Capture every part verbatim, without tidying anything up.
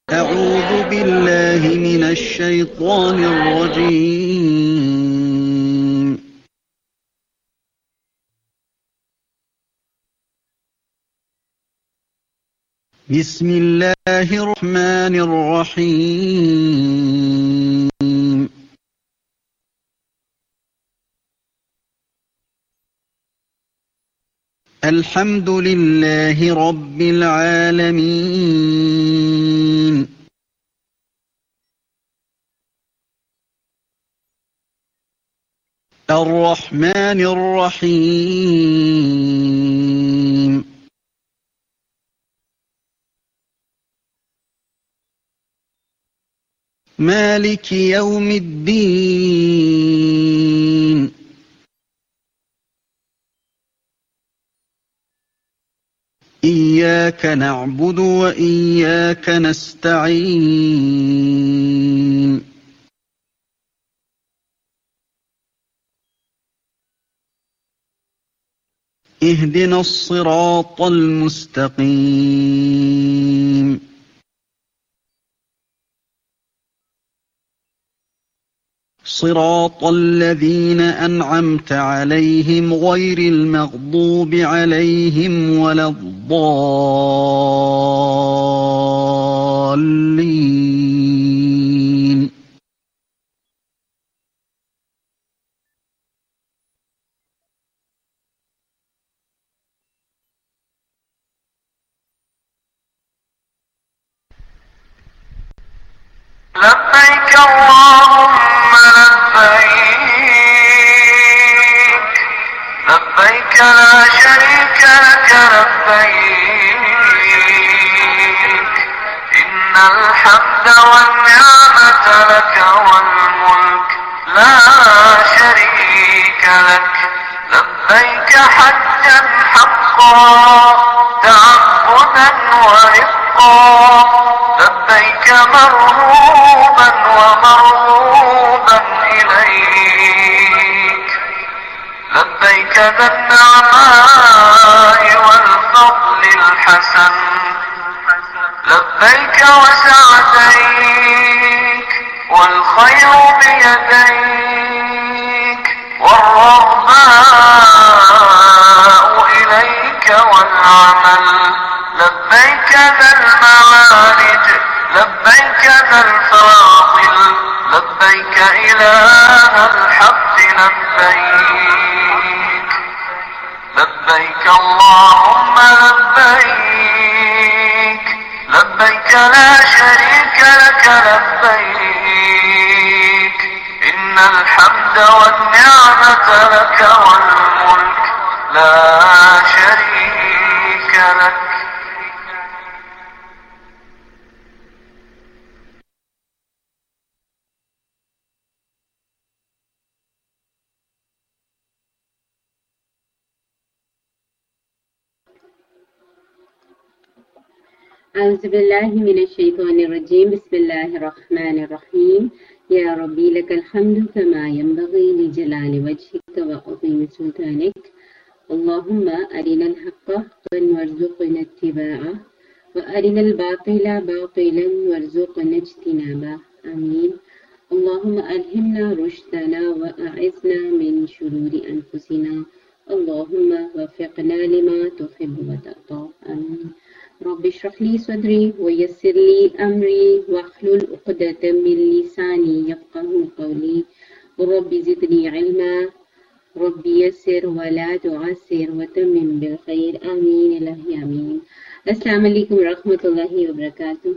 أعوذ بالله من الشيطان الرجيم. بسم الله الرحمن الرحيم. الحمد لله رب العالمين. الرحمن الرحيم. مالك يوم الدين. إياك نعبد وإياك نستعين. اهدنا الصراط المستقيم. صراط الذين أنعمت عليهم غير المغضوب عليهم ولا الضالين. لبيك اللهم لبيك لبيك لا شريك لك لبيك إن الحمد والنعمة لك والملك لا شريك لك. لبيك حجا حقا تعبدا ورقا لبيك مرهوبا ومرغوبا إليك. لبيك ذا النعماء والفضل الحسن لبيك وسعديك والخير بيديك والرغباء إليك والعمل. لبيك ذا المعارج لبيك ذا الفاضل لبيك إله الحق لبيك. لبيك اللهم لبيك لبيك لا شريك لك لبيك إن الحمد والنعمة لك والملك لا شريك لك. أعوذ بالله من الشيطان الرجيم. بسم الله الرحمن الرحيم. يا ربي لك الحمد كما ينبغي لجلال وجهك وعظيم سلطانك. اللهم أرنا الحق حقا وارزقنا اتباعه وأرنا الباطل باطلا وارزقنا اجتنابه. آمين. اللهم ألهمنا رشدنا وأعذنا من شرور أنفسنا. اللهم وفقنا لما تحب وترضى. آمين. رب اشرح لي صدري ويسر لي أمري واحلل عقدة من لساني يفقهوا قولي. رب زدني علما رب يسر ولا تعسر وتمم بالخير. آمين إلهي آمين. अस्सलाम वालेकुम रहमतुल्लाहि व बरकातुहू।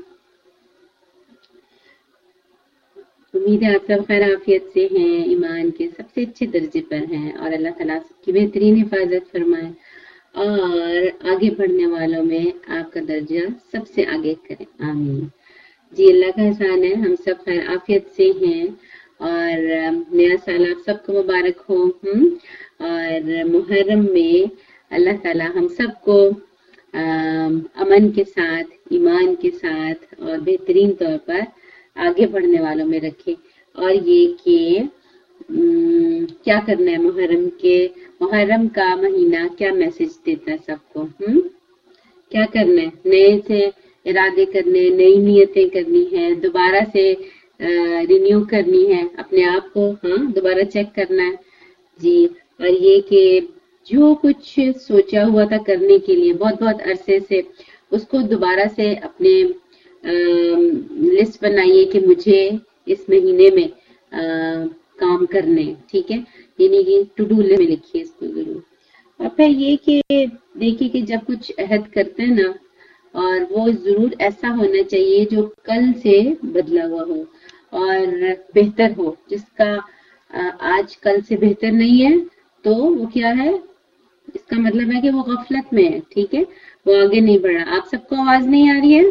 उम्मीद है आप सब खैर आफियत से हैं, ईमान के सबसे अच्छे दर्जे पर हैं और अल्लाह ताला सबकी बेहतरीन हिफाजत फरमाए और आगे बढ़ने वालों में आपका दर्जा सबसे आगे करें। आमीन। जी अल्लाह का एहसान है, हम सब खैर आफियत से हैं और नया साल आप सबको मुबारक हो। और मुहर्रम में अल्लाह ताला हम सबको अमन के साथ, ईमान के साथ और बेहतरीन तौर पर आगे बढ़ने वालों में रखे। और ये कि क्या करना है मुहर्रम के मुहर्रम का महीना क्या मैसेज देता है सबको। हम्म क्या करना है, नए से ارادے کرنے، نئی نیتیں کرنی ہے، دوبارہ سے رینیو کرنی ہے اپنے آپ کو، ہاں دوبارہ چیک کرنا ہے جی. اور یہ کہ جو کچھ سوچا ہوا تھا کرنے کے لیے بہت بہت عرصے سے، اس کو دوبارہ سے اپنے لسٹ بنائیے کہ مجھے اس مہینے میں کام کرنے، ٹھیک ہے، یعنی کہ ٹو ڈو لسٹ میں لکھیے اس کو ضرور. اور پھر یہ کہ دیکھیے کہ جب کچھ عہد کرتے ہیں نا، اور وہ ضرور ایسا ہونا چاہیے جو کل سے بدلا ہوا ہو اور بہتر ہو. جس کا آج کل سے بہتر نہیں ہے تو وہ کیا ہے، اس کا مطلب ہے کہ وہ غفلت میں ہے، ٹھیک ہے، وہ آگے نہیں بڑھا. آپ سب کو آواز نہیں آ رہی ہے؟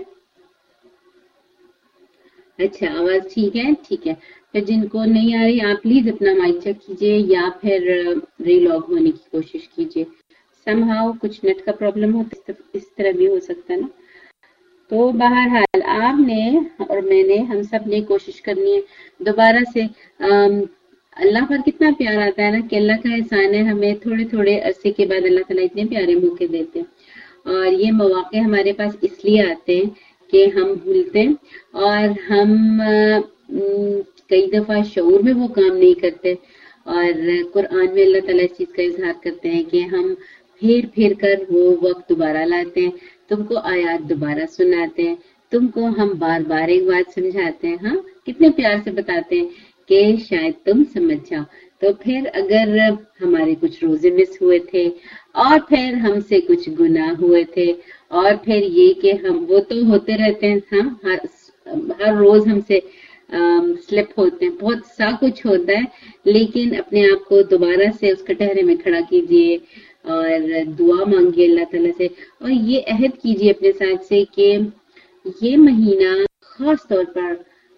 اچھا آواز ٹھیک ہے، ٹھیک ہے. پھر جن کو نہیں آ رہی آپ پلیز اپنا مائک چیک کیجئے یا پھر ری لاگ ہونے کی کوشش کیجئے. سم ہاؤ کچھ نیٹ کا پرابلم ہو، اس طرح بھی ہو سکتا ہے نا. تو بہرحال آپ نے اور میں نے، ہم سب نے کوشش کرنی ہے دوبارہ سے. اللہ پر کتنا پیار آتا ہے نا کہ اللہ کا احسان ہے، ہمیں تھوڑے تھوڑے عرصے کے بعد اللہ تعالیٰ اتنے پیارے موقع دیتے ہیں. اور یہ مواقع ہمارے پاس اس لیے آتے ہیں کہ ہم بھولتے ہیں اور ہم کئی دفعہ شعور میں وہ کام نہیں کرتے. اور قرآن میں اللہ تعالیٰ اس چیز کا اظہار کرتے ہیں کہ ہم پھر پھر کر وہ وقت دوبارہ لاتے ہیں، تم کو آیات دوبارہ سناتے ہیں، تم کو ہم بار بار ایک بات سمجھاتے ہیں، ہاں کتنے پیار سے بتاتے ہیں کہ شاید تم سمجھ جاؤ. تو پھر اگر ہمارے کچھ روزے مس ہوئے تھے اور پھر ہم سے کچھ گناہ ہوئے تھے اور پھر یہ کہ ہم وہ تو ہوتے رہتے ہیں، ہاں ہر, ہر روز ہم سے سلپ ہوتے ہیں، بہت سا کچھ ہوتا ہے. لیکن اپنے آپ کو دوبارہ سے اس کٹہرے میں کھڑا کیجئے اور دعا مانگیے اللہ تعالیٰ سے. اور یہ عہد کیجئے اپنے ساتھ سے کہ یہ مہینہ خاص طور پر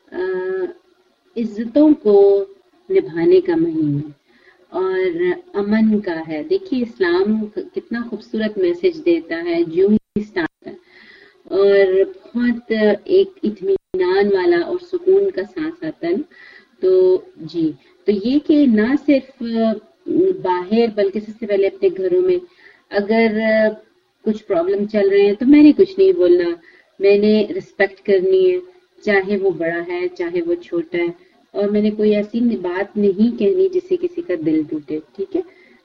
عزتوں کو نبھانے کا مہینہ اور امن کا ہے. دیکھیے اسلام کتنا خوبصورت میسج دیتا ہے جو ہی سٹارٹ ہے، اور بہت ایک اطمینان والا اور سکون کا سانس آتا ہے. تو جی تو یہ کہ نہ صرف باہر بلکہ سب سے پہلے اپنے گھروں میں اگر کچھ پرابلم چل رہے ہیں تو میں نے کچھ نہیں بولنا، میں نے رسپیکٹ کرنی ہے، چاہے وہ بڑا ہے چاہے وہ چھوٹا ہے. اور میں نے کوئی ایسی بات نہیں کہنی جس سے کسی کا دل ٹوٹے، ٹھیک ہے.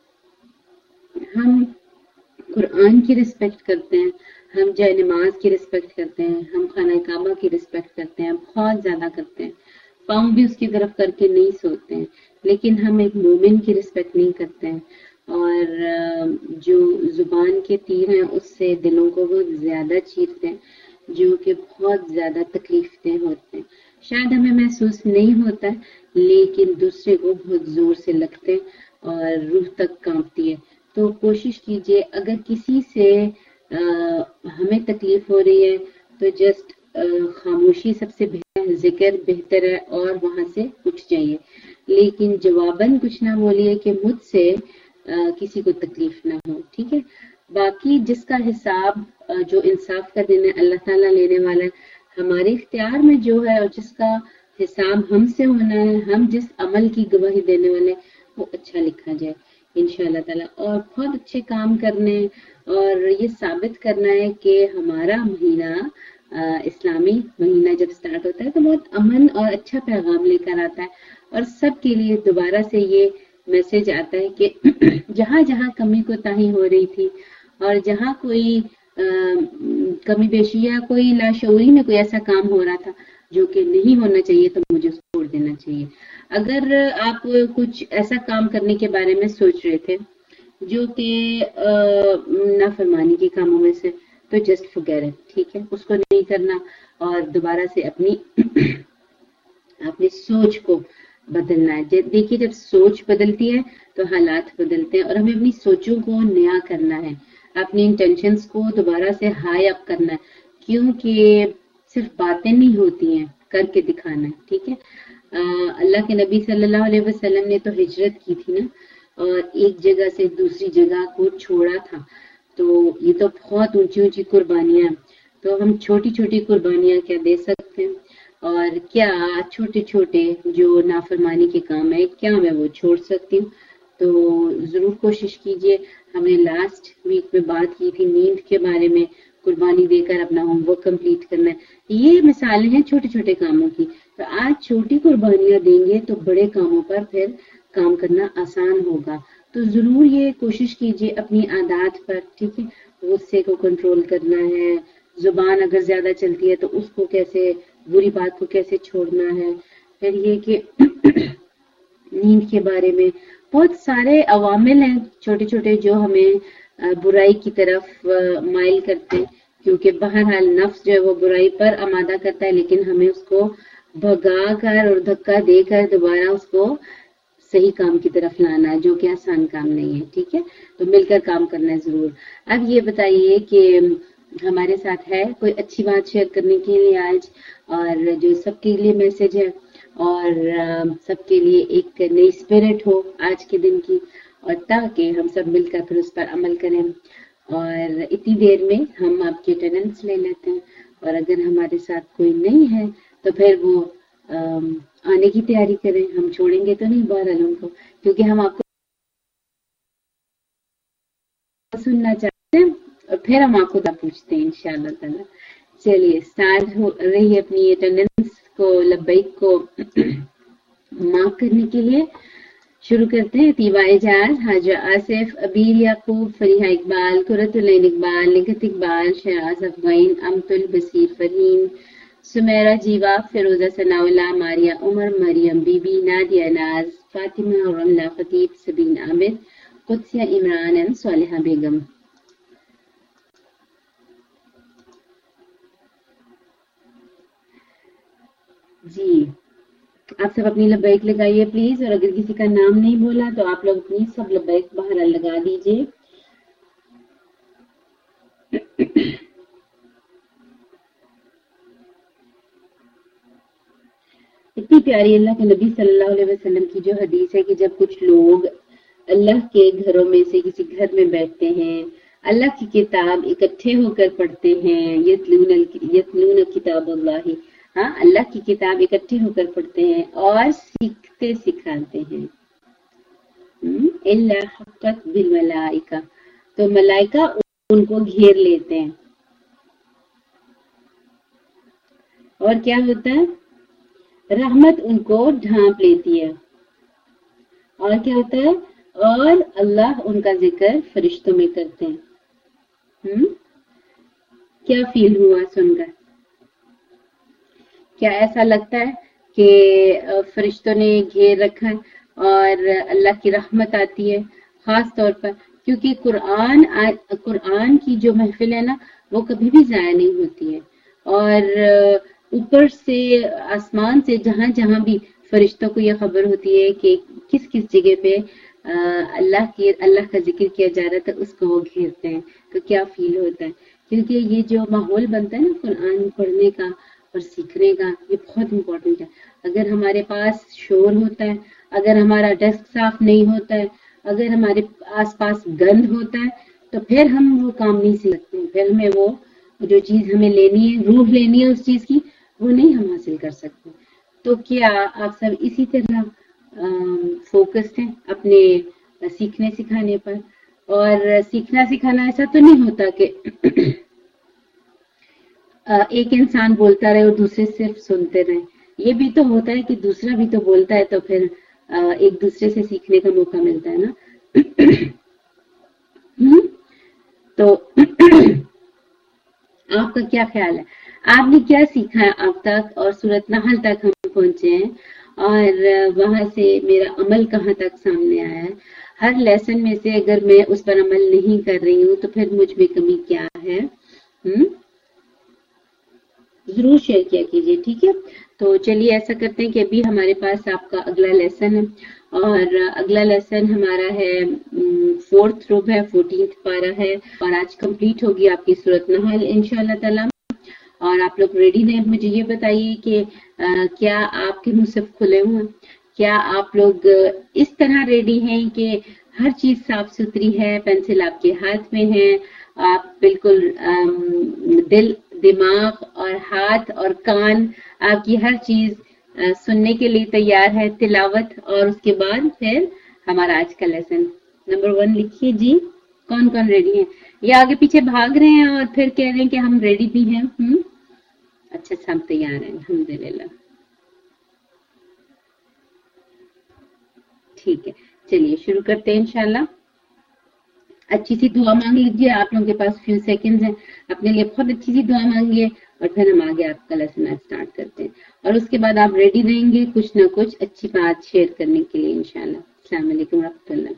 ہم قرآن کی رسپیکٹ کرتے ہیں، ہم جائے نماز کی رسپیکٹ کرتے ہیں، ہم خانہ کعبہ کی رسپیکٹ کرتے ہیں، بہت زیادہ کرتے ہیں، پاؤں بھی اس کی طرف کر کے نہیں سوتے ہیں. لیکن ہم ایک مومن کی رسپیکٹ نہیں کرتے ہیں، اور جو زبان کے تیر ہیں اس سے دلوں کو بہت زیادہ چیرتے ہیں، جو کہ بہت زیادہ تکلیف دہ ہوتے ہیں. شاید ہمیں محسوس نہیں ہوتا ہے لیکن دوسرے کو بہت زور سے لگتے ہیں اور روح تک کانپتی ہے. تو کوشش کیجئے اگر کسی سے آ, ہمیں تکلیف ہو رہی ہے تو جسٹ خاموشی سب سے بہتر، ذکر بہتر ہے، اور وہاں سے اٹھ جائیے. لیکن جواباً کچھ نہ بولیے کہ مجھ سے آ, کسی کو تکلیف نہ ہو، ٹھیک ہے. باقی جس کا حساب آ, جو انصاف کا دن ہے اللہ تعالیٰ لینے والا ہے. ہمارے اختیار میں جو ہے اور جس کا حساب ہم سے ہونا ہے، ہم جس عمل کی گواہی دینے والے وہ اچھا لکھا جائے انشاءاللہ تعالیٰ. اور بہت اچھے کام کرنے اور یہ ثابت کرنا ہے کہ ہمارا مہینہ اسلامی مہینہ جب سٹارٹ ہوتا ہے تو بہت امن اور اچھا پیغام لے کر آتا ہے. اور سب کے لیے دوبارہ سے یہ میسج آتا ہے کہ جہاں جہاں کمی کوتاہی ہو رہی تھی اور جہاں کوئی کمی بیشی یا کوئی لاشعوری میں کوئی ایسا کام ہو رہا تھا جو کہ نہیں ہونا چاہیے تو مجھے اس کو چھوڑ دینا چاہیے. اگر آپ کچھ ایسا کام کرنے کے بارے میں سوچ رہے تھے جو کہ نافرمانی کے کاموں میں سے، تو جسٹ forget it، ٹھیک ہے، اس کو نہیں کرنا. اور دوبارہ سے اپنی اپنی سوچ کو بدلنا ہے. دیکھیے جب سوچ بدلتی ہے تو حالات بدلتے ہیں، اور ہمیں اپنی سوچوں کو نیا کرنا ہے، اپنی انٹینشنز کو دوبارہ سے ہائی اپ کرنا ہے، کیونکہ صرف باتیں نہیں ہوتی ہیں، کر کے دکھانا ہے، ٹھیک ہے. اللہ کے نبی صلی اللہ علیہ وسلم نے تو ہجرت کی تھی نا، اور ایک جگہ سے دوسری جگہ کو چھوڑا تھا. تو یہ تو بہت اونچی اونچی قربانیاں، تو ہم چھوٹی چھوٹی قربانیاں کیا دے سکتے ہیں، اور کیا چھوٹے چھوٹے جو نافرمانی کے کام ہے کیا میں وہ چھوڑ سکتی ہوں. تو ضرور کوشش کیجئے. ہم نے لاسٹ ویک میں بات کی تھی نیند کے بارے میں، قربانی دے کر اپنا ہوم ورک کمپلیٹ کرنا ہے. یہ مثالیں ہیں چھوٹے چھوٹے کاموں کی. تو آج چھوٹی قربانیاں دیں گے تو بڑے کاموں پر پھر کام کرنا آسان ہوگا. تو ضرور یہ کوشش کیجیے اپنی عادات پر, ٹھیک ہے, غصے کو کنٹرول کرنا ہے, زبان اگر زیادہ چلتی ہے تو اس کو کیسے, بری بات کو کیسے چھوڑنا ہے. پھر یہ کہ نیند کے بارے میں بہت سارے عوامل ہیں چھوٹے چھوٹے جو ہمیں برائی کی طرف مائل کرتے ہیں, کیونکہ بہرحال نفس جو ہے وہ برائی پر آمادہ کرتا ہے, لیکن ہمیں اس کو بھگا کر اور دھکا دے کر دوبارہ اس کو صحیح کام کی طرف لانا ہے, جو کہ آسان کام نہیں ہے. ٹھیک ہے, تو مل کر کام کرنا ہے ضرور. اب یہ بتائیے کہ ہمارے ساتھ ہے کوئی اچھی بات شیئر کرنے کے لیے آج, اور جو سب کے لیے میسج ہے اور سب کے لیے ایک نئی اسپرٹ ہو آج کے دن کی, اور تاکہ ہم سب مل کر پھر اس پر عمل کریں. اور اتنی دیر میں ہم آپ کی اٹینڈنس لے لیتے ہیں, اور اگر ہمارے ساتھ کوئی نہیں ہے تو پھر وہ آنے کی تیاری کریں. ہم چھوڑیں گے تو نہیں بہرحال ان کو, کیونکہ ہم آپ کو سننا چاہتے ہیں اور پھر ہم آپ کو پوچھتے ہیں انشاءاللہ تعالی. چلیے اسٹارٹ ہو رہی ہے اپنی اٹینڈنس کو لبیک کو مارک کرنے کے لیے. شروع کرتے ہیں. طیبہ اعجاز, حاجہ آصف, ابیر یعقوب, فریحہ اقبال, قرۃ العین اقبال, نگہت اقبال, شہراز افغین, امت البصیر فرحین, سمیرہ جیوا, فیروزہ ثناء اللہ, ماریہ عمر, مریم بی بی, نادیہ ناز, فاطمہ اور رملہ خطیب, سبین عامر, قدسیہ عمران, صالحہ بیگم. جی آپ سب اپنی لبیک لگائیے پلیز, اور اگر کسی کا نام نہیں بولا تو آپ لوگ اپنی سب لبیک باہر لگا دیجیے. اتنی پیاری اللہ کے نبی صلی اللہ علیہ وسلم کی جو حدیث ہے کہ جب کچھ لوگ اللہ کے گھروں میں سے کسی گھر میں بیٹھتے ہیں, اللہ کی کتاب اکٹھے ہو کر پڑھتے ہیں, یتلون یتلون کتاب اللہ, ہاں اللہ کی کتاب اکٹھے ہو کر پڑھتے ہیں اور سیکھتے سکھاتے ہیں. الا حقت بالملائکہ, تو ملائکہ ان کو گھیر لیتے ہیں. اور کیا ہوتا ہے؟ رحمت ان کو ڈھانپ لیتی ہے. اور کیا ہوتا ہے؟ اور اللہ ان کا ذکر فرشتوں میں کرتے ہیں. ہم کیا فیل ہوا سن کر؟ کیا ایسا لگتا ہے کہ فرشتوں نے گھیر رکھا ہے اور اللہ کی رحمت آتی ہے؟ خاص طور پر کیونکہ قرآن قرآن کی جو محفل ہے نا وہ کبھی بھی ضائع نہیں ہوتی ہے, اور اوپر سے آسمان سے جہاں جہاں بھی فرشتوں کو یہ خبر ہوتی ہے کہ کس کس جگہ پہ اللہ کی اللہ کا ذکر کیا جا رہا تھا, اس کو وہ گھیرتے ہیں. تو کیا فیل ہوتا ہے؟ کیونکہ یہ جو ماحول بنتا ہے نا قرآن پڑھنے کا اور سیکھنے کا, یہ بہت امپورٹنٹ ہے. اگر ہمارے پاس شور ہوتا ہے, اگر ہمارا ڈیسک صاف نہیں ہوتا ہے, اگر ہمارے آس پاس گند ہوتا ہے, تو پھر ہم وہ کام نہیں سیکھ سکتے. پھر ہمیں وہ جو چیز ہمیں لینی ہے, روح لینی ہے اس چیز کی, وہ نہیں ہم حاصل کر سکتے. تو کیا آپ سب اسی طرح فوکسڈ ہیں اپنے سیکھنے سکھانے پر؟ اور سیکھنا سکھانا ایسا تو نہیں ہوتا کہ ایک انسان بولتا رہے اور دوسرے صرف سنتے رہیں. یہ بھی تو ہوتا ہے کہ دوسرا بھی تو بولتا ہے, تو پھر ایک دوسرے سے سیکھنے کا موقع ملتا ہے نا. تو آپ کا کیا خیال ہے؟ آپ نے کیا سیکھا ہے اب تک, اور سورۃ نحل تک ہم پہنچے ہیں, اور وہاں سے میرا عمل کہاں تک سامنے آیا ہے؟ ہر لیسن میں سے اگر میں اس پر عمل نہیں کر رہی ہوں تو پھر مجھ میں کمی کیا ہے؟ ہم ضرور شیئر کیا کیجیے, ٹھیک ہے. تو چلیے ایسا کرتے ہیں کہ ابھی ہمارے پاس آپ کا اگلا لیسن ہے, اور اگلا لیسن ہمارا ہے فورتھ روب ہے, فورٹینتھ پارہ ہے, اور آج کمپلیٹ ہوگی آپ کی سورۃ نحل انشاءاللہ تعالی. اور آپ لوگ ریڈی ہیں؟ مجھے یہ بتائیے کہ کیا آپ کے مصحف کھلے ہوئے ہیں؟ کیا آپ لوگ اس طرح ریڈی ہیں کہ ہر چیز صاف ستھری ہے, پینسل آپ کے ہاتھ میں ہے, آپ بالکل دل دماغ اور ہاتھ اور کان آپ کی ہر چیز سننے کے لیے تیار ہے, تلاوت, اور اس کے بعد پھر ہمارا آج کا لیسن. نمبر ون لکھیے جی, کون کون ریڈی ہیں؟ یا آگے پیچھے بھاگ رہے ہیں اور پھر کہہ رہے ہیں کہ ہم ریڈی بھی ہیں؟ ہم اچھا سب تیار ہیں الحمدللہ. ٹھیک ہے چلیے شروع کرتے ہیں انشاءاللہ. اچھی سی دعا مانگ لیجیے. آپ لوگوں کے پاس فیو سیکنڈز ہیں, اپنے لیے بہت اچھی سی دعا مانگیے اور پھر ہم آگے آپ کا لیسن اسٹارٹ کرتے ہیں. اور اس کے بعد آپ ریڈی رہیں گے کچھ نہ کچھ اچھی بات شیئر کرنے کے لیے انشاءاللہ. السلام علیکم ورحمۃ اللہ.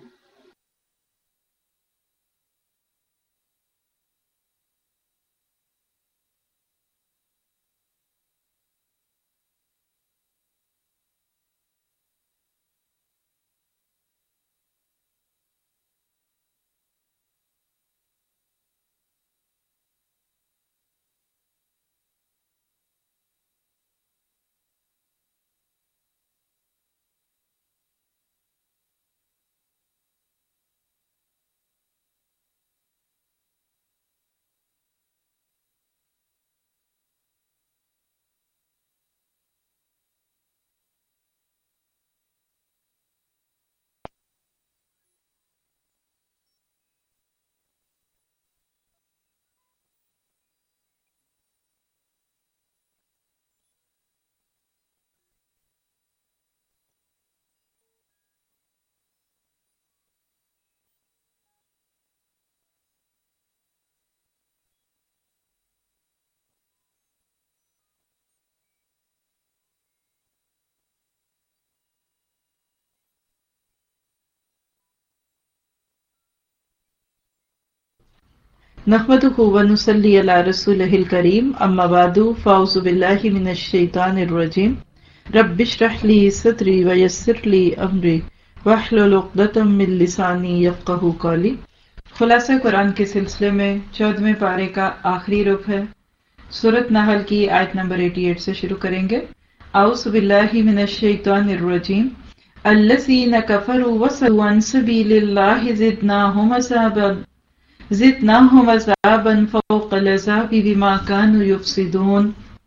نحمده ونصلي على رسوله الكريم اما بعد فاعوذ بالله من الشيطان الرجيم رب اشرح لي صدري ويسر لي امري واحلل عقدة من لساني يفقهوا قولي. خلاصہ قرآن کے سلسلے میں چودہویں پارے کا آخری رکو ہے. سورۃ نحل کی آیت نمبر اٹھاسی سے شروع کریں گے. اعوذ باللہ من الشیطان الرجیم الذین کفروا وصدوا عن سبیل اللہ زدناہم عذابا زدناہم عذابا فوق العذاب بما كانوا یفسدون.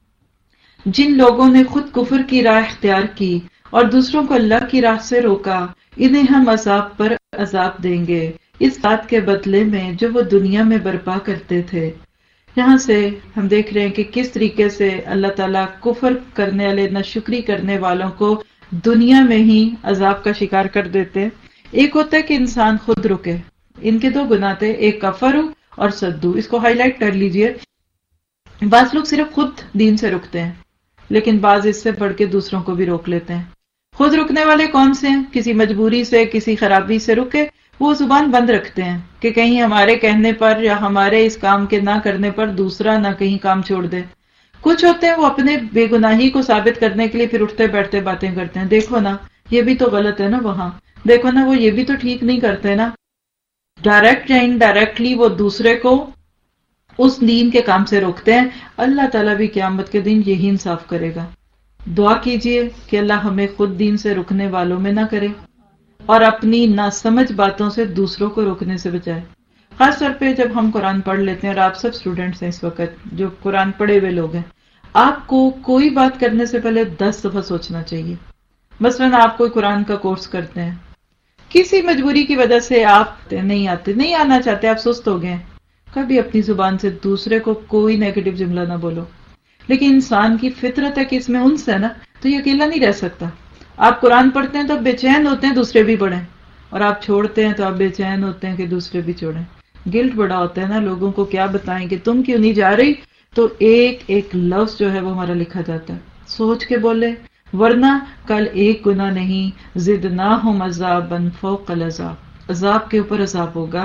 جن لوگوں نے خود کفر کی راہ اختیار کی اور دوسروں کو اللہ کی راہ سے روکا انہیں ہم عذاب پر عذاب دیں گے اس بات کے بدلے میں جو وہ دنیا میں برپا کرتے تھے. یہاں سے ہم دیکھ رہے ہیں کہ کس طریقے سے اللہ تعالیٰ کفر کرنے والے ناشکری کرنے والوں کو دنیا میں ہی عذاب کا شکار کر دیتے. ایک ہوتا ہے کہ انسان خود رکے. ان کے دو گناہ تھے, ایک کفر اور صدو. اس کو ہائی لائٹ کر لیجئے. بعض لوگ صرف خود دین سے رکتے ہیں لیکن بعض اس سے بڑھ کے دوسروں کو بھی روک لیتے ہیں. خود رکنے والے کون سے ہیں؟ کسی مجبوری سے کسی خرابی سے رکے, وہ زبان بند رکھتے ہیں کہ کہیں ہمارے کہنے پر یا ہمارے اس کام کے نہ کرنے پر دوسرا نہ کہیں کام چھوڑ دے. کچھ ہوتے ہیں وہ اپنے بے گناہی کو ثابت کرنے کے لیے پھر اٹھتے بیٹھتے باتیں کرتے ہیں. دیکھو نا یہ بھی تو غلط ہے نا, وہاں دیکھو نا وہ یہ بھی تو ٹھیک نہیں کرتے نا. ڈائریکٹ یا انڈائریکٹلی وہ دوسرے کو اس دین کے کام سے روکتے ہیں. اللہ تعالیٰ بھی قیامت کے دن یہی انصاف کرے گا. دعا کیجئے کہ اللہ ہمیں خود دین سے رکنے والوں میں نہ کرے اور اپنی ناسمجھ باتوں سے دوسروں کو روکنے سے بچائے. خاص طور پہ جب ہم قرآن پڑھ لیتے ہیں, اور آپ سب اسٹوڈنٹس ہیں اس وقت جو قرآن پڑھے ہوئے لوگ ہیں, آپ کو کوئی بات کرنے سے پہلے دس دفعہ سوچنا چاہیے. مثلاً آپ کوئی قرآن کا کورس کرتے ہیں, کسی مجبوری کی وجہ سے آپ نہیں آتے نہیں آنا چاہتے, آپ سست ہو گئے, کبھی اپنی زبان سے دوسرے کو کوئی نیگیٹو جملہ نہ بولو. لیکن انسان کی فطرت ہے کہ اس میں انس ہے نا, تو یہ اکیلا نہیں رہ سکتا. آپ قرآن پڑھتے ہیں تو بے چین ہوتے ہیں دوسرے بھی پڑھیں, اور آپ چھوڑتے ہیں تو آپ بے چین ہوتے ہیں کہ دوسرے بھی چھوڑیں. گلٹ بڑا ہوتا ہے نا, لوگوں کو کیا بتائیں کہ تم کیوں نہیں جا رہی, تو ایک ایک لفظ جو ہے وہ ہمارا لکھا جاتا ہے. سوچ کے بولے, ورنہ کل ایک گناہ نہیں زدناہم عذابا فوق العذاب, عذاب کے اوپر عذاب ہوگا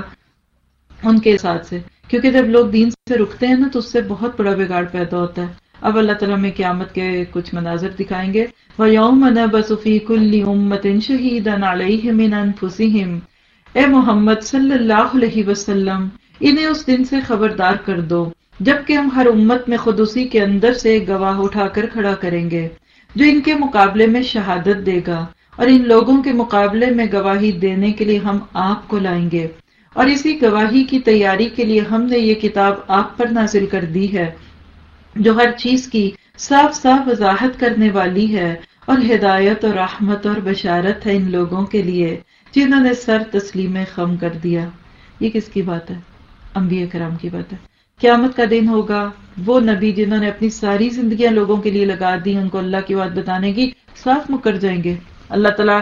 ان کے ساتھ سے. کیونکہ جب لوگ دین سے رکتے ہیں نا تو اس سے بہت بڑا بگاڑ پیدا ہوتا ہے. اب اللہ تعالیٰ میں قیامت کے کچھ مناظر دکھائیں گے. وَيَوْمَ نَبْعَثُ فِي كُلِّ أُمَّةٍ شَهِيدًا عَلَيْهِمْ مِنْ أَنفُسِهِمْ. اے محمد صلی اللہ علیہ وسلم, انہیں اس دن سے خبردار کر دو جبکہ ہم ہر امت میں خود اسی کے اندر سے ایک گواہ اٹھا کر کھڑا کریں گے جو ان کے مقابلے میں شہادت دے گا, اور ان لوگوں کے مقابلے میں گواہی دینے کے لیے ہم آپ کو لائیں گے. اور اسی گواہی کی تیاری کے لیے ہم نے یہ کتاب آپ پر نازل کر دی ہے جو ہر چیز کی صاف صاف وضاحت کرنے والی ہے, اور ہدایت اور رحمت اور بشارت ہے ان لوگوں کے لیے جنہوں نے سر تسلیم خم کر دیا. یہ کس کی بات ہے؟ انبیاء کرام کی بات ہے. قیامت کا دن ہوگا، وہ نبی جنہوں نے اپنی ساری زندگیاں لوگوں کے لیے لگا دی، ان کو اللہ کی بات بتانے کی، صاف مکر جائیں گے. اللہ تعالیٰ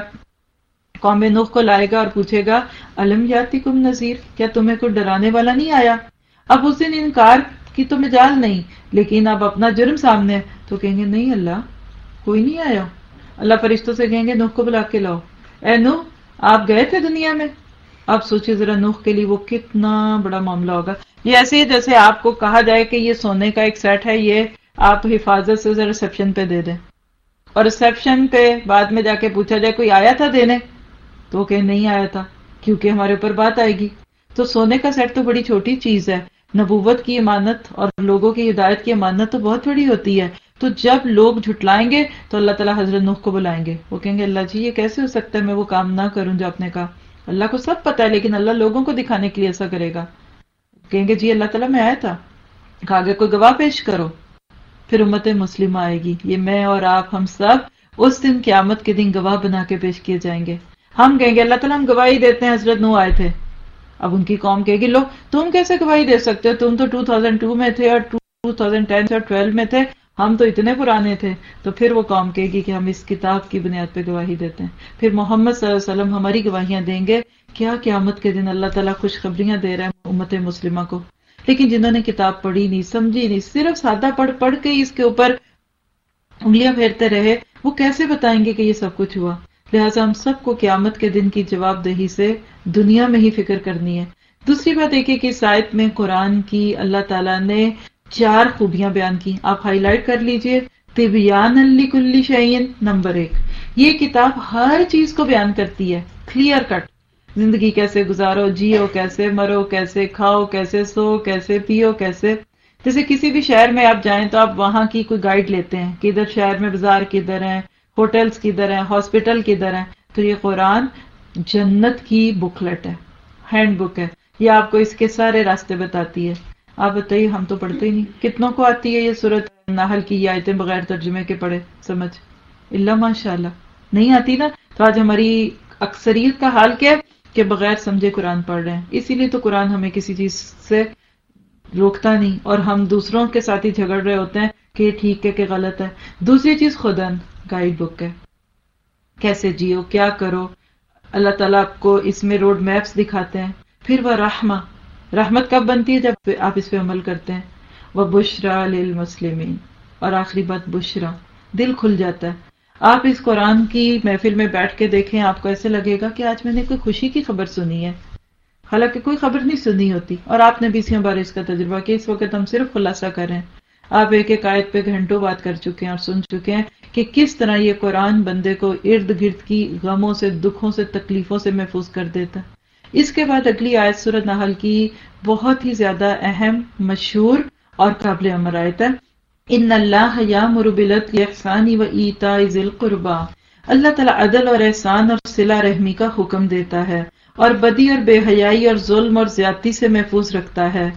قوم نوح کو لائے گا اور پوچھے گا الم یاتکم نذیر، کیا تمہیں کوئی ڈرانے والا نہیں آیا؟ اب اس دن انکار کی تو مجال نہیں، لیکن اب اپنا جرم سامنے ہے تو کہیں گے نہیں اللہ کوئی نہیں آیا. اللہ فرشتوں سے کہیں گے نوح کو بلا کے لاؤ. اے نوح آپ گئے تھے دنیا میں؟ آپ سوچے ذرا نوح کے لیے وہ کتنا بڑا معاملہ ہوگا. یہ ایسے ہی جیسے آپ کو کہا جائے کہ یہ سونے کا ایک سیٹ ہے، یہ آپ حفاظت سے ریسپشن پہ دے دیں، اور ریسپشن پہ بعد میں جا کے پوچھا جائے کوئی آیا تھا دینے، تو کہ نہیں آیا تھا کیونکہ ہمارے اوپر بات آئے گی. تو سونے کا سیٹ تو بڑی چھوٹی چیز ہے، نبوت کی امانت اور لوگوں کی ہدایت کی امانت تو بہت بڑی ہوتی ہے. تو جب لوگ جھٹلائیں گے تو اللہ تعالیٰ حضرت نوح کو بلائیں گے. وہ کہیں گے اللہ جی یہ کیسے ہو سکتا ہے میں وہ کام نہ کروں جو آپ نے کہا. اللہ کو سب پتا ہے لیکن اللہ لوگوں کو دکھانے کے لیے ایسا کرے گا. کہیں گے جی اللہ تعالیٰ میں آیا تھا. کہا گیا کوئی گواہ پیش کرو. پھر امت مسلمہ آئے گی، یہ میں اور آپ ہم سب اس دن قیامت کے دن گواہ بنا کے پیش کیے جائیں گے. ہم کہیں گے اللہ تعالیٰ ہم گواہی دیتے ہیں حضرت نوح آئے تھے. اب ان کی قوم کہے گی لو تم کیسے گواہی دے سکتے ہو، تم تو دو ہزار دو میں تھے اور دو ہزار دس اور بارہ میں تھے، ہم تو اتنے پرانے تھے. تو پھر وہ قوم کہے گی کہ ہم اس کتاب کی بنیاد پہ گواہی دیتے ہیں. پھر محمد صلی اللہ علیہ وسلم ہماری گواہیاں دیں گے. کیا قیامت کے دن اللہ تعالیٰ خوشخبریاں دے رہا ہے امت مسلمہ کو. لیکن جنہوں نے کتاب پڑھی نہیں، سمجھی نہیں، صرف سادہ پڑھ پڑھ کے اس کے اوپر انگلیاں پھیرتے رہے، وہ کیسے بتائیں گے کہ یہ سب کچھ ہوا. لہٰذا ہم سب کو قیامت کے دن کی جواب دہی سے دنیا میں ہی فکر کرنی ہے. دوسری بات ایک ہے کہ اس آیت میں قرآن کی اللہ تعالیٰ نے چار خوبیاں بیان کی. آپ ہائی لائٹ کر لیجئے. تبیان لکل شیء نمبر ایک، یہ کتاب ہر چیز کو بیان کرتی ہے، کلیئر کٹ. زندگی کیسے گزارو، جیو کیسے، مرو کیسے، کھاؤ کیسے، سو کیسے، پیو کیسے. جیسے کسی بھی شہر میں آپ جائیں تو آپ وہاں کی کوئی گائیڈ لیتے ہیں کہ ادھر شہر میں بازار کدھر ہیں، ہوٹلز کدھر ہیں، ہاسپٹل کدھر ہیں. تو یہ قرآن جنت کی بکلٹ ہے، ہینڈ بک ہے، یہ آپ کو اس کے سارے راستے بتاتی ہے. آپ بتائیے ہم تو پڑھتے ہی نہیں. کتنوں کو آتی ہے یہ سورۃ نحل کی یہ آیتیں بغیر ترجمے کے پڑھے سمجھ؟ اللہ ماشاء اللہ نہیں آتی نا. تو آج ہماری اکثریت کا حال کیا ہے کہ بغیر سمجھے قرآن پڑھ رہے ہیں. اسی لیے تو قرآن ہمیں کسی چیز سے روکتا نہیں اور ہم دوسروں کے ساتھ ہی جھگڑ رہے ہوتے ہیں کہ یہ ٹھیک ہے کہ غلط ہے. دوسری چیز خودن گائیڈ بک ہے، کیسے جیو، کیا کرو. اللہ تعالیٰ آپ کو اس میں روڈ میپس دکھاتے ہیں. پھر وہ رحمہ، رحمت کب بنتی ہے جب آپ اس پہ عمل کرتے ہیں. وہ بشرا للمسلمین، اور آخری بات بشرا، دل کھل جاتا ہے. آپ اس قرآن کی محفل میں بیٹھ کے دیکھیں، آپ کو ایسے لگے گا کہ آج میں نے کوئی خوشی کی خبر سنی ہے، حالانکہ کوئی خبر نہیں سنی ہوتی. اور آپ نے بیسیوں بار اس کا تجربہ کیا. اس وقت ہم صرف خلاصہ کر رہے ہیں. آپ ایک ایک آیت پہ گھنٹوں بات کر چکے ہیں اور سن چکے ہیں کہ کس طرح یہ قرآن بندے کو ارد گرد کی غموں سے، دکھوں سے، تکلیفوں سے محفوظ کر دیتا ہے. اس کے بعد اگلی آیت سورۃ نحل کی بہت ہی زیادہ اہم، مشہور اور قابل عمل آیت ہے. ان اللہ یامر بالعدل والاحسان وایتاء ذی القربى، اللہ تعالیٰ عدل اور احسان اور صلہ رحمی کا حکم دیتا ہے اور بدی اور بے حیائی اور ظلم اور زیادتی سے محفوظ رکھتا ہے.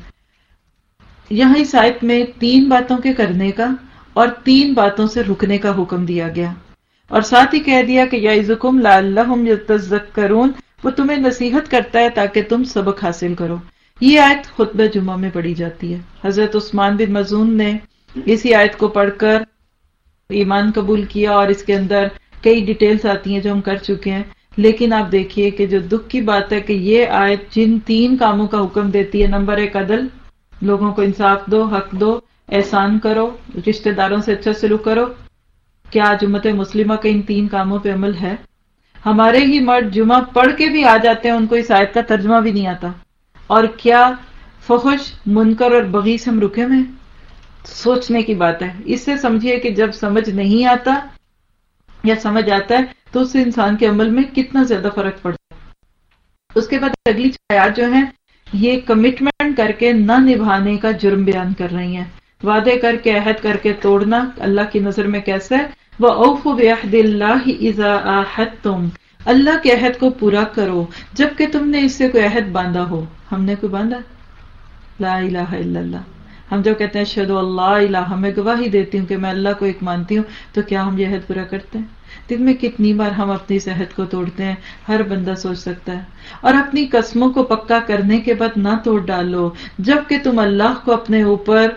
یہاں اس آیت میں تین باتوں کے کرنے کا اور تین باتوں سے رکنے کا حکم دیا گیا، اور ساتھ ہی کہہ دیا کہ یعظکم لعلہم یتذکرون، وہ تمہیں نصیحت کرتا ہے تاکہ تم سبق حاصل کرو. یہ آیت خطبہ جمعہ میں پڑھی جاتی ہے. حضرت عثمان بن مظعون نے اسی آیت کو پڑھ کر ایمان قبول کیا، اور اس کے اندر کئی ڈیٹیلز آتی ہیں جو ہم کر چکے ہیں. لیکن آپ دیکھیے کہ جو دکھ کی بات ہے کہ یہ آیت جن تین کاموں کا حکم دیتی ہے، نمبر ایک عدل، لوگوں کو انصاف دو، حق دو، احسان کرو، رشتہ داروں سے اچھا سلوک کرو. کیا آج امت مسلمہ کا ان تین کاموں پہ عمل ہے؟ ہمارے ہی مرد جمعہ پڑھ کے بھی آ جاتے ہیں، ان کو اس آیت کا ترجمہ بھی نہیں آتا. اور کیا فحش، منکر اور بغی سے ہم رکے ہوئے؟ سوچنے کی بات ہے. اس سے سمجھیے کہ جب سمجھ نہیں آتا یا سمجھ آتا ہے تو اس سے انسان کے عمل میں کتنا زیادہ فرق پڑتا ہے. اس کے بعد اگلی آیات جو ہیں یہ کمٹمنٹ کر کے نہ نبھانے کا جرم بیان کر رہی ہیں. وعدے کر کے، عہد کر کے توڑنا اللہ کی نظر میں کیسا ہے. وَأَوْفُوا بِعَهْدِ اللَّهِ إِذَا عَاهَدتُّمْ، اللہ کے عہد کو پورا کرو جبکہ تم نے اس سے کوئی عہد باندھا ہو. ہم نے کوئی باندھا؟ لا الہ الا اللہ. ہم جو کہتے ہیں اشہد اللہ الہ، میں گواہی دیتی ہوں کہ میں اللہ کو ایک مانتی ہوں، تو کیا ہم یہ عہد پورا کرتے ہیں؟ دن میں کتنی بار ہم اپنی اس عہد کو توڑتے ہیں؟ ہر بندہ سوچ سکتا ہے. اور اپنی قسموں کو پکا کرنے کے بعد نہ توڑ ڈالو جبکہ تم اللہ کو اپنے اوپر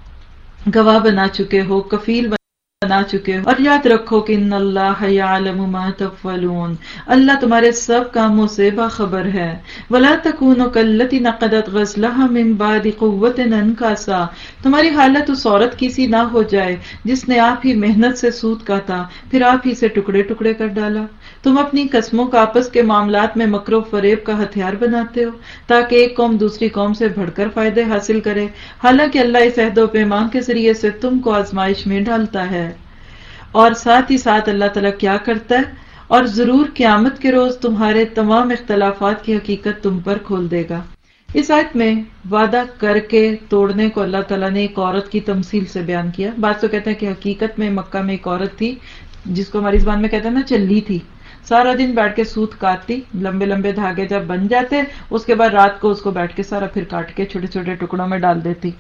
گواہ بنا چکے ہو، کفیل بنا چکے ہو. اور یاد رکھو کہ ان اللہ یعلم ما تفعلون، اللہ تمہارے سب کاموں سے باخبر ہے. ولا تکونوا کالتی نقضت غزلها من بعد قوة انکاسا، تمہاری حالت اس عورت کی سی نہ ہو جائے جس نے آپ ہی محنت سے سود کاتا پھر آپ ہی سے ٹکڑے ٹکڑے کر ڈالا. تم اپنی قسموں کا آپس کے معاملات میں مکر و فریب کا ہتھیار بناتے ہو تاکہ ایک قوم دوسری قوم سے بڑھ کر فائدے حاصل کرے، حالانکہ اللہ اس عہد و پیمان کے ذریعے سے تم کو آزمائش میں ڈالتا ہے. اور ساتھ ہی ساتھ اللہ تعالیٰ کیا کرتا ہے، اور ضرور قیامت کے روز تمہارے تمام اختلافات کی حقیقت تم پر کھول دے گا. اس آیت میں وعدہ کر کے توڑنے کو اللہ تعالیٰ نے ایک عورت کی تمثیل سے بیان کیا. بعض تو کہتے ہیں کہ حقیقت میں مکہ میں ایک عورت تھی جس کو ہماری زبان میں کہتے ہیں نا چلی تھی، سارا دن بیٹھ کے سوت کاٹتی، لمبے لمبے دھاگے جب بن جاتے اس کے بعد رات کو اس کو بیٹھ کے سارا پھر کاٹ کے چھوٹے چھوٹے ٹکڑوں میں ڈال دیتی.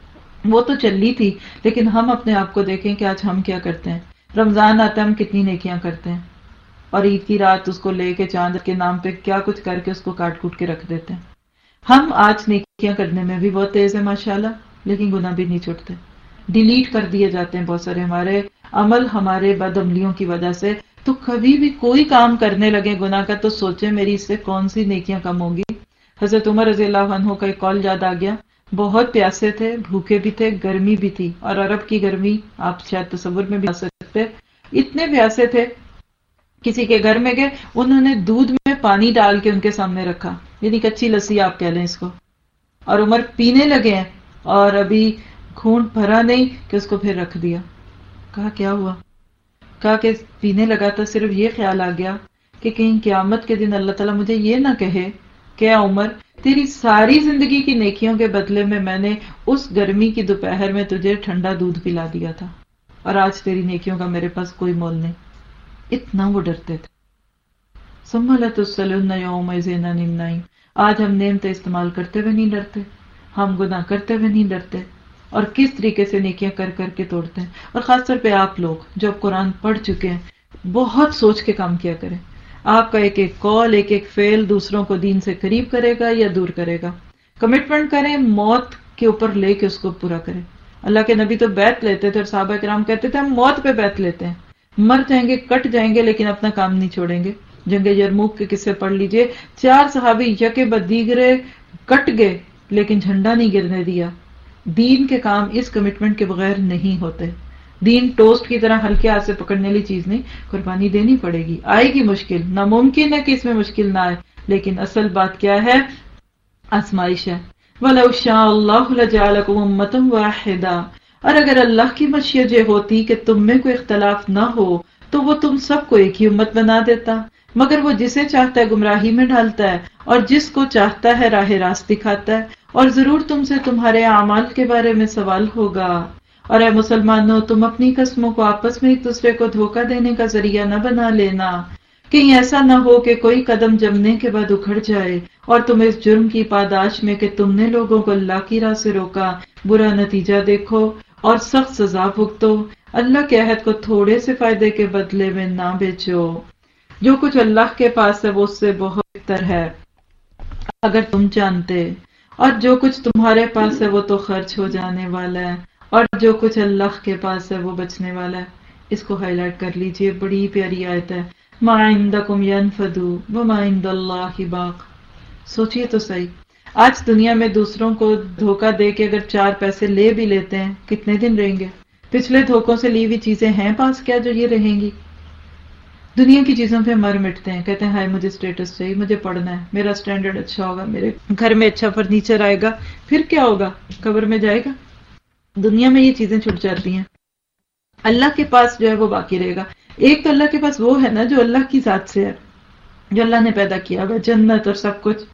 وہ تو چلی تھی، لیکن ہم اپنے آپ کو دیکھیں کہ آج ہم کیا کرتے ہیں. رمضان آتا ہے ہم کتنی نیکیاں کرتے ہیں، اور عید کی رات اس کو لے کے چاند کے نام پہ کیا کچھ کر کے اس کو کاٹ کوٹ کے رکھ دیتے ہیں. ہم آج نیکیاں کرنے میں بھی بہت تیز ہیں ماشاءاللہ، لیکن گناہ بھی نہیں چھوٹتے، ڈیلیٹ کر دیے جاتے ہیں بہت سارے ہمارے عمل ہمارے بد عملیوں کی وجہ سے. تو کبھی بھی کوئی کام کرنے لگے گناہ کا تو سوچیں میری اس سے کون سی نیکیاں کم ہوگی. حضرت عمر رضی اللہ عنہ کا ایک قول یاد آ گیا. بہت پیاسے تھے، بھوکے بھی تھے، گرمی بھی تھی، اور عرب کی گرمی آپ شاید تصور میں بھی آ سکتے. اتنے پیاسے تھے، کسی کے گھر میں گئے، انہوں نے دودھ میں پانی ڈال کے ان کے سامنے رکھا، یعنی کچی لسی آپ کہہ لیں اس کو، اور عمر پینے لگے ہیں اور ابھی خون بھرا نہیں کہ اس کو پھر رکھ دیا. کہا کیا ہوا؟ کہا کہ پینے لگا تو صرف یہ خیال آ گیا کہ کہیں قیامت کے دن اللہ تعالیٰ مجھے یہ نہ کہے کہ اے عمر تیری ساری زندگی کی نیکیوں کے بدلے میں میں نے اس گرمی کی دوپہر میں تجھے ٹھنڈا دودھ پلا دیا تھا، اور آج تیری نیکیوں کا میرے پاس کوئی مول نہیں. اتنا وہ ڈرتے تھے. ثم لتسألن یومئذ عن النعیم. آج ہم نعمتیں استعمال کرتے ہوئے نہیں ڈرتے، ہم گناہ کرتے ہوئے نہیں ڈرتے، اور کس طریقے سے نیکیاں کر کر کے توڑتے ہیں. اور خاص طور پہ آپ لوگ جو اب قرآن پڑھ چکے ہیں بہت سوچ کے کام کیا کریں. آپ کا ایک ایک قول، ایک ایک فعل دوسروں کو دین سے قریب کرے گا یا دور کرے گا. کمٹمنٹ کریں، موت کے اوپر لے کے اس کو پورا کریں. اللہ کے نبی تو بیعت لیتے تھے اور صحابہ کرام کہتے تھے ہم موت پہ بیعت لیتے ہیں، مر جائیں گے، کٹ جائیں گے، لیکن اپنا کام نہیں چھوڑیں گے. جنگ یرموک کے قصے پڑھ لیجئے، چار صحابی یکے بعد دیگرے کٹ گئے لیکن جھنڈا نہیں گرنے دیا. دین کے کام اس کمٹمنٹ کے بغیر نہیں ہوتے. دین ٹوسٹ کی طرح ہلکے ہاتھ سے پکڑنے والی چیز نہیں، قربانی دینی پڑے گی. آئے گی مشکل، ناممکن ہے کہ اس میں مشکل نہ آئے، لیکن اصل بات کیا ہے؟ آزمائش ہے. وَلَوْ شَاءَ اللَّهُ لَجَعَلَكُمْ أُمَّةً وَاحِدَةً. اور اگر اللہ کی مشیت یہ ہوتی کہ تم میں کوئی اختلاف نہ ہو تو وہ تم سب کو ایک ہی امت بنا دیتا، مگر وہ جسے چاہتا ہے گمراہی میں ڈالتا ہے اور جس کو چاہتا ہے راہ راست دکھاتا ہے. اور ضرور تم سے تمہارے اعمال کے بارے میں سوال ہوگا. اور اے مسلمانوں تم اپنی قسموں کو آپس میں ایک دوسرے کو دھوکہ دینے کا ذریعہ نہ بنا لینا، کہیں ایسا نہ ہو کہ کوئی قدم جمنے کے بعد اکھڑ جائے اور تم اس جرم کی پاداش میں کہ تم نے لوگوں کو اللہ کی راہ سے روکا برا نتیجہ دیکھو اور سخت سزا بھگتو. اللہ کے عہد کو تھوڑے سے فائدے کے بدلے میں نہ بیچو. جو کچھ اللہ کے پاس ہے وہ اس سے بہت بہتر ہے اگر تم جانتے، اور جو کچھ تمہارے پاس ہے وہ تو خرچ ہو جانے والا ہے، اور جو کچھ اللہ کے پاس ہے وہ بچنے والا ہے. اس کو ہائی لائٹ کر لیجئے، بڑی پیاری آیت ہے. ما عندکم ینفد وما عند اللہ باق. سوچئے تو صحیح، آج دنیا میں دوسروں کو دھوکہ دے کے اگر چار پیسے لے بھی لیتے ہیں کتنے دن رہیں گے؟ پچھلے دھوکوں سے لی ہوئی چیزیں ہیں پاس کیا جو یہ رہیں گی؟ دنیا کی چیزوں پہ مر مٹتے ہیں، کہتے ہیں ہائے مجھے سٹیٹس چاہیے، مجھے پڑھنا ہے، میرا سٹینڈرڈ اچھا ہوگا، میرے گھر میں اچھا فرنیچر آئے گا. پھر کیا ہوگا؟ قبر میں جائے گا. دنیا میں یہ چیزیں چھٹ جاتی ہیں. اللہ کے پاس جو ہے وہ باقی رہے گا. ایک تو اللہ کے پاس وہ ہے نا جو اللہ کی ذات سے ہے، جو اللہ نے پیدا کیا ہوا، جنت اور سب کچھ.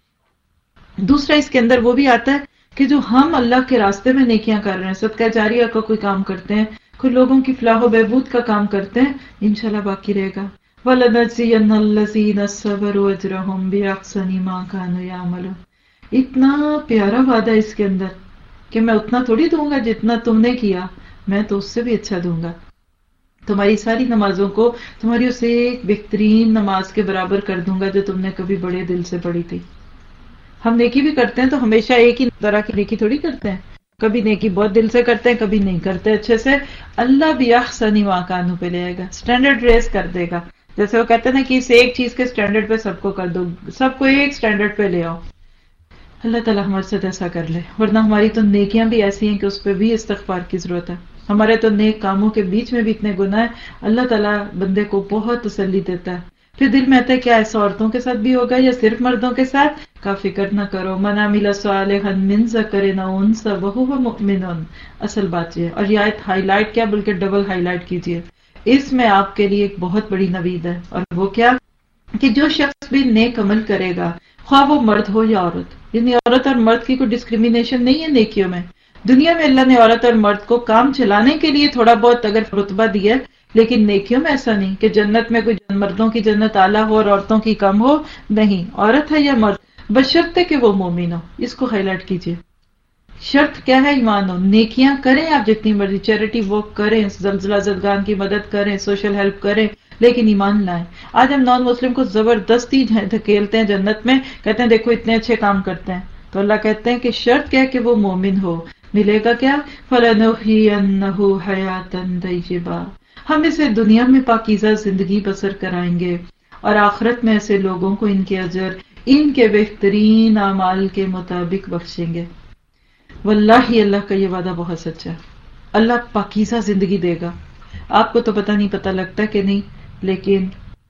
دوسرا اس کے اندر وہ بھی آتا ہے کہ جو ہم اللہ کے راستے میں نیکیاں کر رہے ہیں، صدقہ جاریہ کا کوئی کام کرتے ہیں، کوئی لوگوں کی فلاح و بہبود کا کام کرتے ہیں، انشاءاللہ باقی رہے گا. وَلَنَجْزِيَنَّ الَّذِينَ صَبَرُوا أَجْرَهُمْ بِأَحْسَنِ مَا كَانُوا يَعْمَلُونَ. اتنا پیارا وعدہ اس کے اندر کہ میں اتنا تھوڑی دوں گا جتنا تم نے کیا، میں تو اس سے بھی اچھا دوں گا، تمہاری ساری نمازوں کو تمہاری اس ایک بہترین نماز کے برابر کر دوں گا جو تم نے کبھی بڑے دل سے پڑھی تھی۔ ہم نیکی بھی کرتے ہیں تو ہمیشہ ایک ہی طرح کی نیکی تھوڑی کرتے ہیں، کبھی نیکی بہت دل سے کرتے ہیں، کبھی نہیں کرتے اچھے سے۔ اللہ بھی احسن ما کانوا پہ لے آئے گا، اسٹینڈرڈ ریز کر دے گا، جیسے وہ کہتے ہیں نا کہ اس ایک چیز کے اسٹینڈرڈ پہ سب کو کر دو، سب کو ایک اسٹینڈرڈ پہ لے آؤ۔ اللہ تعالیٰ ہمارے ساتھ ایسا کر لے، ورنہ ہماری تو نیکیاں بھی ایسی ہیں کہ اس پہ بھی استغفار کی ضرورت ہے۔ ہمارے تو نیک کاموں کے بیچ میں بھی اتنے گناہ ہیں، اللہ تعالیٰ بندے کو بہت تسلی دیتا ہے۔ پھر دل میں آتا ہے کیا ایسا عورتوں کے ساتھ بھی ہوگا یا صرف مردوں کے ساتھ؟ کا فکر نہ کرو، من عمل صالحا من ذکر او انثی وہو مؤمن، اصل بات یہ ہے۔ اور یہ آیت ہائی لائٹ کیا بلکہ ڈبل ہائی لائٹ کیجیے، اس میں آپ کے لیے ایک بہت بڑی نوید ہے، اور وہ کیا کہ جو شخص بھی نیک عمل کرے گا، خواہ وہ مرد ہو یا عورت، یعنی عورت اور مرد کی کوئی ڈسکریمنیشن نہیں ہے نیکیوں میں۔ دنیا میں اللہ نے عورت اور مرد کو کام چلانے کے لیے تھوڑا بہت اگر رتبہ دیا ہے، لیکن نیکیوں میں ایسا نہیں کہ جنت میں کوئی مردوں کی جنت اعلیٰ ہو اور عورتوں کی کم ہو، نہیں، عورت ہے یا مرد، بشرطے کہ وہ مومن ہو۔ اس کو ہائی لائٹ کیجیے، شرط کیا ہے؟ ایمان ہو۔ نیکیاں کریں آپ جتنی مرضی، چیریٹی ورک کریں، زلزلہ زدگان کی مدد کریں، سوشل ہیلپ کریں، لیکن ایمان لائیں۔ آج ہم نان مسلم کو زبردستی دھکیلتے ہیں جنت میں، کہتے ہیں دیکھو اتنے اچھے کام کرتے ہیں، تو اللہ کہتے ہیں کہ شرط کیا ہے کہ وہ مومن ہو۔ ملے گا کیا؟ فَلَنُحْيِيَنَّهُ حَيَاةً طَيِّبَةً، ہم اسے دنیا میں پاکیزہ زندگی بسر کرائیں گے، اور آخرت میں ایسے لوگوں کو ان کے اجر ان کے بہترین اعمال کے مطابق بخشیں گے۔ واللہ اللہ کا یہ وعدہ بہت سچا ہے، اللہ پاکیزہ زندگی دے گا۔ آپ کو تو پتہ نہیں پتہ لگتا کہ نہیں، لیکن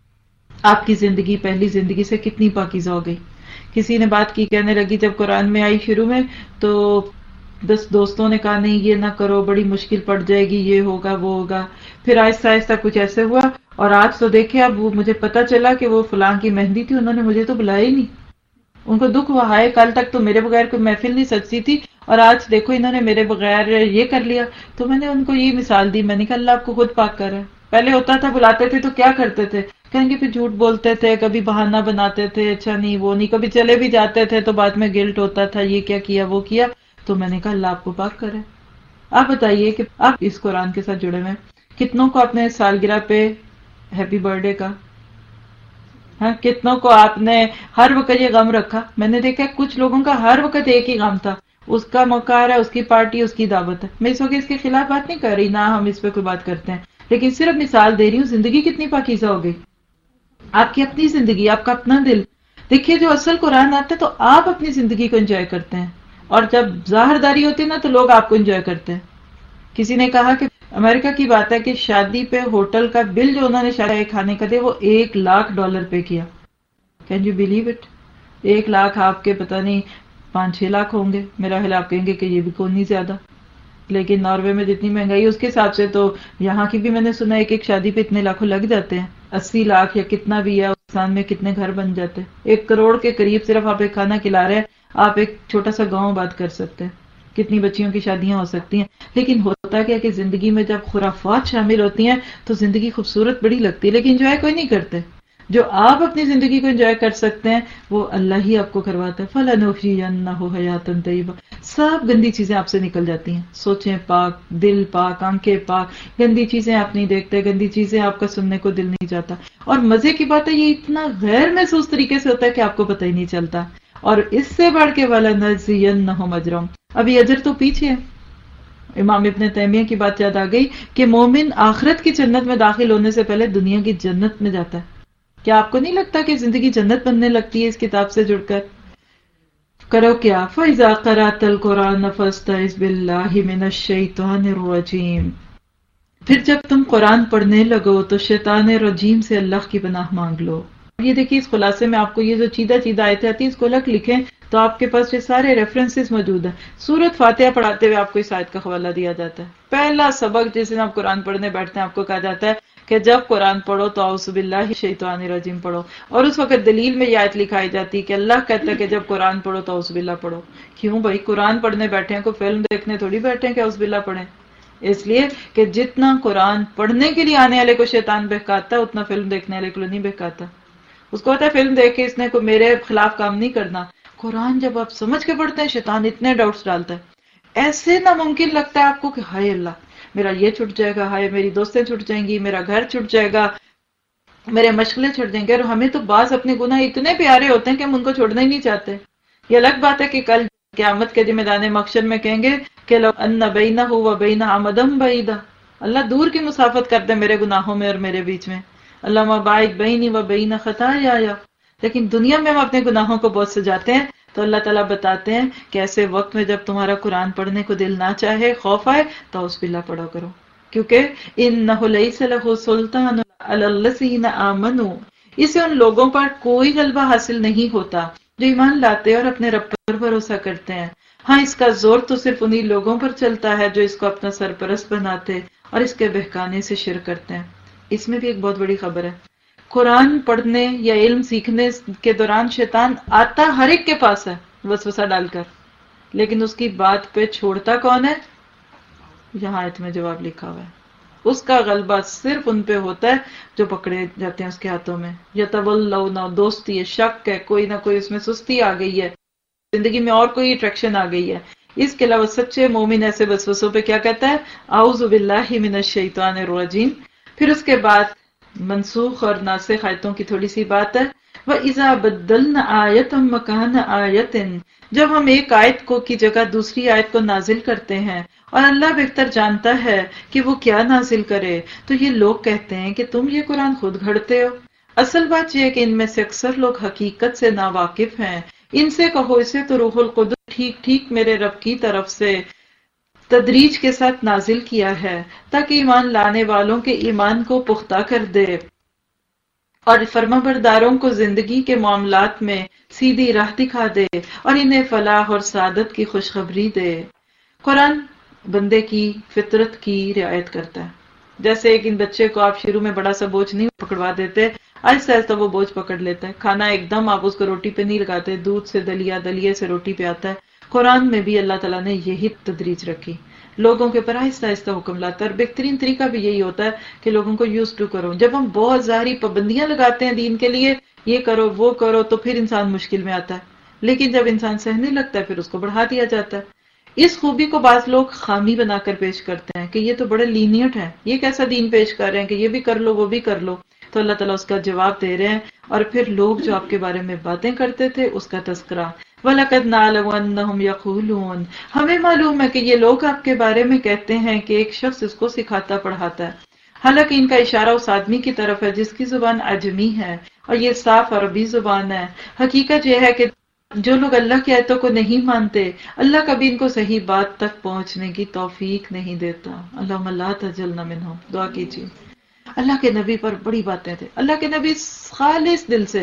آپ کی زندگی پہلی زندگی سے کتنی پاکیزہ ہو گئی۔ کسی نے بات کی، کہنے لگی جب قرآن میں آئی شروع میں تو دس دوستوں نے کہا نہیں یہ نہ کرو، بڑی مشکل پڑ جائے گی، یہ ہوگا وہ ہوگا، پھر آہستہ آہستہ کچھ ایسے ہوا، اور آج تو دیکھیں اب وہ مجھے پتا چلا کہ وہ فلاں کی مہندی تھی، انہوں نے مجھے تو بلایا ہی نہیں، ان کو دکھ ہوا، ہائے کل تک تو میرے بغیر کوئی محفل نہیں سجتی تھی اور آج دیکھو انہوں نے میرے بغیر یہ کر لیا۔ تو میں نے ان کو یہ مثال دی، میں نے کہا اللہ آپ کو خود پاک کر ہے۔ پہلے ہوتا تھا بلاتے تھے تو کیا کرتے تھے، کہیں گے پھر جھوٹ بولتے تھے، کبھی بہانہ بناتے تھے، اچھا نہیں وہ نہیں، کبھی چلے بھی جاتے تھے تو بعد میں گلٹ ہوتا تھا یہ کیا کیا وہ کیا۔ تو میں نے کہا اللہ آپ کو پاک کرے۔ آپ بتائیے کہ آپ اس قرآن کے ساتھ جڑے ہوئے کتنوں کو اپنے سالگرہ پہ ہیپی برتھ ڈے کا، ہاں کتنوں کو آپ نے ہر وقت یہ غم رکھا؟ میں نے دیکھا کچھ لوگوں کا ہر وقت ایک ہی غم تھا، اس کا موقع آ رہا ہے، اس کی پارٹی، اس کی دعوت ہے۔ میں اس وقت اس کے خلاف بات نہیں کر رہی، نہ ہم اس پہ کوئی بات کرتے ہیں، لیکن صرف مثال دے رہی ہوں زندگی کتنی پاکیزہ ہو گئی، آپ کی اپنی زندگی، آپ کا اپنا دل۔ دیکھیے جو اصل قرآن آتا ہے تو آپ اپنی زندگی کو انجوائے کرتے ہیں، اور جب ظاہر داری ہوتی ہے نا تو لوگ آپ کو انجوائے کرتے ہیں۔ کسی نے کہا کہ امریکہ کی بات ہے کہ شادی پہ ہوٹل کا بل جو انہوں نے شادی کھانے کا دیا وہ ایک لاکھ ڈالر پے کیا۔ Can you believe it? ایک لاکھ آپ کے پتہ نہیں پانچ چھ لاکھ ہوں گے، میرا خیال آپ کہیں گے کہ یہ بھی کوئی نہیں زیادہ، لیکن ناروے میں جتنی مہنگائی اس کے حساب سے تو یہاں کی بھی میں نے سنا ایک ایک شادی پہ اتنے لاکھوں لگ جاتے ہیں، اسی لاکھ یا کتنا بھی ہے، پاکستان میں کتنے گھر بن جاتے ہیں، ایک کروڑ کے قریب صرف آپ ایک کھانا کھلا رہے ہیں، آپ ایک چھوٹا سا گاؤں آباد کر سکتے ہیں، کتنی بچیوں کی شادیاں ہو سکتی ہیں۔ لیکن ہوتا کیا کہ زندگی میں جب خرافات شامل ہوتی ہیں تو زندگی خوبصورت بڑی لگتی ہے، لیکن انجوائے کوئی نہیں کرتے۔ جو آپ اپنی زندگی کو انجوائے کر سکتے ہیں وہ اللہ ہی آپ کو کرواتا ہے۔ فَلَنُحْيِيَنَّهُ حَيَاةً طَيِّبَةً، سب گندی چیزیں آپ سے نکل جاتی ہیں، سوچیں پاک، دل پاک، آنکھیں پاک، گندی چیزیں آپ نہیں دیکھتے، گندی چیزیں آپ کا سننے کو دل نہیں جاتا۔ اور مزے کی بات ہے یہ اتنا غیر محسوس طریقے سے ہوتا ہے کہ آپ کو پتہ ہی نہیں چلتا، اور اس سے بڑھ کے وَلَنَجْزِيَنَّهُمْ أَجْرَهُمْ، اب یہ اجر تو پیچھے ہے۔ امام ابن تیمیہ کی بات یاد آ گئی کہ مومن آخرت کی جنت میں داخل ہونے سے پہلے دنیا کی جنت میں جاتا ہے۔ کیا آپ کو نہیں لگتا کہ زندگی جنت بننے لگتی ہے اس کتاب سے جڑ کر؟ کرو کیا؟ فَإِذَا قَرَأْتَ الْقُرْآنَ فَاسْتَعِذْ بِاللَّهِ مِنَ الشَّيْطَانِ الرَّجِيمِ، پھر جب تم قرآن پڑھنے لگو تو شیطان رجیم سے اللہ کی پناہ مانگ لو۔ یہ دیکھیے اس خلاصے میں آپ کو یہ جو چیدہ چیدہ آیتیں آتی ہیں اس کو الگ لکھیں تو آپ کے پاس یہ سارے ریفرنسز موجود ہیں۔ سورۃ فاتحہ پڑھاتے ہوئے آپ کو اس آیت کا حوالہ دیا جاتا ہے۔ پہلا سبق جس دن آپ قرآن پڑھنے بیٹھتے ہیں آپ کو کہا جاتا ہے کہ جب قرآن پڑھو تو اعوذ باللہ الشیطان الرجیم پڑھو، اور اس وقت دلیل میں یہ آیت لکھائی جاتی ہے کہ اللہ کہتا ہے کہ جب قرآن پڑھو تو اعوذ باللہ پڑھو۔ کیوں بھائی؟ قرآن پڑھنے بیٹھے ہیں، کوئی فلم دیکھنے تھوڑی بیٹھے ہیں کہ اعوذ باللہ پڑھیں، اس لیے کہ جتنا قرآن پڑھنے کے لیے آنے والے کو شیطان بہکاتا ہے اتنا فلم دیکھنے والے کو نہیں بہکاتا۔ اس کو ہوتا ہے فلم دیکھ کے اس نے کو میرے خلاف کام نہیں کرنا۔ قرآن جب آپ سمجھ کے پڑھتے ہیں شیطان اتنے ڈاؤٹس ڈالتا ہے، ایسے ناممکن لگتا ہے آپ کو کہ ہائے اللہ میرا یہ چھٹ جائے گا، ہائے میری دوستیں چھٹ جائیں گی، میرا گھر چھٹ جائے گا، میرے مشغلے چھٹ جائیں گے. اور ہمیں تو بعض اپنے گناہ اتنے پیارے ہوتے ہیں کہ ہم ان کو چھوڑنا ہی نہیں چاہتے. یہ الگ بات ہے کہ کل قیامت کے میدان محشر میں کہیں گے کہ لو ان بینہ و بینہ امدم بعیدہ، اللہ دور کی مسافت کر دے میرے گناہوں میں اور میرے بیچ میں، اللہم باعد بینی و بین خطایا. لیکن دنیا میں ہم اپنے گناہوں کو بہت سجاتے ہیں. تو اللہ تعالیٰ بتاتے ہیں کہ ایسے وقت میں جب تمہارا قرآن پڑھنے کو دل نہ چاہے، خوف آئے، تو اعوذ باللہ پڑھا کرو، کیونکہ انہ لیس لہ سلطان علی الذین آمنوا، اسے ان لوگوں پر کوئی غلبہ حاصل نہیں ہوتا جو ایمان لاتے اور اپنے رب پر بھروسہ کرتے ہیں. ہاں اس کا زور تو صرف انہی لوگوں پر چلتا ہے جو اس کو اپنا سرپرست بناتے اور اس کے بہکانے سے شرک کرتے ہیں. اس میں بھی ایک بہت بڑی خبر ہے، قرآن پڑھنے یا علم سیکھنے کے دوران شیطان آتا ہر ایک کے پاس ہے وسوسہ ڈال کر، لیکن اس کی بات پہ چھوڑتا کون ہے؟ یہاں آیت میں جواب لکھا ہوا ہے، اس کا غلبہ صرف ان پہ ہوتا ہے جو پکڑے جاتے ہیں اس کے ہاتھوں میں. یتولون، دوستی ہے، شک ہے، کوئی نہ کوئی اس میں سستی آ گئی ہے، زندگی میں اور کوئی اٹریکشن آ گئی ہے. اس کے علاوہ سچے مومن ایسے وسوسوں پہ کیا کہتا ہے؟ اعوذ باللہ من الشیطان الرجیم. پھر اس کے بعد منسوخ اور ناسخ آیتوں کی تھوڑی سی بات ہے. وَإِذَا بَدَّلْنَا آیَةً مَكَانَ آیَةٍ، جب ہم ایک آیت کو کی جگہ دوسری آیت کو نازل کرتے ہیں اور اللہ بہتر جانتا ہے کہ وہ کیا نازل کرے، تو یہ لوگ کہتے ہیں کہ تم یہ قرآن خود گھڑتے ہو. اصل بات یہ ہے کہ ان میں سے اکثر لوگ حقیقت سے ناواقف ہیں. ان سے کہو اسے تو روح القدس ٹھیک ٹھیک میرے رب کی طرف سے تدریج کے ساتھ نازل کیا ہے تاکہ ایمان لانے والوں کے ایمان کو پختہ کر دے اور فرما برداروں کو زندگی کے معاملات میں سیدھی راہ دکھا دے اور انہیں فلاح اور سعادت کی خوشخبری دے. قرآن بندے کی فطرت کی رعایت کرتا ہے. جیسے ایک ان بچے کو آپ شروع میں بڑا سا بوجھ نہیں پکڑوا دیتے، آہستہ آہستہ وہ بوجھ پکڑ لیتا ہے. کھانا ایک دم آپ اس کو روٹی پہ نہیں لگاتے، دودھ سے دلیا، دلیے سے روٹی پہ آتا ہے. قرآن میں بھی اللہ تعالیٰ نے یہی تدریج رکھی، لوگوں کے اوپر آہستہ آہستہ حکم لاتا ہے. اور بہترین طریقہ بھی یہی ہوتا ہے کہ لوگوں کو یوز ٹو کرو. جب ہم بہت ظاہری پابندیاں لگاتے ہیں دین کے لیے، یہ کرو وہ کرو، تو پھر انسان مشکل میں آتا ہے. لیکن جب انسان سہنے لگتا ہے پھر اس کو بڑھا دیا جاتا ہے. اس خوبی کو بعض لوگ خامی بنا کر پیش کرتے ہیں کہ یہ تو بڑے لینیٹ ہے، یہ کیسا دین پیش کر رہے ہیں کہ یہ بھی کر لو وہ بھی کر لو. تو اللہ تعالیٰ اس کا جواب دے رہے ہیں. اور پھر لوگ جو آپ کے بارے میں باتیں کرتے تھے اس کا تذکرہ. وَلَقَدْ نَعْلَمُ أَنَّهُمْ يَقُولُونَ، ہمیں معلوم ہے کہ یہ لوگ آپ کے بارے میں کہتے ہیں کہ ایک شخص اس کو سکھاتا پڑھاتا ہے. حالانکہ ان کا اشارہ اس آدمی کی طرف ہے جس کی زبان عجمی ہے اور یہ صاف عربی زبان ہے. حقیقت یہ ہے کہ جو لوگ اللہ کی آیتوں کو نہیں مانتے، اللہ کبھی ان کو صحیح بات تک پہنچنے کی توفیق نہیں دیتا. اللہم لا تجعلنا منہم. دعا کیجیے. اللہ کے نبی پر بڑی باتیں تھے. اللہ کے نبی خالص دل سے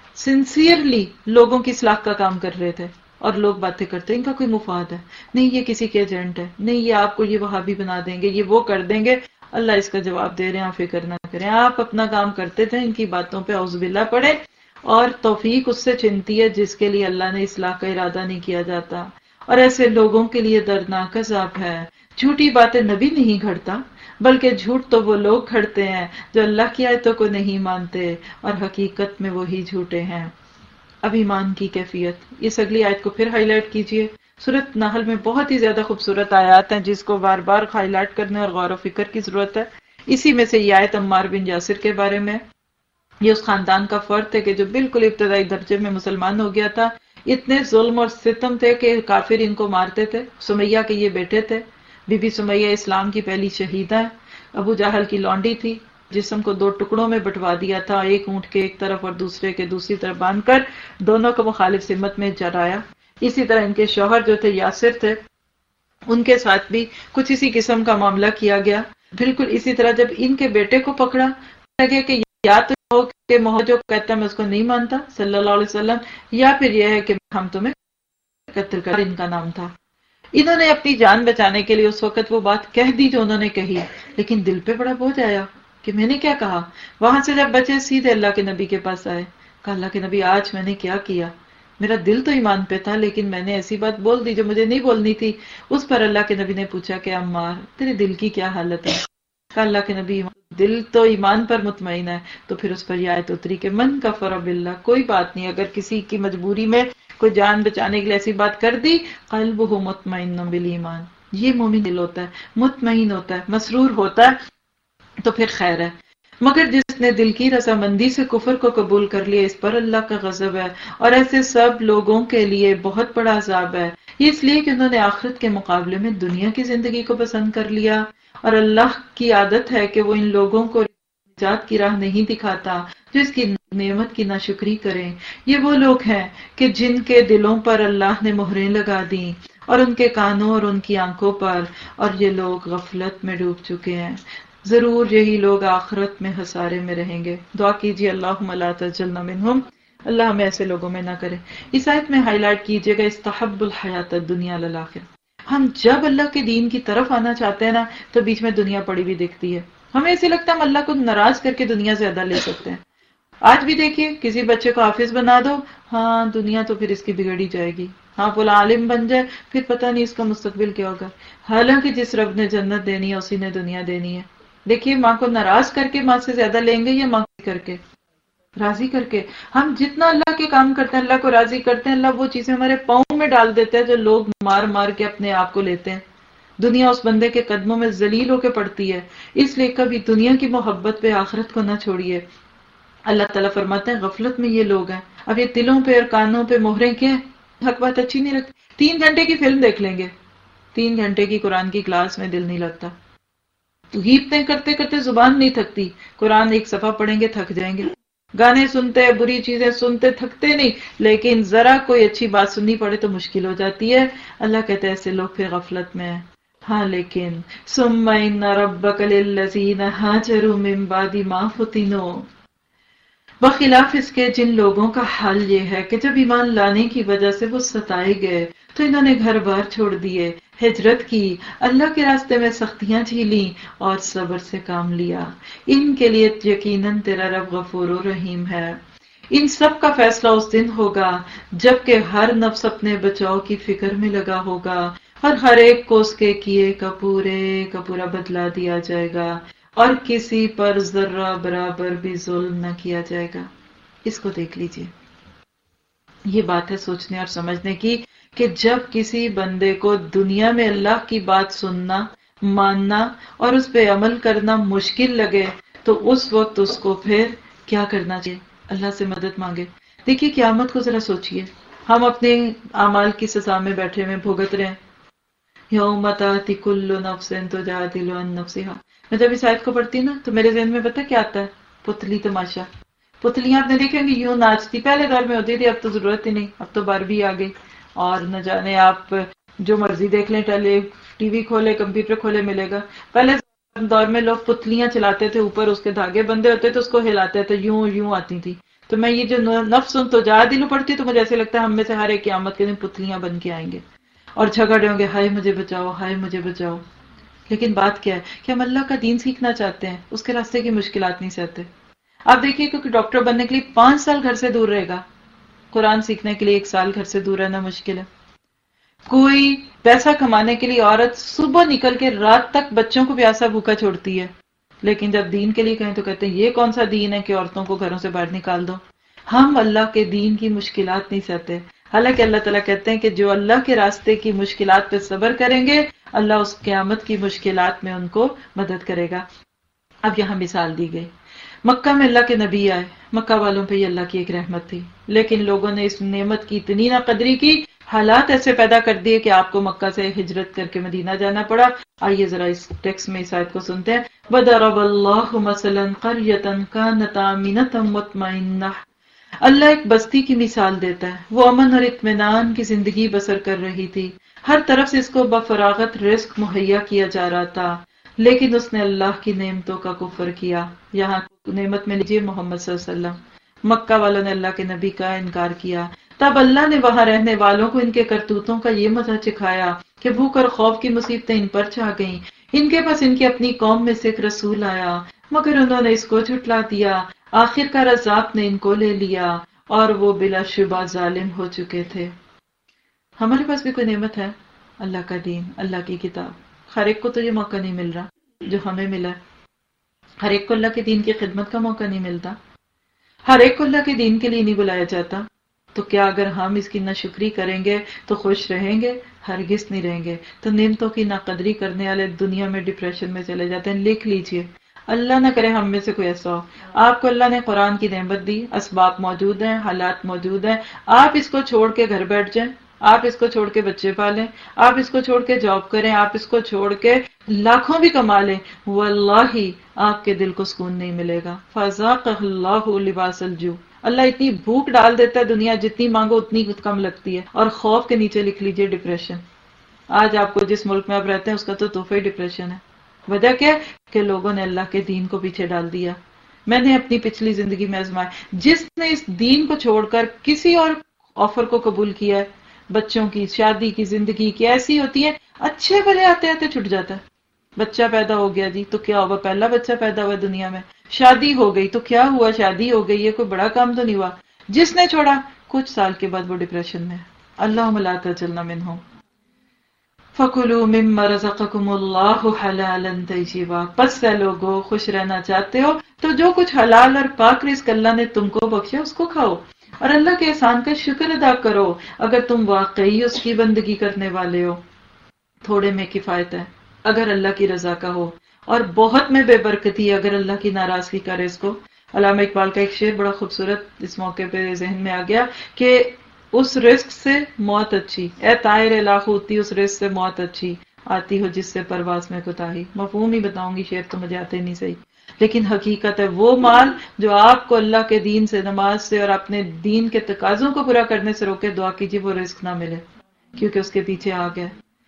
سنسیئرلی لوگوں کی اصلاح کا کام کر رہے تھے، اور لوگ باتیں کرتے ان کا کوئی مفاد ہے نہیں، یہ کسی کے ایجنٹ ہے نہیں، یہ آپ کو یہ وہابی بنا دیں گے، یہ وہ کر دیں گے. اللہ اس کا جواب دے رہے ہیں، آپ فکر نہ کریں، آپ اپنا کام کرتے تھے. ان کی باتوں پہ اعوذ باللہ پڑھے، اور توفیق اس سے چنتی ہے جس کے لیے اللہ نے اصلاح کا ارادہ نہیں کیا جاتا. اور ایسے لوگوں کے لیے دردناک عذاب ہے. جھوٹی باتیں نبی نہیں گھڑتا، بلکہ جھوٹ تو وہ لوگ گھڑتے ہیں جو اللہ کی آیتوں کو نہیں مانتے اور حقیقت میں وہی جھوٹے ہیں. اب ایمان کی کیفیت، اس اگلی آیت کو پھر ہائی لائٹ کیجیے. سورۃ نحل میں بہت ہی زیادہ خوبصورت آیات ہیں جس کو بار بار ہائی لائٹ کرنے اور غور و فکر کی ضرورت ہے. اسی میں سے یہ آیت عمار بن یاسر کے بارے میں. یہ اس خاندان کا فرد تھے کہ جو بالکل ابتدائی درجے میں مسلمان ہو گیا تھا. اتنے ظلم اور ستم تھے کہ کافر ان کو مارتے تھے. سمیہ کے یہ بیٹے تھے. بی بی سمیہ اسلام کی پہلی شہیدہ ہے. ابو جہل کی لونڈی تھی، جسم کو دو ٹکڑوں میں بٹوا دیا تھا، ایک اونٹ کے ایک طرف اور دوسرے کے دوسری طرف باندھ کر دونوں کو مخالف سمت میں جرایا. اسی طرح ان کے شوہر جو تھے یاسر تھے، ان کے ساتھ بھی کچھ اسی قسم کا معاملہ کیا گیا. بالکل اسی طرح جب ان کے بیٹے کو پکڑا، لگے کہ یا تو کہ محمد جو کہتا ہے میں اس کو نہیں مانتا صلی اللہ علیہ وسلم، یا پھر یہ ہے کہ ہم تمہیں قتل کر. ان کا نام تھا. انہوں نے اپنی جان بچانے کے لیے اس وقت وہ بات کہہ دی جو انہوں نے کہی، لیکن دل پہ بڑا بوجھ آیا کہ میں نے کیا کہا. وہاں سے جب بچے سیدھے اللہ کے نبی کے پاس آئے، کہا اللہ کے نبی آج میں نے کیا کیا، میرا دل تو ایمان پہ تھا لیکن میں نے ایسی بات بول دی جو مجھے نہیں بولنی تھی. اس پر اللہ کے نبی نے پوچھا کہ عمار تیرے دل کی کیا حالت ہے. کہا اللہ کے نبی دل تو ایمان پر مطمئن ہے. تو پھر اس پر یہ آیت اتری کہ من کفر باللہ، کوئی بات نہیں، اگر کسی کی مجبوری میں کوئی جان بچانے کے لیے ایسی بات کر دی، قلبہ مطمئن بالایمان، یہ مومن دل ہوتا ہے، مطمئن ہوتا ہے، مسرور ہوتا ہے، تو پھر خیر ہے۔ مگر جس نے دل کی رضامندی سے کفر کو قبول کر لیا، اس پر اللہ کا غضب ہے، اور ایسے سب لوگوں کے لیے بہت بڑا عذاب ہے۔ یہ اس لیے کہ انہوں نے آخرت کے مقابلے میں دنیا کی زندگی کو پسند کر لیا، اور اللہ کی عادت ہے کہ وہ ان لوگوں کو نجات کی راہ نہیں دکھاتا جو اس کی نعمت کی ناشکری کریں۔ یہ وہ لوگ ہیں کہ جن کے دلوں پر اللہ نے مہریں لگا دیں، اور ان کے کانوں اور ان کی آنکھوں پر، اور یہ لوگ غفلت میں ڈوب چکے ہیں۔ ضرور یہی لوگ آخرت میں خسارے میں رہیں گے۔ دعا کیجیے اللہم لا تجعلنا منہم، اللہ ہمیں ایسے لوگوں میں نہ کرے۔ اس آیت میں ہائی لائٹ کیجیے گا استحب الحیات الدنیا علی الآخرہ۔ ہم جب اللہ کے دین کی طرف آنا چاہتے ہیں نا تو بیچ میں دنیا پڑی بھی دکھتی ہے، ہمیں ایسے لگتا ہے ہم اللہ کو ناراض کر کے دنیا زیادہ لے سکتے ہیں۔ آج بھی دیکھیے کسی بچے کو حافظ بنا دو، ہاں دنیا تو پھر اس کی بگڑی جائے گی، ہاں فلاں عالم بن جائے پھر پتہ نہیں اس کا مستقبل کیا ہوگا، حالانکہ جس رب نے جنت دینی ہے اسی نے دنیا دینی ہے۔ دیکھیے ماں کو ناراض کر کے ماں سے زیادہ لیں گے یا ماں کر کے راضی کر کے؟ ہم جتنا اللہ کے کام کرتے ہیں، اللہ کو راضی کرتے ہیں، اللہ وہ چیزیں ہمارے پاؤں میں ڈال دیتے ہیں جو لوگ مار مار کے اپنے آپ کو لیتے ہیں۔ دنیا اس بندے کے قدموں میں ذلیل ہو کے پڑتی ہے، اس لیے کبھی دنیا کی محبت پہ آخرت کو نہ چھوڑیے۔ اللہ تعالیٰ فرماتے ہیں غفلت میں یہ لوگ ہیں۔ اب یہ دلوں پہ اور کانوں پہ مہریں کیا ہیں؟ حق بات اچھی نہیں لگتی۔ تین گھنٹے کی فلم دیکھ لیں گے، تین گھنٹے کی قرآن کی کلاس میں دل نہیں لگتا، گیتیں کرتے کرتے زبان نہیں تھکتی، قرآن ایک صفحہ پڑھیں گے تھک جائیں گے، گانے سنتے بری چیزیں سنتے تھکتے نہیں، لیکن ذرا کوئی اچھی بات سننی پڑے تو مشکل ہو جاتی ہے۔ اللہ کہتے ہیں ایسے لوگ پھر غفلت میں ہیں۔ ہاں لیکن ثم ان ربک للذین ہاجروا من بعد ما فتنوا، بخلاف اس کے جن لوگوں کا حال یہ ہے کہ جب ایمان لانے کی وجہ سے وہ ستائے گئے تو انہوں نے گھر بار چھوڑ دیے، ہجرت کی، اللہ کے راستے میں سختیاں جھیلیں اور صبر سے کام لیا، ان کے لیے یقیناً تیرا رب غفور و رحیم ہے۔ ان سب کا فیصلہ اس دن ہوگا جبکہ ہر نفس اپنے بچاؤ کی فکر میں لگا ہوگا اور ہر ایک کو اس کے کیے کا پورے کا پورا بدلہ دیا جائے گا، اور کسی پر ذرہ برابر بھی ظلم نہ کیا جائے گا۔ اس کو دیکھ لیجئے، یہ بات ہے سوچنے اور سمجھنے کی کہ جب کسی بندے کو دنیا میں اللہ کی بات سننا، ماننا اور اس پہ عمل کرنا مشکل لگے تو اس وقت اس کو پھر کیا کرنا چاہیے؟ اللہ سے مدد مانگے۔ دیکھیے قیامت کو ذرا سوچئے، ہم اپنے اعمال کی سزا میں بیٹھے ہوئے بھگت رہے ہیں۔ یوم تأتی کل نفس تجادل عن نفسها، میں جب اس آیت کو پڑھتی ہوں نا تو میرے ذہن میں پتہ کیا آتا ہے؟ پتلی تماشا۔ پتلیاں آپ نے دیکھیں گے یوں ناچتی، پہلے دور میں ہوتی تھی، اب تو ضرورت ہی نہیں، اب تو باربی آ گئی، اور نہ جانے آپ جو مرضی دیکھ لیں، ٹیلی ٹی وی کھولے کمپیوٹر کھولے ملے گا۔ پہلے دور میں لوگ پتلیاں چلاتے تھے، اوپر اس کے دھاگے بندے ہوتے تھے، اس کو ہلاتے تھے، یوں یوں آتی تھی۔ تو میں یہ جو نفس تو جا دل پڑتی تو مجھے ایسے لگتا ہے ہم میں سے ہر ایک قیامت کے دن پتلیاں بن کے آئیں گے اور جھگڑے ہوں گے، ہائے مجھے بچاؤ، ہائے مجھے بچاؤ۔ لیکن بات کیا ہے کہ ہم اللہ کا دین سیکھنا چاہتے ہیں، اس کے راستے کی مشکلات نہیں سہتے۔ آپ دیکھیے کہ ڈاکٹر بننے کے لیے پانچ سال گھر سے دور رہے گا، قرآن سیکھنے کے لیے ایک سال گھر سے دور رہنا مشکل ہے۔ کوئی پیسہ کمانے کے لیے عورت صبح نکل کے رات تک بچوں کو پیاسا بھوکا چھوڑتی ہے، لیکن جب دین کے لیے کہیں تو کہتے ہیں یہ کون سا دین ہے کہ عورتوں کو گھروں سے باہر نکال دو۔ ہم اللہ کے دین کی مشکلات نہیں سہتے، حالانکہ اللہ تعالیٰ کہتے ہیں کہ جو اللہ کے راستے کی مشکلات پہ صبر کریں گے اللہ اس قیامت کی مشکلات میں ان کو مدد کرے گا۔ اب یہاں مثال دی گئی، مکہ میں اللہ کے نبی آئے، مکہ والوں پہ یہ اللہ کی ایک رحمت تھی، لیکن لوگوں نے اس نعمت کی اتنی نہ قدری کی، حالات ایسے پیدا کر دیے کہ آپ کو مکہ سے ہجرت کر کے مدینہ جانا پڑا۔ آئیے ذرا اس ٹیکسٹ میں اس آیت کو سنتے ہیں۔ وَضَرَبَ اللَّهُ مَثَلًا قَرْيَةً كَانَتْ آمِنَةً مُطْمَئِنَّةً، اللہ ایک بستی کی مثال دیتا ہے، وہ امن اور اطمینان کی زندگی بسر کر رہی تھی، ہر طرف سے اس کو بفراغت رزق مہیا کیا جا رہا تھا، لیکن اس نے اللہ کی نعمتوں کا کفر کیا۔ یہاں نعمت میں لیجیے محمد صلی اللہ علیہ وسلم، مکہ والوں نے اللہ کے نبی کا انکار کیا، تب اللہ نے وہاں رہنے والوں کو ان کے کرتوتوں کا یہ مزہ چکھایا کہ بھوک اور خوف کی مصیبتیں ان پر چھا گئیں۔ ان کے پاس ان کی اپنی قوم میں سے ایک رسول آیا مگر انہوں نے اس کو جھٹلا دیا، آخر کار عذاب نے ان کو لے لیا اور وہ بلا شبہ ظالم ہو چکے تھے۔ ہمارے پاس بھی کوئی نعمت ہے، اللہ کا دین، اللہ کی کتاب۔ ہر ایک کو تو یہ موقع نہیں مل رہا جو ہمیں ملا ہے، ہر ایک کو اللہ کے دین کی خدمت کا موقع نہیں ملتا، ہر ایک کو اللہ کے دین کے لیے نہیں بلایا جاتا۔ تو کیا اگر ہم اس کی ناشکری کریں گے تو خوش رہیں گے؟ ہرگز نہیں رہیں گے. تو نعمتوں کی ناقدری کرنے والے دنیا میں ڈپریشن میں چلے جاتے ہیں. لکھ لیجئے، اللہ نہ کرے ہم میں سے کوئی ایسا ہو. آپ کو اللہ نے قرآن کی نعمت دی، اسباب موجود ہیں، حالات موجود ہیں، آپ اس کو چھوڑ کے گھر بیٹھ جائیں، آپ اس کو چھوڑ کے بچے پالیں، آپ اس کو چھوڑ کے جاب کریں، آپ اس کو چھوڑ کے لاکھوں بھی کما لیں، واللہ آپ کے دل کو سکون نہیں ملے گا. فَذَاقَهُ اللَّهُ لِبَاسَ الْجُوعِ. اللہ اتنی بھوک ڈال دیتا ہے دنیا، جتنی مانگو اتنی کم لگتی ہے. اور خوف کے نیچے لکھ لیجئے ڈپریشن. آج آپ کو جس ملک میں آپ رہتے ہیں اس کا تو تحفہ ہی ڈپریشن ہے. وجہ کیا ہے کہ لوگوں نے اللہ کے دین کو پیچھے ڈال دیا. میں نے اپنی پچھلی زندگی میں آزمایا، جس نے اس دین کو چھوڑ کر کسی اور آفر کو قبول کیا ہے، بچوں کی شادی کی زندگی کی ایسی ہوتی ہے، اچھے بھلے آتے آتے چھٹ جاتا ہے. بچہ پیدا ہو گیا جی تو کیا ہوا، پہلا بچہ پیدا ہوا دنیا میں. شادی ہو گئی تو کیا ہوا، شادی ہو گئی، یہ کوئی بڑا کام تو نہیں ہوا. جس نے چھوڑا کچھ سال کے بعد وہ ڈپریشن میں. اللہم لا تجعلنا منہم. فَكُلُوا مِمَّا رَزَقَكُمُ اللَّهُ حَلَالًا طَيِّبًا. پس سے لوگو خوش رہنا چاہتے ہو تو جو کچھ حلال اور پاک رزق اللہ نے تم کو بخشا اس کو کھاؤ، اور اللہ کے احسان کا شکر ادا کرو اگر تم واقعی اس کی بندگی کرنے والے ہو. تھوڑے میں کفایت ہے اگر اللہ کی رضا کا ہو، اور بہت میں بے برکتی ہے اگر اللہ کی ناراضگی کا رزق ہو. علامہ اقبال کا ایک شعر بڑا خوبصورت اس موقع پہ ذہن میں آ گیا کہ اس رزق سے موت اچھی، اے طائر لاخوتی اس رزق سے موت اچھی، آتی ہو جس سے پرواز میں کوتاہی. مفہوم ہی بتاؤں گی، شعر تو مجھے آتے نہیں صحیح، لیکن حقیقت ہے وہ مال جو آپ کو اللہ کے دین سے، نماز سے اور اپنے دین کے تقاضوں کو پورا کرنے سے روکے، دعا کیجیے وہ رزق نہ ملے، کیونکہ اس کے پیچھے آ گیا.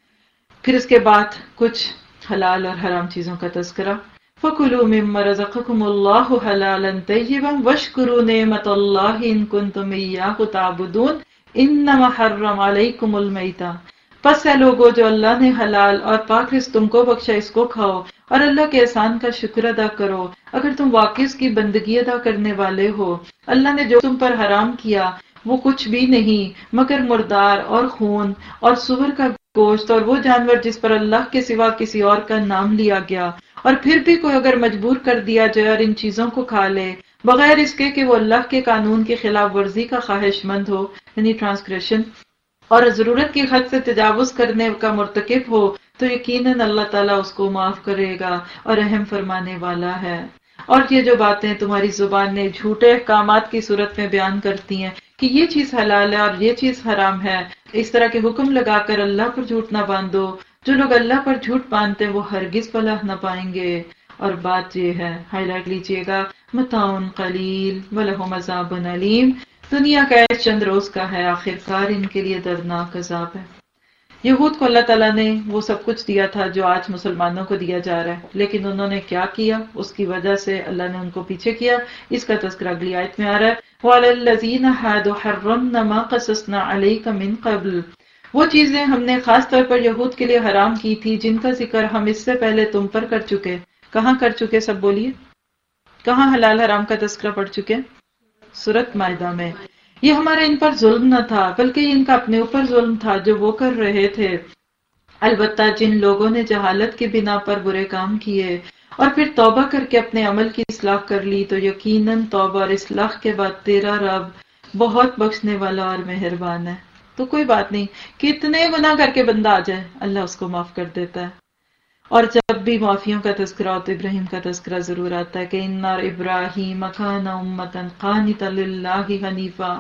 پھر اس کے بعد کچھ حلال اور حرام چیزوں کا تذکرہ. فَكُلُوا مِمَّا رَزَقَكُمُ اللَّهُ حَلَالًا طَيِّبًا وَاشْكُرُوا نِعْمَتَ اللَّهِ إِن كُنتُمْ إِيَّاهُ تَعْبُدُونَ إِنَّمَا حَرَّمَ عَلَيْكُمُ الْمَيْتَةَ. پس ہے لوگو جو اللہ نے حلال اور پاک رزق تم کو بخشا اس کو کھاؤ اور اللہ کے احسان کا شکر ادا کرو اگر تم واقعی اس کی بندگی ادا کرنے والے ہو. اللہ نے جو تم پر حرام کیا وہ کچھ بھی نہیں مگر مردار اور خون اور سور کا گوشت اور وہ جانور جس پر اللہ کے سوا کسی اور کا نام لیا گیا. اور پھر بھی کوئی اگر مجبور کر دیا جائے اور ان چیزوں کو کھا لے بغیر اس کے کہ وہ اللہ کے قانون کی خلاف ورزی کا خواہش مند ہو، یعنی ٹرانسگریشن، اور ضرورت کی حد سے تجاوز کرنے کا مرتکب ہو، تو یقیناً اللہ تعالیٰ اس کو معاف کرے گا اور رحم فرمانے والا ہے. اور یہ جو باتیں تمہاری زبان نے جھوٹے احکامات کی صورت میں بیان کرتی ہیں کہ یہ چیز حلال ہے اور یہ چیز حرام ہے، اس طرح کے حکم لگا کر اللہ پر جھوٹ نہ باندھو. جو لوگ اللہ پر جھوٹ باندھتے ہیں وہ ہرگز فلاح نہ پائیں گے. اور بات یہ ہے، ہائی لائٹ لیجیے گا، متاع قلیل ولہم عذاب علیم. دنیا کا ایس چند روز کا ہے، آخرکار ان کے لیے دردناک عذاب ہے. یہود کو اللہ تعالیٰ نے وہ سب کچھ دیا تھا جو آج مسلمانوں کو دیا جا رہا ہے، لیکن انہوں نے کیا کیا، اس کی وجہ سے اللہ نے ان کو پیچھے کیا. اس کا تذکرہ اگلی آیت میں آ رہا ہے، وَعَلَى الَّذِينَ هَادُوا حَرَّمْنَا مَا قَصَصْنَا عَلَيْكَ مِن قَبْلُ. وہ چیزیں ہم نے خاص طور پر یہود کے لیے حرام کی تھی جن کا ذکر ہم اس سے پہلے تم پر کر چکے. کہاں کر چکے، سب بولیے، کہاں حلال حرام کا تذکرہ پڑھ چکے؟ سورۃ مائدہ میں. یہ ہمارا ان پر ظلم نہ تھا بلکہ ان کا اپنے اوپر ظلم تھا جو وہ کر رہے تھے. البتہ جن لوگوں نے جہالت کی بنا پر برے کام کیے اور پھر توبہ کر کے اپنے عمل کی اصلاح کر لی تو یقیناً توبہ اور اصلاح کے بعد تیرا رب بہت بخشنے والا اور مہربان ہے. تو کوئی بات نہیں، کتنے گناہ کر کے بندہ آ جائے اللہ اس کو معاف کر دیتا ہے. اور جب بھی معافیوں کا تذکرہ ہو تو ابراہیم کا تذکرہ ضرور آتا ہے کہ اِنَّ ابراہیم کَانَ أُمَّةً قَانِتًا لِلَّهِ حَنِیفًا.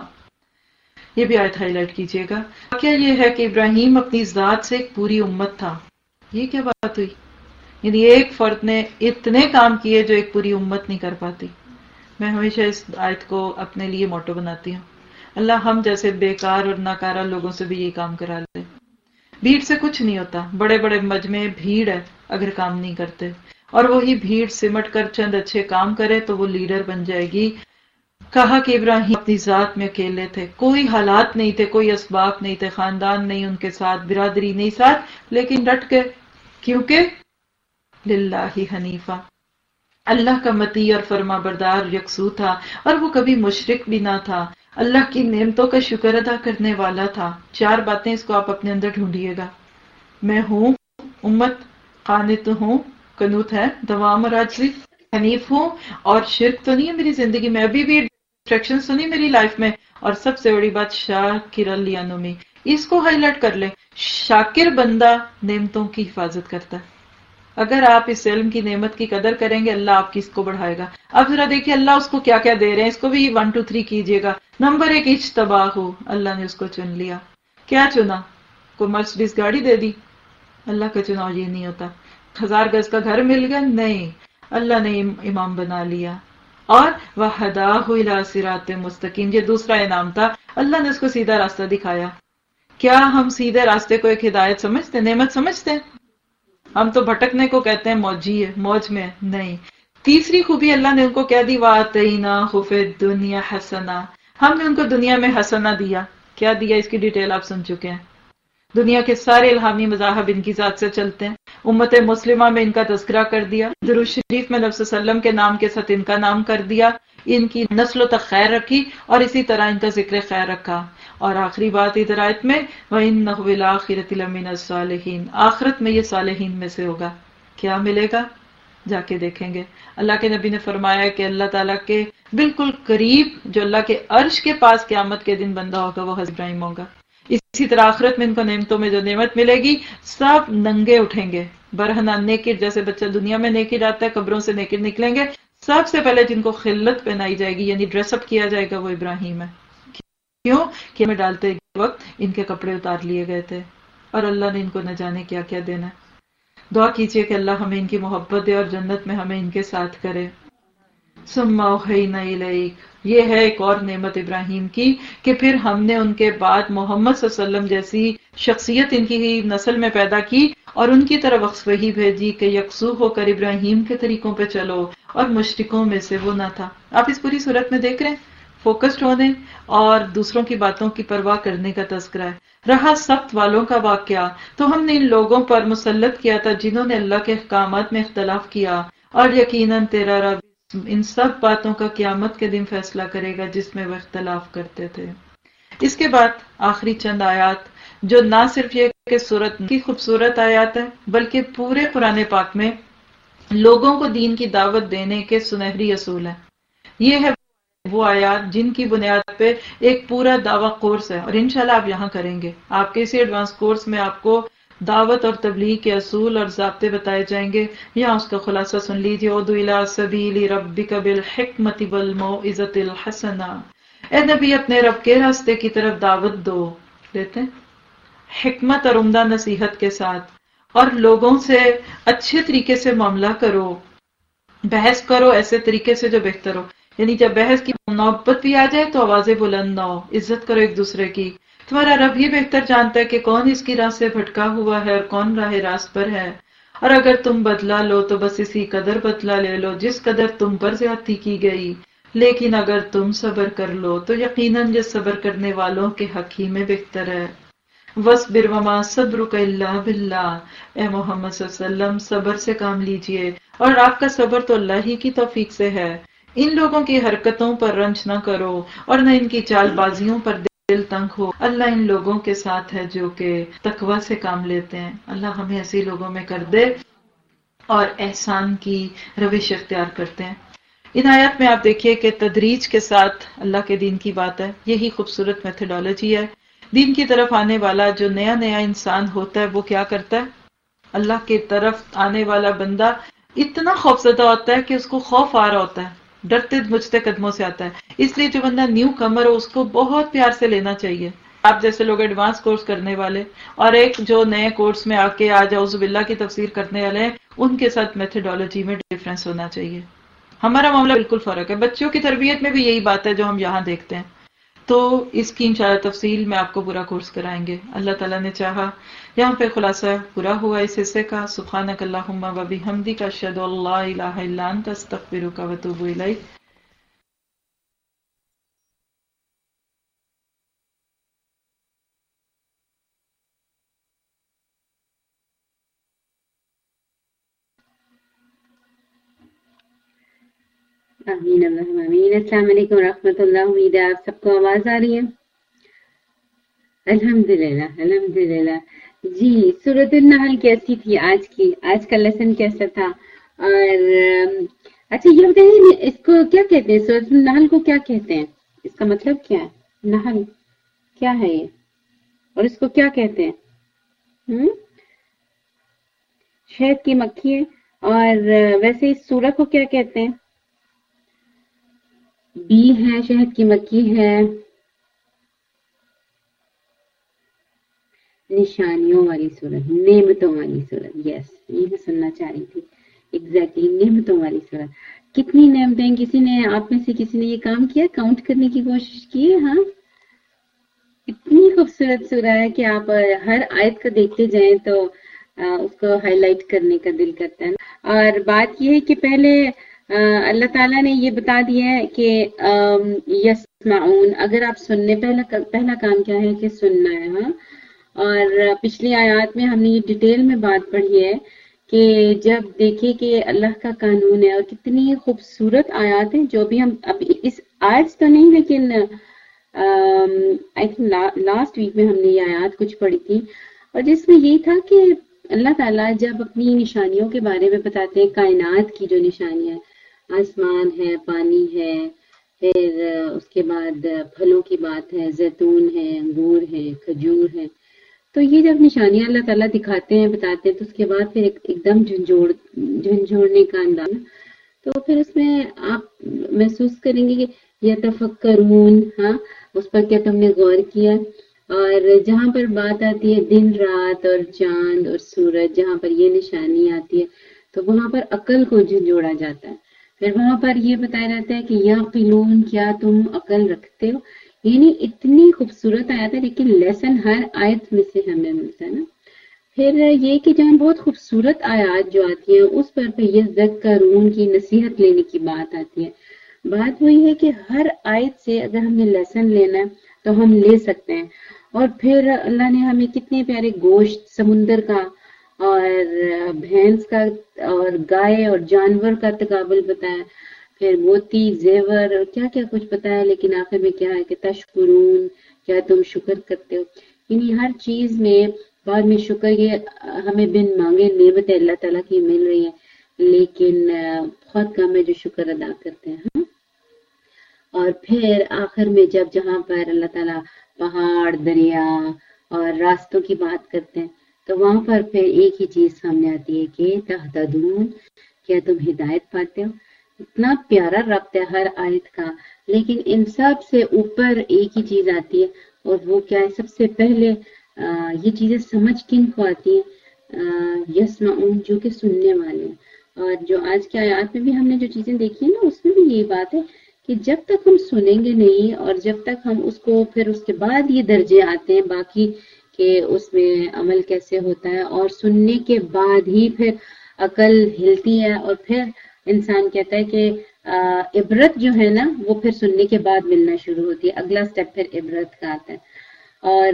یہ بھی آیت ہائی لائٹ کیجیے گا. کیا یہ ہے کہ ابراہیم اپنی ذات سے ایک پوری امت تھا. یہ کیا بات ہوئی، یعنی ایک فرد نے اتنے کام کیے جو ایک پوری امت نہیں کر پاتی. میں ہمیشہ اس آیت کو اپنے لیے موٹو بناتی ہوں، اللہ ہم جیسے بیکار اور ناکارہ لوگوں سے بھی یہ کام کرا لے. بھیڑ سے کچھ نہیں ہوتا، بڑے بڑے مجمع بھیڑ ہے اگر کام نہیں کرتے، اور وہی بھیڑ سمٹ کر چند اچھے کام کرے تو وہ لیڈر بن جائے گی. کہا کہ ابراہیم اپنی ذات میں اکیلے تھے، کوئی حالات نہیں تھے، کوئی اسباب نہیں تھے، خاندان نہیں ان کے ساتھ، برادری نہیں ساتھ، لیکن ڈٹ گئے کیونکہ للہ حنیفہ، اللہ کا مطیع اور فرما بردار یکسو تھا، اور وہ کبھی مشرک بھی نہ تھا، اللہ کی نعمتوں کا شکر ادا کرنے والا تھا. چار باتیں اس کو آپ اپنے اندر ڈھونڈیے گا. میں ہوں امت، قانت ہوں، قنوت ہے، دوام اور عاجزی، حنیف ہوں، اور شرک تو نہیں ہے میری زندگی میں. ابھی بھی انسٹرکشن سنی میری لائف میں. اور سب سے بڑی بات شاکر لینعمی، اس کو ہائی لائٹ کر لیں. شاکر بندہ نعمتوں کی حفاظت کرتا ہے. اگر آپ اس علم کی نعمت کی قدر کریں گے اللہ آپ کی اس کو بڑھائے گا. اب ذرا دیکھیں اللہ اس کو کیا کیا دے رہے ہیں، اس کو بھی ون ٹو تھری کیجئے گا. نمبر ایک اجتباہ ہو، اللہ نے اس کو چن لیا. کیا چنا؟ کوئی مرسڈیز گاڑی دے دی؟ اللہ کا چناؤ یہ نہیں ہوتا. ہزار گز کا گھر مل گیا؟ نہیں، اللہ نے امام بنا لیا. اور وَهَدَاهُ إِلَىٰ صِرَاطٍ مُسْتَقِيمٍ، یہ دوسرا انعام تھا، اللہ نے اس کو سیدھا راستہ دکھایا. کیا ہم سیدھے راستے کو ایک ہدایت سمجھتے، نعمت سمجھتے ہیں؟ ہم تو بھٹکنے کو کہتے ہیں موجی ہے، موج میں نہیں. تیسری خوبی اللہ نے ان کو کیا دی؟ وَآتَيْنَاهُ فِي الدُّنْيَا حَسَنَةً، ہم نے ان کو دنیا میں حسنہ دیا. کیا دیا اس کی ڈیٹیل آپ سن چکے ہیں. دنیا کے سارے الہامی مذاہب ان کی ذات سے چلتے ہیں. امت مسلمہ میں ان کا تذکرہ کر دیا. درود شریف میں نبی صلی اللہ علیہ وسلم کے نام کے ساتھ ان کا نام کر دیا. ان کی نسلوں تک خیر رکھی اور اسی طرح ان کا ذکر خیر رکھا. اور آخری بات ادھر آیت میں وَإِنَّهُ فِي الْآخِرَةِ لَمِنَ الصَّالِحِينَ، آخرت میں یہ صالحین میں سے ہوگا. کیا ملے گا؟ جا کے دیکھیں گے. اللہ کے نبی نے فرمایا کہ اللہ تعالیٰ کے بالکل قریب جو اللہ کے عرش کے پاس قیامت کے دن بندہ ہوگا وہ حضرت ابراہیم ہوگا. اسی طرح آخرت میں ان کو نعمتوں میں جو نعمت ملے گی سب ننگے اٹھیں گے، برہنہ نیکڈ، جیسے بچہ دنیا میں نیکڈ آتا ہے قبروں سے نیکڈ نکلیں گے. سب سے پہلے جن کو خلت پہنائی جائے گی یعنی ڈریس اپ کیا جائے گا وہ ابراہیم ہے. کیوں کہ میں ڈالتے وقت ان کے کپڑے اتار لیے گئے تھے اور اللہ نے ان کو نہ جانے کیا کیا دینا. دعا کیجئے کہ اللہ ہمیں ان کی محبت دے اور جنت میں ہمیں ان کے ساتھ کرے. ثم اوحینا الیک، یہ ہے ایک اور نعمت ابراہیم کی کہ پھر ہم نے ان کے بعد محمد صلی اللہ علیہ وسلم جیسی شخصیت ان کی نسل میں پیدا کی اور ان کی طرف وحی بھیجی کہ یکسو ہو کر ابراہیم کے طریقوں پہ چلو اور مشرکوں میں سے وہ نہ تھا. آپ اس پوری صورت میں دیکھ رہے ہیں فوکسڈ ہونے اور دوسروں کی باتوں کی پرواہ کرنے کا تذکرہ ہے. رہا سبت والوں کا واقعہ تو ہم نے ان لوگوں پر مسلط کیا تھا جنہوں نے اللہ کے احکامات میں اختلاف کیا، اور یقیناً تیرا رب ان سب باتوں کا قیامت کے دن فیصلہ کرے گا جس میں وہ اختلاف کرتے تھے. اس کے بعد آخری چند آیات جو نہ صرف یہ کہ سورت کی خوبصورت آیات ہے بلکہ پورے قرآن پاک میں لوگوں کو دین کی دعوت دینے کے سنہری اصول ہیں. یہ ہے وہ آیات جن کی بنیاد پہ ایک پورا دعویٰ کورس ہے اور انشاءاللہ آپ یہاں کریں گے. آپ کے اسی ایڈوانس کورس میں آپ کو دعوت اور تبلیغ کے اصول اور ضابطے بتائے جائیں گے. یہاں اس کا خلاصہ سن لیجیے. ادعو الی سبیل ربک بالحکمۃ والموعظۃ الحسنہ، اے نبی اپنے رب کے راستے کی طرف دعوت دو، لیتے ہیں حکمت اور عمدہ نصیحت کے ساتھ، اور لوگوں سے اچھے طریقے سے معاملہ کرو، بحث کرو ایسے طریقے سے جو بہتر ہو. یعنی جب بحث کی نوبت بھی آ جائے تو آوازیں بلند نہ ہو، عزت کرو ایک دوسرے کی. تمہارا رب ہی بہتر جانتا ہے کہ کون اس کی راہ سے بھٹکا ہوا ہے اور کون راہ راست پر ہے. اور اگر تم بدلہ لو تو بس اسی قدر بدلہ لے لو جس قدر تم پر زیادتی کی گئی، لیکن اگر تم صبر کر لو تو یقیناً یہ صبر کرنے والوں کے حق ہی میں بہتر ہے. وَاصْبِرْ وَمَا صَبْرُكَ إِلَّا بِاللَّهِ، اے محمد صلی اللہ علیہ وسلم صبر سے کام لیجئے اور آپ کا صبر تو اللہ ہی کی توفیق سے ہے. ان لوگوں کی حرکتوں پر رنج نہ کرو اور نہ ان کی چال بازیوں پر دل تنگ ہو. اللہ ان لوگوں کے ساتھ ہے جو کہ تقوی سے کام لیتے ہیں. اللہ ہمیں ایسی لوگوں میں کر دے اور احسان کی روش اختیار کرتے ہیں. ان آیات میں آپ دیکھیے کہ تدریج کے ساتھ اللہ کے دین کی بات ہے. یہی خوبصورت میتھڈالوجی ہے. دین کی طرف آنے والا جو نیا نیا انسان ہوتا ہے وہ کیا کرتا ہے؟ اللہ کی طرف آنے والا بندہ اتنا خوفزدہ ہوتا ہے کہ اس کو خوف آ رہا ہوتا ہے، ڈرتے بجھتے قدموں سے آتا ہے. اس لیے جو بندہ نیو کمر ہو اس کو بہت پیار سے لینا چاہیے. آپ جیسے لوگ ایڈوانس کورس کرنے والے اور ایک جو نئے کورس میں آ کے آج اعوذ باللہ کی تفسیر کرنے والے ہیں ان کے ساتھ میتھڈالوجی میں ڈفرینس ہونا چاہیے. ہمارا معاملہ بالکل فرق ہے. بچوں کی تربیت میں بھی یہی بات ہے جو ہم یہاں دیکھتے ہیں. تو اس کی انشاءاللہ تفصیل میں آپ کو پورا کورس کرائیں گے. اللہ تعالیٰ نے چاہا یہاں پہ خلاصہ پورا ہوا اس حصے کا. سبحانک اللہم و بحمدک اشہد ان لا الہ الا انت استغفرک و اتوب الیک. آمین اللہم آمین. السلام علیکم ورحمۃ اللہ. امید ہے آپ سب کو آواز آ رہی ہے. الحمدللہ الحمدللہ. جی سورۃ النحل کیسی تھی آج کی؟ آج کا لیسن کیسا تھا؟ اور اچھا یہ بتائیے اس کو کیا کہتے ہیں؟ سورۃ النحل کو کیا کہتے ہیں؟ اس کا مطلب کیا ہے؟ نحل کیا ہے یہ، اور اس کو کیا کہتے ہیں؟ ہم؟ شہد کی مکھی ہے. اور ویسے اس سورہ کو کیا کہتے ہیں؟ بی ہے، شہد کی مکھی ہے، نشانیوں والی صورت، نعمتوں والی صورت. یس، یہ میں سننا چاہ رہی تھی. ایگزیکٹلی نعمتوں والی صورت. کتنی نعمتیں، کسی نے آپ میں سے کسی نے یہ کام کیا، کاؤنٹ کرنے کی کوشش کی ہے؟ ہاں، اتنی خوبصورت سورہ ہے کہ آپ ہر آیت کو دیکھتے جائیں تو اس کو ہائی لائٹ کرنے کا دل کرتا ہے. اور بات یہ ہے کہ پہلے اللہ تعالیٰ نے یہ بتا دیا ہے کہ یسمعون، اگر آپ سننے، پہلا پہلا کام کیا ہے کہ سننا ہے. ہاں، اور پچھلی آیات میں ہم نے یہ ڈیٹیل میں بات پڑھی ہے کہ جب دیکھیں کہ اللہ کا قانون ہے، اور کتنی خوبصورت آیات ہیں جو بھی ہم اب اس آیت تو نہیں، لیکن آئی تھنک لاسٹ ویک میں ہم نے یہ آیات کچھ پڑھی تھی، اور جس میں یہ تھا کہ اللہ تعالیٰ جب اپنی نشانیوں کے بارے میں بتاتے ہیں، کائنات کی جو نشانیاں، آسمان ہے، پانی ہے، پھر اس کے بعد پھلوں کی بات ہے، زیتون ہے، انگور ہے، کھجور ہے، تو یہ جب نشانیاں اللہ تعالیٰ دکھاتے ہیں، بتاتے ہیں، تو اس کے بعد پھر ایک ایک دم جھنجھوڑ جھنجھوڑنے کا انداز، تو پھر اس میں آپ محسوس کریں گے کہ یتفکرون، ہاں، اس پر کیا تم نے غور کیا. اور جہاں پر بات آتی ہے دن رات اور چاند اور سورج، جہاں پر یہ نشانی آتی ہے تو وہاں پر عقل کو جھنجھوڑا جاتا ہے. پھر وہاں پر یہ بتایا جاتا ہے کہ یعقلون، کیا تم عقل رکھتے ہو. یعنی اتنی خوبصورت آیت ہے، لیکن لیسن ہر آیت میں سے ہمیں ملتا ہے نا. پھر یہ کہ جہاں بہت خوبصورت آیات جو آتی ہیں اس پر پہ یذکرون کی نصیحت لینے کی بات آتی ہے. بات وہی ہے کہ ہر آیت سے اگر ہم نے لیسن لینا ہے تو ہم لے سکتے ہیں. اور پھر اللہ نے ہمیں کتنے پیارے گوشت سمندر کا اور بھینس کا اور گائے اور جانور کا تقابل بتایا، پھر موتی، زیور اور کیا کیا کچھ بتایا، لیکن آخر میں کیا ہے کہ تشکرون، کیا تم شکر کرتے ہو. یعنی ہر چیز میں بعد میں شکر، یہ ہمیں بن مانگے نعمت اللہ تعالیٰ کی مل رہی ہے، لیکن بہت کم ہے جو شکر ادا کرتے ہیں. اور پھر آخر میں جب جہاں پر اللہ تعالیٰ پہاڑ، دریا اور راستوں کی بات کرتے ہیں تو وہاں پر پھر ایک ہی چیز سامنے آتی ہے کہ تہتدون، کیا تم ہدایت پاتے ہو. اتنا پیارا ربط ہے ہر آیت کا، لیکن ان سب سے اوپر ایک ہی چیز آتی ہے، اور وہ کیا ہے؟ سب سے پہلے آ, یہ چیزیں سمجھ کن کو آتی ہیں؟ یسمعون، جو کہ سننے والے ہیں. اور جو آج کے آیات میں بھی ہم نے جو چیزیں دیکھی ہیں نا، اس میں بھی یہی بات ہے کہ جب تک ہم سنیں گے نہیں، اور جب تک ہم اس کو، پھر اس کے بعد یہ درجے آتے ہیں باقی کہ اس میں عمل کیسے ہوتا ہے، اور سننے کے بعد ہی پھر عقل ہلتی ہے، اور پھر انسان کہتا ہے کہ عبرت جو ہے نا وہ پھر سننے کے بعد ملنا شروع ہوتی ہے. اگلا سٹیپ پھر عبرت کا آتا ہے. اور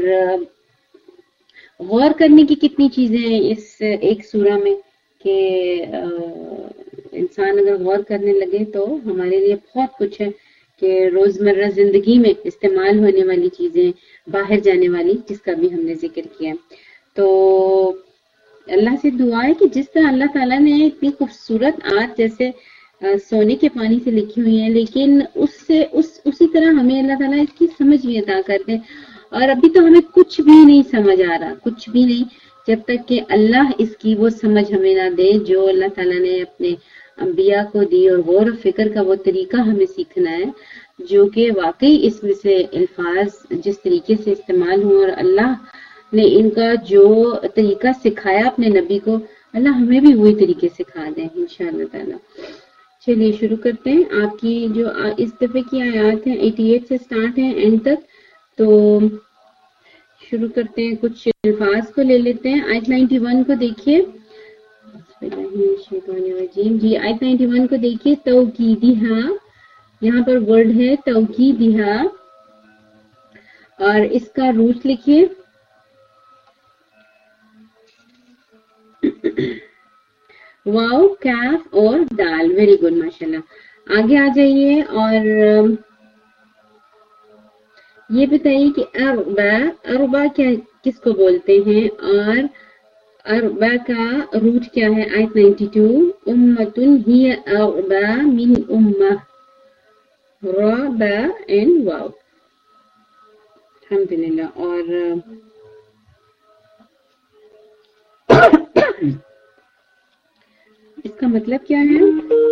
غور کرنے کی کتنی چیزیں ہیں اس ایک سورہ میں کہ انسان اگر غور کرنے لگے تو ہمارے لیے بہت کچھ ہے کہ روزمرہ زندگی میں استعمال ہونے والی چیزیں، باہر جانے والی، جس کا بھی ہم نے ذکر کیا. تو اللہ سے دعا ہے کہ جس طرح اللہ تعالیٰ نے اتنی خوبصورت آیات جیسے سونے کے پانی سے لکھی ہوئی ہیں، لیکن اس سے اس اسی طرح ہمیں اللہ تعالیٰ اس کی سمجھ بھی عطا کرتے ہیں. اور ابھی تو ہمیں کچھ بھی نہیں سمجھ آ رہا، کچھ بھی نہیں، جب تک کہ اللہ اس کی وہ سمجھ ہمیں نہ دے جو اللہ تعالیٰ نے اپنے انبیاء کو دی. اور غور و فکر کا وہ طریقہ ہمیں سیکھنا ہے جو کہ واقعی اس میں سے الفاظ جس طریقے سے استعمال ہوں، اور اللہ نے ان کا جو طریقہ سکھایا اپنے نبی کو، اللہ ہمیں بھی وہی طریقے سکھا دیں انشاءاللہ تعالیٰ. چلیے شروع کرتے ہیں. آپ کی جو اس دفعے کی آیات ہیں اٹھاسی سے سٹارٹ ہیں اینڈ تک، تو شروع کرتے ہیں. کچھ الفاظ کو لے لیتے ہیں. آیت اکیانوے کو دیکھیے. جی آیت اکیانوے کو دیکھیے. توکیدہا، یہاں پر ورڈ ہے توکیدہا، اور اس کا روٹ لکھیے واو، کاف اور دال. ویری گڈ، ماشاءاللہ. آگے آ جائیے اور یہ بتائیے کہ اربع، اربع کیا کس کو بولتے ہیں، اور اربع کا روٹ کیا ہے. آیت نائنٹی ٹو، امتن ہی اربع من امہ. را با اینڈ واو. الحمدللہ. اور اس کا مطلب کیا ہے؟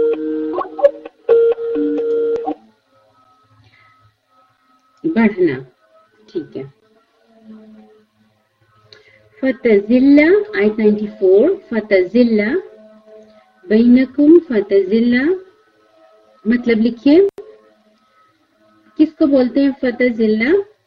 بڑھنا. ٹھیک ہے. فتزل آیت نائنٹی فور. فتزل بینکم. فتزل مطلب لکھیے. کس کو بولتے ہیں فتزل؟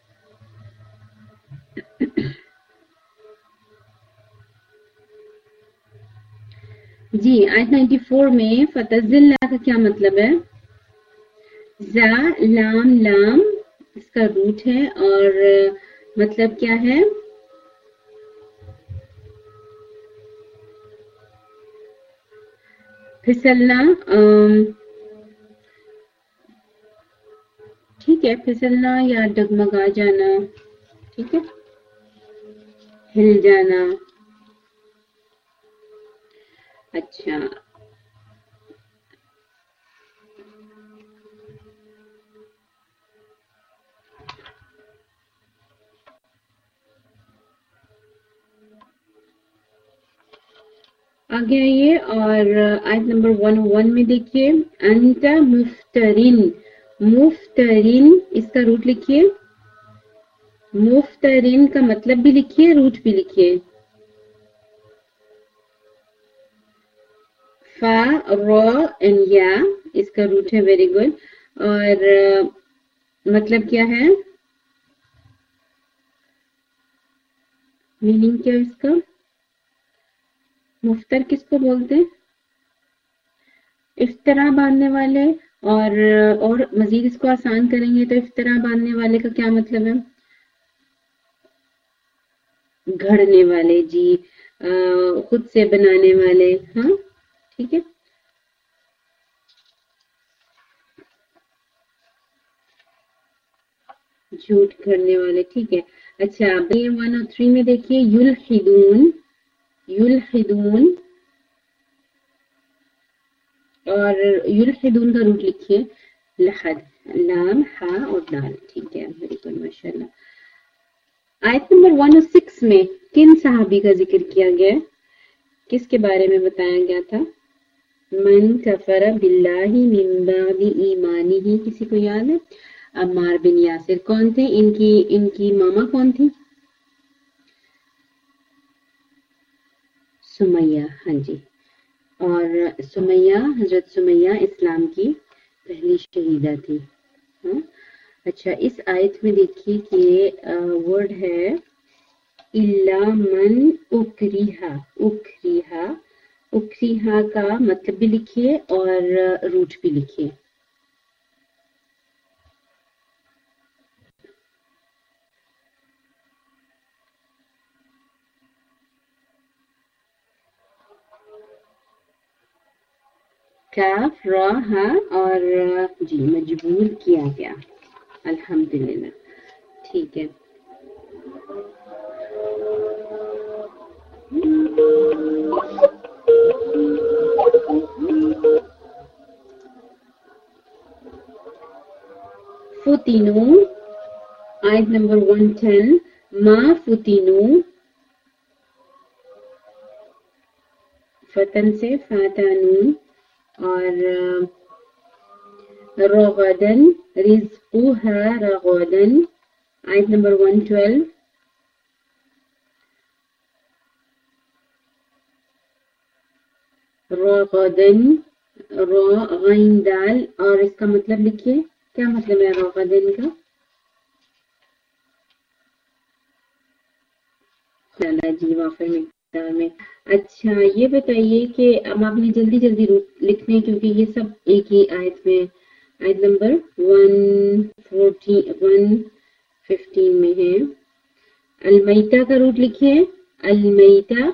جی آیت نائنٹی فور میں فتزل کا کیا مطلب ہے؟ زا لام لام اس کا روٹ ہے اور مطلب کیا ہے؟ پھسلنا. ٹھیک ہے. پھسلنا یا ڈگمگا جانا. ٹھیک ہے. ہل جانا. اچھا. آگے آئیے اور آیت نمبر ون ون میں دیکھیے. انت مفترین. مفترین اس کا روٹ لکھیے. مفترین کا مطلب بھی لکھیے, روٹ بھی لکھیے. فا را این یا اس کا روٹ ہے. Very good. اور مطلب کیا ہے؟ میننگ کیا ہے اس کا؟ مفتر کس کو بولتے ہیں؟ افطرا باندھنے والے. اور اور مزید اس کو آسان کریں گے تو افطرا باندھنے والے کا کیا مطلب ہے؟ گھڑنے والے. جی خود سے بنانے والے. ہاں ٹھیک ہے. جھوٹ کرنے والے. ٹھیک ہے. اچھا ون اور تھری میں دیکھیے. یلحدون. یلحدون اور یلحدون کا روٹ لکھیے لحد. لام ہا اور دال. ٹھیک ہے. ویری گڈ ماشاء اللہ. آیت نمبر ون اور سکس میں کن صحابی کا ذکر کیا گیا؟ کس کے بارے میں بتایا گیا تھا؟ من کفر باللہ من بعد ایمانہ. کسی کو یاد ہے؟ عمار بن یاسر. کون تھے ان کی ان کی ماما کون تھی؟ سمیہ. ہاں جی. اور سمیہ حضرت سمیہ اسلام کی پہلی شہیدہ تھی. ہاں اچھا. اس آیت میں دیکھیے کہ ورڈ ہے الا من اکریہا. اکریہا. اکریہا کا مطلب بھی لکھیے اور روٹ بھی لکھیے. کاف را ہا اور جی مجبور کیا گیا. الحمدللہ. ٹھیک ہے. فتنو آیت نمبر ون ٹین. ما فتنو فتن سے فاتانون. اور رغدن رزقها رغدن آیت نمبر ون ٹویلو. رغدن را غین دال. اور اس کا مطلب لکھیے. کیا مطلب ہے رغدن کا؟ جی وافر مقدار میں. اچھا یہ بتائیے کہ اب آپ نے جلدی جلدی لکھنے کیونکہ یہ سب ایک ہی آیت میں. آیت number one forty one fifteen میں ہے. المیتہ کا روٹ لکھیے. المیتہ.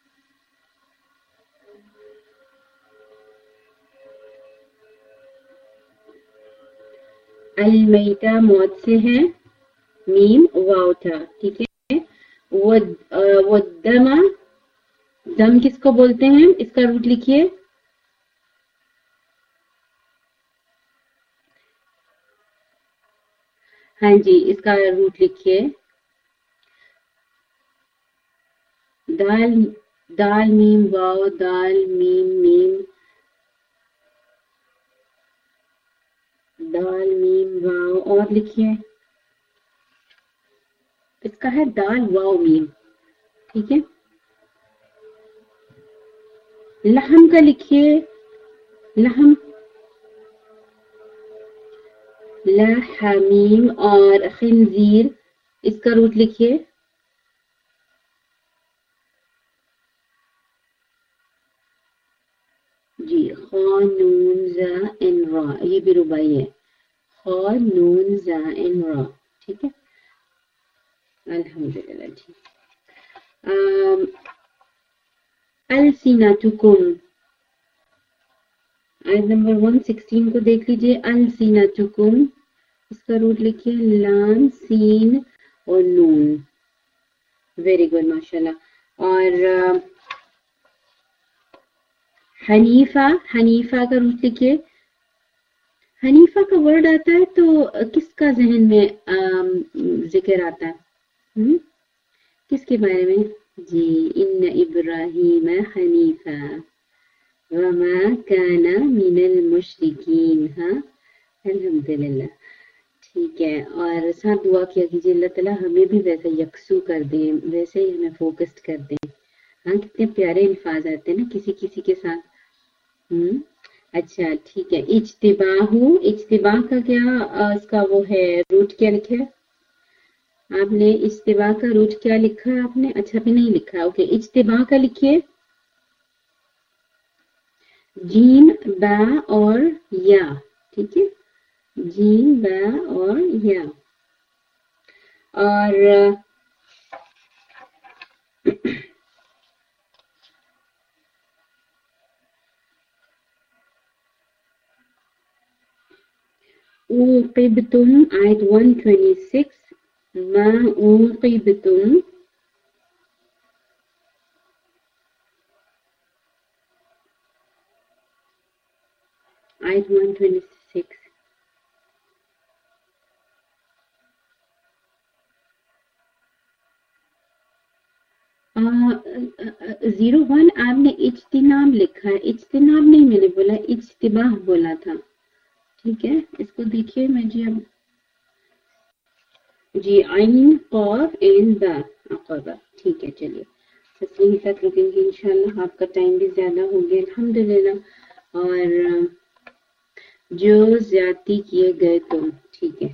المیتہ موت سے ہے. میم واو تھا. ٹھیک ہے. والدم. دم کس کو بولتے ہیں؟ اس کا روٹ لکھیے. ہاں جی اس کا روٹ لکھیے دال دال میم واو دال میم میم دال میم واو اور لکھیے اس کا ہے دال واو میم ٹھیک ہے. لحم کا لکھیے لحم لحمیم اور خنزیر اس کا روٹ لکھیے جی خا نون زا ان را یہ بھی ربائی ہے خا نون زا ان را ٹھیک ہے الحمدللہ ٹھیک. السینتکم آیت نمبر ایک سو سولہ کو دیکھ لیجئے السینتکم اس کا روٹ لکھیے لام سین اور نون. ویری گڈ ماشاءاللہ. اور حنیفہ حنیفہ کا روٹ لکھیے. حنیفہ کا ورڈ آتا ہے تو کس کا ذہن میں ذکر آتا ہے کس کے بارے میں؟ جی ان ابراہیم حنیفہ وما کان من المشرکین. ہاں الحمدللہ ٹھیک ہے. اور ساتھ دعا کیا کیجیے اللہ تعالیٰ ہمیں بھی ویسے یکسو کر دیں ویسے ہی ہمیں فوکسڈ کر دیں. ہاں کتنے پیارے الفاظ آتے ہیں نا کسی کسی کے ساتھ. ہوں اچھا ٹھیک ہے. اجتباہ اجتباہ کا کیا اس کا وہ ہے روٹ کیا لکھا ہے آپ نے؟ اجتباہ کا روٹ کیا لکھا ہے آپ نے؟ اچھا بھی نہیں لکھا. اوکے اجتباہ کا لکھیے جیم با اور یا ٹھیک ہے جیم با اور یا. اور اوقبتم آیت ایک سو چھبیس ما اوقبتم آیت ایک سو چھبیس. زیرو ون آپ نے اجتناب لکھا ہے اجتناب نہیں میں نے بولا اجتباہ بولا تھا ٹھیک ہے. اس کو دیکھیے میں جی اب جی عین قاف این با عقبہ ٹھیک ہے. چلیے بس یہیں تک رکیں گے انشاءاللہ. آپ کا ٹائم بھی زیادہ ہو گیا الحمدللہ. اور جو زیادتی کیے گئے تم ٹھیک ہے.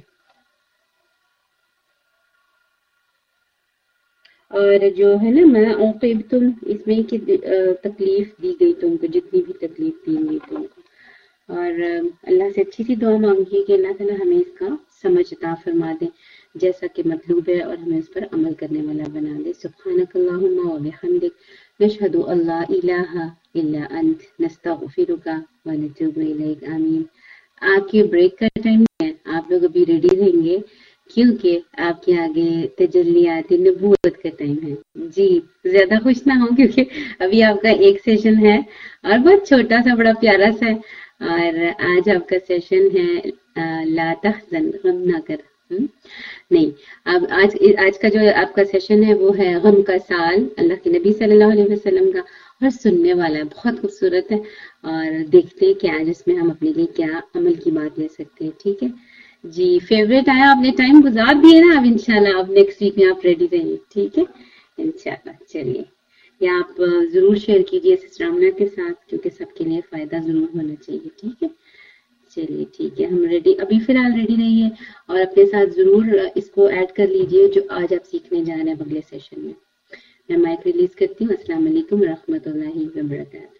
اور جو ہے نا میں اوقبتم اس میں کہ تکلیف دی گئی تم کو جتنی بھی تکلیف دی گئی تم کو. اور اللہ سے اچھی سی دعا مانگیے کہ اللہ تعالیٰ ہمیں اس کا سمجھ عطا فرما دے جیسا کہ مطلوب ہے اور ہمیں اس پر عمل کرنے والا بنا دے. سبحانک اللہم و بحمدک نشہد ان لا الہ الا انت نستغفرک و نتوب الیک. آمین. آپ کے بریک کا ٹائم ہے آپ لوگ ابھی ریڈی رہیں گے کیونکہ آپ کے آگے تجلیات نبوت کا ٹائم ہے. جی زیادہ خوش نہ ہو کیونکہ ابھی آپ کا ایک سیشن ہے اور بہت چھوٹا سا بڑا پیارا سا ہے. اور آج آپ کا سیشن ہے لا تحزن غم نہ کر نہیں. اب آج آج کا جو آپ کا سیشن ہے وہ ہے غم کا سال اللہ کے نبی صلی اللہ علیہ وسلم کا اور سننے والا ہے بہت خوبصورت ہے. اور دیکھتے ہیں کہ آج اس میں ہم اپنے لیے کیا عمل کی بات لے سکتے ہیں. ٹھیک ہے جی. فیوریٹ آیا آپ نے ٹائم گزار دیے نا. اب انشاءاللہ اب نیکسٹ ویک میں آپ ریڈی رہیے ٹھیک ہے انشاءاللہ. چلیے یا آپ ضرور شیئر کیجیے سسٹر آمنہ کے ساتھ کیونکہ سب کے لیے فائدہ ضرور ہونا چاہیے. ٹھیک ہے چلیے ٹھیک ہے ہم ریڈی ابھی فی الحال ریڈی رہیے اور اپنے ساتھ ضرور اس کو ایڈ کر لیجیے جو آج آپ سیکھنے جا رہے ہیں اگلے سیشن میں. میں مائک ریلیز کرتی ہوں. السلام علیکم ورحمۃ اللہ وبرکاتہ.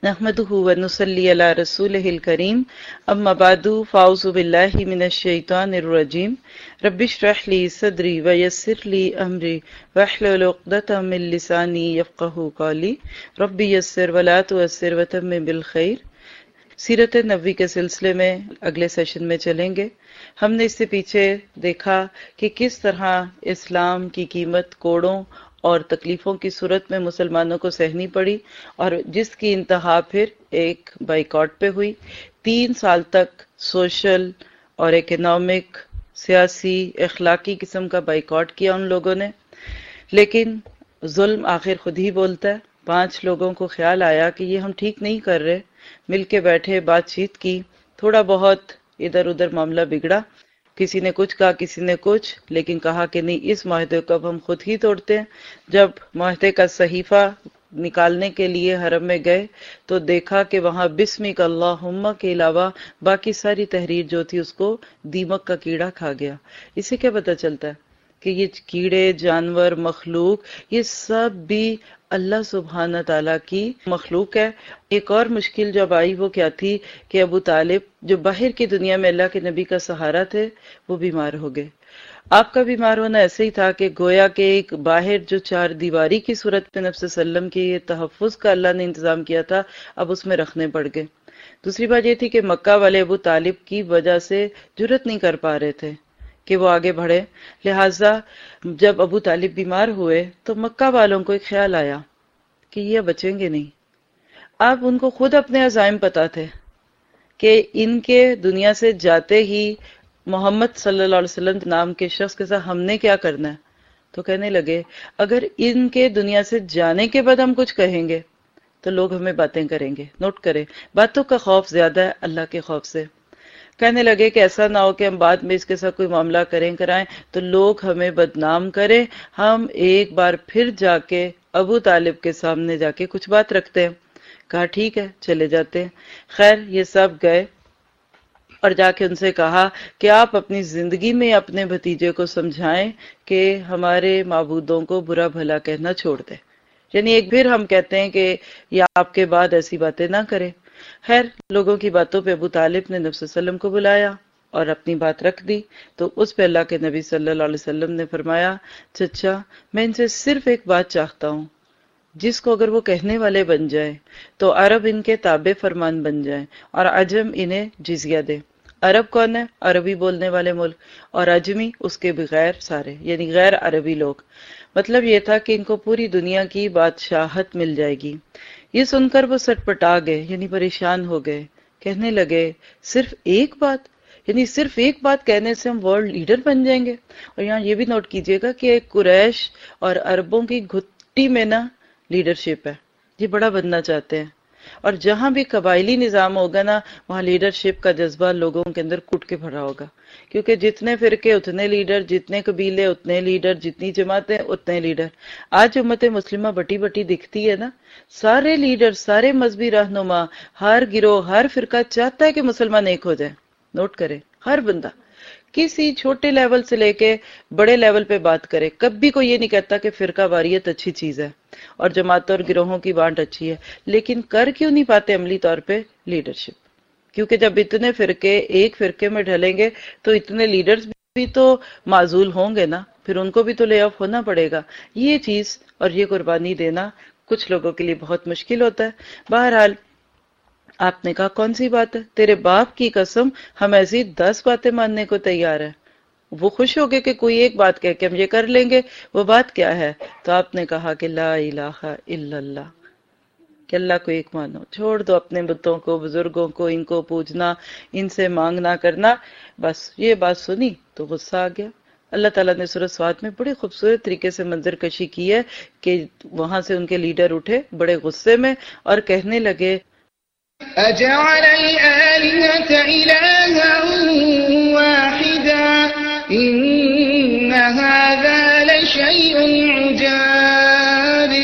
نحمده ونصلي على رسوله الكريم اما بعد فاعوذ بالله من الشيطان الرجيم رب اشرح لي صدري ويسر لي امري واحلل عقدة من لساني يفقهوا قولي رب يسر ولا تعسر وتمم بالخير۔ سیرت نبوی کے سلسلے میں اگلے سیشن میں چلیں گے۔ ہم نے اس سے پیچھے دیکھا کہ کس طرح اسلام کی قیمت کوڑوں اور تکلیفوں کی صورت میں مسلمانوں کو سہنی پڑی اور جس کی انتہا پھر ایک بائیکاٹ پہ ہوئی۔ تین سال تک سوشل اور اکنامک، سیاسی، اخلاقی قسم کا بائیکاٹ کیا ان لوگوں نے، لیکن ظلم آخر خود ہی بولتا ہے۔ پانچ لوگوں کو خیال آیا کہ یہ ہم ٹھیک نہیں کر رہے، مل کے بیٹھے، بات چیت کی، تھوڑا بہت ادھر ادھر معاملہ بگڑا، کسی نے کچھ کہا، کسی نے کچھ، لیکن کہا کہ نہیں، اس معاہدے کو اب ہم خود ہی توڑتے ہیں۔ جب معاہدے کا صحیفہ نکالنے کے لیے حرم میں گئے تو دیکھا کہ وہاں بسمک اللہم کے علاوہ باقی ساری تحریر جو تھی اس کو دیمک کا کیڑا کھا گیا۔ اس سے کیا پتہ چلتا ہے کہ یہ کیڑے، جانور، مخلوق، یہ سب بھی اللہ سبحانہ تعالیٰ کی مخلوق ہے۔ ایک اور مشکل جب آئی وہ کیا تھی کہ ابو طالب جو باہر کی دنیا میں اللہ کے نبی کا سہارا تھے وہ بیمار ہو گئے۔ آپ کا بیمار ہونا ایسے ہی تھا کہ گویا کہ ایک باہر جو چار دیواری کی صورت میں نبی صلی اللہ علیہ وسلم کی تحفظ کا اللہ نے انتظام کیا تھا، اب اس میں رکھنے پڑ گئے۔ دوسری بات یہ تھی کہ مکہ والے ابو طالب کی وجہ سے جرت نہیں کر پا رہے تھے کہ وہ آگے بڑھے، لہٰذا جب ابو طالب بیمار ہوئے تو مکہ والوں کو ایک خیال آیا کہ یہ بچیں گے نہیں۔ اب ان کو خود اپنے عزائم پتا تھے کہ ان کے دنیا سے جاتے ہی محمد صلی اللہ علیہ وسلم نام کے شخص کے ساتھ ہم نے کیا کرنا ہے، تو کہنے لگے اگر ان کے دنیا سے جانے کے بعد ہم کچھ کہیں گے تو لوگ ہمیں باتیں کریں گے۔ نوٹ کریں، باتوں کا خوف زیادہ ہے اللہ کے خوف سے۔ کہنے لگے کہ ایسا نہ ہو کہ ہم بعد میں اس کے ساتھ کوئی معاملہ کریں کرائیں تو لوگ ہمیں بدنام کریں، ہم ایک بار پھر جا کے ابو طالب کے سامنے جا کے کچھ بات رکھتے ہیں۔ کہا ٹھیک ہے، چلے جاتے ہیں۔ خیر یہ سب گئے اور جا کے ان سے کہا کہ آپ اپنی زندگی میں اپنے بھتیجے کو سمجھائیں کہ ہمارے معبودوں کو برا بھلا کہنا چھوڑ دے، یعنی ایک پھر ہم کہتے ہیں کہ یہ آپ کے بعد ایسی باتیں نہ کرے۔ خیر لوگوں کی باتوں پہ ابو طالب نے نبی صلی اللہ علیہ وسلم کو بلایا اور اپنی بات رکھ دی، تو اس پہ اللہ کے نبی صلی اللہ علیہ وسلم نے فرمایا چچا میں ان سے صرف ایک بات چاہتا ہوں، جس کو اگر وہ کہنے والے بن جائیں تو عرب ان کے تابع فرمان بن جائیں اور عجم انہیں جزیہ دے۔ عرب کون ہے؟ عربی بولنے والے ملک، اور عجمی اس کے بغیر سارے، یعنی غیر عربی لوگ۔ مطلب یہ تھا کہ ان کو پوری دنیا کی بادشاہت مل جائے گی۔ یہ سن کر وہ سٹ پٹا گئے، یعنی پریشان ہو گئے، کہنے لگے صرف ایک بات، یعنی صرف ایک بات کہنے سے ہم ورلڈ لیڈر بن جائیں گے۔ اور یہاں یہ بھی نوٹ کیجئے گا کہ قریش اور عربوں کی گھٹی میں نا لیڈرشپ ہے، یہ بڑا بننا چاہتے ہیں، اور جہاں بھی قبائلی نظام ہوگا نا وہاں لیڈرشپ کا جذبہ لوگوں کے اندر کٹ کے بھرا ہوگا، کیونکہ جتنے فرقے اتنے لیڈر، جتنے قبیلے اتنے لیڈر، جتنی جماعتیں اتنے لیڈر۔ آج امت مسلمہ بٹی بٹی دکھتی ہے نا، سارے لیڈر، سارے مذہبی رہنما، ہر گروہ، ہر فرقہ چاہتا ہے کہ مسلمان ایک ہو جائے۔ نوٹ کریں، ہر بندہ کسی چھوٹے لیول سے لے کے بڑے لیول پہ بات کرے، کبھی کوئی یہ نہیں کہتا کہ فرقہ واریت اچھی چیز ہے اور جماعتوں اور گروہوں کی بانٹ اچھی ہے، لیکن کر کیوں نہیں پاتے عملی طور پہ؟ لیڈرشپ۔ کیونکہ جب اتنے فرقے ایک فرقے میں ڈھلیں گے تو اتنے لیڈرز بھی تو معزول ہوں گے نا، پھر ان کو بھی تو لے آف ہونا پڑے گا۔ یہ چیز اور یہ قربانی دینا کچھ لوگوں کے لیے بہت مشکل ہوتا ہے۔ بہرحال آپ نے کہا کون سی بات ہے؟ تیرے باپ کی قسم ہم ایسی دس باتیں ماننے کو تیار ہیں۔ وہ خوش ہو گئے کہ کوئی ایک بات کہہ کے ہم یہ کر لیں گے، وہ بات کیا ہے؟ تو آپ نے کہا کہ لا الہ الا اللہ، کہ اللہ کو ایک مانو، چھوڑ دو اپنے بتوں کو، بزرگوں کو، ان کو پوجنا، ان سے مانگنا کرنا۔ بس یہ بات سنی تو غصہ آ گیا۔ اللہ تعالیٰ نے سورۃ صاد میں بڑے خوبصورت طریقے سے منظر کشی کی ہے کہ وہاں سے ان کے لیڈر اٹھے بڑے غصے میں اور کہنے لگے أجعل الآلهة إلها واحدا إن هذا لشيء عجاب۔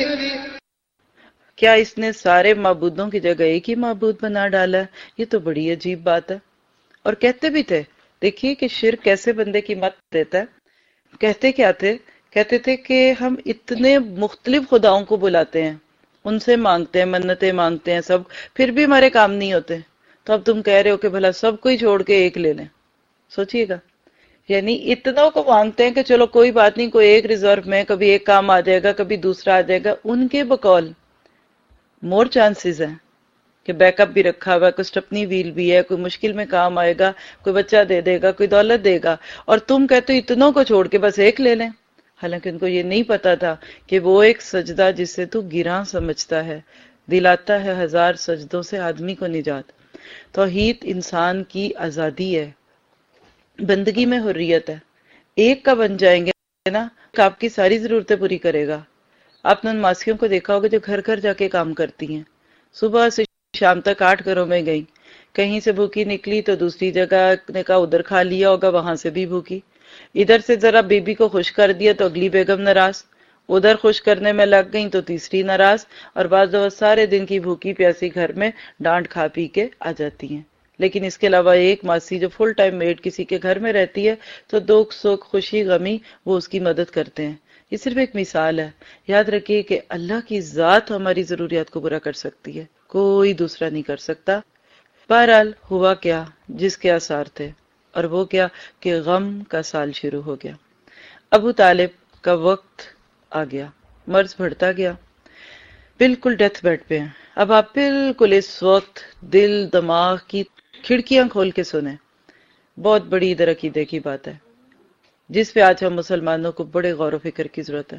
کیا اس نے سارے معبودوں کی جگہ ایک ہی معبود بنا ڈالا ہے؟ یہ تو بڑی عجیب بات ہے۔ اور کہتے بھی تھے، دیکھیے کہ شرک کیسے بندے کی مت دیتا ہے۔ کہتے کیا تھے؟ کہتے تھے کہ ہم اتنے مختلف خداؤں کو بلاتے ہیں ان سے مانگتے ہیں، منتیں مانگتے ہیں سب، پھر بھی ہمارے کام نہیں ہوتے، تو اب تم کہہ رہے ہو کہ بھلا سب کو ہی چھوڑ کے ایک لے لیں. سوچئے گا، یعنی اتنوں کو مانگتے ہیں کہ چلو کوئی بات نہیں، کوئی ایک ریزرو میں کبھی ایک کام آ جائے گا، کبھی دوسرا آ جائے گا. ان کے بقول مور چانسز ہیں کہ بیک اپ بھی رکھا ہوا ہے، کوئی اسٹپنی ویل بھی ہے، کوئی مشکل میں کام آئے گا، کوئی بچہ دے دے گا، کوئی دولت دے گا، اور تم کہتے ہو اتنوں کو چھوڑ کے بس ایک لے لیں. حالانکہ ان کو یہ نہیں پتا تھا کہ وہ ایک سجدہ جسے تو گراں سمجھتا ہے دلاتا ہے ہزار سجدوں سے آدمی کو نجات. توحید انسان کی آزادی ہے، بندگی میں حریت ہے. ایک کا بن جائیں گے نا، آپ کی ساری ضرورتیں پوری کرے گا. آپ نے ان ماسیوں کو دیکھا ہوگا جو گھر گھر جا کے کام کرتی ہیں، صبح سے شام تک آٹھ گھروں میں گئی، کہیں سے بھوکی نکلی تو دوسری جگہ نے کہا ادھر کھا لیا ہوگا، وہاں سے بھی بھوکی، ادھر سے ذرا بیبی کو خوش کر دیا تو اگلی بیگم ناراض، ادھر خوش کرنے میں لگ گئیں تو تیسری ناراض، اور بعض دفعہ سارے دن کی بھوکی پیاسی گھر میں ڈانٹ کھا پی کے آ جاتی ہیں. لیکن اس کے علاوہ ایک ماسی جو فل ٹائم میڈ کسی کے گھر میں رہتی ہے تو دکھ سکھ خوشی غمی وہ اس کی مدد کرتے ہیں. یہ صرف ایک مثال ہے. یاد رکھیے کہ اللہ کی ذات ہماری ضروریات کو پورا کر سکتی ہے، کوئی دوسرا نہیں کر سکتا. بہرحال ہوا کیا جس کے آثار تھے، اور وہ کیا کہ غم کا سال شروع ہو گیا. ابو طالب کا وقت آ گیا، مرض بڑھتا گیا، بالکل ڈیتھ بیڈ پہ ہیں. اب آپ بالکل اس وقت دل دماغ کی کھڑکیاں کھول کے سنیں. بہت بڑی ادھر عقیدے کی بات ہے جس پہ آج ہم مسلمانوں کو بڑے غور و فکر کی ضرورت ہے.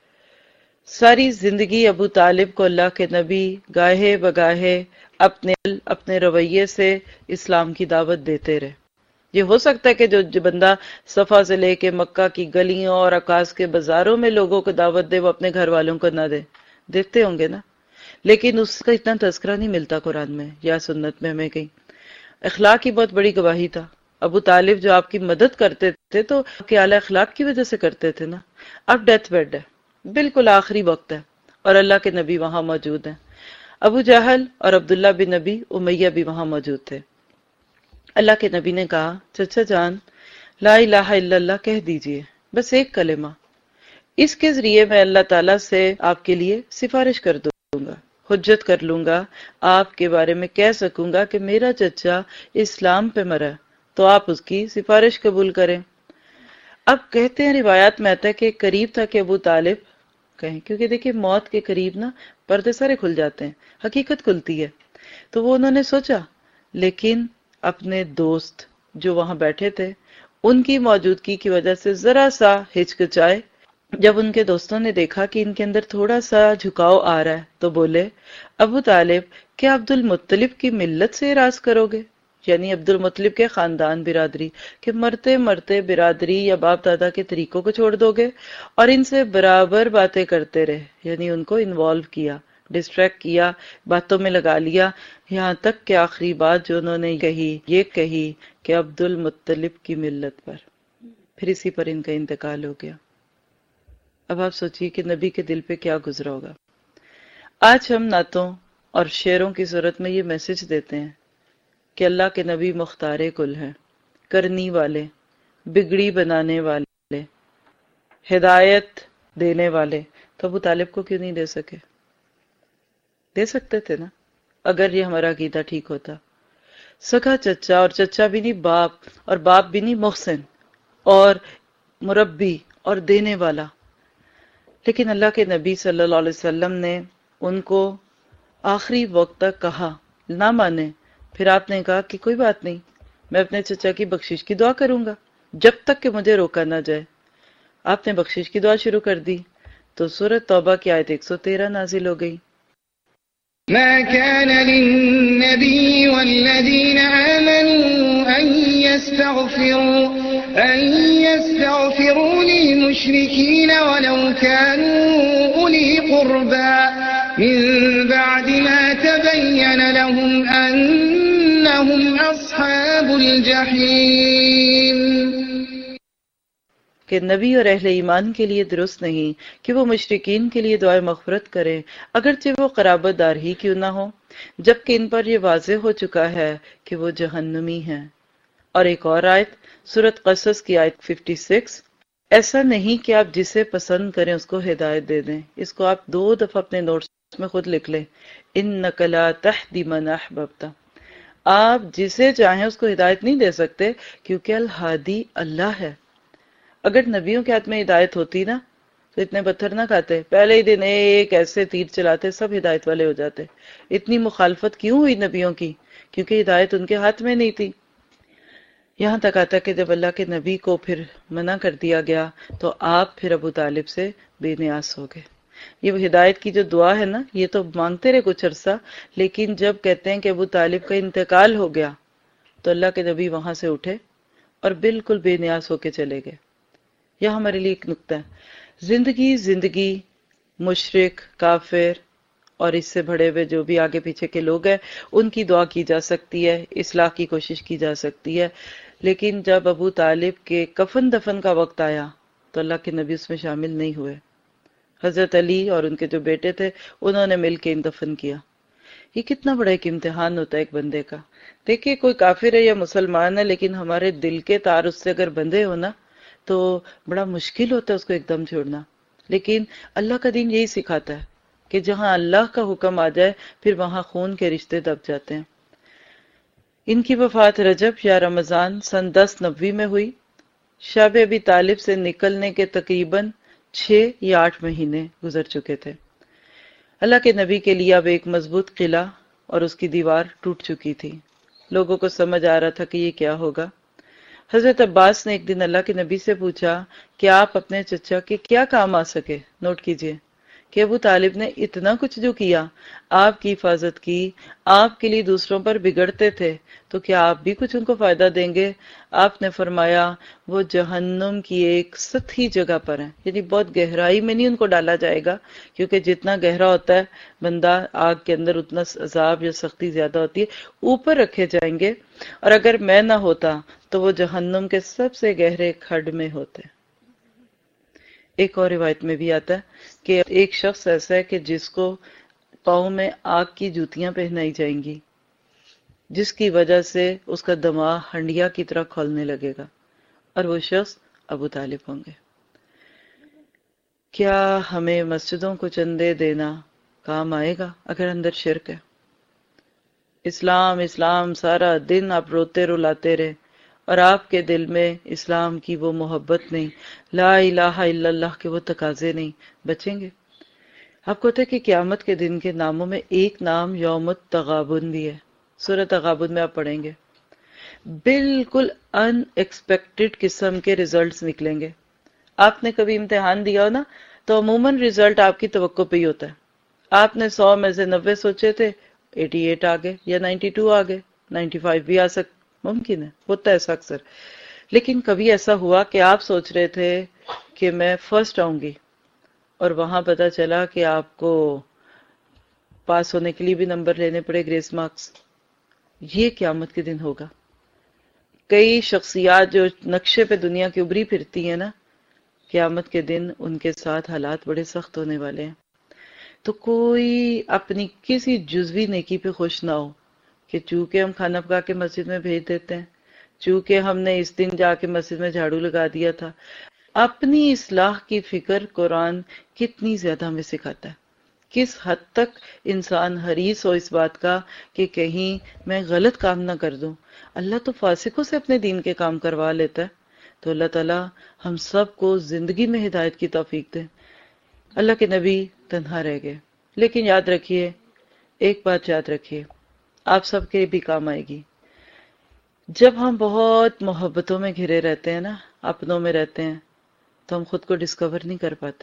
ساری زندگی ابو طالب کو اللہ کے نبی گاہے بگاہے اپنے اپنے رویے سے اسلام کی دعوت دیتے رہے. یہ ہو سکتا ہے کہ جو جو بندہ صفا سے لے کے مکہ کی گلیوں اور عکاظ کے بازاروں میں لوگوں کو دعوت دے وہ اپنے گھر والوں کو نہ دے، دیتے ہوں گے نا، لیکن اس کا اتنا تذکرہ نہیں ملتا قرآن میں یا سنت میں ہمیں کہیں. اخلاق کی بہت بڑی گواہی تھا. ابو طالب جو آپ کی مدد کرتے تھے تو آپ کے اعلی اخلاق کی وجہ سے کرتے تھے نا. اب ڈیتھ بیڈ ہے، بالکل آخری وقت ہے، اور اللہ کے نبی وہاں موجود ہیں. ابو جہل اور عبداللہ بن نبی امیہ بھی وہاں موجود تھے. اللہ کے نبی نے کہا چچا جان لا الہ الا اللہ کہہ دیجئے، بس ایک کلمہ، اس کے ذریعے میں اللہ تعالیٰ سے آپ کے لیے سفارش کر دوں گا، حجت کر لوں گا، آپ کے بارے میں کہہ سکوں گا کہ میرا چچا اسلام پہ مرا تو آپ اس کی سفارش قبول کریں. اب کہتے ہیں روایات میں آتا ہے کہ قریب تھا کہ ابو طالب کہیں، کیونکہ دیکھیں موت کے قریب نا پردے سارے کھل جاتے ہیں، حقیقت کھلتی ہے. تو وہ انہوں نے سوچا، لیکن اپنے دوست جو وہاں بیٹھے تھے ان کی موجودگی کی وجہ سے ذرا سا ہچکچائے. جب ان کے دوستوں نے دیکھا کہ ان کے اندر تھوڑا سا جھکاؤ آ رہا ہے تو بولے ابو طالب کیا عبد المطلب کی ملت سے اراض کرو گے، یعنی عبد المطلب کے خاندان برادری، کہ مرتے مرتے برادری یا باپ دادا کے طریقوں کو چھوڑ دو گے. اور ان سے برابر باتیں کرتے رہے، یعنی ان کو انوالو کیا، ڈسٹریکٹ کیا، باتوں میں لگا لیا، یہاں تک کہ آخری بات جو انہوں نے کہی یہ کہی کہ عبد المطلب کی ملت پر. پھر اسی پر ان کا انتقال ہو گیا. اب آپ سوچئے کہ نبی کے دل پہ کیا گزرا ہوگا. آج ہم نعتوں اور شعروں کی صورت میں یہ میسج دیتے ہیں کہ اللہ کے نبی مختار کل ہیں، کرنی والے، بگڑی بنانے والے، ہدایت دینے والے. تو ابو طالب کو کیوں نہیں دے سکے؟ دے سکتے تھے نا اگر یہ ہمارا عقیدہ ٹھیک ہوتا. سکا چچا، اور چچا بھی نہیں باپ، اور باپ بھی نہیں محسن اور مربی اور دینے والا. لیکن اللہ کے نبی صلی اللہ علیہ وسلم نے ان کو آخری وقت تک کہا، نہ مانے. پھر آپ نے کہا کہ کوئی بات نہیں، میں اپنے چچا کی بخشش کی دعا کروں گا جب تک کہ مجھے روکا نہ جائے. آپ نے بخشش کی دعا شروع کر دی تو سورۃ توبہ کی آیت ایک سو تیرہ نازل ہو گئی. ما كان للنبي والذين آمنوا أن يستغفروا أن يستغفروا للمشركين ولو كانوا أولي قربى من بعد ما تبين لهم أنهم أصحاب الجحيم. کہ نبی اور اہل ایمان کے لیے درست نہیں کہ وہ مشرکین کے لیے دعائے مغفرت کریں اگرچہ وہ قرابت دار ہی کیوں نہ ہو، جبکہ ان پر یہ واضح ہو چکا ہے کہ وہ جہنمی ہیں. اور ایک اور آیت سورۃ قصص کی آیت چھپن، ایسا نہیں کہ آپ جسے پسند کریں اس کو ہدایت دے دیں. اس کو آپ دو دفعہ اپنے نوٹس اس میں خود لکھ لیں انک لا تہدی من احببت، آپ جسے چاہیں اس کو ہدایت نہیں دے سکتے، کیونکہ الہادی اللہ ہے۔ اگر نبیوں کے ہاتھ میں ہدایت ہوتی نا تو اتنے پتھر نہ کھاتے، پہلے ہی دن ایک ایسے تیر چلاتے سب ہدایت والے ہو جاتے۔ اتنی مخالفت کیوں ہوئی نبیوں کی؟ کیونکہ ہدایت ان کے ہاتھ میں نہیں تھی۔ یہاں تک آتا کہ جب اللہ کے نبی کو پھر منع کر دیا گیا تو آپ پھر ابو طالب سے بے نیاز ہو گئے۔ یہ ہدایت کی جو دعا ہے نا، یہ تو مانگتے رہے کچھ عرصہ، لیکن جب کہتے ہیں کہ ابو طالب کا انتقال ہو گیا تو اللہ کے نبی وہاں سے اٹھے اور بالکل بے نیاز ہو کے چلے گئے۔ یہ ہمارے لیے ایک نقطہ ہے، زندگی زندگی مشرک، کافر اور اس سے بڑے ہوئے جو بھی آگے پیچھے کے لوگ ہیں ان کی دعا کی جا سکتی ہے، اصلاح کی کوشش کی جا سکتی ہے، لیکن جب ابو طالب کے کفن دفن کا وقت آیا تو اللہ کے نبی اس میں شامل نہیں ہوئے۔ حضرت علی اور ان کے جو بیٹے تھے انہوں نے مل کے دفن کیا۔ یہ کتنا بڑا ایک امتحان ہوتا ہے ایک بندے کا۔ دیکھیے کوئی کافر ہے یا مسلمان ہے، لیکن ہمارے دل کے تار اس سے اگر بندھے ہو نا تو بڑا مشکل ہوتا ہے اس کو ایک دم چھوڑنا۔ لیکن اللہ کا دین یہی سکھاتا ہے کہ جہاں اللہ کا حکم آ جائے پھر وہاں خون کے رشتے دب جاتے ہیں۔ ان کی وفات رجب یا رمضان سن دس نبوی میں ہوئی۔ شب ابی طالب سے نکلنے کے تقریباً چھ یا آٹھ مہینے گزر چکے تھے۔ اللہ کے نبی کے لیے اب ایک مضبوط قلعہ اور اس کی دیوار ٹوٹ چکی تھی۔ لوگوں کو سمجھ آ رہا تھا کہ یہ کیا ہوگا۔ حضرت عباس نے ایک دن اللہ کے نبی سے پوچھا کہ آپ اپنے چچا کے کیا کام آ سکے؟ نوٹ کیجئے کہ ابو طالب نے اتنا کچھ جو کیا، آپ کی حفاظت کی، آپ کے لیے دوسروں پر بگڑتے تھے، تو کیا آپ بھی کچھ ان کو فائدہ دیں گے؟ آپ نے فرمایا وہ جہنم کی ایک سطحی جگہ پر ہیں، یعنی بہت گہرائی میں نہیں ان کو ڈالا جائے گا، کیونکہ جتنا گہرا ہوتا ہے بندہ آگ کے اندر اتنا عذاب یا سختی زیادہ ہوتی ہے، اوپر رکھے جائیں گے، اور اگر میں نہ ہوتا تو وہ جہنم کے سب سے گہرے کھڈ میں ہوتے۔ ایک اور روایت میں بھی آتا ہے کہ ایک شخص ایسا ہے کہ جس کو پاؤں میں آگ کی جوتیاں پہنائی جائیں گی، جس کی وجہ سے اس کا دماغ ہنڈیا کی طرح کھولنے لگے گا، اور وہ شخص ابو طالب ہوں گے۔ کیا ہمیں مسجدوں کو چندے دینا کام آئے گا اگر اندر شرک ہے؟ اسلام اسلام سارا دن آپ روتے رلاتے رہے اور آپ کے دل میں اسلام کی وہ محبت نہیں، لا الہ الا اللہ کے وہ تقاضے نہیں، بچیں گے؟ آپ کو پتہ ہے کہ قیامت کے دن کے ناموں میں ایک نام یوم التغابن بھی ہے۔ سورہ تغابن میں آپ پڑھیں گے، بالکل ان ایکسپیکٹڈ قسم کے ریزلٹس نکلیں گے۔ آپ نے کبھی امتحان دیا ہو نا تو عموماً ریزلٹ آپ کی توقع پہ ہی ہوتا ہے۔ آپ نے سو میں سے نوے سوچے تھے، ایٹی ایٹ آ گئے یا نائنٹی ٹو آ گئے، نائنٹی فائیو بھی آ سکتے، ممکن ہے، ہوتا ہے ایسا اکثر۔ لیکن کبھی ایسا ہوا کہ آپ سوچ رہے تھے کہ میں فرسٹ آؤں گی، اور وہاں پتا چلا کہ آپ کو پاس ہونے کے لیے بھی نمبر لینے پڑے، گریس مارکس۔ یہ قیامت کے دن ہوگا۔ کئی شخصیات جو نقشے پہ دنیا کی ابری پھرتی ہیں نا، قیامت کے دن ان کے ساتھ حالات بڑے سخت ہونے والے ہیں۔ تو کوئی اپنی کسی جزوی نیکی پہ خوش نہ ہو کہ چونکہ ہم کھانا پکا کے مسجد میں بھیج دیتے ہیں، چونکہ ہم نے اس دن جا کے مسجد میں جھاڑو لگا دیا تھا۔ اپنی اصلاح کی فکر قرآن کتنی زیادہ ہمیں سکھاتا ہے، کس حد تک انسان حریص ہو اس بات کا کہ کہیں میں غلط کام نہ کر دوں۔ اللہ تو فاسقوں سے اپنے دین کے کام کروا لیتا ہے۔ تو اللہ تعالیٰ ہم سب کو زندگی میں ہدایت کی توفیق دے۔ اللہ کے نبی تنہا رہ گئے، لیکن یاد رکھیے، ایک بات یاد رکھیے، آپ سب کے بھی کام آئے گی۔ جب ہم بہت محبتوں میں گھرے رہتے ہیں نا، اپنوں میں رہتے ہیں، تو ہم خود کو ڈسکور نہیں کر پاتے۔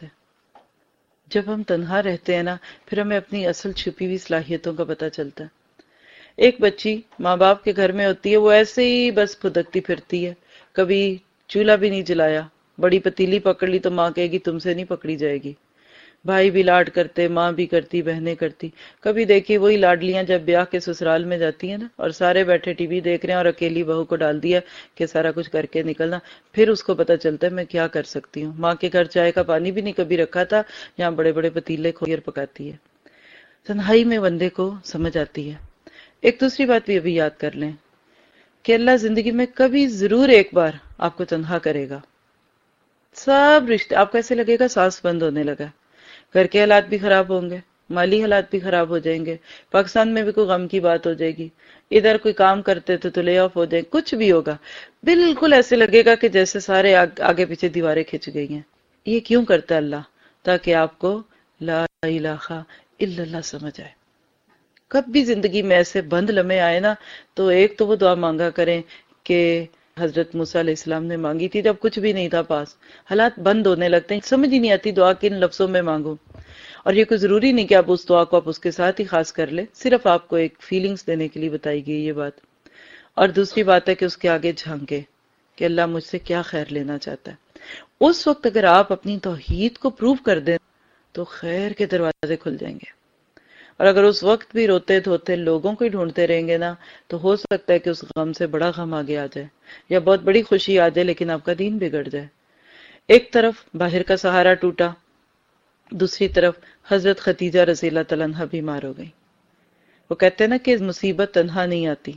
جب ہم تنہا رہتے ہیں نا، پھر ہمیں اپنی اصل چھپی ہوئی صلاحیتوں کا پتہ چلتا ہے۔ ایک بچی ماں باپ کے گھر میں ہوتی ہے، وہ ایسے ہی بس پھدکتی پھرتی ہے، کبھی چولہا بھی نہیں جلایا، بڑی پتیلی پکڑ لی تو ماں کہے گی تم سے نہیں پکڑی جائے گی۔ بھائی بھی لاڈ کرتے، ماں بھی کرتی، بہنیں کرتی۔ کبھی دیکھیے وہی لاڈلیاں جب بیاہ کے سسرال میں جاتی ہیں نا، اور سارے بیٹھے ٹی وی دیکھ رہے ہیں اور اکیلی بہو کو ڈال دیا کہ سارا کچھ کر کے نکلنا، پھر اس کو پتہ چلتا ہے میں کیا کر سکتی ہوں۔ ماں کے گھر چائے کا پانی بھی نہیں کبھی رکھا تھا، یہاں بڑے بڑے پتیلے کھول پکاتی ہے۔ تنہائی میں بندے کو سمجھ آتی ہے۔ ایک دوسری بات بھی ابھی یاد کر لیں کہ اللہ زندگی میں کبھی ضرور ایک بار آپ کو تنہا کرے گا۔ سب رشتے آپ کو ایسے لگے گا سانس بند ہونے لگا، گھر کے حالات بھی خراب ہوں گے، مالی حالات بھی خراب ہو جائیں گے، پاکستان میں بھی کوئی غم کی بات ہو جائے گی، ادھر کوئی کام کرتے تھے تو لے آف ہو جائے، کچھ بھی ہوگا، بالکل ایسے لگے گا کہ جیسے سارے آگے پیچھے دیواریں کھچ گئی ہیں۔ یہ کیوں کرتا ہے اللہ؟ تاکہ آپ کو لا الہ الا اللہ سمجھ آئے۔ کب بھی زندگی میں ایسے بند لمحے آئے نا تو ایک تو وہ دعا مانگا کریں کہ حضرت موسیٰ علیہ السلام نے مانگی تھی جب کچھ بھی نہیں تھا پاس، حالات بند ہونے لگتے ہیں، سمجھ ہی نہیں آتی دعا کن لفظوں میں مانگو۔ اور یہ کوئی ضروری نہیں کہ آپ اس دعا کو آپ اس کے ساتھ ہی خاص کر لیں، صرف آپ کو ایک فیلنگز دینے کے لیے بتائی گئی یہ بات۔ اور دوسری بات ہے کہ اس کے آگے جھانکے کہ اللہ مجھ سے کیا خیر لینا چاہتا ہے۔ اس وقت اگر آپ اپنی توحید کو پروف کر دیں تو خیر کے دروازے کھل جائیں گے، اور اگر اس وقت بھی روتے دھوتے لوگوں کو ہی ڈھونڈتے رہیں گے نا تو ہو سکتا ہے کہ اس غم سے بڑا غم آگے آ جائے، یا بہت بڑی خوشی آ جائے لیکن آپ کا دین بگڑ جائے۔ ایک طرف باہر کا سہارا ٹوٹا، دوسری طرف حضرت خدیجہ رضی اللہ تعالیٰ عنہ بیمار ہو گئی۔ وہ کہتے ہیں نا کہ مصیبت تنہا نہیں آتی۔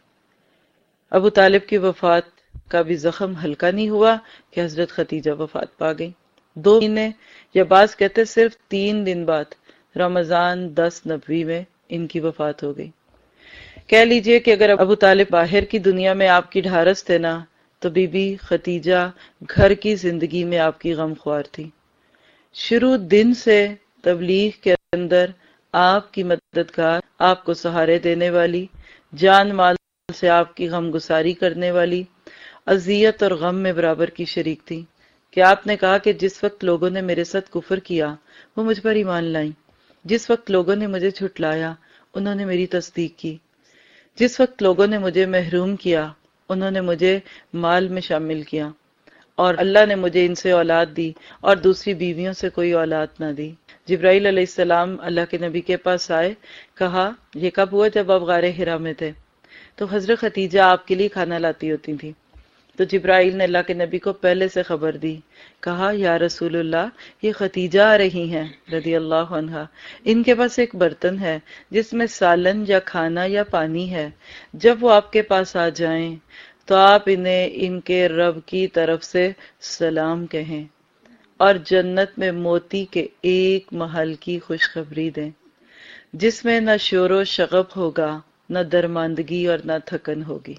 ابو طالب کی وفات کا بھی زخم ہلکا نہیں ہوا کہ حضرت خدیجہ وفات پا گئی۔ دو مہینے یا بعض کہتے ہیں صرف تین دن بعد رمضان دس نبوی میں ان کی وفات ہو گئی۔ کہہ لیجئے کہ اگر ابو طالب باہر کی دنیا میں آپ کی ڈھارس تھے نا تو بی بی خدیجہ گھر کی زندگی میں آپ کی غم خوار تھی۔ شروع دن سے تبلیغ کے اندر آپ کی مددگار، آپ کو سہارے دینے والی، جان مال سے آپ کی غم گساری کرنے والی، اذیت اور غم میں برابر کی شریک تھی۔ کہ آپ نے کہا کہ جس وقت لوگوں نے میرے ساتھ کفر کیا وہ مجھ پر ایمان لائیں، جس وقت لوگوں نے مجھے جھٹلایا انہوں نے میری تصدیق کی، جس وقت لوگوں نے مجھے محروم کیا انہوں نے مجھے مال میں شامل کیا، اور اللہ نے مجھے ان سے اولاد دی اور دوسری بیویوں سے کوئی اولاد نہ دی۔ جبرائیل علیہ السلام اللہ کے نبی کے پاس آئے، کہا یہ کب ہوا؟ جب آپ غار حرا میں تھے تو حضرت خدیجہ آپ کے لیے کھانا لاتی ہوتی تھی، تو جبرائیل نے اللہ کے نبی کو پہلے سے خبر دی، کہا یا رسول اللہ یہ خدیجہ آ رہی ہیں رضی اللہ عنہا، ان کے پاس ایک برتن ہے جس میں سالن یا کھانا یا پانی ہے، جب وہ آپ کے پاس آ جائیں تو آپ انہیں ان کے رب کی طرف سے سلام کہیں اور جنت میں موتی کے ایک محل کی خوشخبری دیں جس میں نہ شور و شغب ہوگا، نہ درماندگی اور نہ تھکن ہوگی۔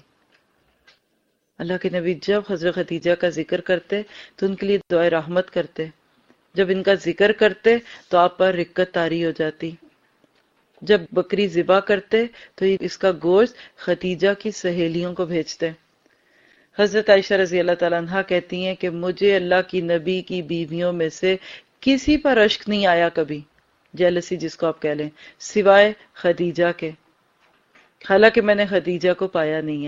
اللہ کے نبی جب حضرت خدیجہ کا ذکر کرتے تو ان کے لیے دعائے رحمت کرتے، جب ان کا ذکر کرتے تو آپ پر رقت طاری ہو جاتی، جب بکری ذبح کرتے تو اس کا گوشت خدیجہ کی سہیلیوں کو بھیجتے۔ حضرت عائشہ رضی اللہ تعالیٰ عنہ کہتی ہیں کہ مجھے اللہ کی نبی کی بیویوں میں سے کسی پر اشک نہیں آیا کبھی، جیلسی جس کو آپ کہہ لیں، سوائے خدیجہ کے، حالانکہ میں نے خدیجہ کو پایا نہیں ہے۔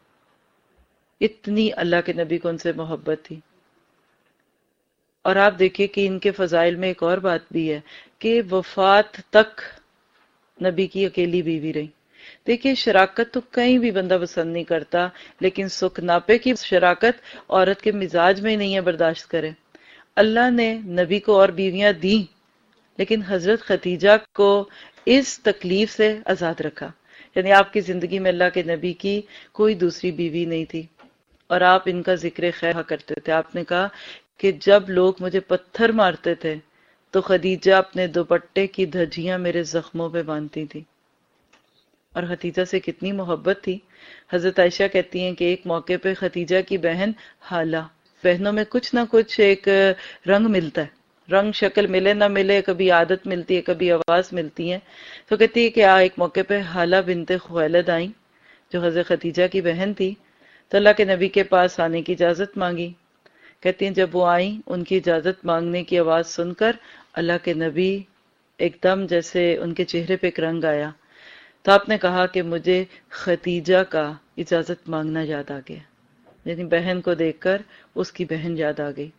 اتنی اللہ کے نبی کو ان سے محبت تھی۔ اور آپ دیکھیں کہ ان کے فضائل میں ایک اور بات بھی ہے کہ وفات تک نبی کی اکیلی بیوی رہی۔ دیکھیں شراکت تو کہیں بھی بندہ پسند نہیں کرتا، لیکن سکھ ناپے کی شراکت عورت کے مزاج میں ہی نہیں ہے برداشت کرے۔ اللہ نے نبی کو اور بیویاں دیں لیکن حضرت خدیجہ کو اس تکلیف سے آزاد رکھا، یعنی آپ کی زندگی میں اللہ کے نبی کی کوئی دوسری بیوی نہیں تھی، اور آپ ان کا ذکر خیر کرتے تھے۔ آپ نے کہا کہ جب لوگ مجھے پتھر مارتے تھے تو خدیجہ اپنے دوپٹے کی دھجیاں میرے زخموں پہ باندھتی تھی، اور خدیجہ سے کتنی محبت تھی۔ حضرت عائشہ کہتی ہیں کہ ایک موقع پہ خدیجہ کی بہن حالہ، بہنوں میں کچھ نہ کچھ ایک رنگ ملتا ہے، رنگ شکل ملے نہ ملے، کبھی عادت ملتی ہے کبھی آواز ملتی ہے، تو کہتی ہے کہ ایک موقع پہ حالہ بنت خویلد آئیں جو حضرت خدیجہ کی بہن تھی، تو اللہ کے نبی کے پاس آنے کی اجازت مانگی۔ کہتی ہیں جب وہ آئیں ان کی اجازت مانگنے کی آواز سن کر اللہ کے نبی ایک دم جیسے ان کے چہرے پہ ایک رنگ آیا، تو آپ نے کہا کہ مجھے خدیجہ کا اجازت مانگنا یاد آ گیا، یعنی بہن کو دیکھ کر اس کی بہن یاد آ گئی۔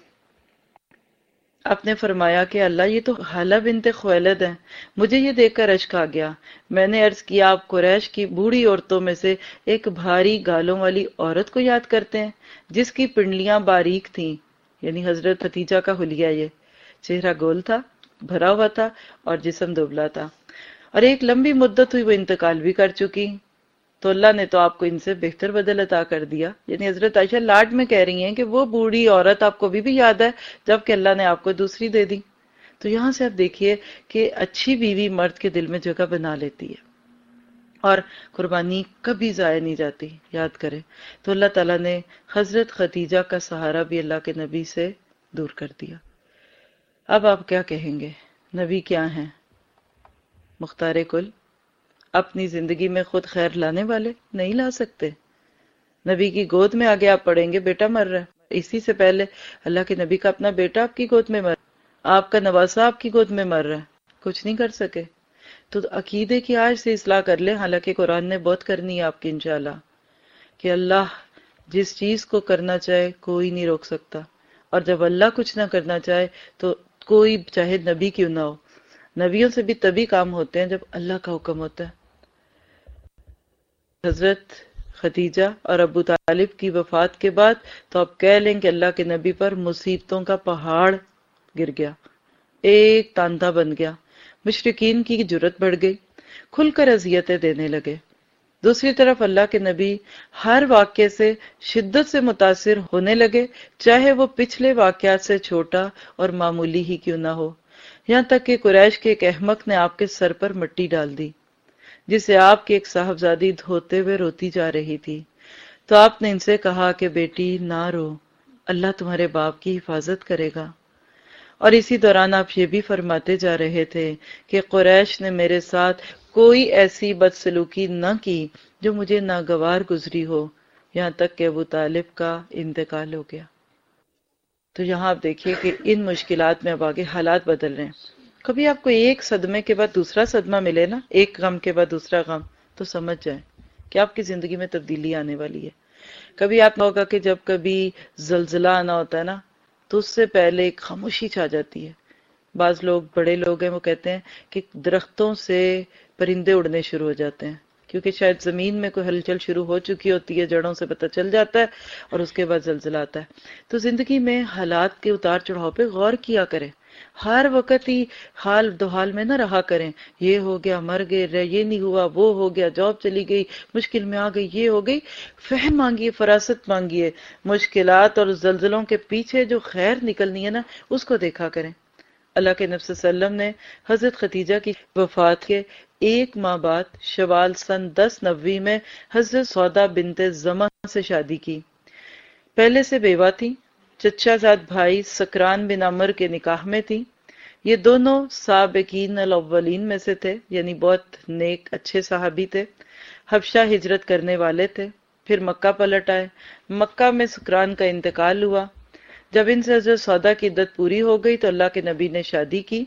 آپ نے فرمایا کہ اللہ یہ تو حالہ بنت خویلد ہیں، مجھے یہ دیکھ کر اشک آ گیا۔ میں نے عرض کیا آپ قریش کی بوڑھی عورتوں میں سے ایک بھاری گالوں والی عورت کو یاد کرتے ہیں جس کی پنڈلیاں باریک تھیں، یعنی حضرت خدیجہ کا حلیہ، یہ چہرہ گول تھا، بھرا ہوا تھا اور جسم دبلا تھا، اور ایک لمبی مدت ہوئی وہ انتقال بھی کر چکی، تو اللہ نے تو آپ کو ان سے بہتر بدل عطا کر دیا۔ یعنی حضرت عائشہ لاڈ میں کہہ رہی ہیں کہ وہ بوڑھی عورت آپ کو بھی بھی یاد ہے جبکہ اللہ نے آپ کو دوسری دے دی۔ تو یہاں سے آپ دیکھیے کہ اچھی بیوی مرد کے دل میں جگہ بنا لیتی ہے اور قربانی کبھی ضائع نہیں جاتی، یاد کریں۔ تو اللہ تعالیٰ نے حضرت خدیجہ کا سہارا بھی اللہ کے نبی سے دور کر دیا۔ اب آپ کیا کہیں گے؟ نبی کیا ہیں؟ مختار کل، اپنی زندگی میں خود خیر لانے والے نہیں لا سکتے۔ نبی کی گود میں آگے آپ پڑھیں گے بیٹا مر رہا ہے، اسی سے پہلے اللہ کے نبی کا اپنا بیٹا آپ کی گود میں مر رہا ہے، آپ کا نواسا آپ کی گود میں مر رہا ہے، کچھ نہیں کر سکے۔ تو عقیدے کی آج سے اصلاح کر لیں، حالانکہ قرآن نے بہت کرنی ہے آپ کی انشاءاللہ، کہ اللہ جس چیز کو کرنا چاہے کوئی نہیں روک سکتا، اور جب اللہ کچھ نہ کرنا چاہے تو کوئی چاہے نبی کیوں نہ ہو، نبیوں سے بھی تبھی کام ہوتے ہیں جب اللہ کا حکم ہوتا ہے۔ حضرت خدیجہ اور ابو طالب کی وفات کے بعد تو آپ کہہ لیں کہ اللہ کے نبی پر مصیبتوں کا پہاڑ گر گیا، ایک تانتا بن گیا، مشرکین کی جرت بڑھ گئی، کھل کر اذیتیں دینے لگے۔ دوسری طرف اللہ کے نبی ہر واقعے سے شدت سے متاثر ہونے لگے، چاہے وہ پچھلے واقعات سے چھوٹا اور معمولی ہی کیوں نہ ہو، یہاں تک کہ قریش کے ایک احمق نے آپ کے سر پر مٹی ڈال دی جسے آپ کی ایک صاحبزادی دھوتے ہوئے روتی جا رہی تھی۔ تو آپ نے ان سے کہا کہ بیٹی نہ رو، اللہ تمہارے باپ کی حفاظت کرے گا۔ اور اسی دوران آپ یہ بھی فرماتے جا رہے تھے کہ قریش نے میرے ساتھ کوئی ایسی بدسلوکی نہ کی جو مجھے ناگوار گزری ہو، یہاں تک کہ ابو طالب کا انتقال ہو گیا۔ تو یہاں آپ دیکھیے کہ ان مشکلات میں اب آگے حالات بدل رہے ہیں۔ کبھی آپ کو ایک صدمے کے بعد دوسرا صدمہ ملے نا، ایک غم کے بعد دوسرا غم، تو سمجھ جائیں کہ آپ کی زندگی میں تبدیلی آنے والی ہے۔ کبھی آپ کو ہوگا کہ جب کبھی زلزلہ آنا ہوتا ہے نا تو اس سے پہلے ایک خاموشی چھا جاتی ہے۔ بعض لوگ بڑے لوگ ہیں وہ کہتے ہیں کہ درختوں سے پرندے اڑنے شروع ہو جاتے ہیں، کیونکہ شاید زمین میں کوئی ہلچل شروع ہو چکی ہوتی ہے، جڑوں سے پتہ چل جاتا ہے اور اس کے بعد زلزلہ آتا ہے۔ تو زندگی میں حالات کے اتار چڑھاؤ پہ غور کیا کریں، ہر وقت ہی حال دو حال میں نہ رہا کریں، یہ ہو گیا مر گئے، یہ نہیں ہوا وہ ہو گیا، جاب چلی گئی، مشکل میں آ گئی، یہ ہو گئی۔ فہم مانگیے، فراست مانگیے، مشکلات اور زلزلوں کے پیچھے جو خیر نکلنی ہے نا اس کو دیکھا کریں۔ اللہ کے نبی صلی اللہ علیہ وسلم نے حضرت خدیجہ کی وفات کے ایک ماہ بعد شوال سن دس نوی میں حضرت سودا بنت زمع سے شادی کی۔ پہلے سے بیوہ تھی، چچا زاد بھائی سکران بن عمر کے نکاح میں تھی۔ یہ دونوں سابقین الاولین میں سے تھے، یعنی بہت نیک اچھے صحابی تھے، حبشہ ہجرت کرنے والے تھے، پھر مکہ پلٹ آئے۔ مکہ میں سکران کا انتقال ہوا۔ جب ان سے حضرت سودا کی عدت پوری ہو گئی تو اللہ کے نبی نے شادی کی۔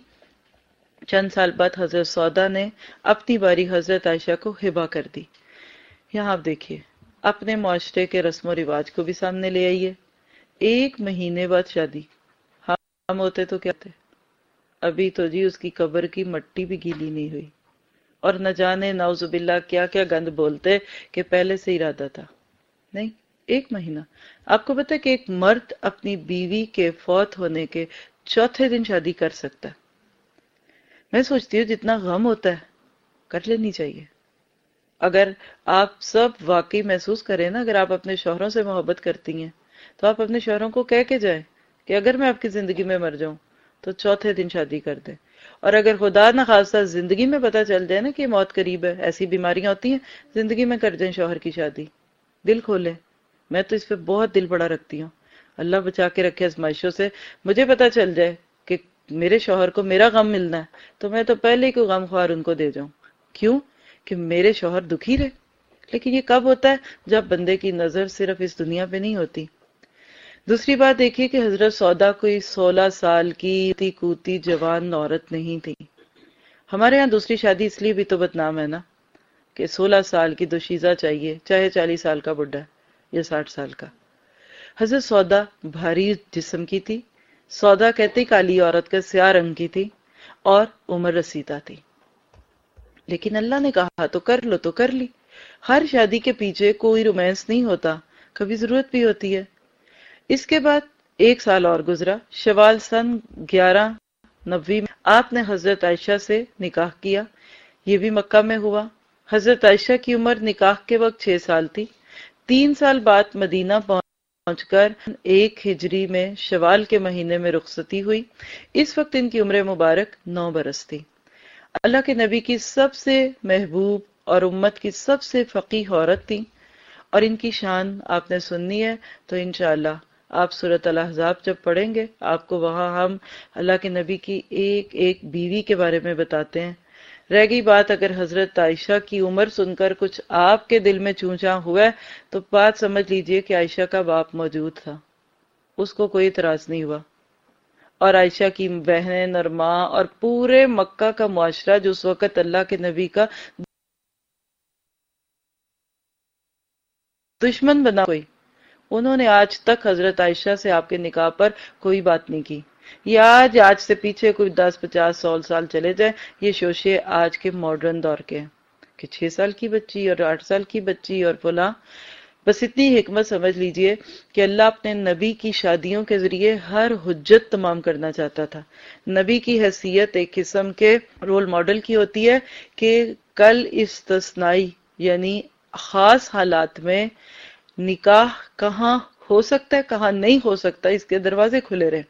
چند سال بعد حضرت سودا نے اپنی باری حضرت عائشہ کو ہبہ کر دی۔ یہاں آپ دیکھیے، اپنے معاشرے کے رسم و رواج کو بھی سامنے لے آئیے۔ ایک مہینے بعد شادی، ہم ہوتے تو کیا تھے؟ ابھی تو جی اس کی قبر کی مٹی بھی گیلی نہیں ہوئی، اور نہ جانے نعوذ باللہ کیا کیا گند بولتے کہ پہلے سے ارادہ تھا۔ نہیں، ایک مہینہ۔ آپ کو پتہ ہے کہ ایک مرد اپنی بیوی کے فوت ہونے کے چوتھے دن شادی کر سکتا ہے۔ میں سوچتی ہوں جتنا غم ہوتا ہے کر لینی چاہیے۔ اگر آپ سب واقعی محسوس کریں نا، اگر آپ اپنے شوہروں سے محبت کرتی ہیں تو آپ اپنے شوہروں کو کہہ کے جائیں کہ اگر میں آپ کی زندگی میں مر جاؤں تو چوتھے دن شادی کر دیں۔ اور اگر خدا نہ خواستہ زندگی میں پتہ چل جائے نا کہ موت قریب ہے، ایسی بیماریاں ہوتی ہیں، زندگی میں کر دیں شوہر کی شادی، دل کھولیں۔ میں تو اس پہ بہت دل بڑا رکھتی ہوں، اللہ بچا کے رکھے آزمائشوں سے۔ مجھے پتہ چل جائے کہ میرے شوہر کو میرا غم ملنا ہے تو میں تو پہلے ہی کوئی غم خوار ان کو دے جاؤں، کیوں کہ میرے شوہر دکھی رہے۔ لیکن یہ کب ہوتا ہے؟ جب بندے کی نظر صرف اس دنیا پہ نہیں ہوتی۔ دوسری بات دیکھیے کہ حضرت سودا کوئی سولہ سال کی تی کوتی جوان عورت نہیں تھی۔ ہمارے ہاں دوسری شادی اس لیے بھی تو بدنام ہے نا کہ سولہ سال کی دوشیزہ چاہیے، چاہے چالیس سال کا بڈھا ہے یا ساٹھ سال کا۔ حضرت سودا بھاری جسم کی تھی، سودا کہتے کالی عورت کا سیاہ رنگ کی تھی، اور عمر رسیدہ تھی۔ لیکن اللہ نے کہا تو کر لو تو کر لی۔ ہر شادی کے پیچھے کوئی رومانس نہیں ہوتا، کبھی ضرورت بھی ہوتی ہے۔ اس کے بعد ایک سال اور گزرا، شوال سن گیارہ نوی میں آپ نے حضرت عائشہ سے نکاح کیا، یہ بھی مکہ میں ہوا۔ حضرت عائشہ کی عمر نکاح کے وقت چھ سال تھی۔ تین سال بعد مدینہ پہنچ پہنچ کر ایک ہجری میں شوال کے مہینے میں رخصتی ہوئی۔ اس وقت ان کی عمر مبارک نو برس تھی۔ اللہ کے نبی کی سب سے محبوب اور امت کی سب سے فقیہ عورت تھی، اور ان کی شان آپ نے سننی ہے تو انشاءاللہ آپ سورۃ الاحزاب جب پڑھیں گے آپ کو وہاں ہم اللہ کے نبی کی ایک ایک بیوی کے بارے میں بتاتے ہیں۔ رہ گئی بات اگر حضرت عائشہ کی عمر سن کر کچھ آپ کے دل میں چونچاں ہوا ہے تو بات سمجھ لیجئے کہ عائشہ کا باپ موجود تھا، اس کو کوئی اعتراض نہیں ہوا، اور عائشہ کی بہن اور ماں اور پورے مکہ کا معاشرہ جو اس وقت اللہ کے نبی کا دشمن بنا ہوئی، انہوں نے آج تک حضرت عائشہ سے آپ کے نکاح پر کوئی بات نہیں کی۔ یہ آج آج سے پیچھے کوئی دس پچاس سال سال چلے جائیں، یہ شوشے آج کے ماڈرن دور کے ہیں کہ چھ سال کی بچی اور آٹھ سال کی بچی اور فلاں۔ بس اتنی حکمت سمجھ لیجئے کہ اللہ اپنے نبی کی شادیوں کے ذریعے ہر حجت تمام کرنا چاہتا تھا۔ نبی کی حیثیت ایک قسم کے رول ماڈل کی ہوتی ہے کہ کل استثنائی یعنی خاص حالات میں نکاح کہاں ہو سکتا ہے کہاں نہیں ہو سکتا، اس کے دروازے کھلے رہے۔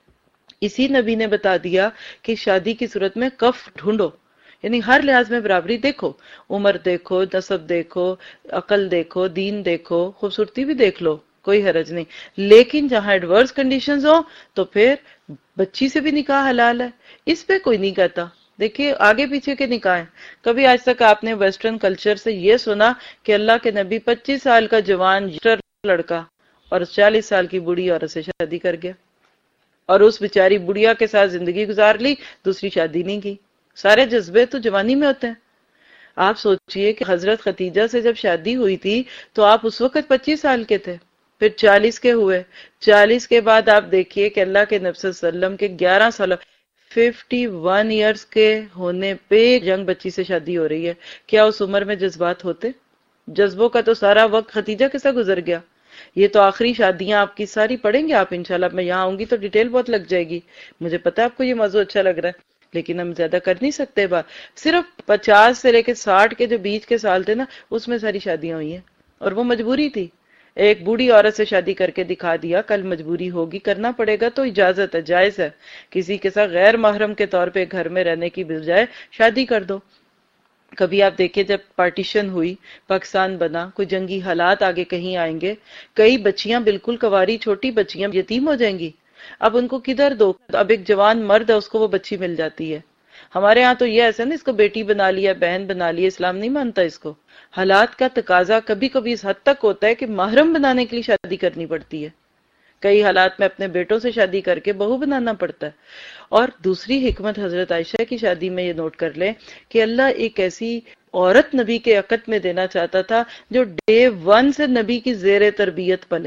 اسی نبی نے بتا دیا کہ شادی کی صورت میں کف ڈھونڈو، یعنی ہر لحاظ میں برابری دیکھو، عمر دیکھو، نسب دیکھو، عقل دیکھو، دین دیکھو، خوبصورتی بھی دیکھ لو، کوئی حرج نہیں، لیکن جہاں ایڈورس کنڈیشنز ہوں تو پھر بچی سے بھی نکاح حلال ہے، اس پہ کوئی نہیں کہتا۔ دیکھیے آگے پیچھے کے نکاح ہیں، کبھی آج تک آپ نے ویسٹرن کلچر سے یہ سنا کہ اللہ کے نبی پچیس سال کا جوان لڑکا اور چالیس سال کی بوڑھی عورت سے شادی کر گیا اور اس بیچاری بڑھیا کے ساتھ زندگی گزار لی، دوسری شادی نہیں کی؟ سارے جذبے تو جوانی میں ہوتے ہیں۔ آپ سوچئے کہ حضرت خدیجہ سے جب شادی ہوئی تھی تو آپ اس وقت پچیس سال کے تھے، پھر چالیس کے ہوئے، چالیس کے بعد آپ دیکھیے کہ اللہ کے نبی صلی اللہ علیہ وسلم کے گیارہ سال ففٹی ون ایئرز کے ہونے پہ ینگ بچی سے شادی ہو رہی ہے۔ کیا اس عمر میں جذبات ہوتے؟ جذبوں کا تو سارا وقت خدیجہ کے ساتھ گزر گیا۔ یہ تو آخری شادیاں آپ کی ساری پڑھیں گے آپ انشاءاللہ، میں یہاں آؤں گی تو ڈیٹیل بہت لگ جائے گی، مجھے پتا ہے آپ کو یہ موضوع اچھا لگ رہا ہے لیکن ہم زیادہ کر نہیں سکتے بات۔ صرف پچاس سے لے کے ساٹھ کے جو بیچ کے سال تھے نا اس میں ساری شادیاں ہوئی ہیں، اور وہ مجبوری تھی۔ ایک بوڑھی عورت سے شادی کر کے دکھا دیا، کل مجبوری ہوگی کرنا پڑے گا تو اجازت ہے، جائز ہے، کسی کے ساتھ غیر محرم کے طور پہ گھر میں رہنے کی بجائے شادی کر دو۔ کبھی آپ دیکھیں جب پارٹیشن ہوئی، پاکستان بنا، کوئی جنگی حالات آگے کہیں آئیں گے، کئی بچیاں بالکل کواری چھوٹی بچیاں یتیم ہو جائیں گی، اب ان کو کدھر دو؟ اب ایک جوان مرد ہے اس کو وہ بچی مل جاتی ہے۔ ہمارے ہاں تو یہ ایسا نا اس کو بیٹی بنا لیا، بہن بنا لیا، اسلام نہیں مانتا اس کو۔ حالات کا تقاضا کبھی کبھی اس حد تک ہوتا ہے کہ محرم بنانے کے لیے شادی کرنی پڑتی ہے، کئی حالات میں اپنے بیٹوں سے شادی کر کے بہو بنانا پڑتا ہے۔ اور دوسری حکمت حضرت عائشہ کی شادی میں یہ نوٹ کر لیں کہ اللہ ایک ایسی عورت نبی کے عقد میں دینا چاہتا تھا جو ڈے ون سے نبی کی زیر تربیت پلے۔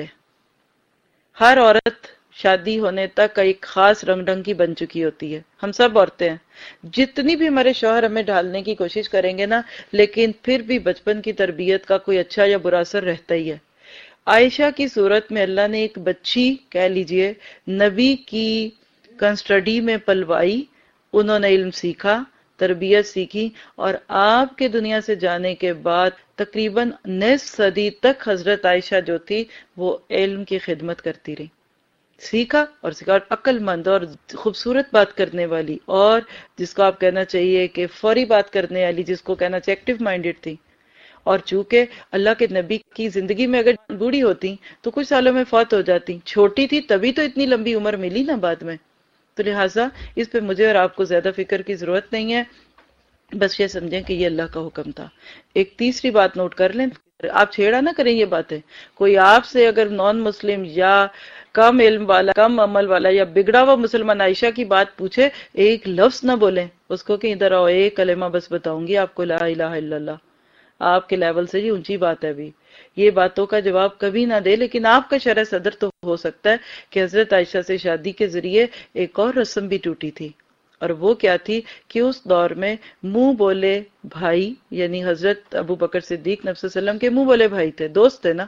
ہر عورت شادی ہونے تک ایک خاص رنگ ڈھنگ کی بن چکی ہوتی ہے، ہم سب عورتیں ہیں، جتنی بھی ہمارے شوہر ہمیں ڈھالنے کی کوشش کریں گے نا، لیکن پھر بھی بچپن کی تربیت کا کوئی اچھا یا برا اثر رہتا ہی ہے۔ عائشہ کی صورت میں اللہ نے ایک بچی کہہ لیجئے نبی کی کنسٹڈی میں پلوائی، انہوں نے علم سیکھا، تربیت سیکھی، اور آپ کے دنیا سے جانے کے بعد تقریباً نصف صدی تک حضرت عائشہ جو تھی وہ علم کی خدمت کرتی رہی، سیکھا اور سیکھا، اور عقل مند اور خوبصورت بات کرنے والی، اور جس کو آپ کہنا چاہیے کہ فوری بات کرنے والی، جس کو کہنا چاہیے ایکٹیو مائنڈڈ تھی۔ اور چونکہ اللہ کے نبی کی زندگی میں اگر بوڑھی ہوتی تو کچھ سالوں میں فوت ہو جاتی، چھوٹی تھی تبھی تو اتنی لمبی عمر ملی نا بعد میں، تو لہٰذا اس پہ مجھے اور آپ کو زیادہ فکر کی ضرورت نہیں ہے، بس یہ سمجھیں کہ یہ اللہ کا حکم تھا۔ ایک تیسری بات نوٹ کر لیں، آپ چھیڑا نہ کریں یہ باتیں، کوئی آپ سے اگر نان مسلم یا کم علم والا، کم عمل والا یا بگڑا ہوا مسلمان عائشہ کی بات پوچھے، ایک لفظ نہ بولیں اس کو کہ ادھر آؤ ایک کلمہ بس بتاؤں گی آپ کو، لا الہ الا اللہ، آپ کے لیول سے یہ اونچی بات ہے بھی، یہ باتوں کا جواب کبھی نہ دے، لیکن آپ کا شرح صدر تو ہو سکتا ہے کہ حضرت عائشہ سے شادی کے ذریعے ایک اور رسم بھی ٹوٹی تھی، اور وہ کیا تھی کہ اس دور میں منہ بولے بھائی، یعنی حضرت ابو بکر صدیق نبی صلی اللہ علیہ وسلم کے منہ بولے بھائی تھے، دوست تھے نا،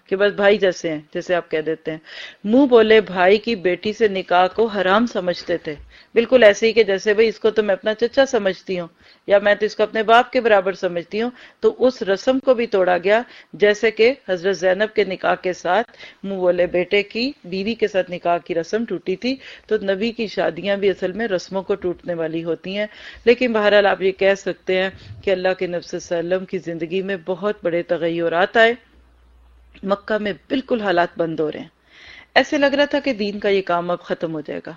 کہ بس بھائی جیسے ہیں، جیسے آپ کہہ دیتے ہیں. منہ بولے بھائی کی بیٹی سے نکاح کو حرام سمجھتے تھے، بالکل ایسے ہی کہ جیسے بھئی اس کو تو میں اپنا چچا سمجھتی ہوں یا میں تو اس کو اپنے باپ کے برابر سمجھتی ہوں. تو اس رسم کو بھی توڑا گیا، جیسے کہ حضرت زینب کے نکاح کے ساتھ منہ بولے بیٹے کی بیوی کے ساتھ نکاح کی رسم ٹوٹی تھی. تو نبی کی شادیاں بھی اصل میں رسموں کو ٹوٹنے والی ہوتی ہیں. لیکن بہرحال آپ یہ کہہ سکتے ہیں کہ اللہ کے نبی صلی اللہ علیہ وسلم کی زندگی میں بہت بڑے تغیرات آئے. مکہ میں بالکل حالات بند ہو رہے ہیں، ایسے لگ رہا تھا کہ دین کا یہ کام اب ختم ہو جائے گا.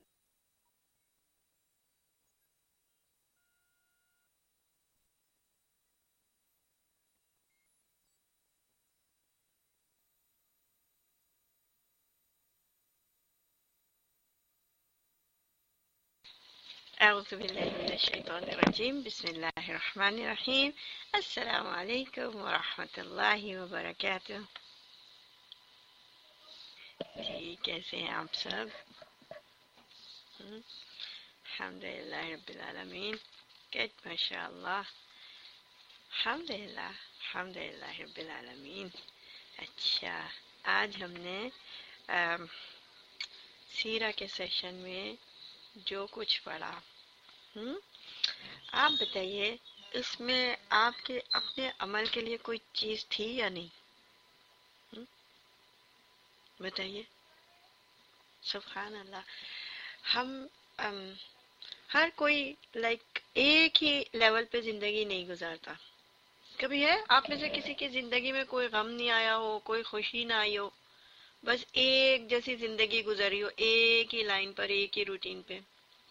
اعوذ باللہ من الشیطان الرجیم، بسم اللہ الرحمن الرحیم. السلام علیکم ورحمۃ اللہ وبرکاتہ. جی کیسے ہیں آپ سب؟ الحمدللہ رب العالمین. گڈ، ماشاء اللہ، الحمدللہ الحمدللہ رب العالمین. اچھا، آج ہم نے سیرہ کے سیشن میں جو کچھ پڑھا، ہم آپ بتائیے اس میں آپ کے اپنے عمل کے لیے کوئی چیز تھی یا نہیں؟ ہم؟ بتائیے. سبحان اللہ. ہم ام، ہر کوئی لائک ایک ہی لیول پہ زندگی نہیں گزارتا. کبھی ہے آپ میں سے کسی کی زندگی میں کوئی غم نہیں آیا ہو، کوئی خوشی نہ آئی ہو، بس ایک جیسی زندگی گزری ہو، ایک ہی لائن پر، ایک ہی روٹین پہ؟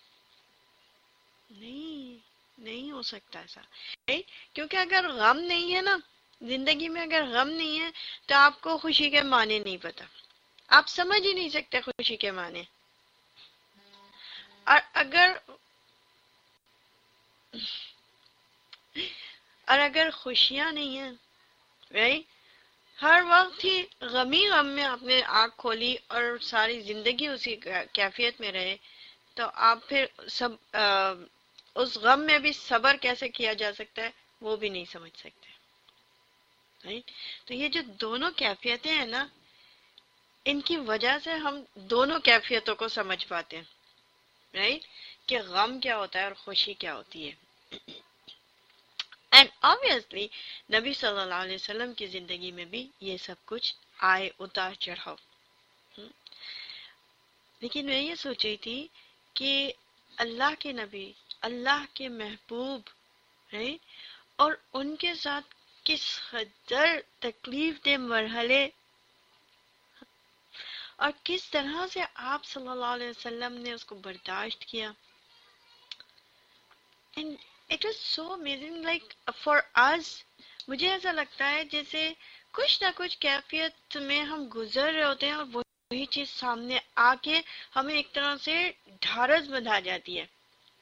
نہیں، نہیں ہو سکتا ایسا. نہیں، کیونکہ اگر غم نہیں ہے نا زندگی میں، اگر غم نہیں ہے تو آپ کو خوشی کے معنی نہیں پتا، آپ سمجھ ہی نہیں سکتے خوشی کے معنی. اور اگر اور اگر خوشیاں نہیں ہیں، right؟ ہر وقت ہی غمی غم میں آپ نے آنکھ کھولی اور ساری زندگی اسی کیفیت میں رہے، تو آپ پھر سب آ, اس غم میں بھی صبر کیسے کیا جا سکتا ہے وہ بھی نہیں سمجھ سکتے. right؟ تو یہ جو دونوں کیفیتیں ہیں نا، ان کی وجہ سے ہم دونوں کیفیتوں کو سمجھ پاتے ہیں. right؟ کہ غم کیا ہوتا ہے اور خوشی کیا ہوتی ہے. اینڈ obviously نبی صلی اللہ علیہ وسلم کی زندگی میں بھی یہ سب کچھ آئے، اتار چڑھاؤ. لیکن میں یہ سوچ رہی تھی کہ اللہ کے نبی، اللہ کے محبوب، right؟ اور ان کے ساتھ کس قدر تکلیف دہ مرحلے اور کس طرح سے آپ صلی اللہ علیہ وسلم نے اس کو برداشت کیا. And it was so amazing, like for us، مجھے ایسا لگتا ہے جیسے کچھ نہ کچھ کیفیت میں ہم گزر رہے ہوتے ہیں اور وہی چیز سامنے آ کے ہمیں ایک طرح سے ڈھارس بندھا جاتی ہے.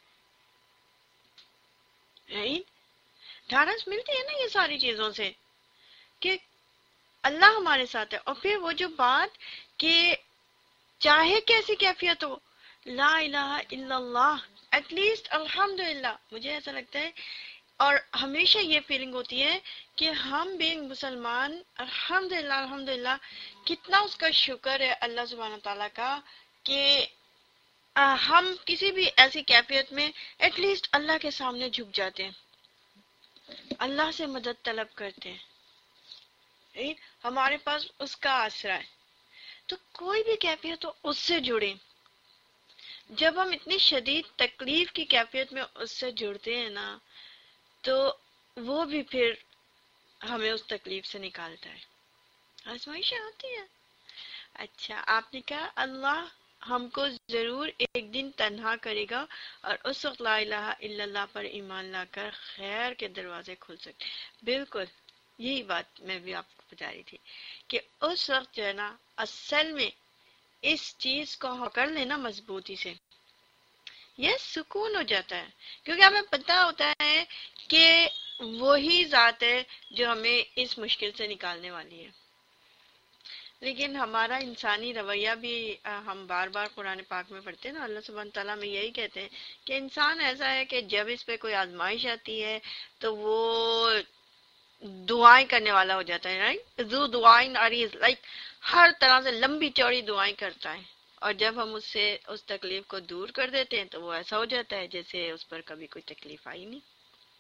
right؟ ڈھارس ملتی ہے نا یہ ساری چیزوں سے کہ اللہ ہمارے ساتھ ہے. اور پھر وہ جو بات کہ چاہے کیسی کیفیت ہو، لا الہ الا اللہ، ایٹ لیسٹ الحمدللہ، مجھے ایسا لگتا ہے اور ہمیشہ یہ فیلنگ ہوتی ہے کہ ہم بینگ مسلمان، الحمدللہ الحمدللہ، کتنا اس کا شکر ہے اللہ سبحانہ تعالیٰ کا کہ ہم کسی بھی ایسی کیفیت میں ایٹ لیسٹ اللہ کے سامنے جھک جاتے ہیں، اللہ سے مدد طلب کرتے ہیں، ہمارے پاس اس کا آسرا ہے. تو کوئی بھی کیفیت ہو اس سے جڑیں. جب ہم اتنی شدید تکلیف کی کیفیت میں اس سے جڑتے ہیں نا، تو وہ بھی پھر ہمیں اس تکلیف سے نکالتا ہے. آزمائشیں ہوتی ہیں. اچھا، آپ نے کہا اللہ ہم کو ضرور ایک دن تنہا کرے گا اور اس وقت لا الہ الا اللہ پر ایمان لا کر خیر کے دروازے کھل سکتے. بالکل یہی بات میں بھی آپ کو بتا رہی تھی کہ اس وقت جو ہے نا، اصل میں اس چیز کو پکڑ لینا مضبوطی سے، یہ سکون ہو جاتا ہے، کیونکہ ہمیں پتہ ہوتا ہے کہ وہی ذات ہے جو ہمیں اس مشکل سے نکالنے والی ہے. لیکن ہمارا انسانی رویہ بھی ہم بار بار قرآن پاک میں پڑھتے ہیں نا، اللہ سبحانہ تعالیٰ میں یہی کہتے ہیں کہ انسان ایسا ہے کہ جب اس پہ کوئی آزمائش آتی ہے تو وہ दुआएं करने वाला हो जाता है, राइट। ज़ू दुआइन अरीज, लाइक हर तरह से लंबी चौड़ी दुआएं करता है, और जब हम उससे उस तकलीफ को दूर कर देते हैं तो वो ऐसा हो जाता है जैसे उस पर कभी कोई तकलीफ आई नहीं।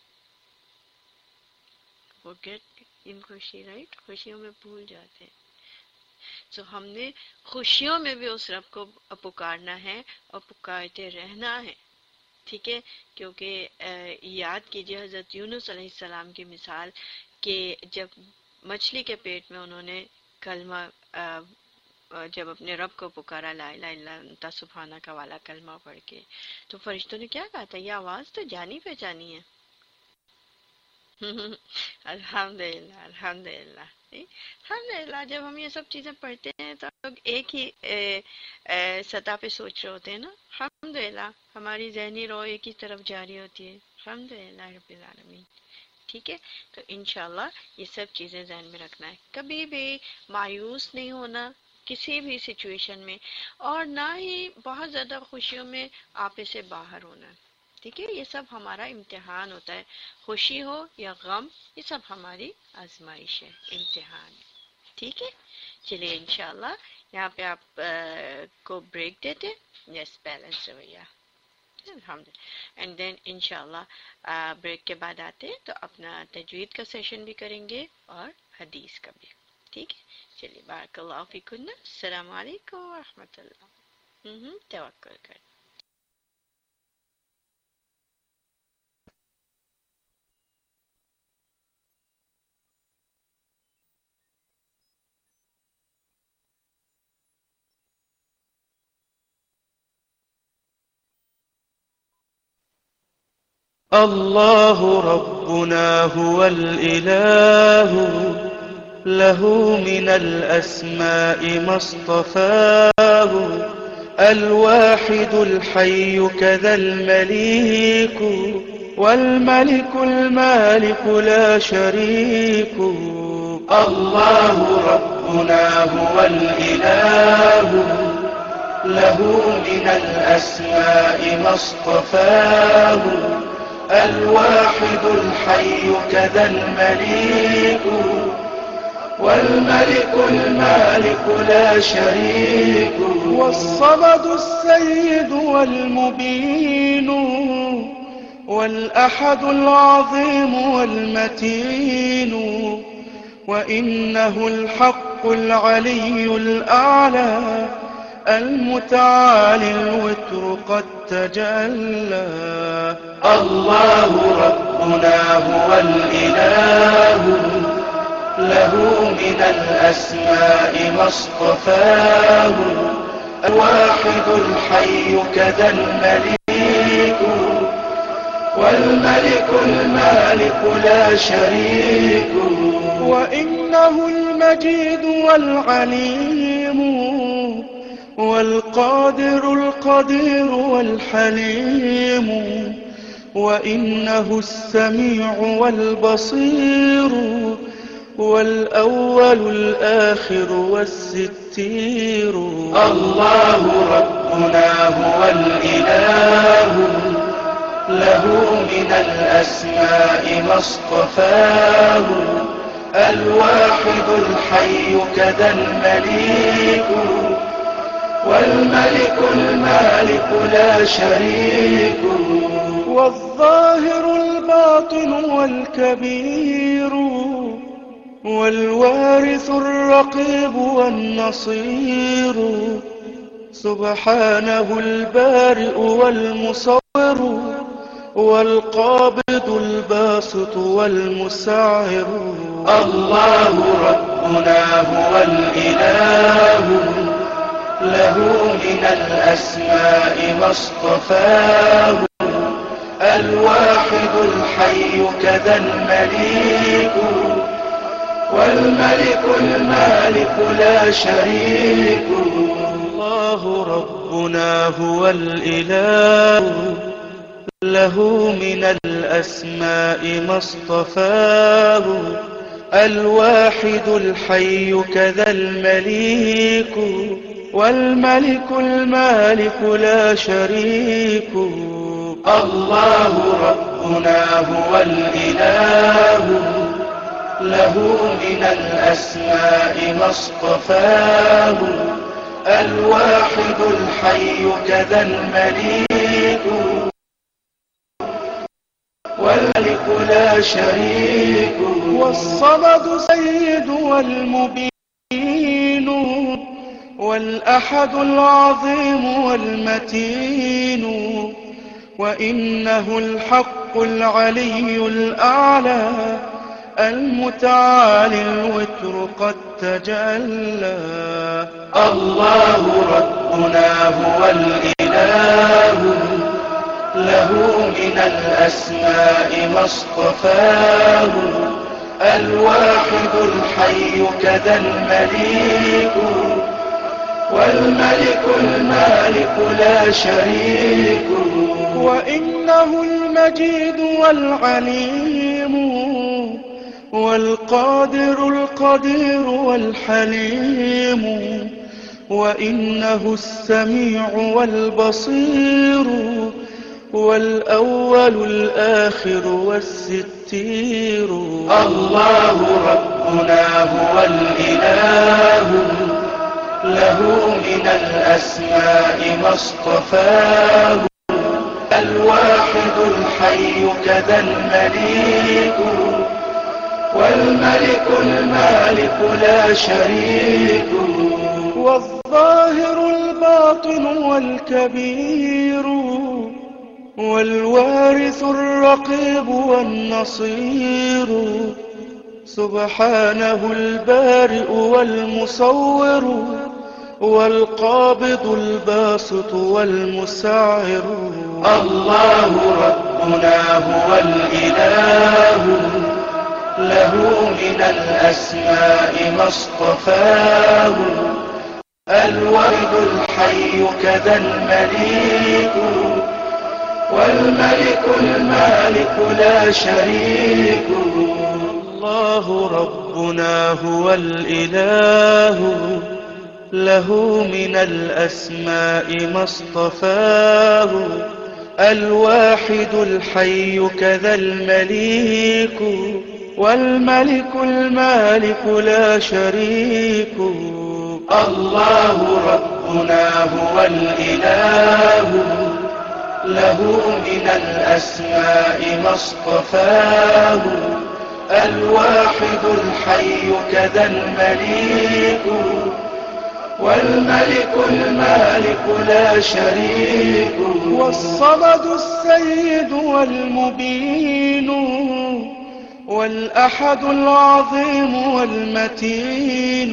वो गेट इन खुशी, राइट, खुशियों में भूल जाते हैं। सो so, हमने खुशियों में भी उस रब को पुकारना है और पुकारते रहना है, ठीक है। क्योंकि याद कीजिए हजरत यूनुस अलैहिस्सलाम की मिसाल कि जब मछली के पेट में उन्होंने कलमा आ, जब अपने रब को पुकारा ला इलाहा इल्ला अंता सुब्हानका वाला कलमा पढ़ के, तो फरिश्तों ने क्या कहा था, ये आवाज तो जानी पहचानी है। अल्हम्दुलिल्लाह अल्हम्दुलिल्लाह अल्हम्दुलिल्लाह। जब हम ये सब चीजें पढ़ते हैं तो लोग एक ही ए, ए, सतह पे सोच रहे होते हैं ना। अल्हम्दुलिल्लाह हमारी ज़हनी रो एक ही तरफ जारी होती है। अल्हम्दुलिल्लाह रब्बिल आलमीन, ठीक है। तो इंशाल्लाह ये सब चीजें ज़हन में रखना है, कभी भी मायूस नहीं होना किसी भी सिचुएशन में, और ना ही बहुत ज्यादा खुशियों में आपे से बाहर होना, ठीक है। ये सब हमारा इम्तिहान होता है, खुशी हो या गम, ये सब हमारी आजमाइश है, इम्तिहान, ठीक है। चलिए इंशाल्लाह यहाँ पे आप आ, को ब्रेक देते, यस बैलेंस रवैया, एंड देन इंशाल्लाह ब्रेक के बाद आते तो अपना तजवीद का सेशन भी करेंगे और हदीस का भी, ठीक है। चलिए बारकल्लाहु फीकुन्ना, अस्सलामु अलैकुम व रहमतुल्लाह। तवक्कुल कर। الله ربنا هو الإله، له من الأسماء ما اصطفاه، الواحد الحي كذا المليك، والملك المالك لا شريك. الله ربنا هو الإله، له من الأسماء ما اصطفاه، الواحد الحي كذا المليك، والملك المالك لا شريك. والصمد السيد والمبين، والأحد العظيم والمتين، وإنه الحق العلي الأعلى، المتعالي الوتر قد تجلى. الله ربنا هو الإله، له من الأسماء ما اصطفاه، الواحد الحي كذا المليك، والملك المالك لا شريك. وإنه المجيد والعليم، والقادر القدير والحليم، وإنه السميع والبصير، والأول الآخر والستير. الله ربنا هو الإله، له من الأسماء ما اصطفاه، الواحد الحي كذا المليك، والملك المالك لا شريك. والظاهر الباطن والكبير، والوارث الرقيب والنصير، سبحانه البارئ والمصور، والقابض الباسط والمسعر. الله ربنا هو الإله، له من الأسماء ما اصطفاه، الواحد الحي كذا المليك، والملك المالك لا شريك. الله ربنا هو الإله، له من الأسماء ما اصطفاه، الواحد الحي كذا المليك، والملك المالك لا شريك. الله ربنا هو الإله، له من الأسماء ما اصطفاه، الواحد الحي كذا المليك، والملك لا شريك، والصمد سيد والمبين، والأحد العظيم والمتين، وإنه الحق العلي الأعلى، المتعالي الوتر قد تجلى. الله ربنا هو الإله، له من الأسماء ما اصطفاه، الواحد الحي كذا المليك، والملك المالك لا شريك، وإنه المجيد والعليم، والقادر القدير والحليم، وإنه السميع والبصير، والأول الآخر والستير. الله ربنا هو الإله، له من الأسماء ما اصطفاه، الواحد الحي كذا المليك، والملك المالك لا شريك، والظاهر الباطن والكبير، والوارث الرقيب والنصير، سبحانه البارئ والمصور، والقابض الباسط والمسعر. الله ربنا هو الإله، له من الأسماء ما اصطفاه، الواحد الحي كذا المليك، والملك المالك لا شريك. الله ربنا هو الإله، له من الأسماء ما اصطفاه، الواحد الحي كذا المليك، والملك المالك لا شريك. الله ربنا هو الإله، له من الأسماء ما اصطفاه، الواحد الحي كذا المليك، والملك المالك لا شريك، والصمد السيد والمبين، والأحد العظيم والمتين،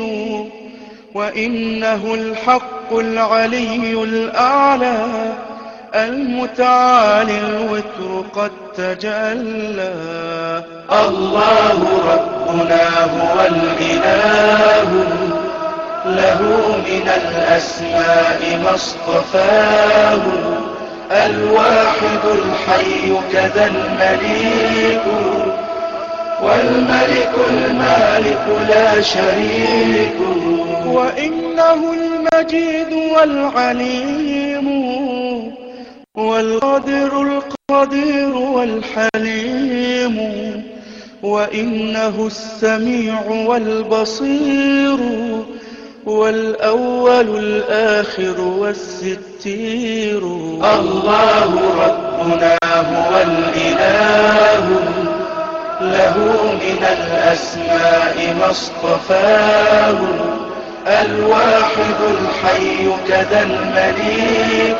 وإنه الحق العلي الأعلى، المتعالي الوتر قد تجلى. الله ربنا هو الإله، له من الأسماء ما اصطفاه، الواحد الحي كذا المليك، والملك المالك لا شريك، وإنه المجيد والعليم، والقادر القدير والحليم، وإنه السميع والبصير، والأول الآخر والستير. الله ربنا هو الإله، له من الأسماء ما اصطفاه، الواحد الحي كذا المليك،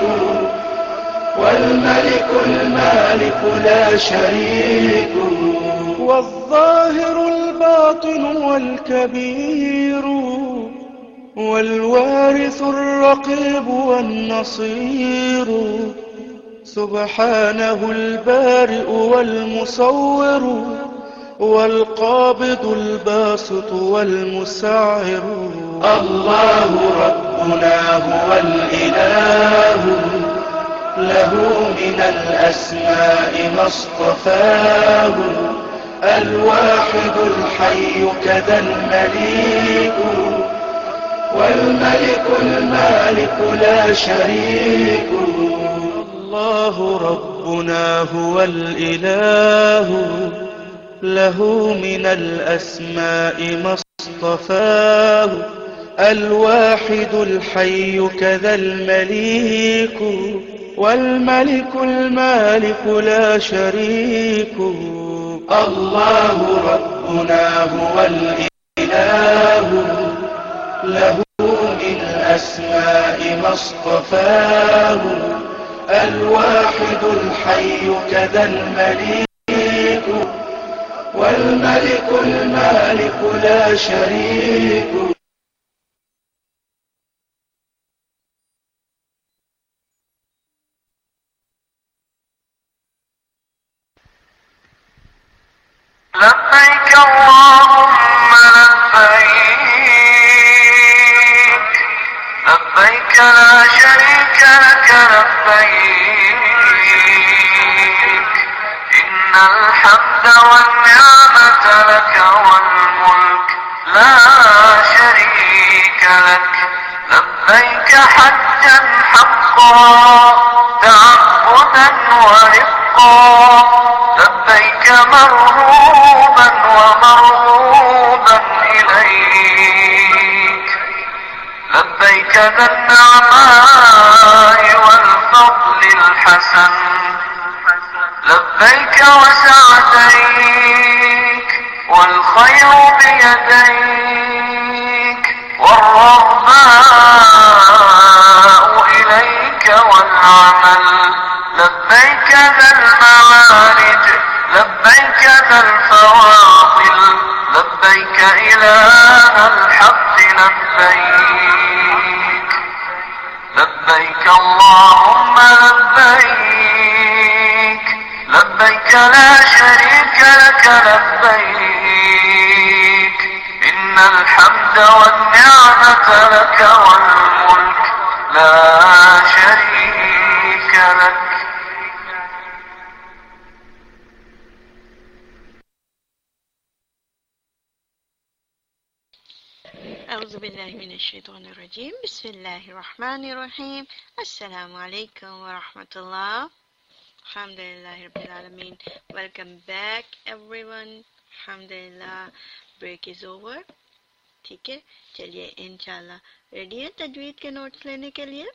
والملك المالك لا شريك، والظاهر الباطن والكبير، والوارث الرقيب والنصير، سبحانه البارئ والمصور، والقابض الباسط والمسعر. الله ربنا هو الإله، له من الأسماء ما اصطفاه، الواحد الحي كذا المليك، والملك المالك لا شريك. الله ربنا هو الإله، له من الأسماء ما اصطفاه الواحد الحي كذا المليك والملك المالك لا شريك الله ربنا هو الإله له من الأسماء ما اصطفاه الواحد الحي كذا المليك والملك المالك لا شريك لبيك اللهم لبيك لبيك لا شريك لك لبيك إن الحمد والنعمة لك والملك لا شريك لك لبيك حجا حقا تعبدا ورقا لبيك مرهوبا ومرهوبا إليك لبيك ذا النعماء والفضل الحسن لبيك وسعديك والخير بيديك والرغباء إليك والعمل لبيك ذا المعارج لبيك ذا الفواضل لبيك إله الحق لبيك لبيك اللهم لبيك لبيك لا شريك لك لبيك إن الحمد والنعمة لك والملك لا شريك لك أعوذ بالله من الشيطان الرجيم بسم الله الرحمن الرحيم السلام عليكم ورحمة الله الحمد لله رب العالمين. Welcome back everyone. الحمدللہ break is over. ٹھیک ہے چلیے انشاءاللہ ریڈی ہے تجوید کے نوٹس لینے کے لیے.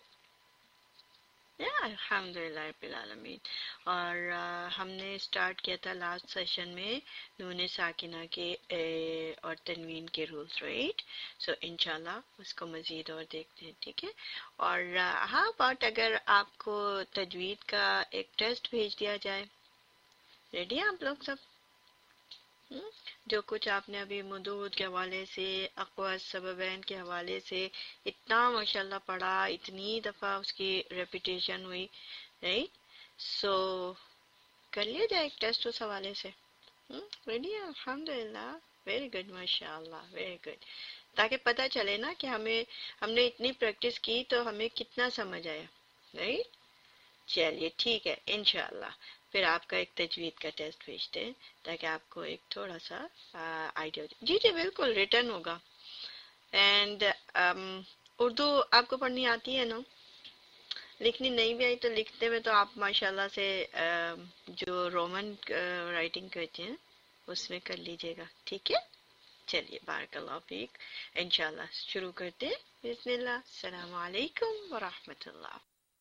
الحمدللہ رب العالمین. اور ہم نے سٹارٹ کیا تھا لاسٹ سیشن میں نون ساکنہ کے اور تنوین کے رولز رائٹ. سو انشاءاللہ اس کو مزید اور دیکھتے ہیں. ٹھیک ہے. اور ہاں بات اگر آپ کو تجوید کا ایک ٹیسٹ بھیج دیا جائے, ریڈی ہیں آپ لوگ سب؟ جو کچھ آپ نے ابھی مدود کے حوالے سے اقواس سببین کے حوالے سے اتنا ماشاءاللہ پڑھا, اتنی دفعہ اس کی ریپیٹیشن ہوئی, رائٹ؟ سو کر لیا جائے ایک ٹیسٹ اس حوالے سے. ریڈی ہے؟ الحمدللہ ویری گڈ ماشاءاللہ ویری گڈ. تاکہ پتہ چلے نا کہ ہمیں ہم نے اتنی پریکٹس کی تو ہمیں کتنا سمجھ آیا, رائٹ؟ چلیے ٹھیک ہے انشاءاللہ پھر آپ کا ایک تجوید کا ٹیسٹ بھیجتے ہیں تاکہ آپ کو ایک تھوڑا سا آئیڈیا ہو جائے. جی جی بالکل ریٹرن ہوگا. اینڈ اردو آپ کو پڑھنی آتی ہے نا؟ لکھنی نہیں بھی آئی تو لکھتے میں تو آپ ماشاءاللہ سے جو رومن رائٹنگ کرتے ہیں اس میں کر لیجئے گا. ٹھیک ہے چلیے بارک اللہ فیک. انشاءاللہ شروع کرتے ہیں بسم اللہ. السلام علیکم ورحمۃ اللہ.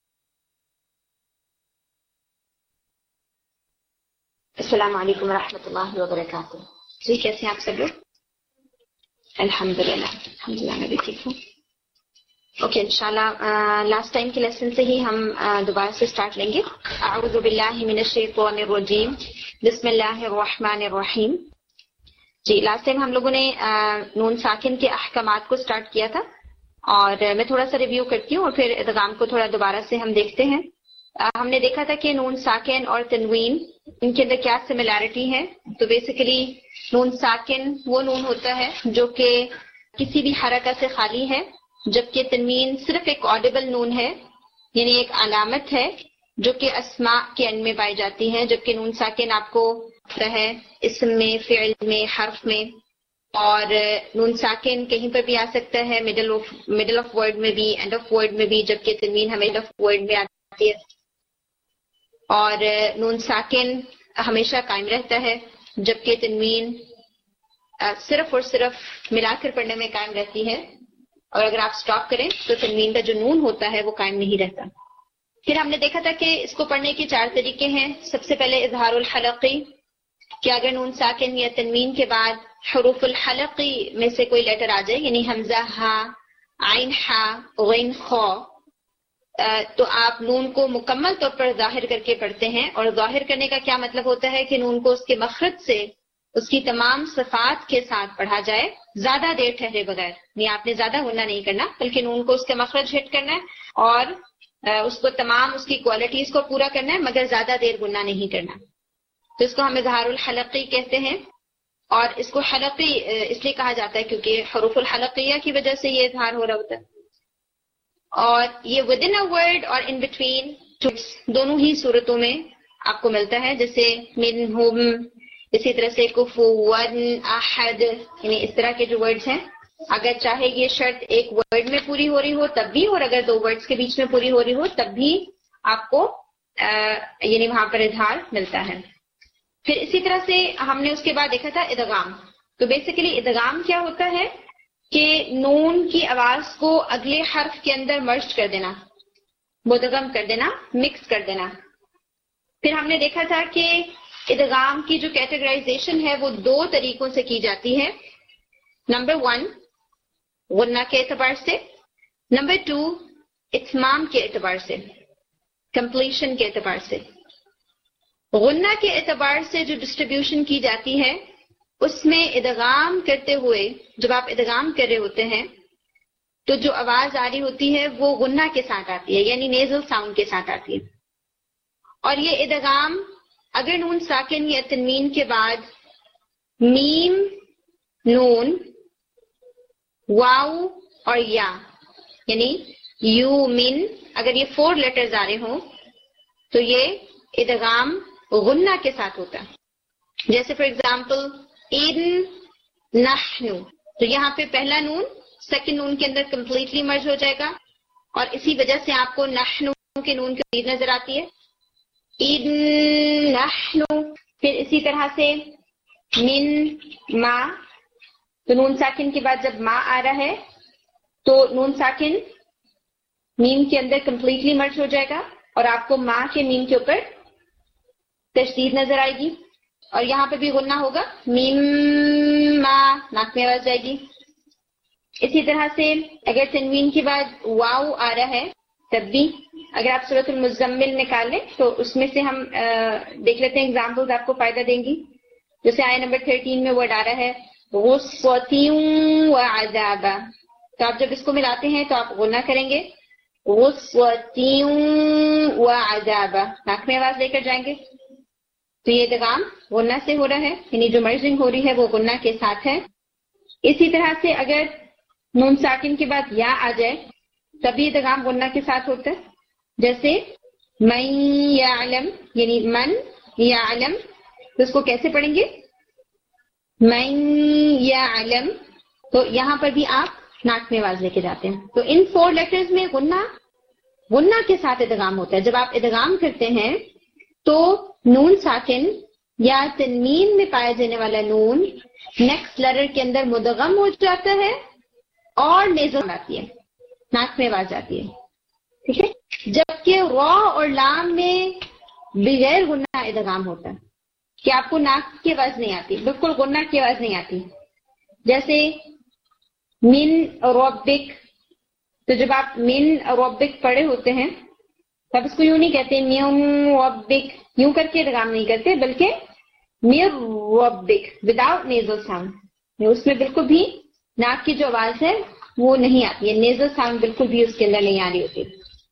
السلام علیکم ورحمۃ اللہ وبرکاتہ. جی کیسے ہیں آپ سب لوگ؟ الحمدللہ الحمدللہ میں بھی ٹھیک ہوں. اوکے انشاءاللہ لاسٹ ٹائم کے لیسن سے ہی ہم دوبارہ سے سٹارٹ لیں گے. اعوذ باللہ من الشیطان الرجیم بسم اللہ الرحمن الرحیم. جی لاسٹ ٹائم ہم لوگوں نے نون ساکن کے احکامات کو سٹارٹ کیا تھا اور میں تھوڑا سا ریویو کرتی ہوں اور پھر ادغام کو تھوڑا دوبارہ سے ہم دیکھتے ہیں. ہم نے دیکھا تھا کہ نون ساکن اور تنوین ان کے اندر کیا سملیرٹی ہے. تو بیسیکلی نون ساکن وہ نون ہوتا ہے جو کہ کسی بھی حرکت سے خالی ہے, جبکہ تنوین صرف ایک آڈیبل نون ہے, یعنی ایک علامت ہے جو کہ اسماء کے اینڈ میں پائی جاتی ہے, جبکہ نون ساکن آپ کو ہے اسم میں, فعل میں, حرف میں. اور نون ساکن کہیں پر بھی آ سکتا ہے, middle of middle of word میں بھی, اینڈ آف ورڈ میں بھی, جبکہ تنوین ہمیں اینڈ آف ورڈ میں آتی ہے. اور نون ساکن ہمیشہ قائم رہتا ہے, جبکہ تنوین صرف اور صرف ملا کر پڑھنے میں قائم رہتی ہے، اور اگر آپ سٹاپ کریں تو تنوین کا جو نون ہوتا ہے وہ قائم نہیں رہتا۔ پھر ہم نے دیکھا تھا کہ اس کو پڑھنے کے چار طریقے ہیں۔ سب سے پہلے اظہار الحلقی، کہ اگر نون ساکن یا تنوین کے بعد حروف الحلقی میں سے کوئی لیٹر آ جائے، یعنی حمزہ، ہا، عین، ہا، غین، خا، تو آپ نون کو مکمل طور پر ظاہر کر کے پڑھتے ہیں۔ اور ظاہر کرنے کا کیا مطلب ہوتا ہے کہ نون کو اس کے مخرج سے اس کی تمام صفات کے ساتھ پڑھا جائے، زیادہ دیر ٹھہرے بغیر، یعنی آپ نے زیادہ غنہ نہیں کرنا، بلکہ نون کو اس کے مخرج ہٹ کرنا ہے اور اس کو تمام اس کی کوالٹیز کو پورا کرنا ہے، مگر زیادہ دیر غنہ نہیں کرنا۔ تو اس کو ہم اظہار الحلقی کہتے ہیں، اور اس کو حلقی اس لیے کہا جاتا ہے کیونکہ حروف الحلقیہ کی وجہ سے یہ اظہار ہو رہا ہوتا ہے۔ اور یہ ود ان اے ورڈ اور ان بٹوین دونوں ہی صورتوں میں آپ کو ملتا ہے، جیسے منہم، اسی طرح سے کفوا احد، یعنی اس طرح کے جو ورڈز ہیں، اگر چاہے یہ شرط ایک ورڈ میں پوری ہو رہی ہو تب بھی، اور اگر دو ورڈز کے بیچ میں پوری ہو رہی ہو تب بھی آپ کو یعنی وہاں پر اظہار ملتا ہے۔ پھر اسی طرح سے ہم نے اس کے بعد دیکھا تھا ادغام۔ تو بیسیکلی ادغام کیا ہوتا ہے کہ نون کی آواز کو اگلے حرف کے اندر مرج کر دینا، مدغم کر دینا، مکس کر دینا۔ پھر ہم نے دیکھا تھا کہ ادغام کی جو کیٹیگرائزیشن ہے وہ دو طریقوں سے کی جاتی ہے۔ نمبر ون، غنہ کے اعتبار سے، نمبر ٹو، اتمام کے اعتبار سے، کمپلیشن کے اعتبار سے۔ غنہ کے اعتبار سے جو ڈسٹریبیوشن کی جاتی ہے اس میں ادغام کرتے ہوئے جب آپ ادغام کر رہے ہوتے ہیں تو جو آواز آ رہی ہوتی ہے وہ غنہ کے ساتھ آتی ہے، یعنی نیزل ساؤنڈ کے ساتھ آتی ہے۔ اور یہ ادغام اگر نون ساکن یا تنوین کے بعد میم، نون، واو اور یا، یعنی یو، من، اگر یہ فور لیٹرز آ رہے ہوں تو یہ ادغام غنہ کے ساتھ ہوتا ہے۔ جیسے فار ایگزامپل ان، نحن، تو یہاں پہ پہلا نون سیکنڈ نون کے اندر کمپلیٹلی مرج ہو جائے گا، اور اسی وجہ سے آپ کو نحن کے نون کی تشدید نظر آتی ہے، ان نحن۔ پھر اسی طرح سے من، ما، تو نون ساکن کے بعد جب ما آ رہا ہے تو نون ساکن میم کے اندر کمپلیٹلی مرج ہو جائے گا، اور آپ کو ما کے میم کے اوپر تشدید نظر آئے گی، اور یہاں پہ بھی غنہ ہوگا، میم ما، ناک میں آواز جائے گی۔ اسی طرح سے اگر تنوین کے بعد واو آ رہا ہے تب بھی، اگر آپ سورۃ المزمل نکال لیں تو اس میں سے ہم دیکھ لیتے ہیں ایگزامپلز آپ کو فائدہ دیں گی۔ جیسے آئے نمبر تھرٹین میں ورڈ آ رہا ہے غصۃ وعذابا، تو آپ جب اس کو ملاتے ہیں تو آپ غنہ کریں گے، غصۃ وعذابا، ناک میں آواز لے کر جائیں گے۔ تو یہ ادغام غنہ سے ہو رہا ہے، یعنی جو مرجنگ ہو رہی ہے وہ غنہ کے ساتھ ہے۔ اسی طرح سے اگر نون ساکن کے بعد یا آ جائے تبھی ادغام غنہ کے ساتھ ہوتا ہے، جیسے من یعلم، یعنی من یعلم، تو اس کو کیسے پڑھیں گے؟ من یعلم، تو یہاں پر بھی آپ ناک میں آواز لے کے جاتے ہیں۔ تو ان فور لیٹرز میں غنہ غنہ کے ساتھ ادغام ہوتا ہے۔ جب آپ ادغام کرتے ہیں تو نون ساکن یا تنوین میں پایا جانے والا نون نیکسٹ لیٹر کے اندر مدغم ہو جاتا ہے اور نیزل آتی ہے، ناک میں آواز آتی ہے، ٹھیک ہے۔ جبکہ را اور لام میں بغیر غنہ ادغام ہوتا ہے کہ آپ کو ناک کی آواز نہیں آتی، بالکل غنہ کی آواز نہیں آتی۔ جیسے من ربک، تو جب آپ من ربک پڑھے ہوتے ہیں تب اس کو یوں نہیں کہتے من ربک، یوں کر کے ادغام نہیں کرتے، بلکہ من ربک وداؤٹ نیزل ساؤنڈ، اس میں بالکل بھی ناک کی جو آواز ہے وہ نہیں آتی ہے، نیزل ساؤنڈ بالکل بھی اس کے اندر نہیں آ رہی ہوتی۔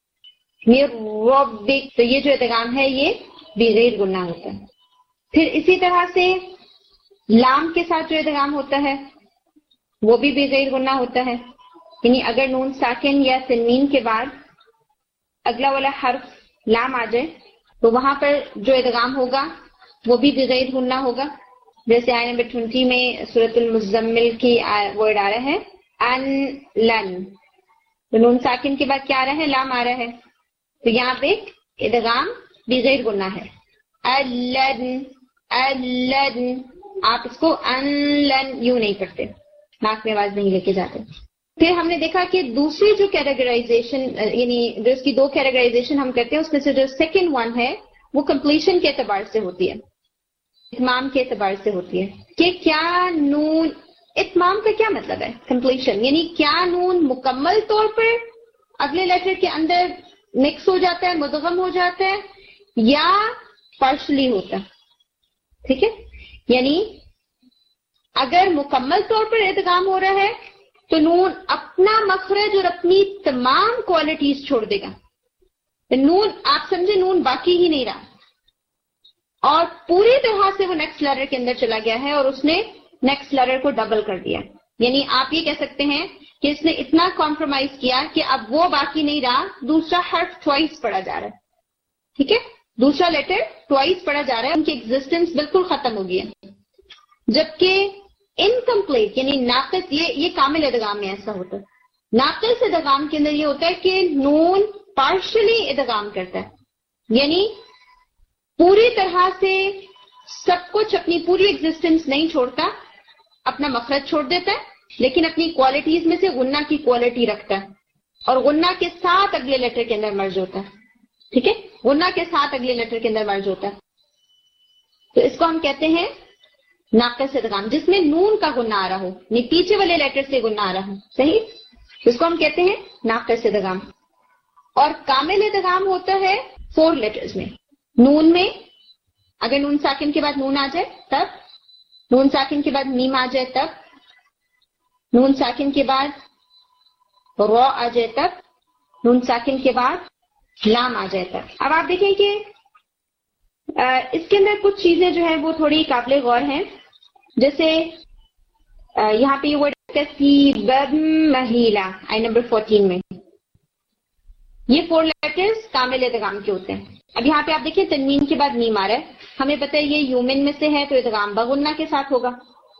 من ربک، تو یہ جو ادغام ہے یہ بغیر غنہ ہوتا ہے۔ پھر اسی طرح سے لام کے ساتھ جو ادغام ہوتا ہے وہ بھی بغیر غنہ ہوتا ہے، یعنی اگر نون ساکن یا تنوین کے بعد اگلا والا حرف لام آ جائے تو وہاں پر جو ادغام ہوگا وہ بھی بغیر غنہ ہوگا۔ جیسے آئے نمبر ٹوینٹی میں سورۃ المزمل کی ورڈ آ رہا ہے ان لن، تو نون ساکن کے بعد کیا آ رہا ہے؟ لام آ رہا ہے، تو یہاں پہ ادغام بغیر غنہ ہے، الن الن، آپ اس کو ان لن یوں نہیں کرتے، ناک میں آواز نہیں لے کے جاتے. پھر ہم نے دیکھا کہ دوسری جو کیٹیگرائزیشن یعنی جو اس کی دو کیٹیگرائزیشن ہم کرتے ہیں اس میں سے جو سیکنڈ ون ہے وہ کمپلیشن کے اعتبار سے ہوتی ہے، اتمام کے اعتبار سے ہوتی ہے کہ کیا نون، اتمام کا کیا مطلب ہے؟ کمپلیشن یعنی کیا نون مکمل طور پر اگلے لیٹر کے اندر مکس ہو جاتا ہے، مدغم ہو جاتا ہے، یا پارشلی ہوتا ہے. ٹھیک ہے، یعنی اگر مکمل طور پر ادغام ہو رہا ہے تو نون اپنا مخرج اور اپنی تمام کوالٹیز چھوڑ دے گا. نون آپ سمجھے نون باقی ہی نہیں رہا اور پوری طرح سے وہ نیکسٹ لیٹر کے اندر چلا گیا ہے اور اس نے نیکسٹ لیٹر کو ڈبل کر دیا. یعنی آپ یہ کہہ سکتے ہیں کہ اس نے اتنا کمپرومائز کیا کہ اب وہ باقی نہیں رہا، دوسرا حرف ٹوائس پڑھا جا رہا ہے. ٹھیک ہے، دوسرا لیٹر ٹوائس پڑھا جا رہا ہے، ان کی ایگزسٹنس بالکل ختم ہو گئی ہے. جبکہ انکمپلیٹ یعنی ناقص، یہ یہ کامل ادغام میں ایسا ہوتا ہے. ناقص ادغام کے اندر یہ ہوتا ہے کہ نون پارشلی ادغام کرتا ہے، یعنی پوری طرح سے سب کچھ اپنی پوری ایگزسٹنس نہیں چھوڑتا، اپنا مخرج چھوڑ دیتا ہے لیکن اپنی کوالٹیز میں سے غنہ کی کوالٹی رکھتا ہے اور غنہ کے ساتھ اگلے لیٹر کے اندر مرج ہوتا ہے. ٹھیک ہے، غنہ کے ساتھ اگلے لیٹر کے اندر مرج ہوتا ہے. تو اس کو ہم کہتے ہیں ناقص ادغام، جس میں نون کا غنہ آ رہا ہو، یعنی پیچھے والے لیٹر سے غنہ آ رہا ہو. صحیح، اس کو ہم کہتے ہیں ناقص ادغام. اور کامل ادغام ہوتا ہے فور لیٹرز میں. نون میں اگر نون ساکن کے بعد نون آ جائے تب، نون ساکن کے بعد میم آ جائے تب، نون ساکن کے بعد رو آ جائے تب، نون ساکن کے بعد لام آ جائے تب. اب آپ دیکھیں کہ اس کے اندر کچھ چیزیں جو ہیں وہ تھوڑی قابل غور ہیں. جیسے یہاں پہ یہ ورڈ کثیبم مہیلا آئی نمبر فورٹین میں، یہ فور لیٹرز کامل ادغام کے ہوتے ہیں. اب یہاں پہ آپ دیکھیں تنوین کے بعد میم آ رہا ہے، ہمیں پتہ ہے یہ یومن میں سے ہے تو ادغام بغنہ کے ساتھ ہوگا.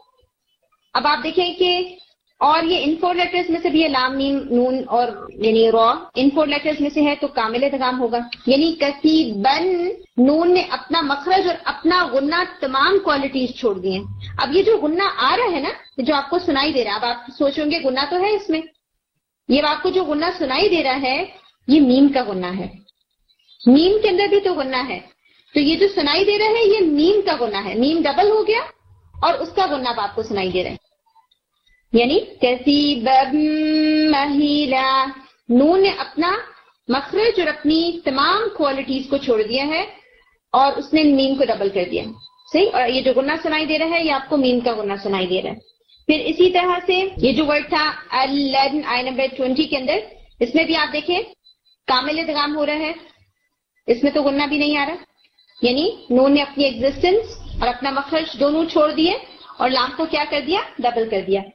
اب آپ دیکھیں کہ اور یہ ان فور لیٹرز میں سے بھی یہ لام میم نون اور یعنی رو ان فور لیٹرز میں سے ہے تو کامل ادغام ہوگا. یعنی کثیبن نون نے اپنا مخرج اور اپنا غنہ تمام کوالٹیز چھوڑ دی ہیں. اب یہ جو غنہ آ رہا ہے نا، جو آپ کو سنائی دے رہا ہے، اب آپ سوچیں گے غنہ تو ہے اس میں، یہ آپ کو جو غنہ سنائی دے رہا ہے یہ میم کا غنہ ہے. میم کے اندر بھی تو غنہ ہے، تو یہ جو سنائی دے رہا ہے یہ میم کا غنہ ہے. میم ڈبل ہو گیا اور اس کا غنہ اب آپ کو سنائی دے رہا ہے. یعنی کثیبم مہیلا، نون نے اپنا مخرج اور اپنی تمام کوالٹیز کو چھوڑ دیا ہے اور اس نے میم کو ڈبل کر دیا. صحیح، اور یہ جو غنہ سنائی دے رہا ہے یہ آپ کو میم کا غنہ سنائی دے رہا ہے. پھر اسی طرح سے یہ جو ورڈ تھا الن آئی نمبر ٹوینٹی کے اندر، اس میں بھی آپ دیکھیں کامل ادغام ہو رہا ہے، اس میں تو غنہ بھی نہیں آ رہا. یعنی نون نے اپنی ایگزسٹنس اور اپنا مخرج دونوں چھوڑ دیے اور لام کو کیا کر دیا؟ ڈبل کر دیا.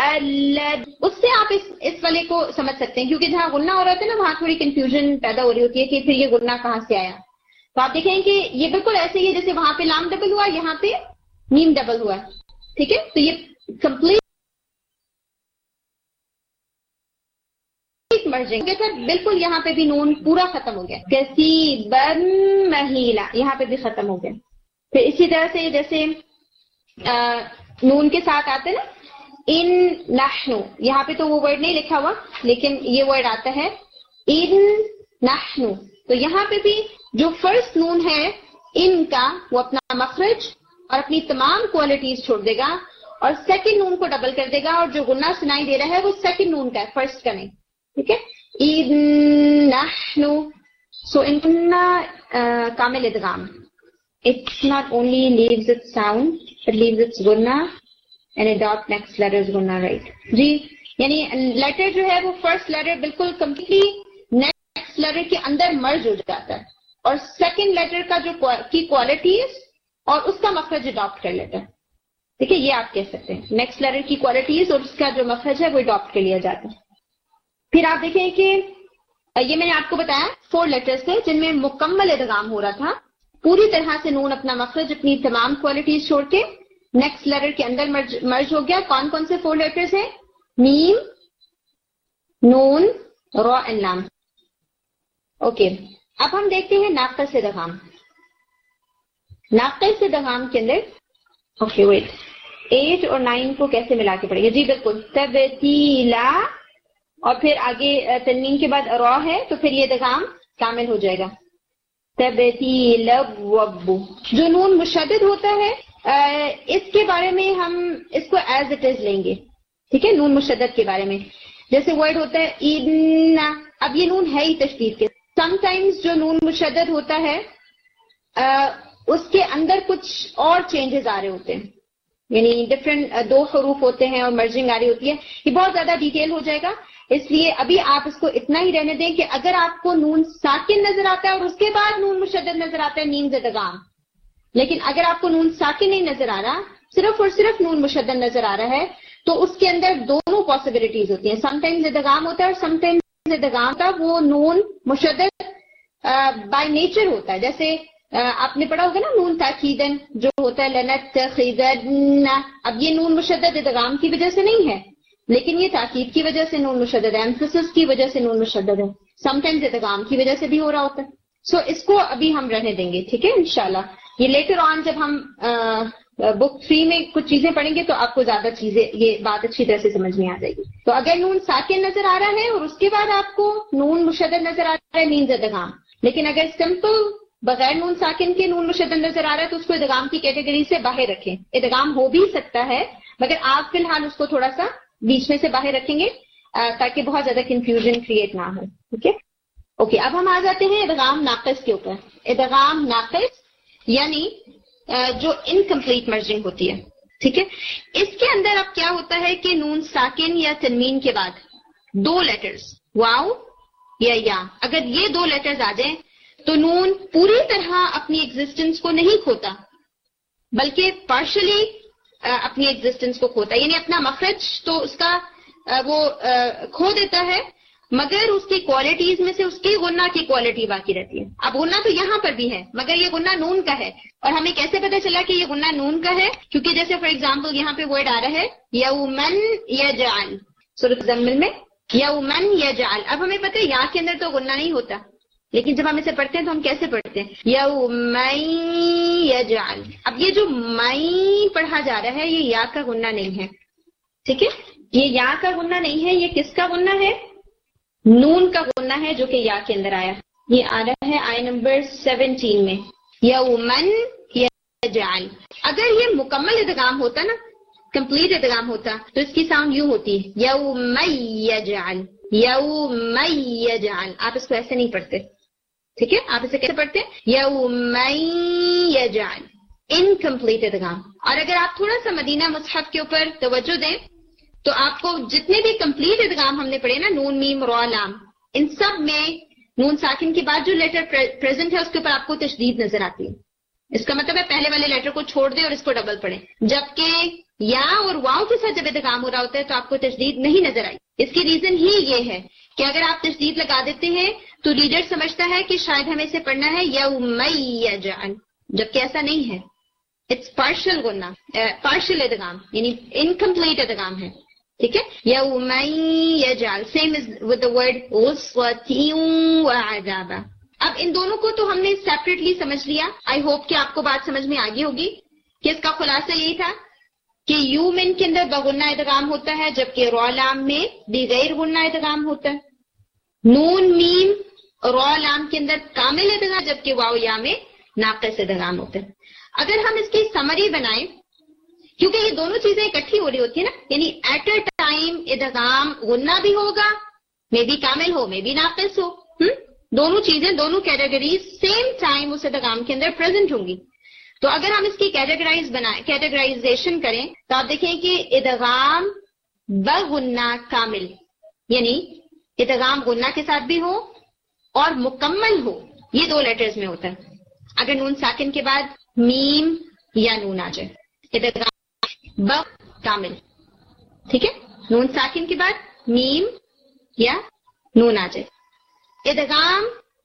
اس سے آپ اس اس والے کو سمجھ سکتے ہیں، کیونکہ جہاں غنہ ہو رہا تھا نا وہاں تھوڑی کنفیوژن پیدا ہو رہی ہوتی ہے کہ پھر یہ غنہ کہاں سے آیا. تو آپ دیکھیں کہ یہ بالکل ایسے ہی ہے جیسے وہاں پہ لام ڈبل ہوا، یہاں پہ میم ڈبل ہوا. ٹھیک ہے، تو یہ کمپلیٹ مرجنگ تھا بالکل. یہاں پہ بھی نون پورا ختم ہو گیا، کثیبم مہیلا یہاں پہ بھی ختم ہو گیا. پھر اسی طرح سے جیسے نون کے ساتھ آتے نا ان نحنو، یہاں پہ تو وہ ورڈ نہیں لکھا ہوا لیکن یہ ورڈ آتا ہے ان نحنو. تو یہاں پہ بھی جو فرسٹ نون ہے ان کا وہ اپنا مخرج اور اپنی تمام کوالٹیز چھوڑ دے گا اور سیکنڈ نون کو ڈبل کر دے گا، اور جو غنہ سنائی دے رہا ہے وہ سیکنڈ نون کا ہے، فرسٹ کا نہیں. ٹھیک ہے، ان نحنو. سو ان کامل ادغام it's not only leaves its sound but leaves its gunna and adopt next letters gunna, right جی. یعنی لیٹر جو ہے وہ فرسٹ لیٹر بالکل کمپلیٹلی نیکسٹ لیٹر کے اندر مرج ہو جاتا ہے اور سیکنڈ لیٹر کا جو کی کوالٹیز اور اس کا مخرج اڈاپٹ کر لیتا ہے. ٹھیک ہے، یہ آپ کہہ سکتے ہیں نیکسٹ لیٹر کی کوالٹیز اور اس کا جو مخرج ہے وہ اڈاپٹ کر لیا جاتا ہے. پھر آپ دیکھیں کہ یہ میں نے آپ کو بتایا فور لیٹرز تھے جن میں مکمل ادغام ہو رہا تھا، پوری طرح سے نون اپنا مخرج اپنی تمام کوالٹیز چھوڑ کے نیکسٹ لیٹر کے اندر مرج, مرج ہو گیا. کون کون سے فور لیٹرز ہیں؟ میم، نون، رو اینڈ لام. اوکے، اب ہم دیکھتے ہیں ناقص ادغام. ناقص ادغام کے اندر اوکے ویٹ, ایٹ اور نائن کو کیسے ملا کے پڑھیں گے؟ جی بالکل, تبتیلا اور پھر آگے تنوین کے بعد را ہے تو پھر یہ ادغام کامل ہو جائے گا. تبتیلا وبو. جو نون مشدد ہوتا ہے اس کے بارے میں ہم اس کو ایز اٹ از لیں گے, ٹھیک ہے. نون مشدد کے بارے میں جیسے ورڈ ہوتا ہے ایدنا, اب یہ نون ہے ہی تشدید کے. سم ٹائمز جو نون مشدد ہوتا ہے اس کے اندر کچھ اور چینجز آ رہے ہوتے ہیں, یعنی ڈفرینٹ دو حروف ہوتے ہیں اور مرجنگ آ رہی ہوتی ہے. یہ بہت زیادہ ڈیٹیل ہو جائے گا, اس لیے ابھی آپ اس کو اتنا ہی رہنے دیں کہ اگر آپ کو نون ساکن نظر آتا ہے اور اس کے بعد نون مشدد نظر آتا ہے نیم ادغام, لیکن اگر آپ کو نون ساکن نہیں نظر آ رہا, صرف اور صرف نون مشدد نظر آ رہا ہے, تو اس کے اندر دونوں پاسبلٹیز ہوتی ہیں. سم ٹائمز ادغام ہوتا ہے اور سم ٹائمز ادغام کا وہ نون مشدد بائی نیچر ہوتا ہے. جیسے آپ نے پڑھا ہوگا نا نون تاکیدن جو ہوتا ہے لنتخذن, اب یہ نون مشدد ادغام کی وجہ سے نہیں ہے, لیکن یہ تاکید کی وجہ سے نون مشدد ہے, ایمفسس کی وجہ سے نون مشدد ہے. سم ٹائمز ادغام کی وجہ سے بھی ہو رہا ہوتا ہے. سو so, اس کو ابھی ہم رہنے دیں گے, ٹھیک ہے انشاءاللہ. یہ لیٹر آن جب ہم بک تھری میں کچھ چیزیں پڑھیں گے تو آپ کو زیادہ چیزیں یہ بات اچھی طرح سے سمجھ میں آ جائے گی. تو اگر نون ساکن نظر آ رہا ہے اور اس کے بعد آپ کو نون مشدد نظر آ رہا ہے مینز ادغام, لیکن اگر سمپل بغیر نون ساکن کے نون مشدد نظر آ رہا ہے تو اس کو ادغام کی کیٹیگری سے باہر رکھیں. ادغام ہو بھی سکتا ہے مگر آپ فی الحال اس کو تھوڑا سا بیچ میں سے باہر رکھیں گے تاکہ بہت زیادہ کنفیوژن کریٹ نہ ہو, ٹھیک ہے. اوکے, اب ہم آ جاتے ہیں ادغام ناقص کے اوپر. ادغام ناقص یعنی جو انکمپلیٹ مرجنگ ہوتی ہے, ٹھیک ہے. اس کے اندر اب کیا ہوتا ہے کہ نون ساکن یا تنوین کے بعد دو لیٹرز واو یا یا, اگر یہ دو لیٹرز آ جائیں تو نون پوری طرح اپنی ایگزسٹنس کو نہیں کھوتا بلکہ پارشلی اپنی ایگزسٹنس کو کھوتا ہے, یعنی اپنا مخرج تو اس کا وہ کھو دیتا ہے مگر اس کی کوالٹیز میں سے اس کی غنہ کی کوالٹی باقی رہتی ہے. اب غنہ تو یہاں پر بھی ہے مگر یہ غنہ نون کا ہے, اور ہمیں کیسے پتہ چلا کہ یہ غنہ نون کا ہے؟ کیونکہ جیسے فار ایگزامپل یہاں پہ ورڈ آ رہا ہے یومن یجعل, سورۃ الزمل میں یومن یجعل. اب ہمیں پتہ ہے یا کے اندر تو غنہ نہیں ہوتا, لیکن جب ہم اسے پڑھتے ہیں تو ہم کیسے پڑھتے ہیں؟ یومن یجعل. اب یہ جو مئی پڑھا جا رہا ہے یہ یا کا غنہ نہیں ہے, ٹھیک ہے. یہ یا کا غنہ نہیں ہے, یہ کس کا غنہ ہے؟ نون کا غنہ ہے جو کہ یا کے اندر آیا. یہ آ رہا ہے آئے نمبر سیونٹین میں, یومن یجعل. اگر یہ مکمل ادغام ہوتا نا, کمپلیٹ ادغام ہوتا, تو اس کی ساؤنڈ یوں ہوتی ہے یومن یجعل, یومن یجعل. آپ اس کو ایسے نہیں پڑھتے, ٹھیک ہے. آپ اسے کیسے پڑھتے ہیں؟ یومن یجعل, انکمپلیٹ ادغام. اور اگر آپ تھوڑا سا مدینہ مصحف کے اوپر توجہ دیں تو آپ کو جتنے بھی کمپلیٹ ادغام ہم نے پڑھے نا, نون میم را لام, ان سب میں نون ساکن کے بعد جو لیٹر پریزنٹ ہے اس کے اوپر آپ کو تشدید نظر آتی ہے. اس کا مطلب ہے پہلے والے لیٹر کو چھوڑ دیں اور اس کو ڈبل پڑھیں, جبکہ یا اور واؤ کے ساتھ جب ادغام ہو رہا ہوتا ہے تو آپ کو تشدید نہیں نظر آئی. اس کی ریزن ہی یہ ہے کہ اگر آپ تشدید لگا دیتے ہیں تو ریڈر سمجھتا ہے کہ شاید ہمیں اسے پڑھنا ہے یومن یجعل, جبکہ ایسا نہیں ہے. اٹس پارشل غنہ, پارشل ادغام, یعنی انکمپلیٹ ادغام ہے, ٹھیک ہے. یومن یجعل, same as with the word غصۃ وعذابا. اب ان دونوں کو تو ہم نے سیپریٹلی سمجھ لیا. آئی ہوپ کہ آپ کو بات سمجھ میں آگئی ہوگی کہ اس کا خلاصہ یہی تھا کہ یومن کے اندر بغنہ ادغام ہوتا ہے جبکہ را لام میں بغیر غنہ ادغام ہوتا ہے. نون میم را لام کے اندر کامل ادغام جبکہ واو یا میں ناقص ادغام ہوتا ہے. اگر ہم اس کی سمری بنائیں, کیونکہ یہ دونوں چیزیں اکٹھی ہو رہی ہوتی ہیں نا, یعنی ایٹ اے ٹائم ادغام غنہ بھی ہوگا, میں بھی کامل ہو, میں بھی ناقص ہو, ہم دونوں چیزیں, دونوں کیٹیگریز سیم ٹائم اس ادغام کے اندر پریزنٹ ہوں گی. تو اگر ہم اس کی کیٹیگرائز بنائیں, کیٹیگرائزیشن کریں تو آپ دیکھیں کہ ادغام بغنہ کامل, یعنی ادغام غنہ کے ساتھ بھی ہو اور مکمل ہو, یہ دو لیٹرز میں ہوتا ہے. اگر نون ساکن کے بعد میم یا نون آ جائے, ادغام ب کامل, ٹھیک ہے. نون ساکن کے بعد میم یا نون آ جائے. ادغام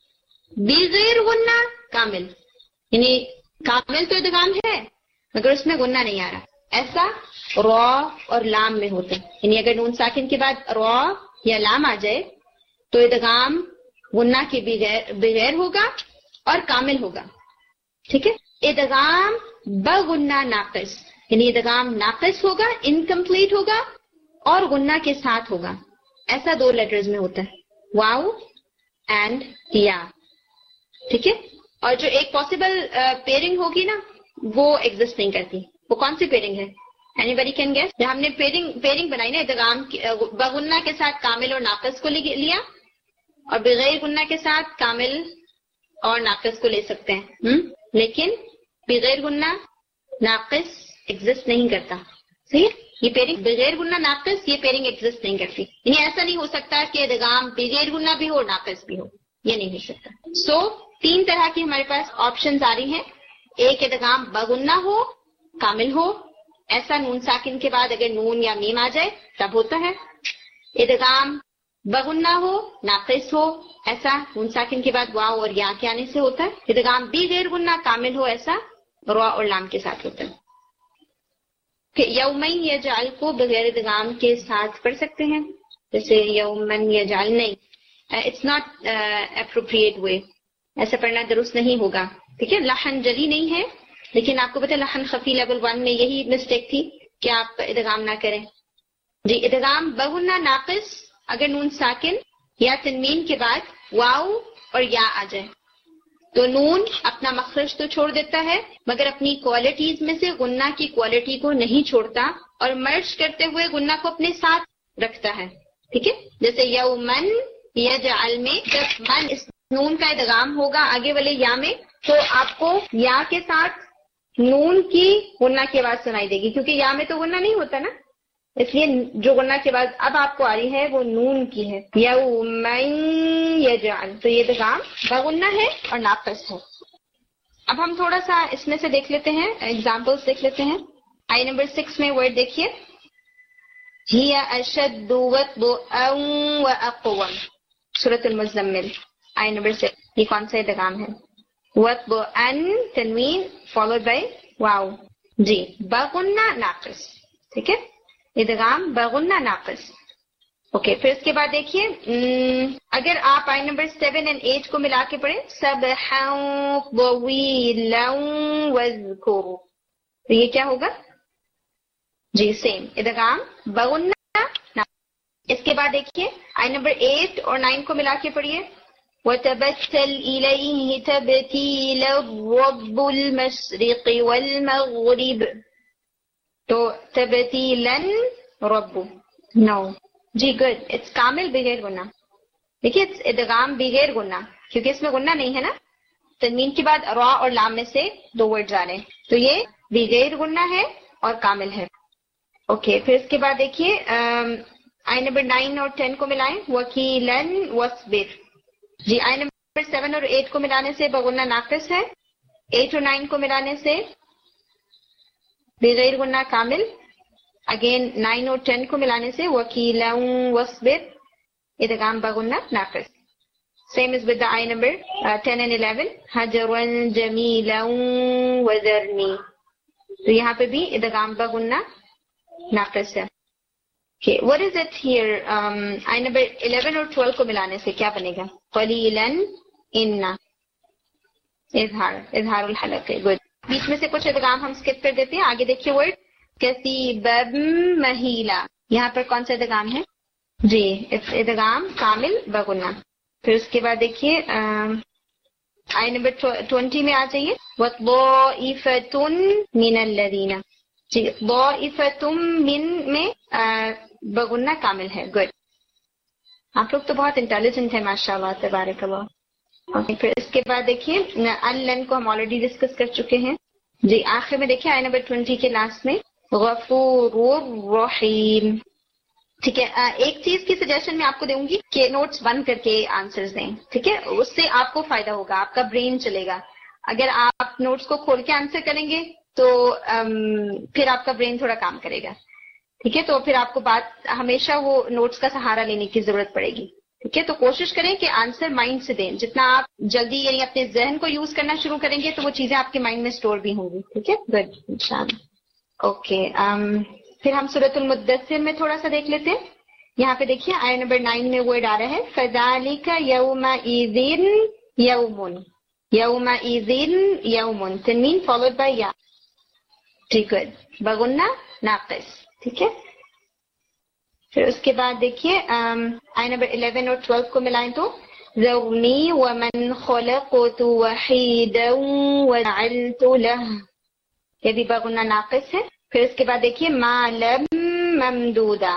بغیر غنہ کامل, یعنی کامل تو ادغام ہے مگر اس میں غنہ نہیں آ رہا. ایسا را اور لام میں ہوتا ہے, یعنی اگر نون ساکن کے بعد را یا لام آ جائے تو ادغام غنہ کے بغیر بغیر ہوگا اور کامل ہوگا, ٹھیک ہے. ادغام بغنہ ناقص, یعنی ادغام ناقص ہوگا، انکمپلیٹ ہوگا اور غنہ کے ساتھ ہوگا. ایسا دو لیٹرز میں ہوتا ہے، واو اینڈ یا. ٹھیک ہے. اور جو ایک پاسبل پیئرنگ ہوگی نا وہ ایگزسٹ نہیں کرتی. وہ کون سی پیئرنگ ہے؟ Anybody can guess? ہم نے پیئرنگ پیئرنگ بنائی نا ادغام بغنہ کے ساتھ کامل اور ناقص کو لیا اور بغیر غنہ کے ساتھ کامل اور ناقص کو لے سکتے ہیں. لیکن بغیر غنہ ناقص ایگزسٹ نہیں کرتا. صحیح. یہ پیئرنگ بغیر غنہ ناقص یہ پیئرنگ ایگزسٹ نہیں کرتی. یعنی ایسا نہیں ہو سکتا کہ ادغام بغیر غنہ بھی ہو اور ناقص بھی ہو. یہ نہیں ہو سکتا. سو so, تین طرح کی ہمارے پاس آپشنز آ رہی ہیں. ایک ادغام بغنہ ہو کامل ہو، ایسا نون ساکن کے بعد اگر نون یا میم آ جائے تب ہوتا ہے. ادغام بغنہ ہو ناقص ہو، ایسا نون ساکن کے بعد واو اور یا کے آنے سے ہوتا ہے. ادغام بھی غیر غنہ کامل ہو، ایسا را اور لام کے ساتھ ہوتا ہے. کہ یومین یجعل کو بغیر ادغام کے ساتھ پڑھ سکتے ہیں، جیسے یومن یجعل نہیں، اٹس ناٹ اپروپریٹ وے، ایسا پڑھنا درست نہیں ہوگا. ٹھیک ہے. لحن جلی نہیں ہے، لیکن آپ کو پتہ لحن خفی لیول ون میں یہی مسٹیک تھی کہ آپ ادغام نہ کریں. جی ادغام بغنہ ناقص اگر نون ساکن یا تنوین کے بعد واو اور یا آ جائے تو نون اپنا مخرج تو چھوڑ دیتا ہے مگر اپنی کوالٹیز میں سے غنہ کی کوالٹی کو نہیں چھوڑتا اور مرج کرتے ہوئے غنہ کو اپنے ساتھ رکھتا ہے. ٹھیک ہے. جیسے یومن یجعل میں جب من اس نون کا ادغام ہوگا آگے والے یا میں تو آپ کو یا کے ساتھ نون کی غنہ کی آواز سنائی دے گی، کیونکہ یا میں تو غنہ نہیں ہوتا نا، اس لیے جو غنہ کی آواز اب آپ کو آ رہی ہے وہ نون کی ہے. یومن یجعل، تو یہ ادغام بغنہ ہے اور ناقص ہے. اب ہم تھوڑا سا اس میں سے دیکھ لیتے ہیں، ایگزامپلس دیکھ لیتے ہیں. آئی نمبر سکس میں ورڈ دیکھیے، ہی اشد وطئا واقوم، سورۃ المزمل آئی نمبر سکس. یہ کون سا ادغام ہے؟ وطئا تنوین فالوڈ بائی واو. جی بغنہ ناقص. ٹھیک ہے. ادغام بغنہ ناقص. اوکے. پھر اس کے بعد دیکھیے اگر آپ آئی نمبر سیون اینڈ ایٹ کو ملا کے پڑھیں سبحا طویلا واذکروا، تو یہ کیا ہوگا؟ جی سیم ادغام بغنہ ناقص. اس کے بعد دیکھیے آئی نمبر ایٹ اور نائن کو ملا کے پڑھیے وَتَبَتَّلْ إِلَيْهِ تَبْتِيلًا رَبُّ الْمَشْرِقِ وَالْمَغْرِبِ، تو تبتیلن رب نو. جی گڈ. اٹس کامل بغیر غنہ. دیکھیے ادغام بغیر غنہ کیونکہ اس میں غنہ نہیں ہے نا، تنوین کے بعد را اور لام میں سے دو ورڈ آ رہے ہیں تو یہ بغیر غنہ ہے اور کامل ہے. اوکے. پھر اس کے بعد دیکھیے آئی نمبر نائن اور ٹین کو ملائیں وکیلن واصبر. جی آئی نمبر سیون اور ایٹ کو ملانے سے بغنہ ناقص ہے، ایٹ اور نائن کو ملانے سے بغیر غنہ کامل. اگین نائن اور ٹین کو ملانے سے وکیلا واصبر ادغام بغنہ ناقص. سیم از ود دا آئی نمبر ٹین اینڈ الیون حجرا جمیلا وذرنی، تو یہاں پہ بھی ادغام بغنہ ناقص ہے. What is it here? آئی نمبر الیون اور ٹویلو کو ملانے سے کیا بنے گا؟ قلیلا ان، اظہار اظہار الحلق. گڈ. بیچ میں سے کچھ ادغام ہم اسکپ کر دیتے ہیں. آگے دیکھیے ورڈ کثیبا مہیلا، یہاں پر کون سا ادغام ہے؟ جی ادغام کامل بغنہ. پھر اس کے بعد دیکھیے آئی نمبر ٹوینٹی میں آ جائیے وطائفۃ من الذین. جی طائفۃ من میں بغنہ کامل ہے. گڈ. آپ لوگ تو بہت انٹیلیجنٹ ہیں ماشاء اللہ تبارک اللہ. اوکے. پھر اس کے بعد دیکھیے ان کو ہم آلریڈی ڈسکس کر چکے ہیں. جی آخر میں دیکھیے آئی نمبر ٹوینٹی کے لاسٹ میں غفور رحیم. ٹھیک ہے. ایک چیز کی سجیشن میں آپ کو دوں گی کہ نوٹس بند کر کے آنسرز دیں. ٹھیک ہے. اس سے آپ کو فائدہ ہوگا، آپ کا برین چلے گا. اگر آپ نوٹس کو کھول کے آنسر کریں گے تو پھر آپ کا برین تھوڑا کام کرے گا. ٹھیک ہے. تو پھر آپ کو بات ہمیشہ وہ نوٹس کا سہارا لینے کی ضرورت پڑے گی. ٹھیک ہے. تو کوشش کریں کہ آنسر مائنڈ سے دیں. جتنا آپ جلدی یعنی اپنے ذہن کو یوز کرنا شروع کریں گے تو وہ چیزیں آپ کے مائنڈ میں اسٹور بھی ہوں گی. ٹھیک ہے. گڈ. انشاءاللہ. اوکے. پھر ہم سورۃ المدثر میں تھوڑا سا دیکھ لیتے ہیں. یہاں پہ دیکھیے آئی نمبر نائن میں ورڈ آ رہا ہے فذالک یومئذ یوم، یومئذ یوم تنوین فالوڈ بائی یا. ٹھیک ہے، بغنہ ناقص، ٹھیک ہے. پھر اس کے بعد دیکھیے آئی نمبر الیون اور ٹویلو کو ملائیں تو ذرنی ومن خلقت وحیدا وجعلت له، یہ بھی بغنہ ناقص ہے. پھر اس کے بعد دیکھیے مالا ممدودا،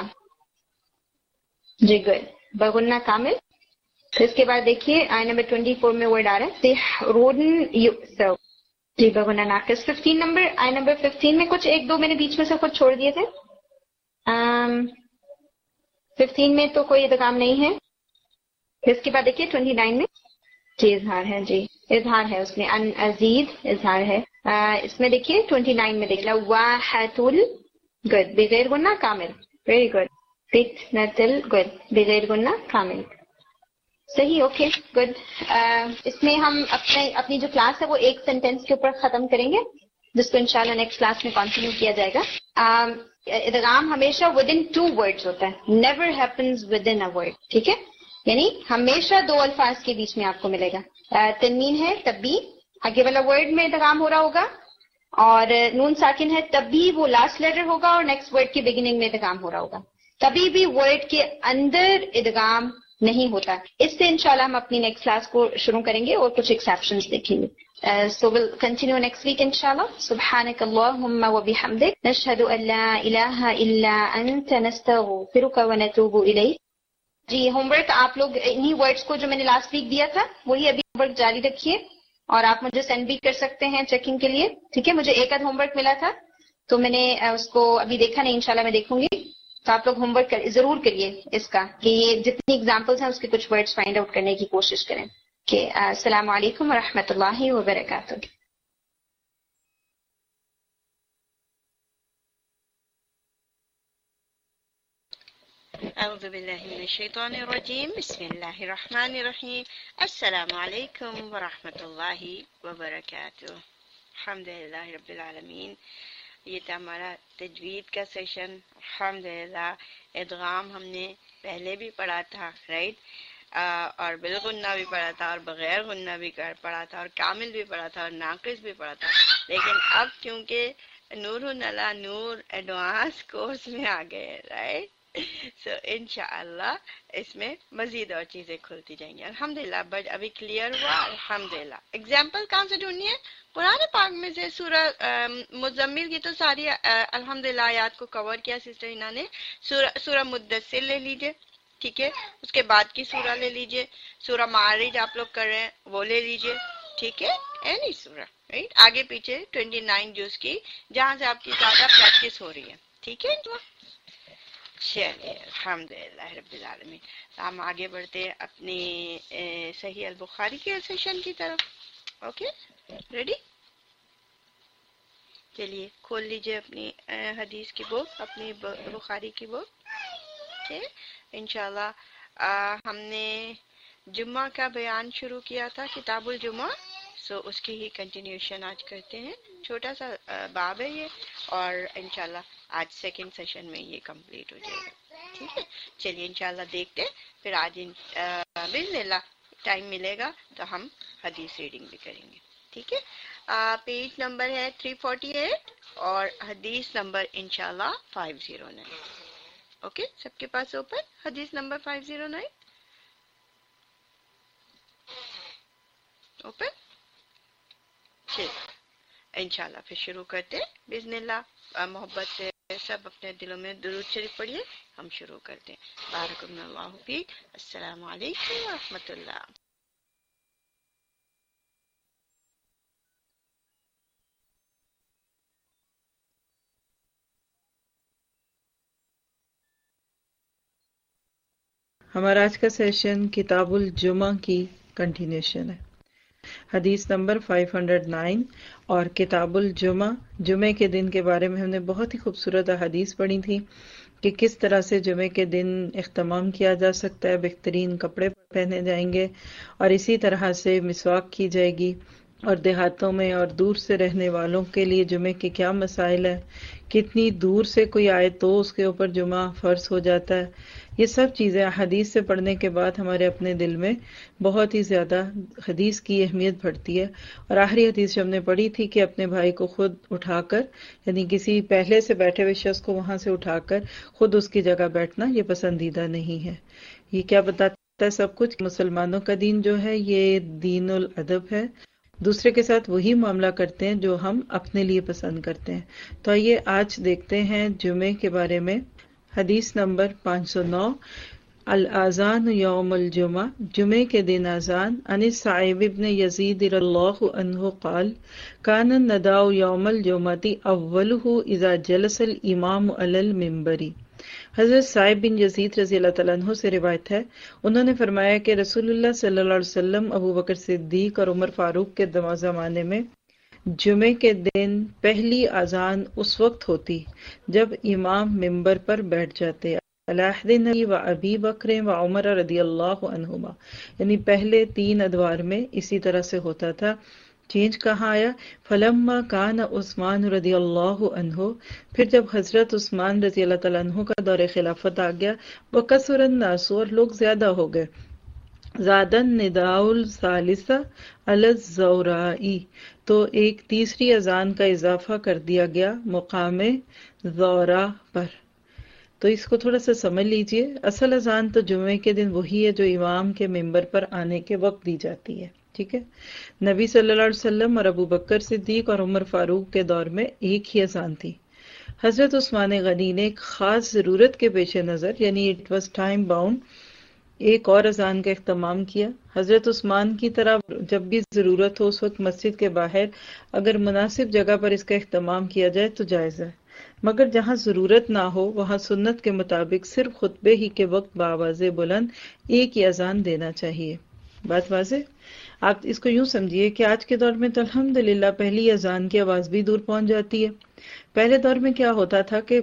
جی گڈ، بغنہ کامل. پھر اس کے بعد دیکھیے آئی نمبر ٹوینٹی فور میں ورڈ آ رہا ہے سحر یؤثر، جی بغنہ ناقص. ففٹین نمبر آئی نمبر ففٹین میں کچھ ایک دو میں نے بیچ میں سے کچھ چھوڑ دیے تھے. ففٹین میں تو کوئی ادغام نہیں ہے. پھر اس کے بعد دیکھیے ٹوینٹی نائن میں جی اظہار ہے، جی اظہار ہے، اس میں ان ازید اظہار ہے. اس میں دیکھیے ٹوینٹی نائن میں دیکھ لو واحد گڈ بغیر گنہ کامل، ویری گڈ. فتنۃ گڈ بغیر گنہ کامل، صحیح، اوکے گڈ. اس میں ہم اپنے اپنی جو کلاس ہے وہ ایک سینٹینس کے اوپر ختم کریں گے، جس کو انشاءاللہ نیکسٹ کلاس میں کنٹینیو کیا جائے گا. ادغام ہمیشہ ود ان ٹو ورڈز ہوتا ہے، never happens within a word, ٹھیک ہے، یعنی ہمیشہ دو الفاظ کے بیچ میں آپ کو ملے گا. تنوین ہے تب بھی آگے والا ورڈ میں ادغام ہو رہا ہوگا، اور نون ساکن ہے تب بھی وہ لاسٹ لیٹر ہوگا اور نیکسٹ ورڈ کی بگننگ میں ادغام ہو رہا ہوگا. کبھی بھی ورڈ کے اندر ادغام نہیں ہوتا. اس سے انشاءاللہ ہم اپنی نیکسٹ کلاس کو شروع کریں گے اور کچھ ایکسیپشنز دیکھیں گے. So will continue next week انشاءاللہ. سبحانک اللہم وبحمدک، نشہد ان لا الہ الا انت، نستغفرک ونتوب الیک. جی ہوم ورک آپ لوگ انہی ورڈز کو جو میں نے لاسٹ ویک دیا تھا وہی ابھی ہوم ورک جاری رکھیے، اور آپ مجھے سینڈ بھی کر سکتے ہیں چیکنگ کے لیے، ٹھیک ہے. مجھے ایک آدھ ہوم ورک ملا تھا تو میں نے اس کو ابھی دیکھا نہیں، انشاءاللہ میں دیکھوں گی. تو آپ لوگ ہوم ورک ضرور کریے اس کا، کہ یہ جتنی ایگزامپلس ہیں اس کے کچھ ورڈز فائنڈ آؤٹ کرنے کی کوشش کریں. کہ السلام علیکم ورحمۃ اللہ وبرکاتہ. اعوذ باللہ من الشیطان الرجیم، بسم اللہ الرحمن الرحیم. السلام علیکم ورحمۃ اللہ وبرکاتہ. الحمدللہ رب العالمین. یہ تھا ہمارا تجوید کا سیشن. الحمدللہ ادغام ہم نے پہلے بھی پڑھا تھا، رائٹ، اور بالغنہ بھی پڑھا تھا، اور بغیر غنہ بھی پڑھا تھا، اور کامل بھی پڑھا تھا، اور ناقص بھی پڑھا تھا. لیکن اب کیونکہ نور علی نور ایڈوانس کورس میں آ گئے، رائٹ، سو انشاءاللہ اس میں مزید اور چیزیں کھلتی جائیں گی. الحمدللہ بٹ ابھی کلیئر ہوا. الحمدللہ ایگزامپل کہاں سے ڈھونڈنی ہے؟ قرآن پاک میں سے. سورہ مزمل کی تو ساری الحمدللہ آیات کو کور کیا سسٹر ہینا نے. سورہ سورہ مدثر لے لیجئے، ٹھیک ہے، اس کے بعد کی سورہ لے لیجئے. سورہ معارج آپ لوگ کر رہے ہیں وہ لے لیجئے، ٹھیک ہے، اینی سورہ، رائٹ، آگے پیچھے ٹوینٹی نائن جز کی جہاں سے آپ کی زیادہ پریکٹس ہو رہی ہے، ٹھیک ہے. چلیے الحمدللہ رب العالمین. ہم آگے بڑھتے ہیں اپنی صحیح البخاری کے سیشن کی طرف. Okay ready? چلیے کھول لیجئے اپنی حدیث کی بک، اپنی بخاری کی بک. ٹھیک، انشاءاللہ ہم نے جمعہ کا بیان شروع کیا تھا، کتاب الجمعہ، سو اس کی ہی کنٹینیوشن آج کرتے ہیں. چھوٹا سا باب ہے یہ، اور انشاءاللہ آج سیکنڈ سیشن میں یہ کمپلیٹ ہو جائے گا. ٹھیک ہے، چلیے انشاءاللہ دیکھتے ہیں. پھر آج باذن اللہ ٹائم ملے گا تو ہم حدیث ریڈنگ بھی کریں گے. ٹھیک ہے، پیج نمبر ہے تھری فورٹی ایٹ اور حدیث نمبر انشاءاللہ فائیو زیرو نائن. اوکے، سب کے پاس اوپن حدیث number five zero nine open. چلیے انشاءاللہ پھر شروع کرتے ہیں باذن اللہ. محبت سے سب اپنے دلوں میں درود شریف پڑھیے. ہم شروع کرتے ہیں. بارکم اللہ فیک. السلام علیکم ورحمۃ اللہ. ہمارا آج کا سیشن کتاب الجمعہ کی کنٹینیوشن ہے. حدیث نمبر فائیو ہنڈریڈ نائن، اور کتاب الجمعہ، جمعے کے دن کے بارے میں ہم نے بہت ہی خوبصورت حدیث پڑھی تھی کہ کس طرح سے جمعے کے دن اہتمام کیا جا سکتا ہے، بہترین کپڑے پہنے جائیں گے، اور اسی طرح سے مسواک کی جائے گی. اور دیہاتوں میں اور دور سے رہنے والوں کے لیے جمعے کے کیا مسائل ہیں، کتنی دور سے کوئی آئے تو اس کے اوپر جمعہ فرض ہو جاتا ہے. یہ سب چیزیں حدیث سے پڑھنے کے بعد ہمارے اپنے دل میں بہت ہی زیادہ حدیث کی اہمیت بڑھتی ہے. اور آخری حدیث جو ہم نے پڑھی تھی کہ اپنے بھائی کو خود اٹھا کر، یعنی کسی پہلے سے بیٹھے ہوئے شخص کو وہاں سے اٹھا کر خود اس کی جگہ بیٹھنا یہ پسندیدہ نہیں ہے. یہ کیا بتاتا ہے سب کچھ؟ مسلمانوں کا دین جو ہے یہ دین الادب ہے، دوسرے کے ساتھ وہی معاملہ کرتے ہیں جو ہم اپنے لیے پسند کرتے ہیں. تو آئیے آج دیکھتے ہیں جمعے کے بارے میں. حدیث نمبر پانچ سو نو، الاذان یوم الجمعہ، جمعے کے دن اذان. عن سعیب ابن یزید رضی اللہ عنہ قال کان النداء یوم الجمعہ اولہ اذا جلس الامام علی المنبر. حضرت صاحب بن یزید رضی اللہ تعالیٰ عنہ سے روایت ہے، انہوں نے فرمایا کہ رسول اللہ صلی اللہ علیہ وسلم ابو بکر صدیق اور عمر فاروق کے زمانے میں جمعے کے دن پہلی اذان اس وقت ہوتی جب امام منبر پر بیٹھ جاتے. عہد نبی و ابی بکر و عمر رضی اللہ عنہما، یعنی پہلے تین ادوار میں اسی طرح سے ہوتا تھا. چینج کہاں آیا؟ فلما کان عثمان رضی اللہ عنہ، پھر جب حضرت عثمان رضی اللہ تعالیٰ عنہ کا دور خلافت آ گیا، وکثر الناس، اور لوگ زیادہ ہو گئے. زاد النداء الثالثہ علی الزورائی، تو ایک تیسری اذان کا اضافہ کر دیا گیا مقام زورا پر. تو اس کو تھوڑا سا سمجھ لیجئے. اصل اذان تو جمعے کے دن وہی ہے جو امام کے منبر پر آنے کے وقت دی جاتی ہے، ٹھیک ہے. نبی صلی اللہ علیہ وسلم اور ابو بکر صدیق اور عمر فاروق کے دور میں ایک ہی اذان تھی. حضرت عثمان غنی نے ایک خاص ضرورت کے پیش نظر، یعنی اٹ واز ٹائم باؤنڈ، ایک اور اذان کا اہتمام کیا. حضرت عثمان کی طرح جب بھی ضرورت ہو اس وقت مسجد کے باہر اگر مناسب جگہ پر اس کا اہتمام کیا جائے تو جائز ہے، مگر جہاں ضرورت نہ ہو وہاں سنت کے مطابق صرف خطبے ہی کے وقت بآواز بلند ایک ہی اذان دینا چاہیے. بات واضح؟ آپ اس کو یوں سمجھیے کہ آج کے دور میں تو الحمدللہ پہلی اذان کی آواز بھی دور پہنچ جاتی ہے. پہلے دور میں کیا ہوتا تھا کہ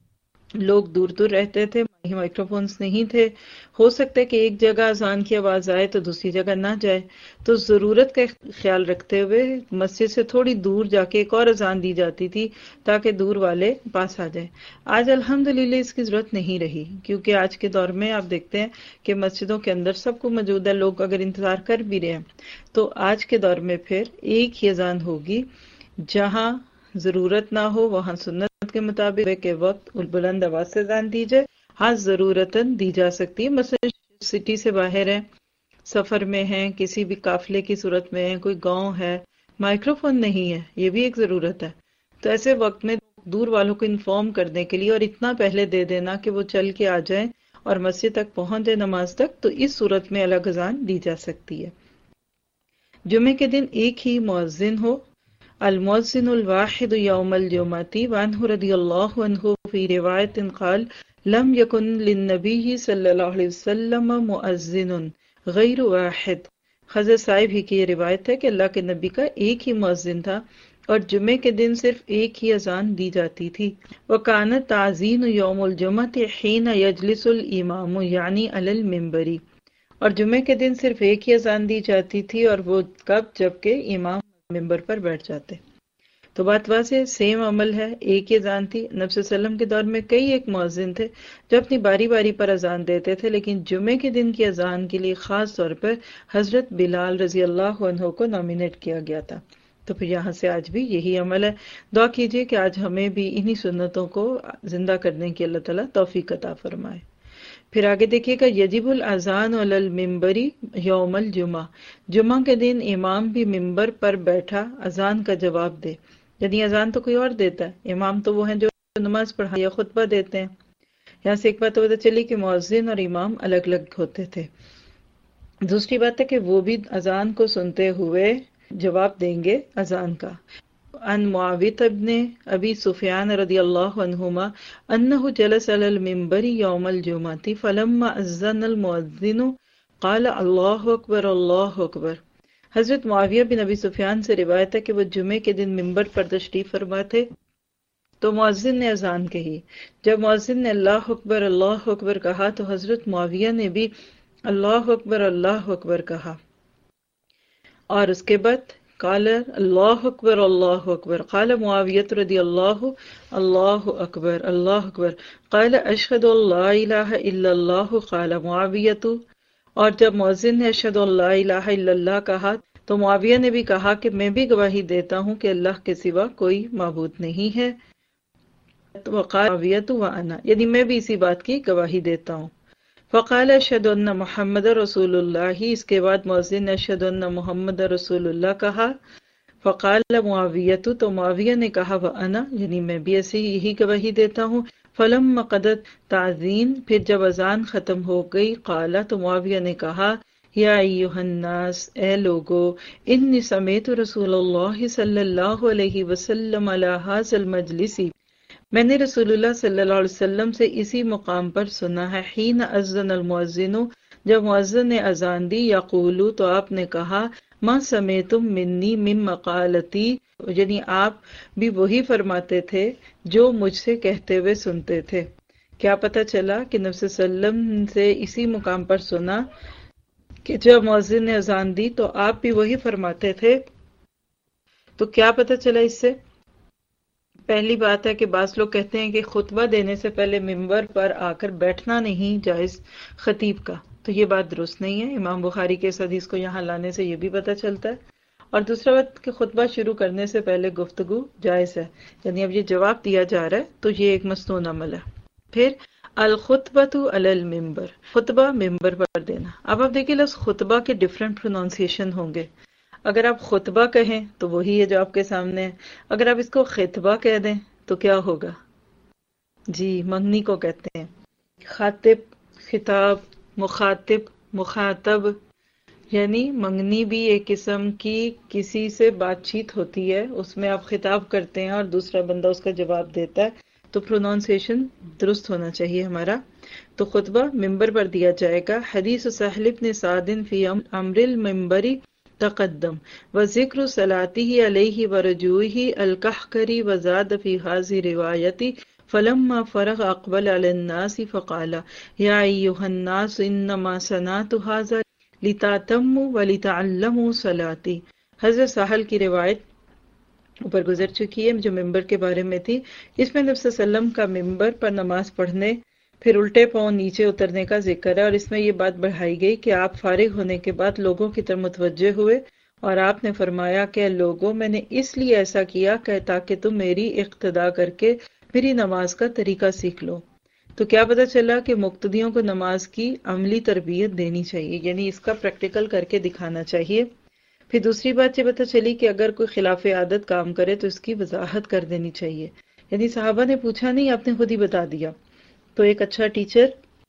لوگ دور دور رہتے تھے، مائکرو فونز نہیں تھے، ہو سکتا ہے کہ ایک جگہ اذان کی آواز آئے تو دوسری جگہ نہ جائے، تو ضرورت کا خیال رکھتے ہوئے مسجد سے تھوڑی دور جا کے ایک اور اذان دی جاتی تھی تاکہ دور والے پاس آ جائیں. آج الحمدللہ اس کی ضرورت نہیں رہی، کیونکہ آج کے دور میں آپ دیکھتے ہیں کہ مسجدوں کے اندر سب کو موجود ہے. لوگ اگر انتظار کر بھی رہے ہیں تو آج کے دور میں پھر ایک ہی اذان ہوگی. جہاں ضرورت نہ ہو وہاں سنت کے مطابق کے وقت بلند آواز سے اذان دی جائے. ہاں ضرورتاً دی جا سکتی ہے، مثلا سٹی سے باہر ہے، سفر میں ہیں، کسی بھی قافلے کی صورت میں ہیں، کوئی گاؤں ہے، مائکرو فون نہیں ہے، یہ بھی ایک ضرورت ہے. تو ایسے وقت میں دور والوں کو انفارم کرنے کے لیے اور اتنا پہلے دے دینا کہ وہ چل کے آ جائیں اور مسجد تک پہنچ جائے نماز تک، تو اس صورت میں الگ اذان دی جا سکتی ہے. جمعے کے دن ایک ہی مؤذن ہو. المؤذن الواحد یوم الجمعہ وعنہ رضی اللہ عنہ فی روایت قال لم یکن للنبی صلی اللہ علیہ وسلم مؤذن غیر واحد. حضرت صاحب ہی کی یہ روایت ہے کہ اللہ کے نبی کا ایک ہی مؤذن تھا اور جمعے کے دن صرف ایک ہی اذان دی جاتی تھی. وکانت تعظیم یوم الجمعہ حین یجلس الامام یعنی علی المنبر، اور جمعے کے دن صرف ایک ہی اذان دی جاتی تھی اور وہ کب؟ جبکہ امام ممبر پر بیٹھ جاتے. تو بات واضح، سیم عمل ہے، ایک ہی اذان تھی. نبی صلی اللہ علیہ وسلم کے دور میں کئی ایک مؤذن تھے جو اپنی باری باری پر اذان دیتے تھے، لیکن جمعے کے دن کی اذان کے لیے خاص طور پر حضرت بلال رضی اللہ عنہ کو نامینیٹ کیا گیا تھا. تو پھر یہاں سے آج بھی یہی عمل ہے. دعا کیجئے کہ آج ہمیں بھی انہی سنتوں کو زندہ کرنے کی اللہ تعالیٰ توفیق عطا فرمائے. پھر آگے دیکھیے گا، یجب الاذان علی المنبر یوم الجمعہ، جمعہ کے دن امام بھی منبر پر بیٹھا اذان کا جواب دے. یعنی اذان تو کوئی اور دیتا ہے، امام تو وہ ہیں جو نماز پڑھا یا خطبہ دیتے ہیں. یہاں سے ایک بات تو پتہ چلی کہ مؤذن اور امام الگ الگ ہوتے تھے. دوسری بات ہے کہ وہ بھی اذان کو سنتے ہوئے جواب دیں گے اذان کا. عن معاویہ ابن ابی سفیان رضی اللہ عنہما انہ جلس علی المنبر یوم الجمعہ فلما اذن المؤذن قال اللہ اکبر اللہ اکبر. حضرت معاویہ بن ابی سفیان سے روایت ہے کہ وہ جمعے کے دن منبر پر تشریف فرما تھے تو مؤذن نے اذان کہی. جب مؤذن نے اللہ اکبر اللہ اکبر کہا تو حضرت معاویہ نے بھی اللہ اکبر اللہ اکبر کہا، اور اس کے بعد قال اللہ اکبر اللہ اکبر قال معاویہ رضی اللہ اللہ اکبر اللہ اکبر قال اشہد ان لا الہ الا اللہ قال معاویہ، اور جب مؤذن نے اشہد ان لا الہ الا اللہ کہا تو معاویہ نے بھی کہا کہ میں بھی گواہی دیتا ہوں کہ اللہ کے سوا کوئی معبود نہیں ہے، وقال معاویہ وانا، یعنی میں بھی اسی بات کی گواہی دیتا ہوں۔ فقال اشہد ان محمد رسول اللہ، اس کے بعد مؤذن نے اشہد ان محمد رسول اللہ کہا۔ فقال معاویہ، تو معاویہ نے کہا وانا، یعنی میں بھی ایسے یہی گواہی دیتا ہوں۔ فلما قضت تعذین، پھر جب اذان ختم ہو گئی، قال، تو معاویہ نے کہا یا ایھا الناس، اے لوگو، انی سمعت رسول اللہ صلی اللہ علیہ وسلم علی ھذا المجلس، میں نے رسول اللہ صلی اللہ علیہ وسلم سے اسی مقام پر سنا ہے، حین اذن المؤذن، جب مؤذن نے اذان دی، یقول، تو آپ نے کہا ما سمعتم منی من مقالتی، یعنی آپ بھی وہی فرماتے تھے جو مجھ سے کہتے ہوئے سنتے تھے۔ کیا پتہ چلا کہ نبی صلی اللہ علیہ وسلم سے اسی مقام پر سنا کہ جب مؤذن نے اذان دی تو آپ بھی وہی فرماتے تھے۔ تو کیا پتہ چلا اس سے؟ پہلی بات ہے کہ بعض لوگ کہتے ہیں کہ خطبہ دینے سے پہلے ممبر پر آ کر بیٹھنا نہیں جائز خطیب کا، تو یہ بات درست نہیں ہے۔ امام بخاری کے اس حدیث کو یہاں لانے سے یہ بھی پتہ چلتا ہے۔ اور دوسرا بات کہ خطبہ شروع کرنے سے پہلے گفتگو جائز ہے، یعنی اب یہ جواب دیا جا رہا ہے تو یہ ایک مسنون عمل ہے۔ پھر الخطبۃ علی الممبر، خطبہ ممبر پر دینا۔ اب آپ دیکھیں لفظ خطبہ کے ڈفرینٹ پروننسیشن ہوں گے۔ اگر آپ خطبہ کہیں تو وہی ہے جو آپ کے سامنے ہے، اگر آپ اس کو خطبہ کہہ دیں تو کیا ہوگا؟ جی منگنی کو کہتے ہیں۔ خاطب، خطاب، مخاطب، مخاطب، یعنی منگنی بھی ایک قسم کی کسی سے بات چیت ہوتی ہے، اس میں آپ خطاب کرتے ہیں اور دوسرا بندہ اس کا جواب دیتا ہے، تو پروننسیشن درست ہونا چاہیے ہمارا۔ تو خطبہ ممبر پر دیا جائے گا۔ حدیث سہل بن سعد فی امر المنبر تقدم وذکر صلاته علیہ ورجوعہ الکحکری وزاد فی هذه روایت فلما فرغ اقبل علی الناس فقال یا ایھا الناس انما صنعت هذا لتعتموا ولتعلموا صلاتی۔ حضرت سہل کی روایت اوپر گزر چکی ہے جو ممبر کے بارے میں تھی، اس میں نبی صلی اللہ علیہ وسلم کا ممبر پر نماز پڑھنے پھر الٹے پاؤں نیچے اترنے کا ذکر ہے، اور اس میں یہ بات بڑھائی گئی کہ آپ فارغ ہونے کے بعد لوگوں کی طرف متوجہ ہوئے اور آپ نے فرمایا کہ لوگوں، میں نے اس لیے ایسا کیا کہ تاکہ تم میری اقتداء کر کے میری نماز کا طریقہ سیکھ لو۔ تو کیا پتہ چلا کہ مقتدیوں کو نماز کی عملی تربیت دینی چاہیے، یعنی اس کا پریکٹیکل کر کے دکھانا چاہیے۔ پھر دوسری بات یہ پتہ چلی کہ اگر کوئی خلاف عادت کام کرے تو اس کی وضاحت کر دینی چاہیے، یعنی صحابہ نے پوچھا نہیں، آپ نے خود ہی بتا دیا۔ تو ایک اچھا ٹیچر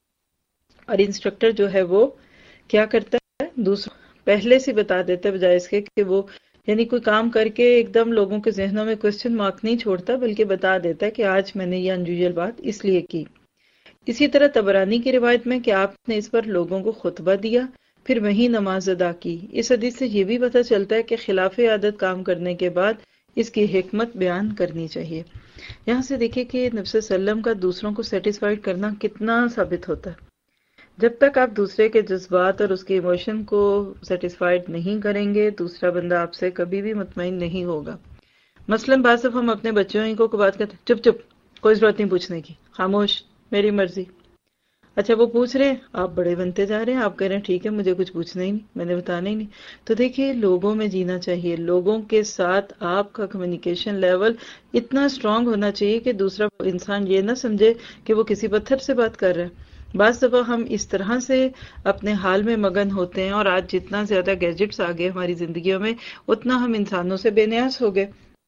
اور انسٹرکٹر جو ہے وہ کیا کرتا ہے، دوسروں پہلے سے بتا دیتا ہے، بجائے اس کے کہ وہ یعنی کوئی کام کر کے ایک دم لوگوں کے ذہنوں میں کوسچن مارک نہیں چھوڑتا، بلکہ بتا دیتا ہے کہ آج میں نے یہ انیوژل بات اس لیے کی۔ اسی طرح طبرانی کی روایت میں کہ آپ نے اس پر لوگوں کو خطبہ دیا، پھر وہیں نماز ادا کی۔ اس حدیث سے یہ بھی پتہ چلتا ہے کہ خلاف عادت کام کرنے کے بعد اس کی حکمت بیان کرنی چاہیے۔ یہاں سے دیکھیں کہ نبی صلی اللہ علیہ وسلم کا دوسروں کو سیٹسفائیڈ کرنا کتنا ثابت ہوتا ہے۔ جب تک آپ دوسرے کے جذبات اور اس کے ایموشن کو سیٹسفائیڈ نہیں کریں گے، دوسرا بندہ آپ سے کبھی بھی مطمئن نہیں ہوگا۔ مثلاً بعض دفعہ ہم اپنے بچوں ہی کو بات کرتے ہیں، چپ چپ، کوئی ضرورت نہیں پوچھنے کی، خاموش، میری مرضی۔ اچھا وہ پوچھ رہے ہیں، آپ بڑے بنتے جا رہے ہیں، آپ کہہ رہے ہیں ٹھیک ہے مجھے کچھ پوچھنا ہی نہیں، میں نے بتانا ہی نہیں۔ تو دیکھیے لوگوں میں جینا چاہیے، لوگوں کے ساتھ آپ کا کمیونیکیشن لیول اتنا اسٹرانگ ہونا چاہیے کہ دوسرا انسان یہ نہ سمجھے کہ وہ کسی پتھر سے بات کر رہا ہے۔ بعض دفعہ ہم اس طرح سے اپنے حال میں مگن ہوتے ہیں، اور آج جتنا زیادہ گیجٹس آ گئے ہماری زندگیوں میں اتنا ہم انسانوں سے بے نیاز ہو گئے،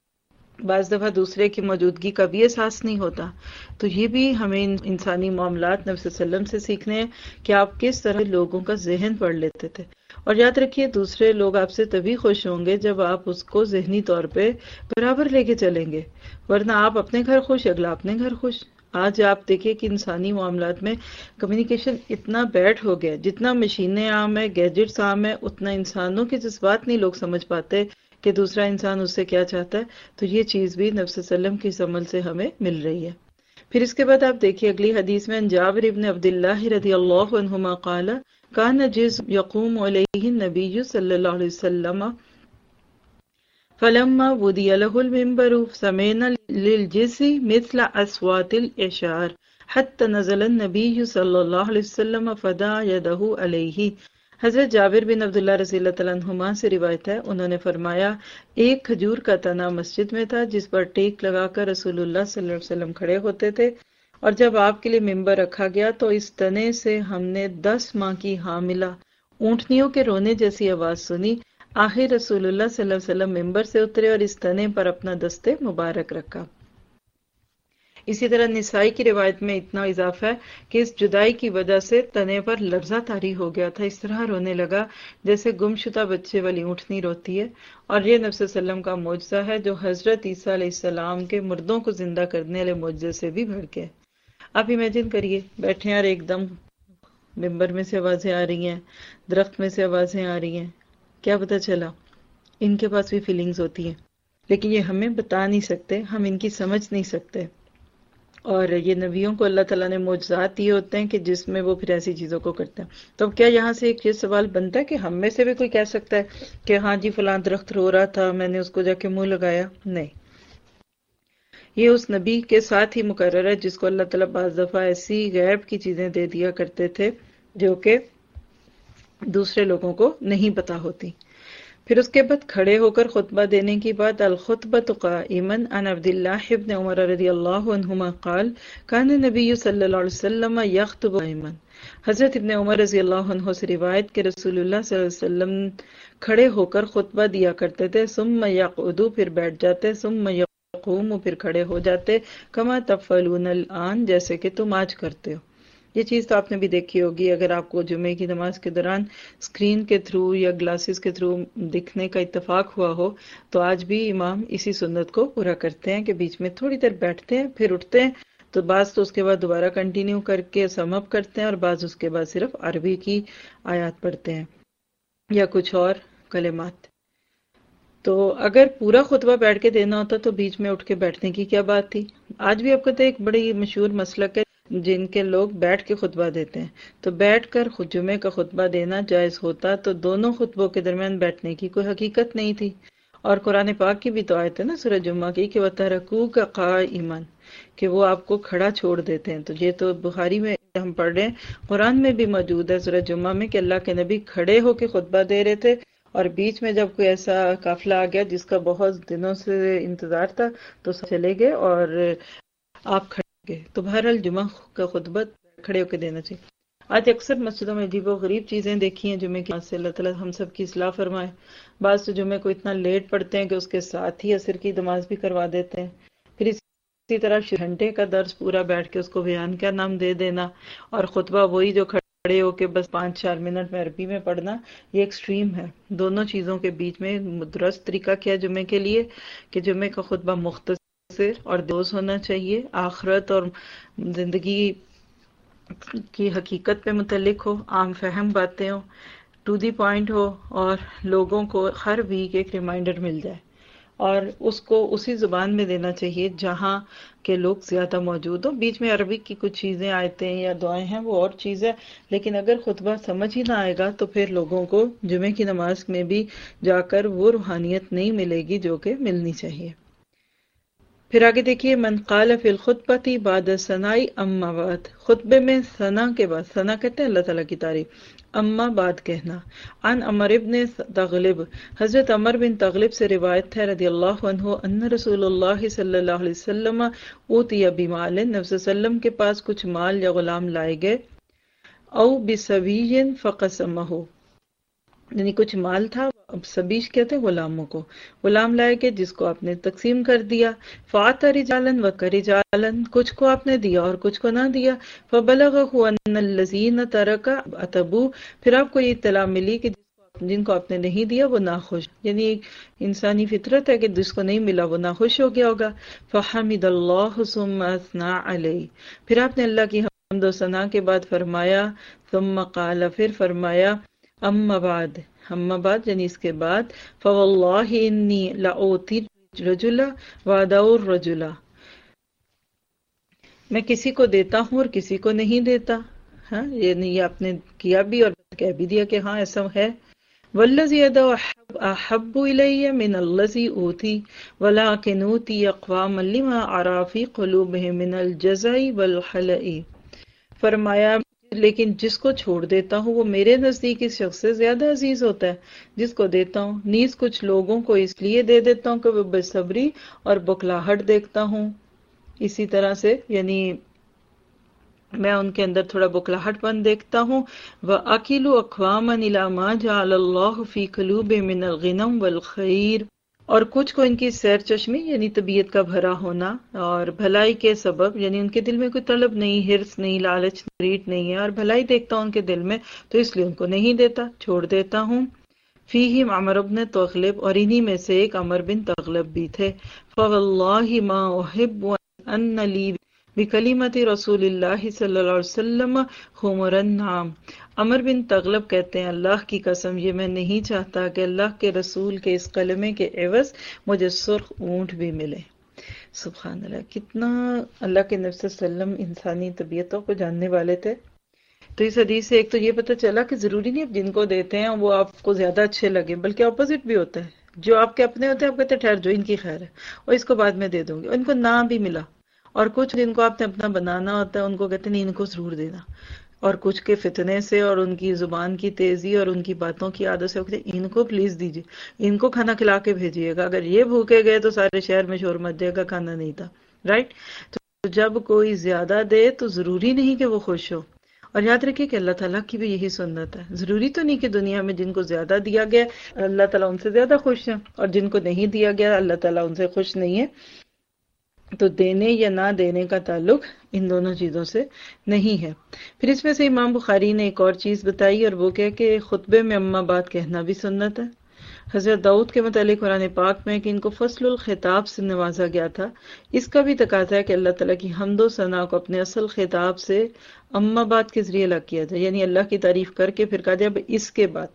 بعض دفعہ دوسرے کی موجودگی کا بھی احساس نہیں ہوتا۔ تو یہ بھی ہمیں انسانی معاملات نبی صلی اللہ علیہ وسلم سے سیکھنے ہیں کہ آپ کس طرح لوگوں کا ذہن پڑھ لیتے تھے۔ اور یاد رکھیے دوسرے لوگ آپ سے تبھی خوش ہوں گے جب آپ اس کو ذہنی طور پہ برابر لے کے چلیں گے، ورنہ آپ اپنے گھر خوش، اگلا اپنے گھر خوش۔ آج آپ دیکھیں کہ انسانی معاملات میں کمیونیکیشن اتنا بیڈ ہو گیا، جتنا مشینیں عام ہے، گیجٹس عام ہے، اتنا انسانوں کے جذبات نہیں لوگ سمجھ پاتے کہ دوسرا انسان اس سے کیا چاہتا ہے۔ تو یہ چیز بھی نبی صلی اللہ علیہ وسلم کی اس عمل سے ہمیں مل رہی ہے۔ پھر اس کے بعد آپ دیکھیے اگلی حدیث میں جابر ابن عبداللہ رضی اللہ عنہما قال کان جز یقوم علیہ النبی صلی اللہ علیہ وسلم فلما ودی لہ المنبر سمعنا للجس مثل اصوات الاشعار حتی نزل النبی صلی اللہ علیہ وسلم فدعا یدہ علیہ۔ حضرت جابر بن عبداللہ رضی اللہ تعالیٰ عنہما سے روایت ہے، انہوں نے فرمایا ایک کھجور کا تنا مسجد میں تھا جس پر ٹیک لگا کر رسول اللہ صلی اللہ علیہ وسلم کھڑے ہوتے تھے، اور جب آپ کے لیے ممبر رکھا گیا تو اس تنے سے ہم نے دس ماہ کی حاملہ اونٹنیوں کے رونے جیسی آواز سنی۔ آخر رسول اللہ صلی اللہ علیہ وسلم ممبر سے اترے اور اس تنے پر اپنا دستے مبارک رکھا۔ اسی طرح نسائی کی روایت میں اتنا اضافہ ہے کہ اس جدائی کی وجہ سے تنے پر لرزہ طاری ہو گیا تھا، اس طرح رونے لگا جیسے گمشدہ بچے والی اونٹنی روتی ہے، اور یہ نبی صلی اللہ علیہ وسلم کا معجزہ ہے جو حضرت عیسیٰ علیہ السلام کے مردوں کو زندہ کرنے والے معجزے سے بھی بڑھ کے۔ آپ امیجن کریے بیٹھے ہیں اور ایک دم ممبر میں سے آوازیں آ رہی ہیں، درخت میں سے آوازیں آ رہی ہیں، کیا پتہ چلا؟ ان کے پاس بھی فیلنگز ہوتی ہیں، لیکن یہ ہمیں بتا نہیں سکتے، ہم ان کی سمجھ نہیں سکتے، اور یہ نبیوں کو اللہ تعالیٰ نے معجزات دیے ہوتے ہیں کہ جس میں وہ پھر ایسی چیزوں کو کرتے ہیں۔ تو کیا یہاں سے ایک یہ سوال بنتا ہے کہ ہم میں سے بھی کوئی کہہ سکتا ہے کہ ہاں جی فلاں درخت رو رہا تھا، میں نے اس کو جا کے منہ لگایا؟ نہیں، یہ اس نبی کے ساتھ ہی مقرر ہے جس کو اللہ تعالیٰ بعض دفعہ ایسی غیب کی چیزیں دے دیا کرتے تھے جو کہ دوسرے لوگوں کو نہیں پتا ہوتی۔ پھر اس کے بعد کھڑے ہو کر خطبہ دینے کی بات، الخطبۃ قائما عن عبد اللہ ابن عمر رضی اللہ عنہما قال کان النبی صلی اللہ علیہ وسلم یخطب قائما۔ حضرت ابن عمر رضی اللہ عنہ سے روایت کہ رسول اللہ صلی اللہ علیہ وسلم کھڑے ہو کر خطبہ دیا کرتے تھے، ثم یقعد پھر بیٹھ جاتے، ثم یقوم پھر کھڑے ہو جاتے، کما تفعلون الآن جیسے کہ تم آج کرتے ہو۔ یہ چیز تو آپ نے بھی دیکھی ہوگی، اگر آپ کو جمعے کی نماز کے دوران اسکرین کے تھرو یا گلاسز کے تھرو دکھنے کا اتفاق ہوا ہو تو آج بھی امام اسی سنت کو پورا کرتے ہیں کہ بیچ میں تھوڑی دیر بیٹھتے ہیں پھر اٹھتے ہیں، تو بعض تو اس کے بعد دوبارہ کنٹینیو کر کے سم اپ کرتے ہیں، اور بعض اس کے بعد صرف عربی کی آیات پڑھتے ہیں یا کچھ اور کلمات۔ تو اگر پورا خطبہ بیٹھ کے دینا ہوتا تو بیچ میں اٹھ کے بیٹھنے کی کیا بات تھی؟ آج بھی آپ کو ایک بڑی مشہور مسلک ہے جن کے لوگ بیٹھ کے خطبہ دیتے ہیں، تو بیٹھ کر جمعے کا خطبہ دینا جائز ہوتا تو دونوں خطبوں کے درمیان بیٹھنے کی کوئی حقیقت نہیں تھی۔ اور قرآن پاک کی بھی تو آیت ہے نا سورہ جمعہ کی کہ وَتَرَكُوكَ قَائِمًا، کہ وہ آپ کو کھڑا چھوڑ دیتے ہیں۔ تو یہ تو بخاری میں ہم پڑھ رہے ہیں، قرآن میں بھی موجود ہے سورہ جمعہ میں کہ اللہ کے نبی کھڑے ہو کے خطبہ دے رہے تھے، اور بیچ میں جب کوئی ایسا قافلہ آ گیا جس کا بہت دنوں سے انتظار تھا تو سب چلے گئے اور آپ کھڑے گئے۔ تو بہرحال جمعہ کا خطبہ کھڑے ہو کے دینا چاہیے۔ آج اکثر مسجدوں میں عجیب و غریب چیزیں دیکھی ہیں جمعے کی، سے اللہ تعالیٰ ہم سب کی اصلاح فرمائے۔ بعض تو جمعے کو اتنا لیٹ پڑھتے ہیں کہ اس کے ساتھ ہی عصر کی نماز بھی کروا دیتے ہیں۔ پھر اسی طرح گھنٹے کا درس پورا بیٹھ کے اس کو بیان کا نام دے دینا، اور خطبہ وہی جو کھڑے ہو کے بس پانچ چار منٹ میں عربی میں پڑھنا، یہ ایکسٹریم ہے۔ دونوں چیزوں کے بیچ میں درست طریقہ کیا جمعے کے لیے کہ جمعے کا خطبہ مختصر اور دوز ہونا چاہیے، آخرت اور زندگی کی حقیقت پہ متعلق ہو، عام فہم باتیں ہو، ٹو دی پوائنٹ ہو، اور لوگوں کو ہر ویک ایک ریمائنڈر مل جائے، اور اس کو اسی زبان میں دینا چاہیے جہاں کے لوگ زیادہ موجود ہوں۔ بیچ میں عربی کی کچھ چیزیں آیتیں یا دعائیں ہیں وہ اور چیز ہے، لیکن اگر خطبہ سمجھ ہی نہ آئے گا تو پھر لوگوں کو جمعے کی نماز میں بھی جا کر وہ روحانیت نہیں ملے گی جو کہ ملنی چاہیے۔ پھر آگے دیکھیے، من قال فی الخطبۃ بعد ثناء اما بعد، خطبے میں ثنا کے بعد، ثنا کہتے ہیں اللہ تعالیٰ کی تعریف، اما بعد کہنا۔ عن عمر ابن تغلب، حضرت عمر بن تغلب سے روایت ہے رضی اللہ عنہ، ان رسول اللہ صلی اللہ علیہ وسلم اوتی بمال، نبی صلی اللہ علیہ وسلم کے پاس کچھ مال یا غلام لائے گئے، او بسوی فقسمہ، یعنی کچھ مال تھا، اب سبیش کہتے ہیں غلاموں کو، غلام لائے گئے جس کو آپ نے تقسیم کر دیا، فَعَطَ رِجَالًا وَكَرِجَالًا، کچھ کو آپ نے دیا اور کچھ کو نہ دیا، فَبَلَغَهُ أَنَّ الَّذِينَ تَرَكَ أَتَبُوا، پھر آپ کو یہ اطلاع ملی کہ جن کو آپ نے نہیں دیا وہ ناخوش، یعنی ایک انسانی فطرت ہے کہ جس کو نہیں ملا وہ ناخوش ہو گیا ہوگا۔ فَحَمِدَ اللَّهُ ثُمَّ أَثْنَى عَلَيْهِ، پھر آپ نے اللہ کی حمد و ثنا کے بعد فرمایا، ثم قال، پھر فرمایا، اما بعد، اما بعد یعنی اس کے بعد، فواللہ انی لأوتی رجلا وادعو الرجلا، میں کسی کو دیتا ہوں اور کسی کو نہیں دیتا، ہاں یعنی یہ آپ نے کیا بھی اور کہہ بھی دیا کہ ہاں ایسا ہے۔ والذی ادعو احب احب الی من الذی اوتی ولکن اوتی اقواما لما ارى فی قلوبهم من الجزع والحلع. فرمایا لیکن جس کو چھوڑ دیتا ہوں وہ میرے نزدیک اس شخص سے زیادہ عزیز ہوتا ہے جس کو دیتا ہوں. نیز کچھ لوگوں کو اس لیے دے دیتا ہوں کہ وہ بے صبری اور بکلاہٹ دیکھتا ہوں. اسی طرح سے یعنی میں ان کے اندر تھوڑا بکلاہٹ پن دیکھتا ہوں. وَأَكِلُ أَقْوَامًا إِلَى مَا جَعَلَ اللَّهُ فِي قُلُوبِهِم مِّنَ الْغِنَى وَالْخَيْرِ. اور کچھ کو ان کی سیر چشمی یعنی طبیعت کا بھرا ہونا اور بھلائی کے سبب یعنی ان کے دل میں کوئی طلب نہیں، حرص نہیں، لالچ ریٹ نہیں ہے اور بھلائی دیکھتا ہوں ان کے دل میں تو اس لیے ان کو نہیں دیتا، چھوڑ دیتا ہوں. فیہم عمر بن تغلب، اور انہی میں سے ایک عمر بن تغلب بھی تھے. فواللہ ما احب ان لی بکلمت رسول اللہ صلی اللہ علیہ وسلم خمر النعام. عمر بن تغلب کہتے ہیں اللہ کی قسم یہ میں نہیں چاہتا کہ اللہ کے رسول کے اس کلمے کے عوض مجھے سرخ اونٹ بھی ملے. سبحان اللہ، کتنا اللہ کے نبی صلی اللہ علیہ وسلم انسانی طبیعتوں کو جاننے والے تھے. تو اس حدیث سے ایک تو یہ پتہ چلا کہ ضروری نہیں جن کو دیتے ہیں وہ آپ کو زیادہ اچھے لگے، بلکہ اپوزٹ بھی ہوتا ہے. جو آپ کے اپنے ہوتے ہیں آپ کہتے ہیں ٹھہر جو ان کی خیر ہے اور اس کو بعد میں دے دوں گی، ان کو نہ بھی ملا. اور کچھ جن کو آپ نے اپنا بنانا ہوتا ہے ان کو کہتے ہیں نہیں ان کو ضرور دینا. اور کچھ کے فتنے سے اور ان کی زبان کی تیزی اور ان کی باتوں کی عادت سے کہتے ہیں ان کو پلیز دیجیے، ان کو کھانا کھلا کے بھیجیے گا، اگر یہ بھوکے گئے تو سارے شہر میں شور مچ جائے گا، کھانا نہیں تھا. رائٹ؟ تو جب کوئی زیادہ دے تو ضروری نہیں کہ وہ خوش ہو. اور یاد رکھیے کہ اللہ تعالیٰ کی بھی یہی سنت ہے. ضروری تو نہیں کہ دنیا میں جن کو زیادہ دیا گیا اللہ تعالیٰ ان سے زیادہ خوش ہیں، اور جن کو نہیں دیا گیا اللہ تعالیٰ ان سے خوش نہیں ہے. تو دینے یا نہ دینے کا تعلق ان دونوں چیزوں سے نہیں ہے. پھر اس میں سے امام بخاری نے ایک اور چیز بتائی اور وہ کہ خطبے میں اما بات کہنا بھی سنت ہے. حضرت داؤد کے متعلق قرآن پاک میں کہ ان کو فصل الخطاب سے نوازا گیا تھا، اس کا بھی تقاضا ہے کہ اللہ تعالیٰ کی حمد و ثنا کو اپنے اصل خطاب سے اما بات کے ذریعے الگ کیا جائے، یعنی اللہ کی تعریف کر کے پھر کہا جائے اب اس کے بعد.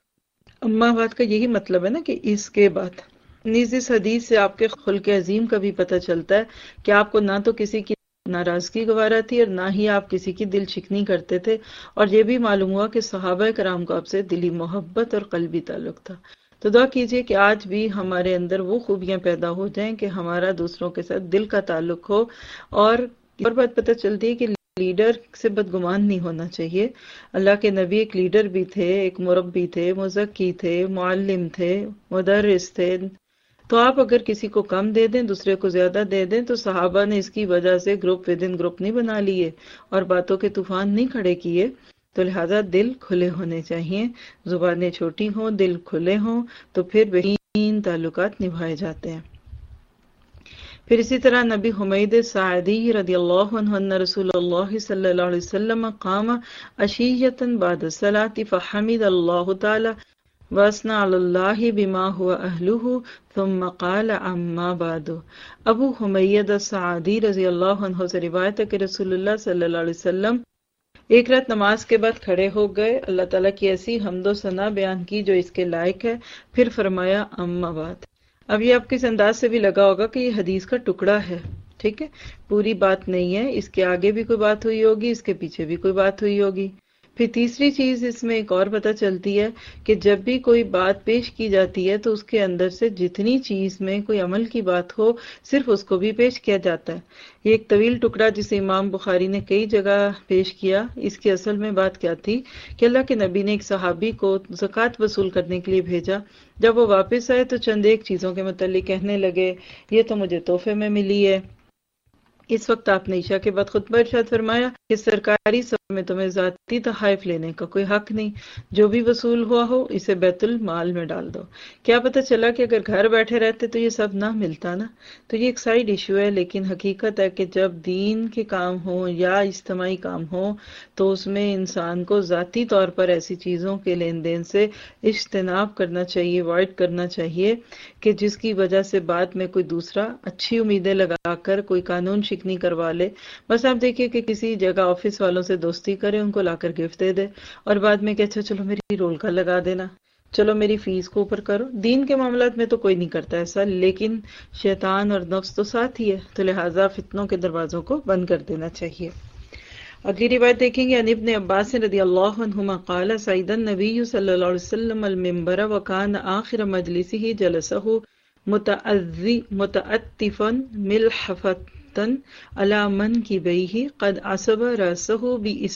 اما بات کا یہی مطلب ہے نا کہ اس کے بعد. نیز اس حدیث سے آپ کے خلق عظیم کا بھی پتہ چلتا ہے کہ آپ کو نہ تو کسی کی ناراضگی گوارا تھی اور نہ ہی آپ کسی کی دل شکنی کرتے تھے. اور یہ بھی معلوم ہوا کہ صحابہ کرام کو آپ سے دلی محبت اور قلبی تعلق تھا. تو دعا کیجئے کہ آج بھی ہمارے اندر وہ خوبیاں پیدا ہو جائیں کہ ہمارا دوسروں کے ساتھ دل کا تعلق ہو. اور اور بات پتہ چلتی ہے کہ لیڈر سے بدگمان نہیں ہونا چاہیے. اللہ کے نبی ایک لیڈر بھی تھے، ایک مربی تھے، مزکی تھے، معلم تھے، مدرس تھے. تو آپ اگر کسی کو کم دے دیں دوسرے کو زیادہ دے دیں تو صحابہ نے اس کی وجہ سے گروپ ود ان گروپ نہیں بنا لیے اور باتوں کے طوفان نہیں کھڑے کیے. تو لہذا دل کھلے ہونے چاہیے، زبانیں چھوٹی ہوں، دل کھلے ہوں تو پھر بہترین تعلقات نبھائے جاتے ہیں. پھر اسی طرح نبی حمید ساعدی رضی اللہ عنہ ان رسول اللہ صلی اللہ علیہ وسلم قام عشیۃ بعد الصلاۃ فحمد اللہ تعالی وَأَثْنَى عَلَى اللَّهِ بِمَا هُوَ أَهْلُهُ ثُمَّ قَالَ أَمَّا بَعْدُ. ابو حمید سعدی رضی اللہ عنہ سے روایت ہے کہ رسول اللہ صلی اللہ علیہ وسلم ایک رات نماز کے بعد کھڑے ہو گئے، اللہ تعالیٰ کی ایسی حمد و ثنا بیان کی جو اس کے لائق ہے، پھر فرمایا اما بعد. اب یہ آپ کس انداز سے بھی لگا ہوگا کہ یہ حدیث کا ٹکڑا ہے، ٹھیک ہے، پوری بات نہیں ہے، اس کے آگے بھی کوئی بات ہوئی ہوگی، اس کے پیچھے بھی کوئی بات ہوئی ہوگی. پھر تیسری چیز اس میں ایک اور پتہ چلتی ہے کہ جب بھی کوئی بات پیش کی جاتی ہے تو اس کے اندر سے جتنی چیز میں کوئی عمل کی بات ہو صرف اس کو بھی پیش کیا جاتا ہے. یہ ایک طویل ٹکڑا جسے امام بخاری نے کئی جگہ پیش کیا، اس کی اصل میں بات کیا تھی کہ اللہ کے نبی نے ایک صحابی کو زکوٰۃ وصول کرنے کے لیے بھیجا. جب وہ واپس آئے تو چند ایک چیزوں کے متعلق کہنے لگے یہ تو مجھے تحفے میں ملی ہے. اس وقت آپ نے عشاء کے بعد خطبہ ارشاد فرمایا کہ سرکاری سفر میں تمہیں ذاتی تحائف لینے کا کوئی حق نہیں، جو بھی وصول ہوا ہو اسے بیت المال میں ڈال دو. کیا پتہ چلا کہ اگر گھر بیٹھے رہتے تو یہ سب نہ ملتا نا. تو یہ ایک سائیڈ ایشو ہے، لیکن حقیقت ہے کہ جب دین کے کام ہوں یا اجتماعی کام ہوں تو اس میں انسان کو ذاتی طور پر ایسی چیزوں کے لین دین سے اجتناب کرنا چاہیے، اوائڈ کرنا چاہیے کہ جس کی وجہ سے بعد میں کوئی دوسرا اچھی امیدیں لگا کر کوئی قانون شکنی کروا لے. بس آپ دیکھیے کہ کسی جگہ آفس والوں سے دوستی کرے، ان کو لا کر گفٹ دے دے اور بعد میں کہ اچھا چلو میری رول کا لگا دینا، چلو میری فیس کو اوپر کرو. دین کے معاملات میں تو کوئی نہیں کرتا ایسا، لیکن شیطان اور نفس تو ساتھ ہی ہے، تو لہٰذا فتنوں کے دروازوں کو بند کر دینا چاہیے. اگلی روایت دیکھیں گے، ان ابن عباس رضی اللہ عنہما قال سعید النبی صلی اللہ علیہ وسلم المنبر وکان آخر مجلسه جلسه متعذی متعطفا ملحفتا على منکبیہ قد عصب رأسه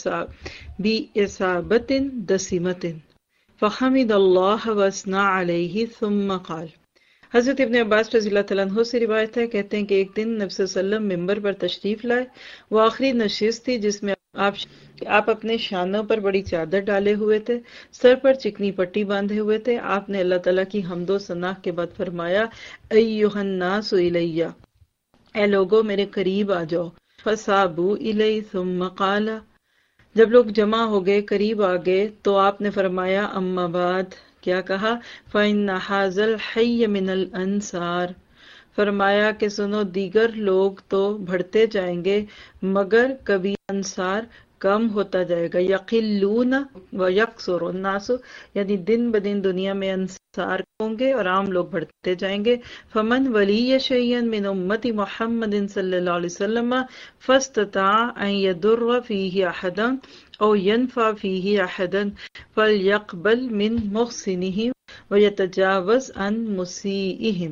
بإصابۃ دسمۃ فحمد اللہ واثنى علیہ ثم قال۔ حضرت ابن عباس رضی اللہ تعالیٰ عنہ سے روایت ہے، کہتے ہیں کہ ایک دن نبی صلی اللہ علیہ وسلم ممبر پر تشریف لائے، وہ آخری نشست تھی جس میں آپ آپ اپنے شانوں پر بڑی چادر ڈالے ہوئے تھے، سر پر چکنی پٹی باندھے ہوئے تھے۔ آپ نے اللہ تعالیٰ کی حمد و ثنا کے بعد فرمایا، ایھا الناس الیہ، اے لوگو میرے قریب آ جاؤ۔ فصابوا الی ثم قال، جب لوگ جمع ہو گئے، قریب آ گئے، تو آپ نے فرمایا، اما بعد، کیا کہا؟ فَإِنَّ هَذَا الْحَيَّ مِنَ الْأَنصَارِ، فرمایا کہ سنو دیگر لوگ تو بڑھتے جائیں گے مگر کبھی انصار کم ہوتا جائے گا، یقلون ویکثر الناس، یعنی دن بدن دنیا میں انصار ہوں گے اور عام لوگ بڑھتے جائیں گے۔ فمن ولی شیئا من امت محمد صلی اللہ علیہ وسلم فاستطاع ان یضر فیہ احدا او ینفع فیہ احدا فلیقبل من محسنہم ویتجاوز عن مسیئہم۔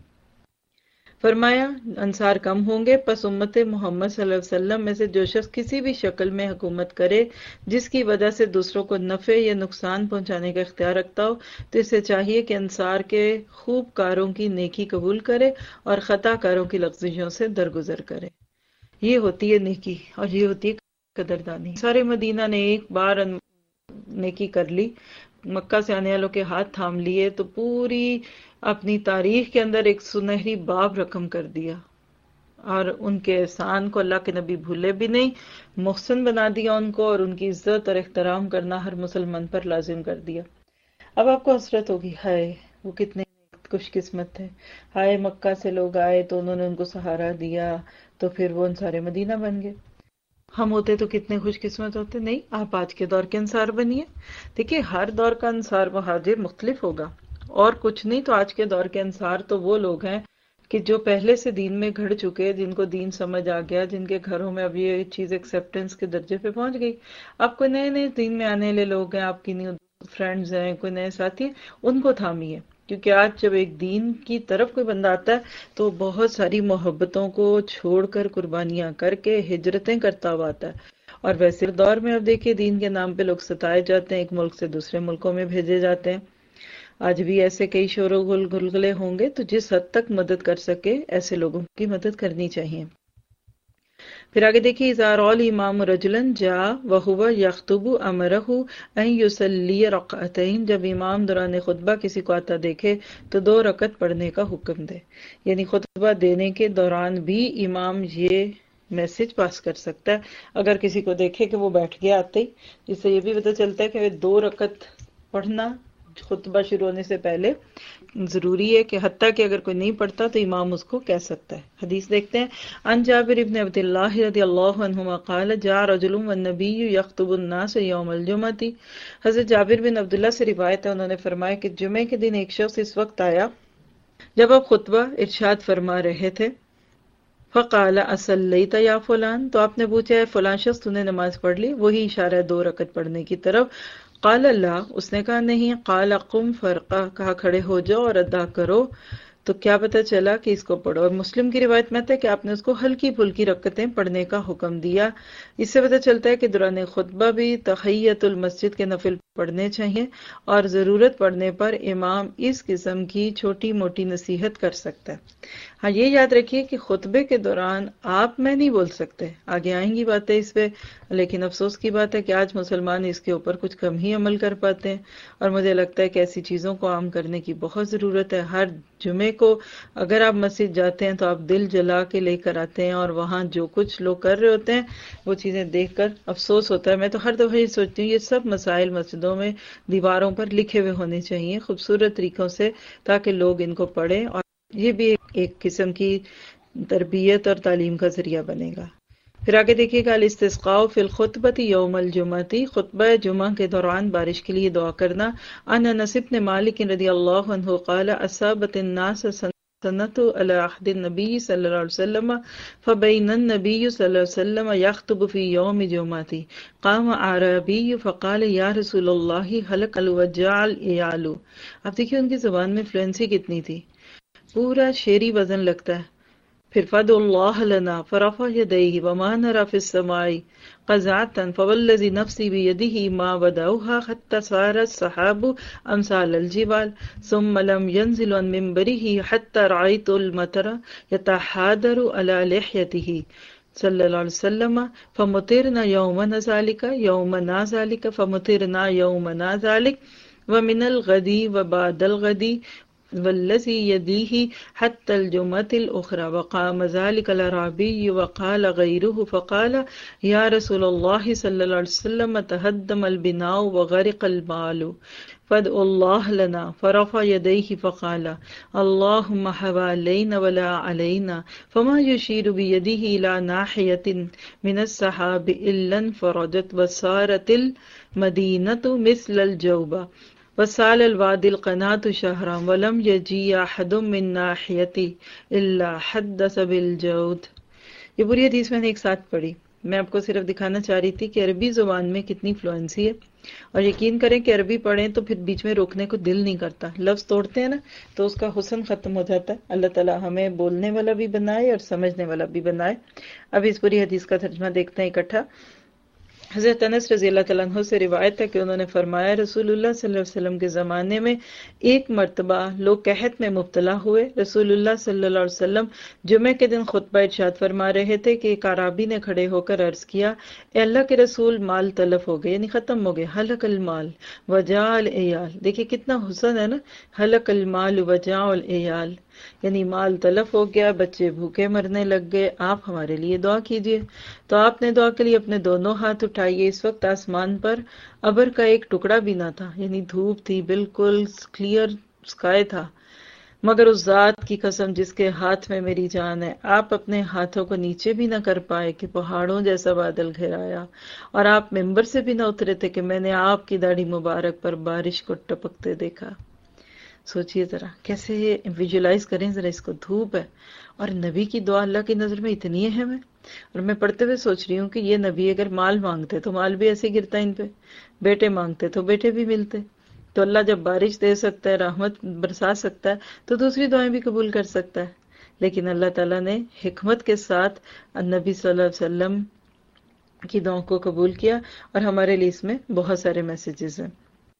فرمایا انصار کم ہوں گے، پس امت محمد صلی اللہ علیہ وسلم میں سے جو شخص کسی بھی شکل میں حکومت کرے جس کی وجہ سے دوسروں کو نفع یا نقصان پہنچانے کا اختیار رکھتا ہو، تو اسے چاہیے کہ انصار کے خوب کاروں کی نیکی قبول کرے اور خطا کاروں کی لغزشوں سے درگزر کرے۔ یہ ہوتی ہے نیکی اور یہ ہوتی ہے قدردانی۔ سارے مدینہ نے ایک بار نیکی کر لی، مکہ سے آنے والوں کے ہاتھ تھام لیے تو پوری اپنی تاریخ کے اندر ایک سنہری باب رقم کر دیا، اور ان کے احسان کو اللہ کے نبی بھولے بھی نہیں، محسن بنا دیا ان کو، اور ان کی عزت اور احترام کرنا ہر مسلمان پر لازم کر دیا۔ اب آپ کو حسرت ہوگی، ہائے وہ کتنے خوش قسمت تھے، ہائے مکہ سے لوگ آئے تو انہوں نے ان کو سہارا دیا تو پھر وہ انصار مدینہ بن گئے۔ ہم ہوتے تو کتنے خوش قسمت ہوتے۔ نہیں، آپ آج کے دور کے انصار بنیے۔ دیکھیے ہر دور کا انصار مہاجر مختلف ہوگا، اور کچھ نہیں تو آج کے دور کے انصار تو وہ لوگ ہیں کہ جو پہلے سے دین میں گھڑ چکے، جن کو دین سمجھ آ گیا، جن کے گھروں میں اب یہ چیز ایکسیپٹنس کے درجے پہ پہنچ گئی۔ اب کوئی نئے نئے دین میں آنے والے لوگ ہیں، آپ کی نیو فرینڈز ہیں، کوئی نئے ساتھی ہیں، ان کو تھامیے، کیونکہ آج جب ایک دین کی طرف کوئی بندہ آتا ہے تو بہت ساری محبتوں کو چھوڑ کر، قربانیاں کر کے، ہجرتیں کرتا ہوا آتا ہے۔ اور ویسے دور میں اب دیکھیے دین کے نام پہ لوگ ستائے جاتے ہیں، ایک ملک سے دوسرے ملکوں میں بھیجے جاتے ہیں۔ آج بھی ایسے کئی شور و گل گلگلے ہوں گے، تو جس حد تک مدد کر سکے ایسے لوگوں کی مدد کرنی چاہیے۔ پھر آگے دیکھیے، اذا رأى الامام رجلا جاء وهو يخطب امره ان يصلي ركعتين، جب امام دوران خطبہ کسی کو آتا دیکھے تو دو رکعت پڑھنے کا حکم دے، یعنی خطبہ دینے کے دوران بھی امام یہ میسج پاس کر سکتا ہے۔ اگر کسی کو دیکھے کہ وہ بیٹھ گیا آتے ہی، جس سے یہ بھی پتہ چلتا ہے کہ دو رکعت پڑھنا خطبہ شروع ہونے سے پہلے ضروری ہے، کہ حتیٰ کہ اگر کوئی نہیں پڑھتا تو امام اس کو کہہ سکتا ہے۔ حدیث دیکھتے ہیں، عن جابر ابن عبد اللہ رضی اللہ عنہما قال جاء رجل والنبی یخطب الناس یوم الجمعۃ، حضرت جابر بن عبداللہ سے روایت ہے، انہوں نے فرمایا کہ جمعے کے دن ایک شخص اس وقت آیا جب آپ خطبہ ارشاد فرما رہے تھے، فقال اصلیت یا فلان، تو آپ نے پوچھا ہے فلاں شخص تو نے نماز پڑھ لی؟ وہی اشارہ ہے دو رکعت پڑھنے کی طرف۔ قال لا، اس نے کہا نہیں۔ قال قم فرقہ، کہا کھڑے ہو جاؤ اور ادا کرو۔ تو کیا پتہ چلا کہ اس کو پڑھو، اور مسلم کی روایت میں تھا کہ آپ نے اس کو ہلکی پھلکی رکعتیں پڑھنے کا حکم دیا۔ اس سے پتہ چلتا ہے کہ دوران خطبہ بھی تحیۃ المسجد کے نفل پڑھنے چاہیے، اور ضرورت پڑنے پر امام اس قسم کی چھوٹی موٹی نصیحت کر سکتا ہے۔ ہاں یہ یاد رکھیے کہ خطبے کے دوران آپ میں نہیں بول سکتے، آگے آئیں گی باتیں اس پہ، لیکن افسوس کی بات ہے کہ آج مسلمان اس کے اوپر کچھ کم ہی عمل کر پاتے ہیں، اور مجھے لگتا ہے کہ ایسی چیزوں کو عام کرنے کی بہت ضرورت ہے۔ ہر جمعے کو اگر آپ مسجد جاتے ہیں تو آپ دل جلا کے لے کر آتے ہیں، اور وہاں جو کچھ لوگ کر رہے ہوتے ہیں وہ چیزیں دیکھ کر افسوس ہوتا ہے۔ میں تو ہر دفعہ یہ سوچتی ہوں یہ سب مسائل مسجدوں میں دیواروں پر لکھے ہوئے ہونے چاہیے خوبصورت طریقوں سے، تاکہ لوگ ان کو پڑھیں، اور یہ بھی ایک قسم کی تربیت اور تعلیم کا ذریعہ بنے گا۔ پھر آگے دیکھیے گا، الاستسقاء فی الخطبۃ یوم الجمعۃ، خطبہ جمعہ کے دوران بارش کے لیے دعا کرنا۔ عن انس بن مالک رضی اللہ عنہ قال اصابت الناس سنت علی عہد النبی صلی اللہ علیہ وسلم فبین النبی صلی اللہ علیہ وسلم یخطب فی یوم جمعۃ قام اعرابی فقال یا رسول اللہ ہلک الوجاع العیال. اب دیکھیے ان کی زبان میں فلوئنسی کتنی تھی، پورا شعری وزن لگتا ہے. پھر فدعوا اللہ لنا فرفع یدیہ وما نرى فی السماء قزعة فوالذی نفسی بیدہ ما بدأوها حتى صار السحاب امثال الجبال ثم لم ينزل عن منبره حتى رأيت المطر يتحادر على لحيته صلی اللہ علیہ وسلم فمطرنا یومنا ذلك یومنا ذلك فمطرنا یومنا ذلك ومن الغد وبعد الغد والذی یدیہ حتی الجمعۃ الاخرى وقام ذلك الأعرابی وقال غیرہ فقال یا رسول اللہ صلی اللہ علیہ وسلم تہدم البناء وغرق المال فادعوا اللہ لنا فرفع یدیہ فقال اللہم حوالین ولا علینا فما یشیر بیدہ الى ناحیۃ من السحاب الا انفرجت وصارت المدینۃ مثل الجوبہ وسال الوادی القنات شہرا ولم یجی احد من ناحیتی الا حدث بالجود. یہ پوری حدیث میں نے ایک ساتھ پڑھی. میں آپ کو صرف دکھانا چاہ رہی تھی کہ عربی زبان میں کتنی فلوئنسی ہے، اور یقین کریں کہ عربی پڑھیں تو پھر بیچ میں روکنے کو دل نہیں کرتا. لفظ توڑتے ہیں نا تو اس کا حسن ختم ہو جاتا ہے. اللہ تعالیٰ ہمیں بولنے والا بھی بنائے اور سمجھنے والا بھی بنائے. اب اس پوری حدیث کا ترجمہ دیکھتے ہیں اکٹھا. حضرت انس رضی اللہ تعالیٰ عنہ سے روایت ہے کہ انہوں نے فرمایا رسول اللہ صلی اللہ علیہ وسلم کے زمانے میں ایک مرتبہ لوگ قحط میں مبتلا ہوئے. رسول اللہ صلی اللہ علیہ وسلم جمعے کے دن خطبہ ارشاد فرما رہے تھے کہ ایک اعرابی نے کھڑے ہو کر عرض کیا، اے اللہ کے رسول، مال تلف ہو گئے، یعنی ختم ہو گئے. ہلک المال وجاع العیال. دیکھیے کتنا حسن ہے نا، ہلک المال وجاع العیال، یعنی مال تلف ہو گیا، بچے بھوکے مرنے لگ گئے، آپ ہمارے لیے دعا کیجئے. تو آپ نے دعا کے لیے اپنے دونوں ہاتھ اٹھائیے. اس وقت آسمان پر ابر کا ایک ٹکڑا بھی نہ تھا، یعنی دھوپ تھی، بالکل کلیئر اسکائی تھا. مگر اس ذات کی قسم جس کے ہاتھ میں میری جان ہے، آپ اپنے ہاتھوں کو نیچے بھی نہ کر پائے کہ پہاڑوں جیسا بادل گھیرایا، اور آپ ممبر سے بھی نہ اترے تھے کہ میں نے آپ کی داڑھی مبارک پر بارش کو ٹپکتے دیکھا. سوچئے ذرا، کیسے ویژولائز کریں ذرا اس کو. دھوپ ہے اور نبی کی دعا اللہ کی نظر میں اتنی اہم ہے. اور میں پڑھتے ہوئے سوچ رہی ہوں کہ یہ نبی اگر مال مانگتے تو مال بھی ایسے گرتا ان پہ، بیٹے مانگتے تو بیٹے بھی ملتے. تو اللہ جب بارش دے سکتا ہے، رحمت برسا سکتا ہے، تو دوسری دعائیں بھی قبول کر سکتا ہے. لیکن اللہ تعالیٰ نے حکمت کے ساتھ نبی صلی اللہ علیہ وسلم کی دعاؤں کو قبول کیا، اور ہمارے لیے اس میں بہت سارے میسیجز ہیں.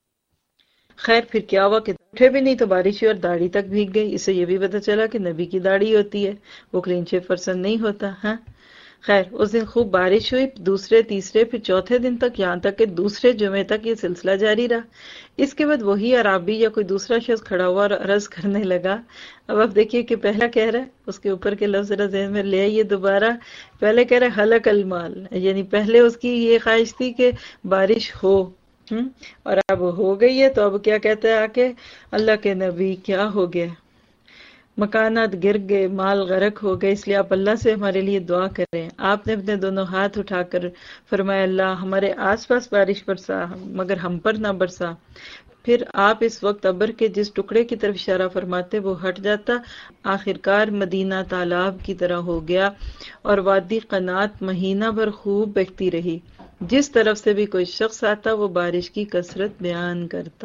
خیر پھر کیا ہوا کہ اٹھے بھی نہیں تو بارش ہوئی اور داڑھی تک بھیگ گئی. اس سے یہ بھی پتہ چلا کہ نبی کی داڑھی ہوتی ہے، وہ کلین شیو پرسن نہیں ہوتا. ہاں خیر اس دن خوب بارش ہوئی، دوسرے تیسرے پھر چوتھے دن تک، یہاں تک کہ دوسرے جمعے تک یہ سلسلہ جاری رہا. اس کے بعد وہی عرابی یا کوئی دوسرا شخص کھڑا ہوا اور عرض کرنے لگا. اب آپ دیکھیے کہ پہلا کہہ رہا ہے، اس کے اوپر کے لفظ ذرا ذہن میں لے آئیے دوبارہ. پہلے کہہ رہا ہے ہلک المال، یعنی پہلے اس کی یہ خواہش تھی کہ بارش ہو، اور اب ہو گئی ہے. تو اب کیا کہتا ہے آ کے، اللہ کے نبی کیا ہو گیا، مکانات گر گئے، مال غرق ہو گئے، اس لیے آپ اللہ سے ہمارے لیے دعا کریں. آپ نے اپنے دونوں ہاتھ اٹھا کر فرمایا اللہ ہمارے آس پاس بارش برسا مگر ہم پر نہ برسا. پھر آپ اس وقت ابر کے جس ٹکڑے کی طرف اشارہ فرماتے وہ ہٹ جاتا. آخرکار مدینہ تالاب کی طرح ہو گیا، اور وادی قنات مہینہ بھر خوب بہتی رہی. جس طرف سے بھی کوئی شخص آتا وہ بارش کی کثرت بیان کرتا.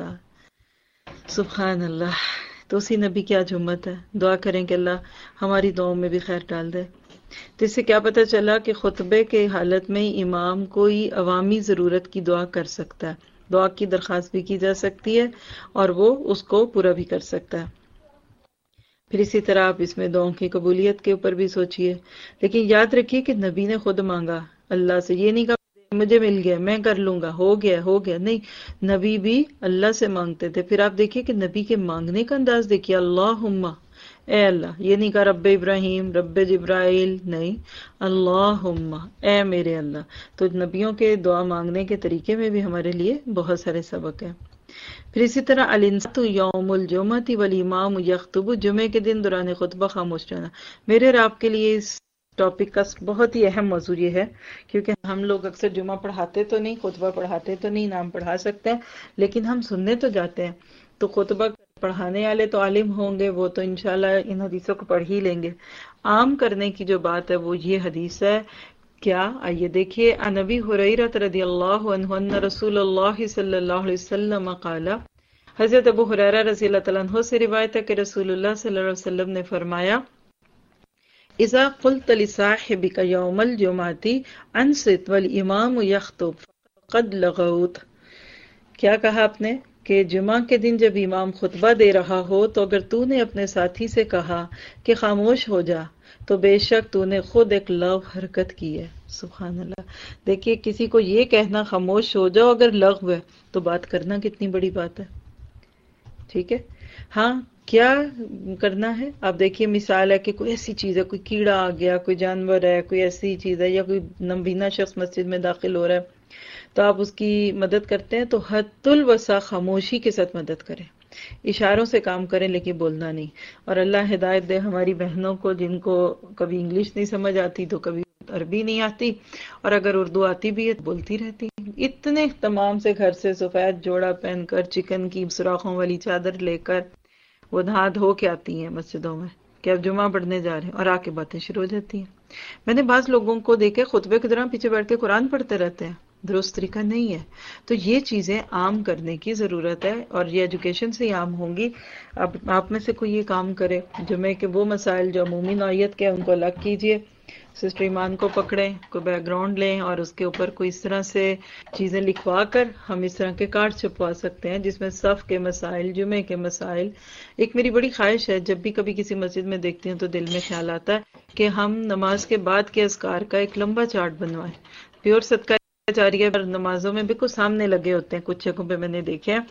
سبحان اللہ. تو اسی نبی کی آج امت ہے. دعا کریں کہ اللہ ہماری دعاؤں میں بھی خیر ڈال دے. تو اس سے کیا پتہ چلا کہ خطبے کے حالت میں امام کوئی عوامی ضرورت کی دعا کر سکتا ہے، دعا کی درخواست بھی کی جا سکتی ہے اور وہ اس کو پورا بھی کر سکتا ہے. پھر اسی طرح آپ اس میں دعاؤں کی قبولیت کے اوپر بھی سوچئے. لیکن یاد رکھیے کہ نبی نے خود مانگا اللہ سے، یہ نہیں کہا مجھے مل گیا میں کر لوں گا، ہو گیا ہو گیا، نہیں، نبی بھی اللہ سے مانگتے تھے. پھر آپ دیکھیے کہ نبی کے مانگنے کا انداز دیکھیے، اللہم، اے اللہ. یہ نہیں کہا رب ابراہیم، رب جبرائیل، نہیں، اللہم، اے میرے اللہ. تو نبیوں کے دعا مانگنے کے طریقے میں بھی ہمارے لیے بہت سارے سبق ہیں. پھر اسی طرح الانصات یوم الجمعۃ والامام یخطب، جمعے کے دن دوران خطبہ خاموش رہنا. میرے اور آپ کے لیے اس ٹاپک کا بہت ہی اہم موضوع یہ ہے، کیونکہ ہم لوگ اکثر جمعہ پڑھاتے تو نہیں، خطبہ پڑھاتے تو نہیں، نام پڑھا سکتے ہیں لیکن ہم سننے تو جاتے ہیں. تو خطبہ پڑھانے والے تو عالم ہوں گے، وہ تو انشاءاللہ ان حدیثوں کو پڑھ ہی لیں گے. عام کرنے کی جو بات ہے وہ یہ حدیث ہے. کیا؟ آئیے دیکھیے. عن ابی ہریرہ رضی اللہ عنہ ان رسول اللہ صلی اللہ علیہ وسلم قال، حضرت ابو ہریرہ رضی اللہ تعالیٰ عنہ سے روایت ہے کہ رسول اللہ صلی اللہ علیہ وسلم نے فرمایا، اذا قلت لصاحبك یوم الجمعۃ انصت والامام یخطب فقد لغوت. کیا کہا آپ نے کہ جمعہ کے دن جب امام خطبہ دے رہا ہو تو اگر تو نے اپنے ساتھی سے کہا کہ خاموش ہو جا تو بے شک تو نے خود ایک لغو حرکت کی ہے. سبحان اللہ. دیکھیے کسی کو یہ کہنا خاموش ہو جاؤ اگر لغو ہے تو بات کرنا کتنی بڑی بات ہے. ٹھیک ہے. ہاں کیا کرنا ہے؟ آپ دیکھیے مثال ہے کہ کوئی ایسی چیز ہے، کوئی کیڑا آ گیا، کوئی جانور ہے، کوئی ایسی چیز ہے، یا کوئی نابینا شخص مسجد میں داخل ہو رہا ہے تو آپ اس کی مدد کرتے ہیں تو حد الوسع خاموشی کے ساتھ مدد کریں، اشاروں سے کام کریں لیکن بولنا نہیں. اور اللہ ہدایت دے ہماری بہنوں کو جن کو کبھی انگلش نہیں سمجھ آتی تو کبھی عربی نہیں آتی، اور اگر اردو آتی بھی ہے تو بولتی رہتی. اتنے تمام سے گھر سے سفید جوڑا پہن کر، چکن کی سوراخوں والی چادر لے کر وہ نہا دھو کے آتی ہیں مسجدوں میں کہ اب جمعہ پڑھنے جا رہے ہیں، اور آ کے باتیں شروع ہو جاتی ہیں. میں نے بعض لوگوں کو دیکھے خطبے کے دوران پیچھے بیٹھ کے قرآن پڑھتے رہتے ہیں. درست طریقہ نہیں ہے. تو یہ چیزیں عام کرنے کی ضرورت ہے، اور یہ ایجوکیشن سے ہی عام ہوں گی. اب آپ میں سے کوئی یہ کام کرے جمعے کے وہ مسائل جو عمومی نوعیت کے ان کو الگ کیجئے، سسٹر ایمان کو پکڑیں، کوئی بیک گراؤنڈ لیں اور اس کے اوپر کوئی اس طرح سے چیزیں لکھوا کر ہم اس طرح کے کارڈ چھپوا سکتے ہیں جس میں صف کے مسائل، جمعے کے مسائل. ایک میری بڑی خواہش ہے، جب بھی کبھی کسی مسجد میں دیکھتی ہوں تو دل میں خیال آتا ہے کہ ہم نماز کے بعد کے اذکار کا ایک لمبا چارٹ بنوائیں. پیور صدقہ جاریہ پر نمازوں میں بالکل سامنے لگے ہوتے ہیں، کچھ جگہوں پہ میں نے دیکھے ہیں،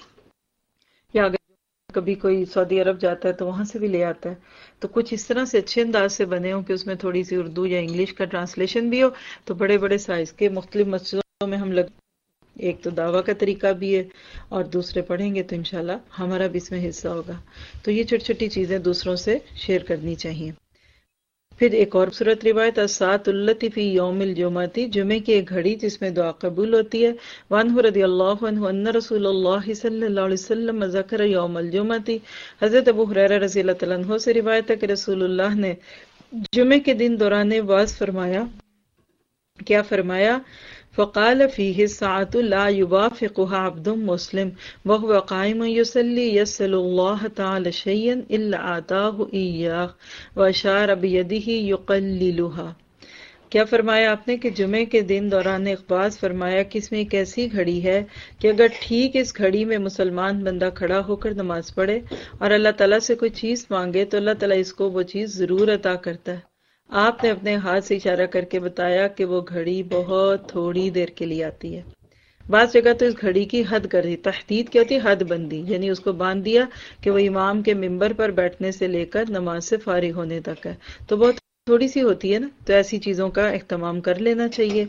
یا اگر کبھی کوئی سعودی عرب جاتا ہے تو وہاں سے بھی لے آتا ہے. تو کچھ اس طرح سے اچھے انداز سے بنے ہوں کہ اس میں تھوڑی سی اردو یا انگلش کا ٹرانسلیشن بھی ہو، تو بڑے بڑے سائز کے مختلف مسجدوں میں ہم لگ ایک تو دعویٰ کا طریقہ بھی ہے، اور دوسرے پڑھیں گے تو انشاءاللہ ہمارا بھی اس میں حصہ ہوگا. تو یہ چھوٹی چھوٹی چیزیں دوسروں سے شیئر کرنی چاہیے. پھر ایک اور صورت روایت الساعۃ التی فی یوم الجمعۃ، جمعے کی ایک گھڑی جس میں دعا قبول ہوتی ہے. وعنہ رضی اللہ عنہ ان رسول اللہ صلی اللہ علیہ وسلم ذکر یوم الجمعۃ، حضرت ابو ہریرہ رضی اللہ تعالیٰ عنہ سے روایت ہے کہ رسول اللہ نے جمعے کے دن دوران واز فرمایا. کیا فرمایا؟ فقال فیہ الساعۃ لا یوافقها عبد مسلم وهو قائم یصلی یسأل اللہ تعالی شیئا الا آتاہ ایاہ واشار بیدہ یقللها. کیا فرمایا آپ نے کہ جمعے کے دن دوران اقباس فرمایا کہ اس میں ایک ایسی گھڑی ہے کہ اگر ٹھیک اس گھڑی میں مسلمان بندہ کھڑا ہو کر نماز پڑھے اور اللہ تعالیٰ سے کوئی چیز مانگے تو اللہ تعالیٰ اس کو وہ چیز ضرور عطا کرتا ہے. آپ نے اپنے ہاتھ سے اشارہ کر کے بتایا کہ وہ گھڑی بہت تھوڑی دیر کے لیے آتی ہے. بعض جگہ تو اس گھڑی کی حد کر دی. تحدید کیا ہوتی ہے؟ حد بندی، یعنی اس کو باندھ دیا کہ وہ امام کے ممبر پر بیٹھنے سے لے کر نماز سے فارغ ہونے تک ہے. تو بہت تھوڑی سی ہوتی ہے نا، تو ایسی چیزوں کا اہتمام کر لینا چاہیے.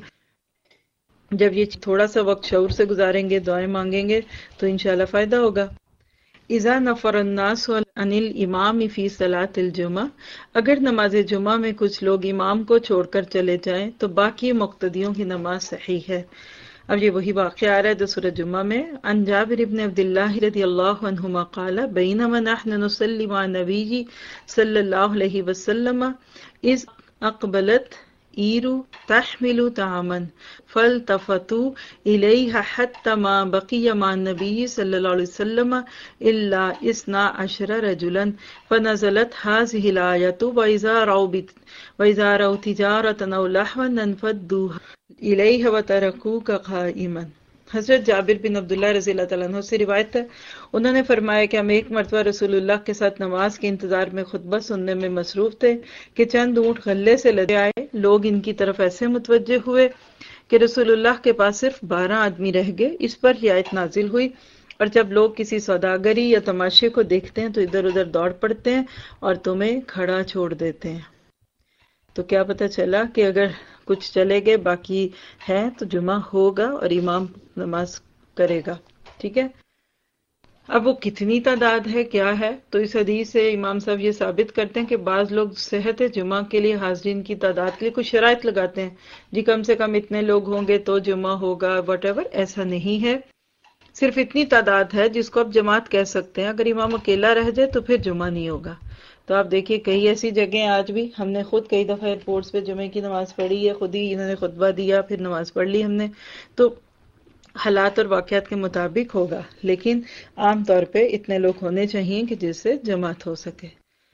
جب یہ تھوڑا سا وقت شعور سے گزاریں گے، دعائیں مانگیں گے تو انشاءاللہ فائدہ ہوگا. اذا نفر الناس عن الامام فی صلاۃ الجمعہ، اگر نماز جمعہ میں کچھ لوگ امام کو چھوڑ کر چلے جائیں تو باقی مقتدیوں کی نماز صحیح ہے. اب یہ وہی واقعہ آ رہا ہے جو سورۃ جمعہ میں. عن جابر بن عبد اللہ رضی اللہ عنہما قال بینما نحن نصلی مع النبی صلی اللہ علیہ وسلم اذ اقبلت ایرو تحمل طعاما فالتفتوا الیہا حتی ما بقی مع النبی صلی اللہ علیہ وسلم الا اثنا عشر رجلا فنزلت هذه الآیۃ وإذا رأوا وإذا رأوا تجارة أو لهوا انفضوا الیہ وترکوک قائما. حضرت جابر بن عبداللہ رضی اللہ تعالیٰ عنہ سے روایت ہے، انہوں نے فرمایا کہ ہم ایک مرتبہ رسول اللہ کے ساتھ نماز کے انتظار میں خطبہ سننے میں مصروف تھے کہ چند اونٹ غلے سے لدے آئے. لوگ ان کی طرف ایسے متوجہ ہوئے کہ رسول اللہ کے پاس صرف بارہ آدمی رہ گئے. اس پر یہ آیت نازل ہوئی، اور جب لوگ کسی سوداگری یا تماشے کو دیکھتے ہیں تو ادھر ادھر دوڑ پڑتے ہیں اور تمہیں کھڑا چھوڑ دیتے ہیں. تو کیا پتہ چلا کہ اگر کچھ چلے گئے باقی ہے تو جمعہ ہوگا اور امام نماز کرے گا. ٹھیک ہے. اب وہ کتنی تعداد ہے کیا ہے، تو اس حدیث سے امام صاحب یہ ثابت کرتے ہیں کہ بعض لوگ صحت جمعہ کے لیے حاضرین کی تعداد کے لیے کچھ شرائط لگاتے ہیں، جی کم سے کم اتنے لوگ ہوں گے تو جمعہ ہوگا، واٹ ایور. ایسا نہیں ہے. صرف اتنی تعداد ہے جس کو آپ جماعت کہہ سکتے ہیں. اگر امام اکیلا رہ جائے تو پھر جمعہ نہیں ہوگا. تو آپ دیکھیے کئی ایسی جگہیں آج بھی، ہم نے خود کئی دفعہ ایئرپورٹس پہ جمعے کی نماز پڑھی ہے، خود ہی انہوں نے خطبہ دیا پھر نماز پڑھ لی ہم نے. تو حالات اور واقعات کے مطابق ہوگا، لیکن عام طور پہ اتنے لوگ ہونے چاہیے کہ جس سے جماعت ہو سکے.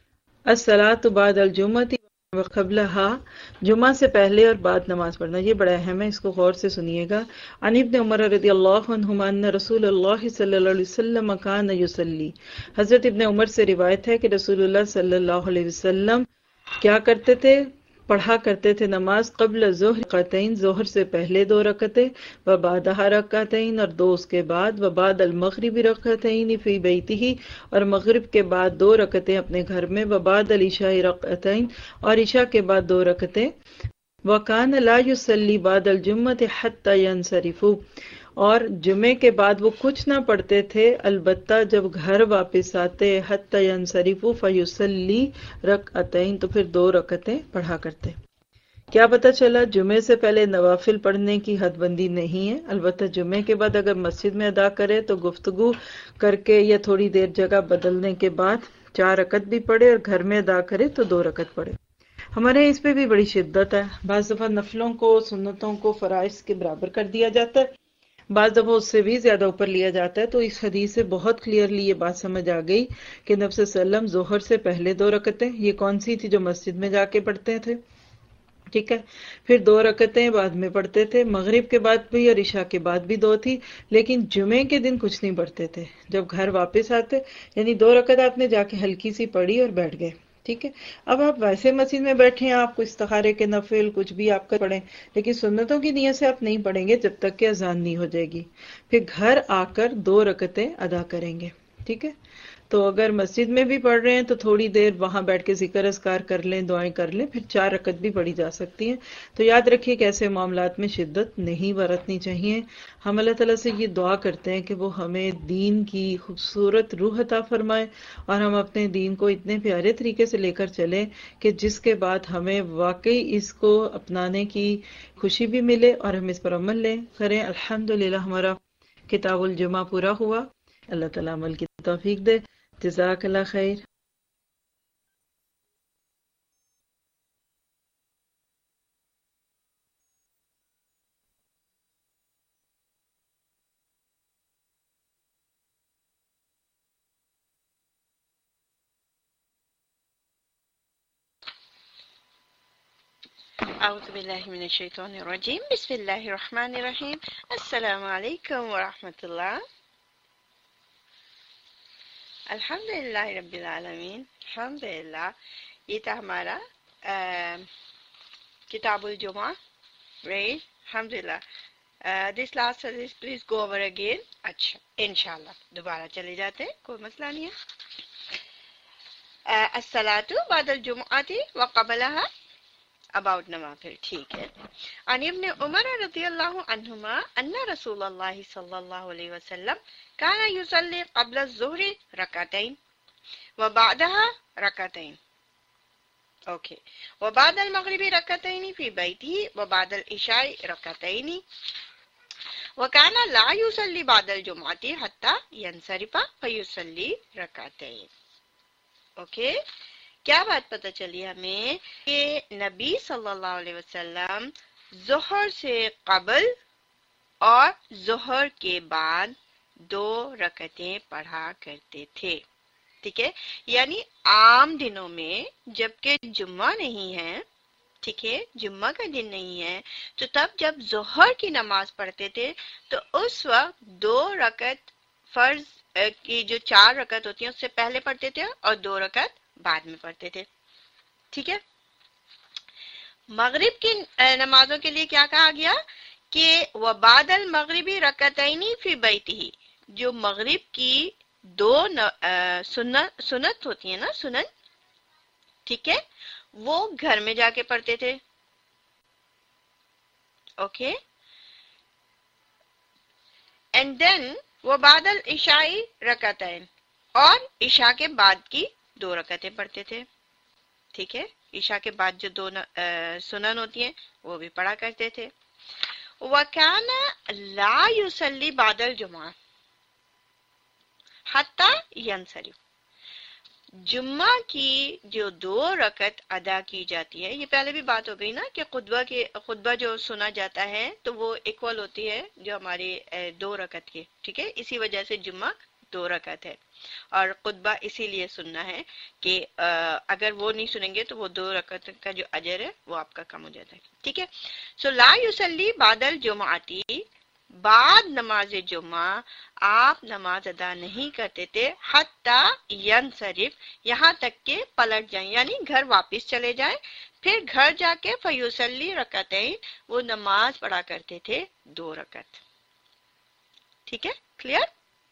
الصلاۃ بعد الجمعۃ وقبلها، جمعہ سے پہلے اور بعد نماز پڑھنا، یہ بڑا اہم ہے، اس کو غور سے سنیے گا. عن ابن عمر رضی اللہ عنہما ان رسول اللہ صلی اللہ علیہ وسلم کان یصلی، حضرت ابن عمر سے روایت ہے کہ رسول اللہ صلی اللہ علیہ وسلم کیا کرتے تھے، پڑھا کرتے تھے نماز قبل ظہر رکعتین، ظہر سے پہلے دو رکعتیں، و بعدها رکعتین، اور دو اس کے بعد، و بعد المغرب رکعتین فی بیتہ، اور مغرب کے بعد دو رکعتیں اپنے گھر میں، و بعد العشاء رکعتین، اور عشاء کے بعد دو رکعتیں. وکان لا یصلی بعد الجمعۃ حتی ینصرفوا، اور جمعے کے بعد وہ کچھ نہ پڑھتے تھے البتہ جب گھر واپس آتے، حتی ینصرفوا فیصلی رکعتین، تو پھر دو رکعتیں پڑھا کرتے. کیا پتہ چلا؟ جمعے سے پہلے نوافل پڑھنے کی حد بندی نہیں ہے، البتہ جمعے کے بعد اگر مسجد میں ادا کرے تو گفتگو کر کے یا تھوڑی دیر جگہ بدلنے کے بعد چار رکعت بھی پڑھے، اور گھر میں ادا کرے تو دو رکعت پڑھے. ہمارے اس پہ بھی بڑی شدت ہے، بعض دفعہ نفلوں کو، سنتوں کو فرائض کے برابر کر دیا جاتا ہے، بعض دفعہ اس سے بھی زیادہ اوپر لیا جاتا ہے. تو اس حدیث سے بہت کلیئرلی یہ بات سمجھ آ گئی کہ نبی صلی اللہ علیہ وسلم ظہر سے پہلے دو رکعتیں، یہ کون سی تھی جو مسجد میں جا کے پڑھتے تھے، ٹھیک ہے، پھر دو رکعتیں بعد میں پڑھتے تھے، مغرب کے بعد بھی اور عشاء کے بعد بھی دو تھی، لیکن جمعے کے دن کچھ نہیں پڑھتے تھے. جب گھر واپس آتے یعنی دو رکعت آپ نے جا کے ہلکی سی پڑھی اور بیٹھ گئے، ٹھیک ہے. اب آپ ویسے مسجد میں بیٹھے ہیں، آپ کو استخارے کے نفل کچھ بھی آپ کا پڑھیں، لیکن سنتوں کی نیت سے آپ نہیں پڑھیں گے جب تک کہ اذان نہیں ہو جائے گی. پھر گھر آ کر دو رکعتیں ادا کریں گے، ٹھیک ہے. تو اگر مسجد میں بھی پڑھ رہے ہیں تو تھوڑی دیر وہاں بیٹھ کے ذکر اذکار کر لیں، دعائیں کر لیں، پھر چار رکعت بھی پڑھی جا سکتی ہیں. تو یاد رکھیے کہ ایسے معاملات میں شدت نہیں برتنی چاہیے. ہم اللہ تعالیٰ سے یہ دعا کرتے ہیں کہ وہ ہمیں دین کی خوبصورت روح عطا فرمائے، اور ہم اپنے دین کو اتنے پیارے طریقے سے لے کر چلیں کہ جس کے بعد ہمیں واقعی اس کو اپنانے کی خوشی بھی ملے اور ہم اس پر عمل لیں کریں. الحمدللہ ہمارا کتاب الجمعہ پورا ہوا. اللہ تعالیٰ عمل کی توفیق دے. جزاک اللہ خیر. اعوذ باللہ من الشیطان الرجیم، بسم اللہ الرحمن الرحیم. السلام علیکم ورحمۃ اللہ. الحمدللہ رب العالمین. الحمدللہ. یہ تھا ہمارا کتاب الجمعہ، رائٹ. الحمدللہ. دس لاسٹ حدیث پلیز گو اوور اگین. اچھا انشاءاللہ دوبارہ چلے جاتے، کوئی مسئلہ نہیں ہے. الصلاۃ بعد الجمعۃ وقبلها، about نوافل، ٹھیک ہے. عن ابن عمر رضی اللہ عنہما ان رسول اللہ صلی اللہ علیہ وسلم کان یصلی قبل الظہر رکعتین وبعدها رکعتین، اوکے، وبعد المغرب رکعتین فی بیتہ وبعد العشاء رکعتین، وکان لا یصلی بعد الجمعۃ حتی ینصرف فیصلی رکعتین. اوکے. کیا بات پتہ چلی ہمیں کہ نبی صلی اللہ علیہ وسلم ظہر سے قبل اور ظہر کے بعد دو رکعتیں پڑھا کرتے تھے، ٹھیک ہے. یعنی عام دنوں میں جبکہ جمعہ نہیں ہے، ٹھیک ہے، جمعہ کا دن نہیں ہے، تو تب جب ظہر کی نماز پڑھتے تھے تو اس وقت دو رکعت فرض کی جو چار رکعت ہوتی ہیں اس سے پہلے پڑھتے تھے اور دو رکعت بعد میں پڑھتے تھے، ٹھیک ہے. مغرب کی نمازوں کے لیے کیا کہا گیا کہ وبعد المغرب رکعتین فی بیتہ، جو مغرب کی دو سنت سنت ہوتی ہیں نا، سنن، ٹھیک ہے، وہ گھر میں جا کے پڑھتے تھے. اوکے. اینڈ دین وبعد العشاء رکعتین، اور عشاء کے بعد کی دو رکعتیں پڑھتے تھے، ٹھیک ہے. عشاء کے بعد جو دو سنن ہوتی ہیں وہ بھی پڑھا کرتے تھے. وَكَانَ لَا يُصَلِّي بَعْدَ الْجُمْعَةِ، حتی ینصرف. جمعہ کی جو دو رکعت ادا کی جاتی ہے، یہ پہلے بھی بات ہو گئی نا کہ خطبہ کے خطبہ جو سنا جاتا ہے تو وہ ایکول ہوتی ہے جو ہماری دو رکعت کی، ٹھیک ہے. اسی وجہ سے جمعہ دو رکعت ہے، اور خطبہ اسی لیے سننا ہے کہ اگر وہ نہیں سنیں گے تو وہ دو رکعت کا جو اجر ہے وہ آپ کا کم ہو جاتا ہے، ٹھیک ہے. سو لا یصلی بعد الجمعتی، بعد نماز جمعہ آپ نماز ادا نہیں کرتے تھے حتی ینصرف، یہاں تک کہ پلٹ جائیں، یعنی گھر واپس چلے جائیں. پھر گھر جا کے فیصلی رکعتین، وہ نماز پڑھا کرتے تھے دو رکعت. ٹھیک ہے، کلیئر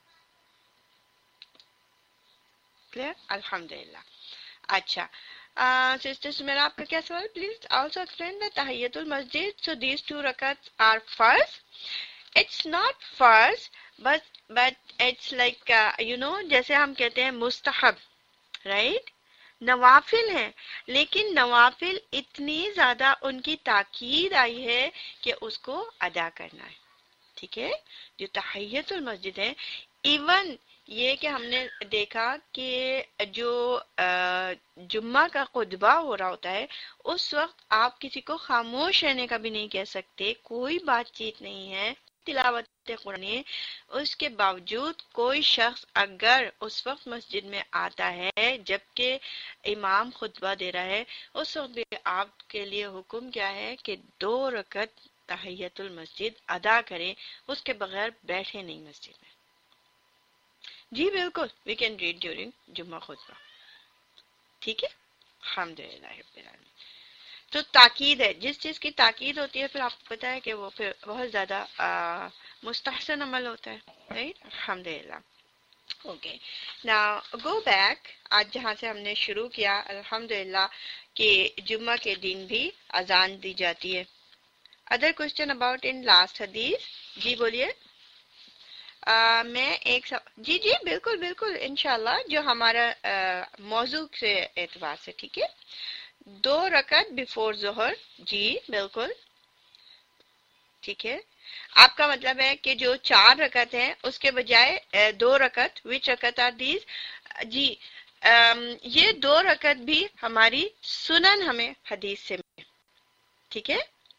کلیئر الحمدللہ. اچھا سسٹرز، میرا آپ کا کیا سوال؟ پلیز آلسو ایکسپلین دا تحیۃ المسجد. سو دیز ٹو رکعتس آر فرض. It's not فرض but but it's like uh, you know جیسے ہم کہتے ہیں مستحب، right؟ نوافل ہیں، لیکن نوافل اتنی زیادہ ان کی تاکید آئی ہے کہ اس کو ادا کرنا ہے. ٹھیک ہے، جو تحیۃ المسجد ہے، ایون یہ کہ ہم نے دیکھا کہ جو جمعہ کا خطبہ ہو رہا ہوتا ہے اس وقت آپ کسی کو خاموش رہنے کا بھی نہیں کہہ سکتے، کوئی بات چیت نہیں ہے، تلاوت قرآن. اس کے باوجود کوئی شخص اگر اس وقت مسجد میں آتا ہے جبکہ امام خطبہ دے رہا ہے، اس وقت بھی آپ کے لیے حکم کیا ہے کہ دو رکعت تحیۃ المسجد ادا کریں، اس کے بغیر بیٹھے نہیں مسجد میں. جی بالکل، وی کین ریڈ ڈیورنگ جمعہ خطبہ. ٹھیک ہے، الحمدللہ رب العالمین. تو تاکید ہے، جس چیز کی تاکید ہوتی ہے پھر آپ کو پتہ ہے کہ وہ پھر بہت زیادہ مستحسن عمل ہوتا ہے، رائٹ؟ الحمدللہ. Okay, now go back. آج جہاں سے ہم نے شروع کیا الحمدللہ کہ جمعہ کے دن بھی اذان دی جاتی ہے. Other question about in last حدیث؟ جی بولیے. آ, میں ایک سو... جی جی بالکل بالکل انشاءاللہ جو ہمارا آ, موضوع سے اعتبار سے. ٹھیک ہے، دو رکعت بیفور ظہر. جی بالکل ٹھیک ہے. آپ کا مطلب ہے کہ جو چار رکعت ہیں اس کے بجائے دو رکعت. وچ رکعت آر دیز؟ جی آم, یہ دو رکعت بھی ہماری سنن ہمیں حدیث سے ملے. ٹھیک ہے،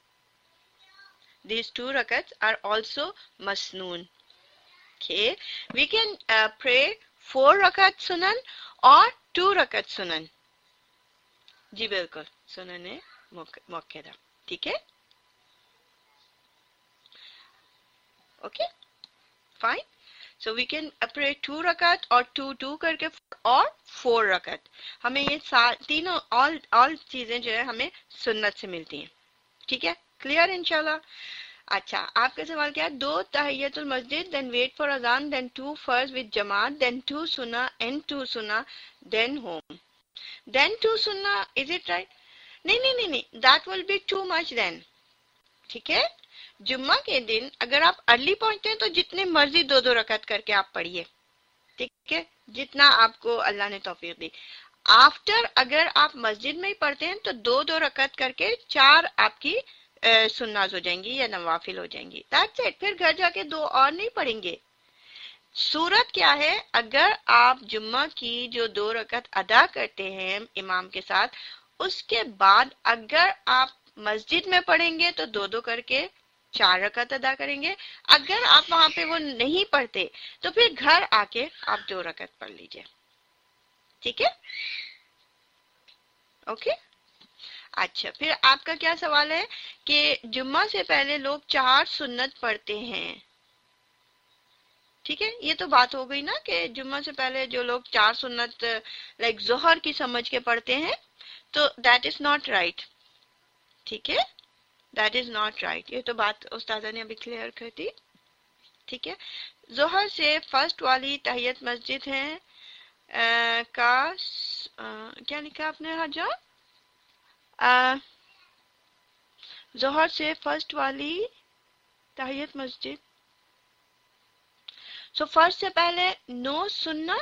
دیز ٹو رکعت آر آلسو مسنون. Okay, we can uh, pray four rakat sunan or two rakat sunan. جی بالکل سنن موقعہ. ٹھیک ہے، okay fine. So we can pray two rakat اور two two کر کے اور four rakat. ہمیں یہ تینوں all all چیزیں جو ہے ہمیں سنت سے ملتی ہیں. ٹھیک ہے، کلیئر انشاءاللہ. اچھا، آپ کا سوال کیا ہے؟ دو تحیۃ المسجد، then wait for azan, then two first with jamaat, then two sunnah and two sunnah, then home. Then two sunnah, is it right? نہیں نہیں نہیں نہیں that will be too much then. ٹھیک ہے، جمعہ کے دن اگر آپ ارلی پہنچتے ہیں تو جتنے مرضی دو دو رکعت کر کے آپ پڑھیے. ٹھیک ہے، جتنا آپ کو اللہ نے توفیق دی. آفٹر اگر آپ مسجد میں ہی پڑھتے ہیں تو دو دو رکعت کر کے چار آپ کی سناز ہو جائیں گی یا نوافل ہو جائیں گی. That's it. پھر گھر جا کے دو اور نہیں پڑھیں گے. صورت کیا ہے؟ اگر آپ جمعہ کی جو دو رکعت ادا کرتے ہیں امام کے ساتھ، اس کے بعد اگر آپ مسجد میں پڑھیں گے تو دو دو کر کے چار رکعت ادا کریں گے. اگر آپ وہاں پہ وہ نہیں پڑھتے تو پھر گھر آ کے آپ دو رکعت پڑھ لیجئے. ٹھیک ہے، اوکے. اچھا، پھر آپ کا کیا سوال ہے کہ جمعہ سے پہلے لوگ چار سنت پڑھتے ہیں. ٹھیک ہے، یہ تو بات ہو گئی نا کہ جمعہ سے پہلے جو لوگ چار سنت لائک ظہر کی سمجھ کے پڑھتے ہیں تو دیٹ از ناٹ رائٹ. ٹھیک ہے، دیٹ از ناٹ رائٹ. یہ تو بات استاذہ نے ابھی کلیئر کر دی. ٹھیک ہے، ظہر سے فرسٹ والی تحیت مسجد ہے کا کیا لکھا آپ نے حجا؟ ظہر سے فرسٹ والی تحیت مسجد. سو فرض سے پہلے نو سننا،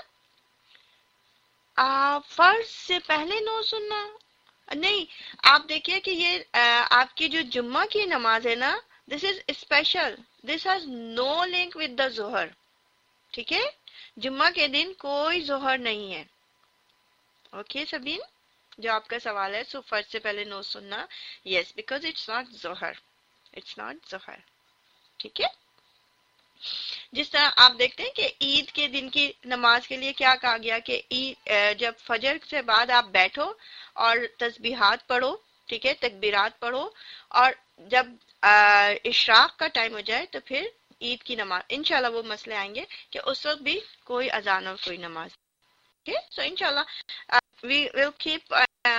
فرض سے پہلے نو سننا نہیں. آپ دیکھیے کہ یہ آپ کی جو جمعہ کی نماز ہے نا، this is special, this has no link with the ظہر. ٹھیک ہے، جمعہ کے دن کوئی ظہر نہیں ہے. اوکے سبین، جو آپ کا سوال ہے سو فرض سے پہلے نو سننا. یس بیکاز اٹس ناٹ ظہر، اٹس ناٹ ظہر. ٹھیک ہے، جس طرح آپ دیکھتے ہیں کہ عید کے دن کی نماز کے لیے کیا کہا گیا کہ عید جب فجر سے بعد آپ بیٹھو اور تسبیحات پڑھو، ٹھیک ہے، تکبیرات پڑھو، اور جب اشراق کا ٹائم ہو جائے تو پھر عید کی نماز. انشاءاللہ وہ مسئلے آئیں گے کہ اس وقت بھی کوئی اذان اور کوئی نماز. اوکے، سو انشاءاللہ we will keep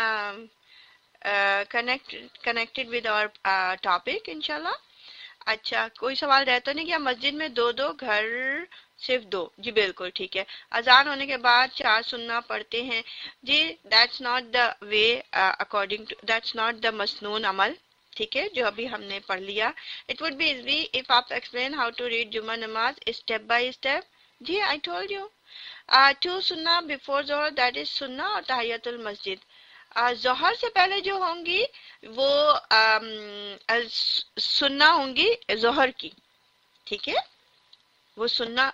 connected with our topic انشاءاللہ. اچھا، کوئی سوال رہتا نہیں کیا مسجد میں دو دو گھر صرف دو؟ جی بالکل ٹھیک ہے. اذان ہونے کے بعد چار سننا پڑھتے ہیں. جی that's not the way according to that's not the مسنون عمل. ٹھیک ہے، جو ابھی ہم نے پڑھ لیا. It would be easy if آپ ایکسپلین ہاؤ ٹو ریڈ جمعہ نماز اسٹیپ بائی اسٹیپ. جی آئی ٹولڈ یو ٹو سننا بفور ظہر دیٹ از سننا اور تحیۃ المسجد. ظہر سے پہلے جو ہوں گی وہ سننا ہوں گی ظہر کی. ٹھیک ہے، وہ سننا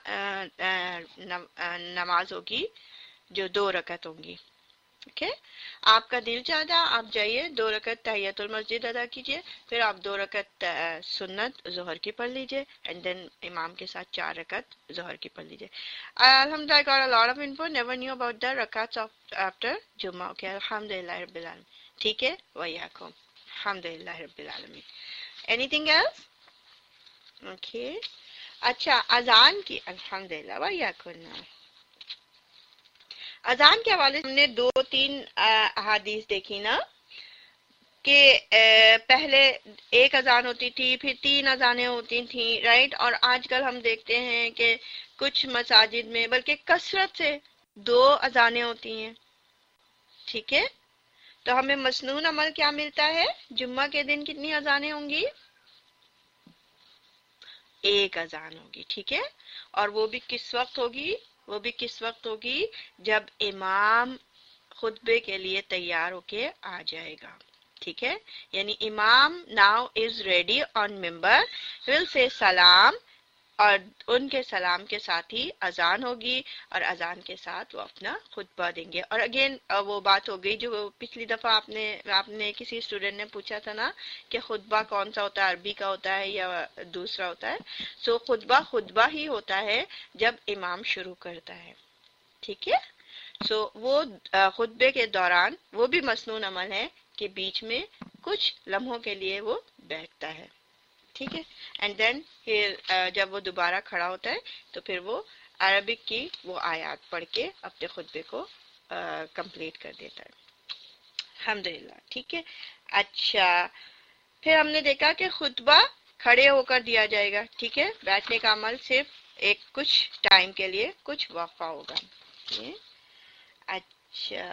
نماز ہوگی جو دو رکعت ہوں گی. اوکے، آپ کا دل چاہتا آپ جائیے دو رکعت تحیۃ المسجد ادا کیجئے، پھر آپ دو رکعت سنت ظہر کی پڑھ لیجئے، اینڈ دین امام کے ساتھ چار رکعت ظہر کی پڑھ لیجئے. الحمدللہ I got a lot of info, never knew about the rakats of after Jummah. Okay, alhamdulillah rabbil alamin. ٹھیک ہے، وَإِيَّاكُمْ. الحمدللہ رب العالمین. Anything else? Okay. اچھا، اذان کی الحمدللہ وَإِيَّاكُمْ. اذان کے حوالے سے ہم نے دو تین احادیث دیکھی نا، کہ پہلے ایک اذان ہوتی تھی پھر تین اذانیں ہوتی تھیں، رائٹ. اور آج کل ہم دیکھتے ہیں کہ کچھ مساجد میں بلکہ کثرت سے دو اذانیں ہوتی ہیں. ٹھیک ہے، تو ہمیں مسنون عمل کیا ملتا ہے؟ جمعہ کے دن کتنی اذانیں ہوں گی؟ ایک اذان ہوگی. ٹھیک ہے، اور وہ بھی کس وقت ہوگی؟ وہ بھی کس وقت ہوگی؟ جب امام خطبے کے لیے تیار ہو کے آ جائے گا. ٹھیک ہے، یعنی امام ناؤ از ریڈی آن ممبر، ول سے سلام، اور ان کے سلام کے ساتھ ہی اذان ہوگی، اور اذان کے ساتھ وہ اپنا خطبہ دیں گے. اور اگین وہ بات ہو گئی جو پچھلی دفعہ آپ نے آپ نے کسی اسٹوڈنٹ نے پوچھا تھا نا کہ خطبہ کون سا ہوتا ہے، عربی کا ہوتا ہے یا دوسرا ہوتا ہے. سو خطبہ خطبہ ہی ہوتا ہے جب امام شروع کرتا ہے. ٹھیک ہے، سو وہ خطبے کے دوران وہ بھی مسنون عمل ہے کہ بیچ میں کچھ لمحوں کے لیے وہ بیٹھتا ہے. ٹھیک ہے، اینڈ دین پھر جب وہ دوبارہ کھڑا ہوتا ہے تو پھر وہ عربک کی وہ آیات پڑھ کے اپنے خطبے کو کمپلیٹ کر دیتا ہے. الحمدللہ. ٹھیک ہے، اچھا پھر ہم نے دیکھا کہ خطبہ کھڑے ہو کر دیا جائے گا. ٹھیک ہے، بیٹھنے کا عمل صرف ایک کچھ ٹائم کے لیے کچھ وقفہ ہوگا. اچھا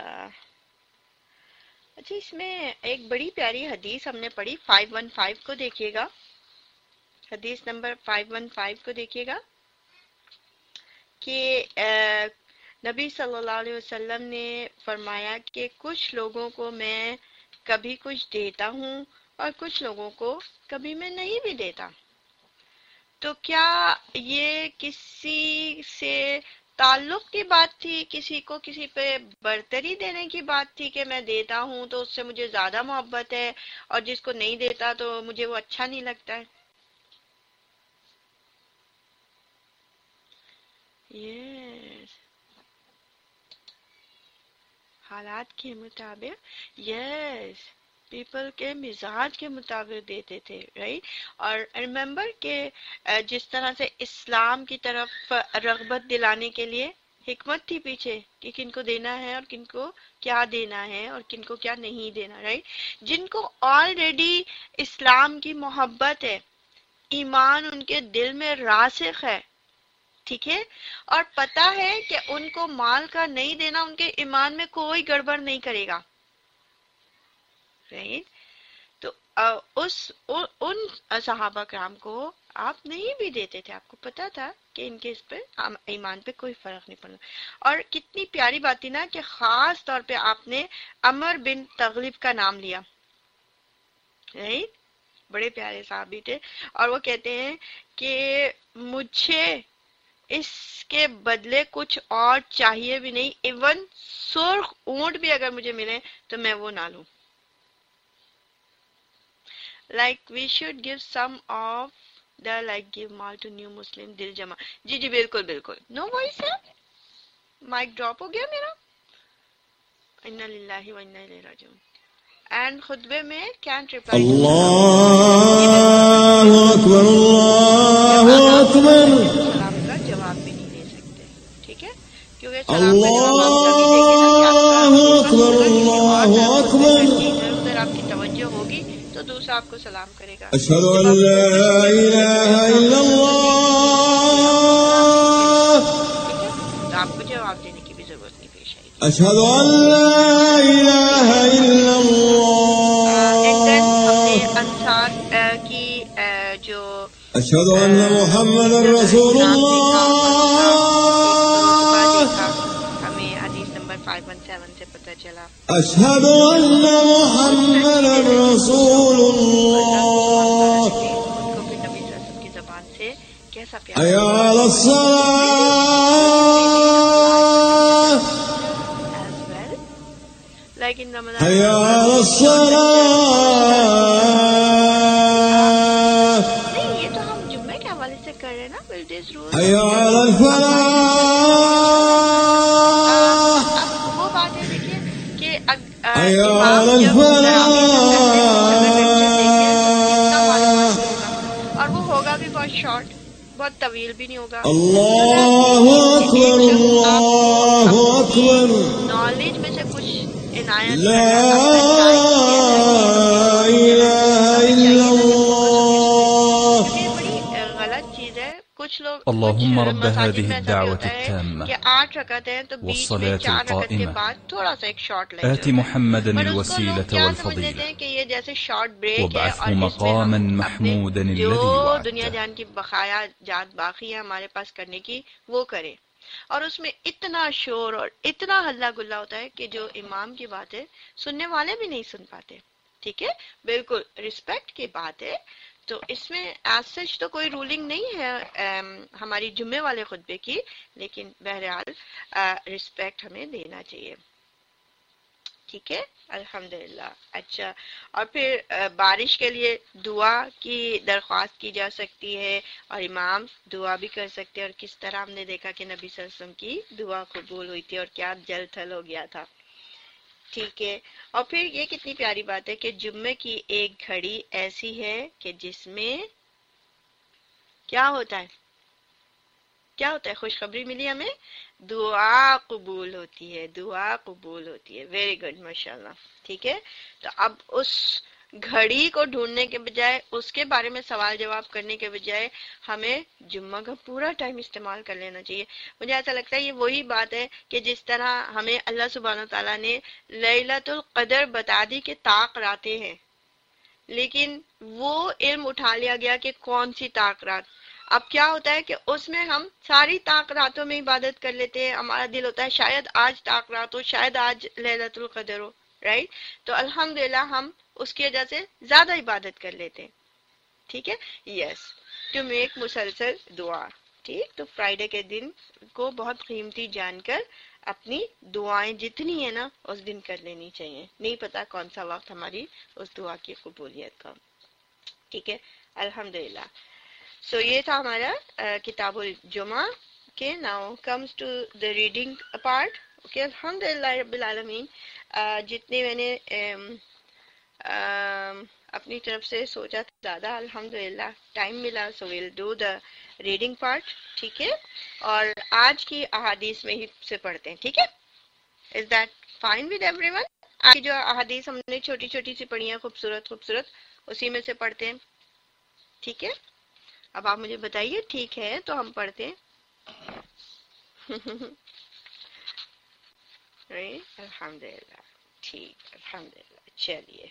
اچھا اس میں ایک بڑی پیاری حدیث ہم نے پڑھی، فائیو ون فائیو کو دیکھیے گا، حدیث نمبر فائیو ون فائیو کو دیکھیے گا کہ نبی صلی اللہ علیہ وسلم نے فرمایا کہ کچھ لوگوں کو میں کبھی کچھ دیتا ہوں اور کچھ لوگوں کو کبھی میں نہیں بھی دیتا. تو کیا یہ کسی سے تعلق کی بات تھی، کسی کو کسی پہ برتری دینے کی بات تھی کہ میں دیتا ہوں تو اس سے مجھے زیادہ محبت ہے اور جس کو نہیں دیتا تو مجھے وہ اچھا نہیں لگتا ہے؟ یس حالات کے مطابق، یس پیپل کے مزاج کے مطابق دیتے تھے، رائٹ. اور ریممبر کہ جس طرح سے اسلام کی طرف رغبت دلانے کے لیے حکمت تھی پیچھے کہ کن کو دینا ہے اور کن کو کیا دینا ہے اور کن کو کیا نہیں دینا، رائٹ. جن کو آلریڈی اسلام کی محبت ہے، ایمان ان کے دل میں راسخ ہے، ٹھیک ہے، اور پتہ ہے کہ ان کو مال کا نہیں دینا ان کے ایمان میں کوئی گڑبڑ نہیں کرے گا، رائٹ. تو اس ان صحابہ کرام کو آپ نہیں بھی دیتے تھے، آپ کو پتا تھا کہ ان کے اس پہ ایمان پہ کوئی فرق نہیں پڑنا. اور کتنی پیاری بات تھی نا کہ خاص طور پہ آپ نے عمر بن تغلب کا نام لیا، رائٹ. بڑے پیارے صحابی تھے اور وہ کہتے ہیں کہ مجھے اس کے بدلے کچھ اور چاہیے بھی نہیں. ایون سرخ اونٹ بھی اگر مجھے ملے تو میں وہ نہ لوں. Like we should give some of the like give mal to new Muslim دل جمع. جی جی بالکل بالکل. No voice ہے. مائک ڈراپ ہو گیا میرا. انا للہ و انا الیہ راجعون. اینڈ خطبے میں کینٹ ریپلائی. اللہ اکبر اللہ اکبر. سلام کا جواب بھی نہیں دے سکتے. ٹھیک ہے کیونکہ سلام کا جواب آپ تبھی دیں گے نا کہ اللہ اکبر. ادھر آپ کی توجہ ہوگی تو دوسرا آپ کو سلام کرے گا. اشہد ان لا الہ الا اللہ. تو آپ کو جواب دینے کی بھی ضرورت نہیں پیش آئے گی. اشہد ان لا الہ الا اللہ. ایک دن ہم نے انصار کی جو اشہد ان محمد رسول اللہ. ہمیں حدیث نمبر پانچ سو سترہ سے پتہ چلا. اشہد ان محمد رسول اللہ. ان کو بھی نبی صلی اللہ علیہ وسلم کی زبان سے کیسا پیار. حی علی الصلاۃ. لیکن حی علی الصلاۃ. نہیں یہ تو ہم جمعے کے حوالے سے کر رہے ہیں نا. ولڈیز رول. حی علی الفلاح. وہ بات ہے دیکھیے کہ حی علی الفلاح. اور وہ ہوگا بھی بہت شارٹ, بہت طویل بھی نہیں ہوگا. اللہ اکبر اللہ اکبر. نالج میں سے کچھ عنایت لا الہ الا اللہ. یہ بڑی غلط چیز ہے. کچھ لوگ اللهم کچھ رب مساجد هذه میں ایسا بھی الدعوة ہوتا ہے التامة کہ آٹھ رکعت ہیں تو بیچ میں والصلاة چار رکعت کے القائمة بعد تھوڑا سا ایک شارٹ لگ آت محمدا پر اس کو لوگ الوسيلة کیا سمجھ لیتے والفضيلة ہیں کہ یہ جیسے شارٹ بریک ہے وابعثه اور اس میں مقاما ہم محمودا اپنے الذي جو دنیا وعدته. جان کی بقایا جات باقی ہے ہمارے پاس کرنے کی وہ کریں. اور اس میں اتنا شور اور اتنا ہلہ گلا ہوتا ہے کہ جو امام کی بات ہے سننے والے بھی نہیں سن پاتے. ٹھیک ہے بالکل رسپیکٹ کی بات ہے. تو اس میں ایز سچ تو کوئی رولنگ نہیں ہے ہماری جمعے والے خطبے کی, لیکن بہرحال رسپیکٹ ہمیں دینا چاہیے. ٹھیک ہے الحمدللہ. اچھا اور پھر بارش کے لیے دعا کی درخواست کی جا سکتی ہے اور امام دعا بھی کر سکتے ہیں. اور کس طرح ہم نے دیکھا کہ نبی صلی اللہ علیہ وسلم کی دعا قبول ہوئی تھی اور کیا جل تھل ہو گیا تھا. ٹھیک ہے اور پھر یہ کتنی پیاری بات ہے کہ جمعے کی ایک گھڑی ایسی ہے کہ جس میں کیا ہوتا ہے کیا ہوتا ہے خوشخبری ملی ہمیں, دعا قبول ہوتی ہے. دعا قبول ہوتی ہے. ویری گڈ ماشاءاللہ. ٹھیک ہے تو اب اس گھڑی کو ڈھونڈنے کے بجائے اس کے بارے میں سوال جواب کرنے کے بجائے ہمیں جمعہ کا پورا ٹائم استعمال کر لینا چاہیے. مجھے ایسا لگتا ہے یہ وہی بات ہے کہ جس طرح ہمیں اللہ سبحانہ و تعالیٰ نے لیلۃ القدر بتا دی کہ طاق راتیں ہیں, لیکن وہ علم اٹھا لیا گیا کہ کون سی طاق رات. اب کیا ہوتا ہے کہ اس میں ہم ساری طاق راتوں میں عبادت کر لیتے ہیں. ہمارا دل ہوتا ہے شاید آج طاق رات ہو, شاید آج لیلۃ القدر ہو, رائٹ. تو الحمدللہ ہم اس کی وجہ سے زیادہ عبادت کر لیتے ہیں. ٹھیک ہے یس ٹو میک مسلسل دعا. ٹھیک تو فرائیڈے کے دن کو بہت قیمتی جان کر اپنی دعائیں جتنی ہیں نا اس دن کر لینی چاہیے. نہیں پتا کون سا وقت ہماری اس دعا کی قبولیت کا. ٹھیک ہے الحمدللہ. سو یہ تھا ہمارا کتاب الجمعہ کے. Now comes to the reading part. Okay الحمدللہ رب العالمین. جتنے میں نے اپنی طرف سے سوچا تھا زیادہ الحمدللہ ٹائم ملا, so we'll do the reading part. ٹھیک ہے اور آج کی احادیث میں ہی سے پڑھتے ہیں. ٹھیک ہے is that fine with everyone. آج کی جو احادیث ہم نے چھوٹی چھوٹی سی پڑھی ہیں خوبصورت خوبصورت اسی میں سے پڑھتے ہیں. ٹھیک ہے اب آپ مجھے بتائیے ٹھیک ہے تو ہم پڑھتے ہیں. الحمدللہ ٹھیک الحمدللہ. چلیے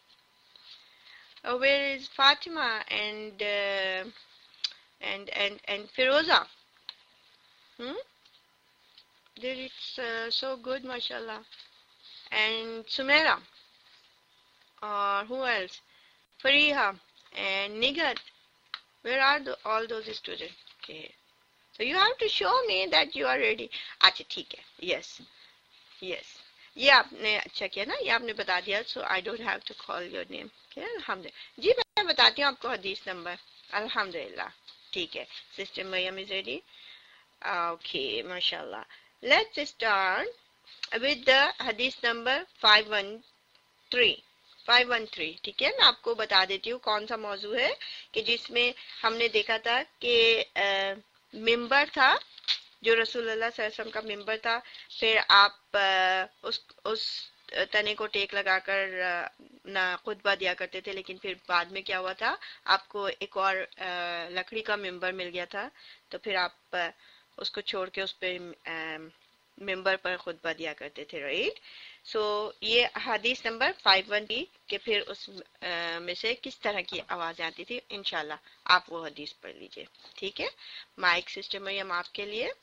where is Fatima and uh, and and and Firoza? Hmm? There it's uh, so good mashallah. And Sumaira. Or who else? Fariha and Nigat. Where are the, all those students? Okay. So you have to show me that you are ready. اچھا ٹھیک ہے. Yes. Yes. یہ آپ نے اچھا کیا نا, یہ آپ نے بتا دیا. So I don't have to call your name. Okay, الحمدللہ. جی میں بتاتی ہوں آپ کو حدیث نمبر. الحمدللہ. ٹھیک ہے. Sister Maryam is ready. Okay, mashallah. Let's start with the hadith number five one three. five one three. ٹھیک ہے, میں آپ کو بتا دیتی ہوں کون سا موضوع ہے کہ جس میں ہم نے دیکھا تھا کہ ممبر تھا جو رسول اللہ صلی اللہ علیہ وسلم کا ممبر تھا. پھر آپ اس اس تنے کو ٹیک لگا کر نہ خطبہ دیا کرتے تھے, لیکن پھر بعد میں کیا ہوا تھا, آپ کو ایک اور لکڑی کا ممبر مل گیا تھا, تو پھر آپ اس کو چھوڑ کے اس پہ ممبر پر خطبہ دیا کرتے تھے. رائٹ. سو یہ حدیث نمبر فائیو ون تھی کہ پھر اس میں سے کس طرح کی آوازیں آتی تھی. انشاءاللہ آپ وہ حدیث پڑھ لیجئے. ٹھیک ہے. مائک سسٹم مریم آپ کے لیے.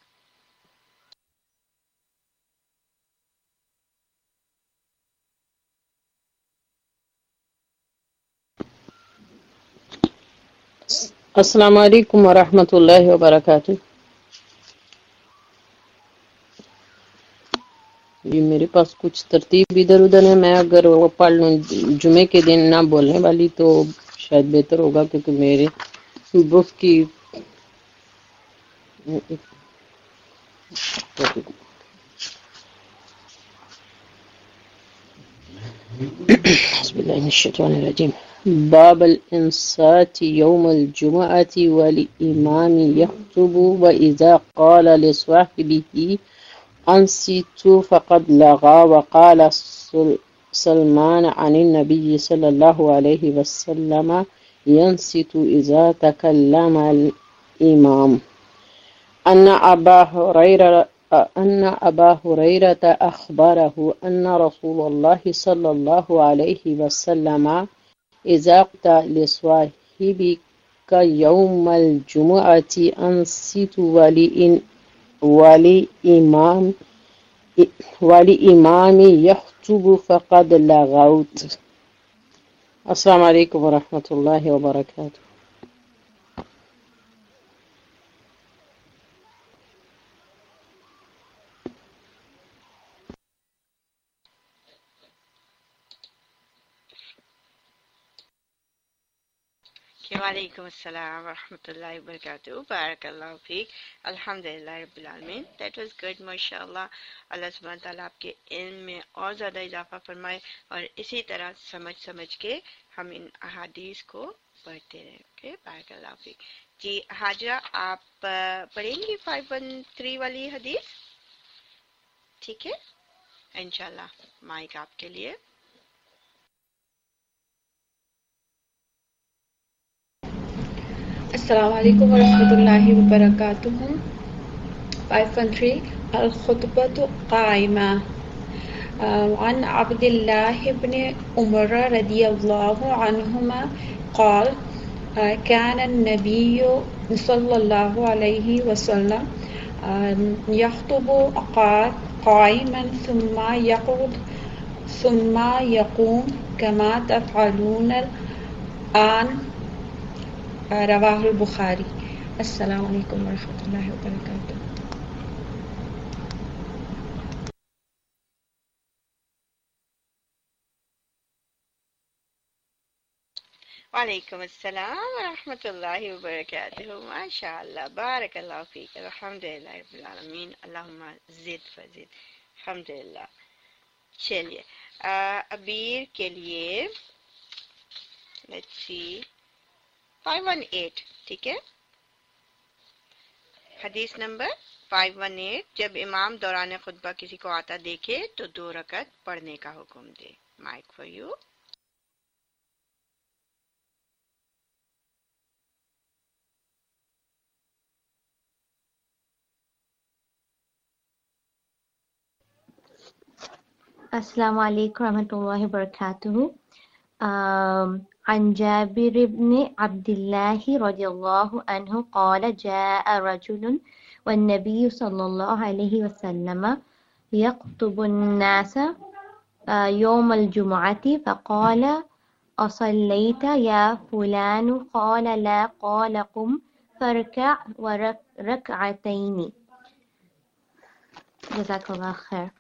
السلام علیکم ورحمۃ اللہ وبرکاتہ. یہ میرے پاس کچھ ترتیب ادھر ادھر ہے, میں اگر وہ پڑھ لوں جمعے کے دن نہ بولنے والی تو شاید بہتر ہوگا, کیونکہ میرے بک کی بسم اللہ من الشیطان الرجیم. باب الانصات یوم الجمعة والامام یخطب واذا قال لصاحبه انصتوا فقد لغى. وقال سلمان عن النبي صلى الله عليه وسلم ينصت إذا تكلم الإمام. أن أبا هريرة أن أبا هريرة أخبره أن رسول الله صلى الله عليه وسلم إذا قال لصاحبك يوم الجمعة أنصت ولإمام ولإمام يخطب فقد لغوت. السلام علیکم ورحمۃ اللہ وبرکاتہ. وعلیکم السلام ورحمۃ اللہ وبرکاتہ. بارک اللہ فیک. الحمدللہ رب العالمین. دیٹ واز گڈ ماشاء اللہ. اللہ سبحانہ تعالیٰ آپ کے علم میں اور زیادہ اضافہ فرمائے, اور اسی طرح سمجھ سمجھ کے ہم ان احادیث کو پڑھتے رہیں. اوکے, بارک اللہ فیک. جی حاجرہ آپ پڑھیں گی فائیو ون تھری والی حدیث. ٹھیک ہے انشاءاللہ. مائک آپ کے لیے. السلام علیکم ورحمۃ اللہ وبرکاتہ. Five one three. الخطبۃ قائمہ. عن عبد اللہ بن عمر رضی اللہ عنہما قال كان النبي صلی اللہ علیہ وسلم يخطب قائما ثم يقعد ثم يقوم كما تفعلون الآن. رواہ البخاری. السلام علیکم ورحمۃ اللہ وبرکاتہ. وعلیکم السلام ورحمۃ اللہ وبرکاتہ. ماشاء اللہ. بارک اللہ فیک. الحمدللہ رب العالمین. اللہم زد فزد. الحمدللہ. چلیے ابیر کے لیے let's see five one eight. ٹھیک ہے. حدیث نمبر فائیو ون ایٹ. جب امام دوران خطبہ کسی کو آتا دیکھے تو دو رکعت پڑھنے کا حکم دے. Mic for you. السلام علیکم ورحمۃ اللہ وبرکاتہ. عن جابر بن عبد الله رضي الله عنه قال جاء رجل والنبي صلى الله عليه وسلم يخطب الناس يوم الجمعة فقال أصليت يا فلان؟ قال لا. قال قم فركع وركعتين. جزاك الله خير.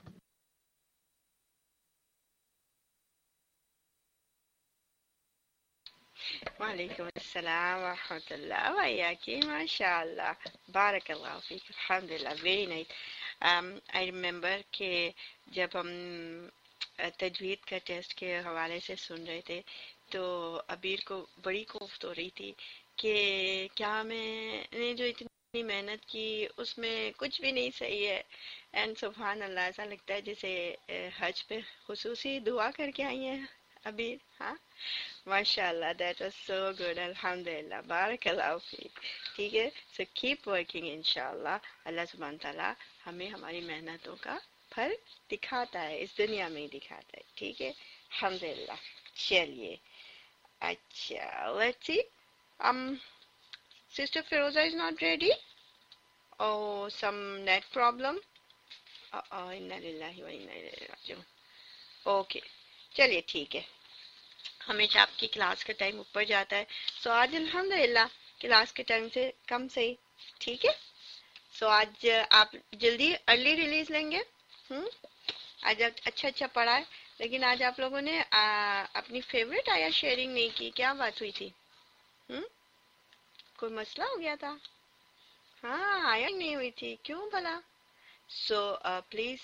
وعليكم السلام ورحمة الله وإياكي. ما شاء الله بارك الله فيك. الحمد لله very nice. um, I remember कि जब हम तजवीद का टेस्ट के हवाले से सुन रहे थे तो अबीर को बड़ी कोफ्त हो रही थी कि क्या मैंने जो इतनी मेहनत की उसमें कुछ भी नहीं सही है. एंड सुभान अल्लाह, ऐसा लगता है जैसे हज पे खुसूसी दुआ करके आई हैं अबीर. हाँ माशाल्लाह, दैट वाज सो गुड. अल्हम्दुलिल्लाह, बारकल्लाहु फीक. ठीक है, सो कीप वर्किंग. इंशाल्लाह अल्लाह सुब्हान तआला हमें हमारी मेहनतों का फल दिखाता है, इस दुनिया में ही दिखाता है. ठीक है, अल्हम्दुलिल्लाह. चलिए अच्छा, let's see. um sister Firoza is not ready. Oh, some net problem. uh, inna lillahi wa inna ilaihi raji'un. Okay, चलिए ठीक है. हमेशा आपकी क्लास का टाइम ऊपर जाता है, सो आज अल्हम्दुलिल्लाह क्लास के टाइम से कम सही. ठीक है, सो आज आप जल्दी अर्ली रिलीज लेंगे. हम्म आज अच्छा अच्छा पढ़ा है, लेकिन आज आप लोगों ने आ, अपनी फेवरेट आया शेयरिंग नहीं की. क्या बात हुई थी? हम्म कोई मसला हो गया था? हाँ, आया नहीं हुई थी, क्यों भला? So please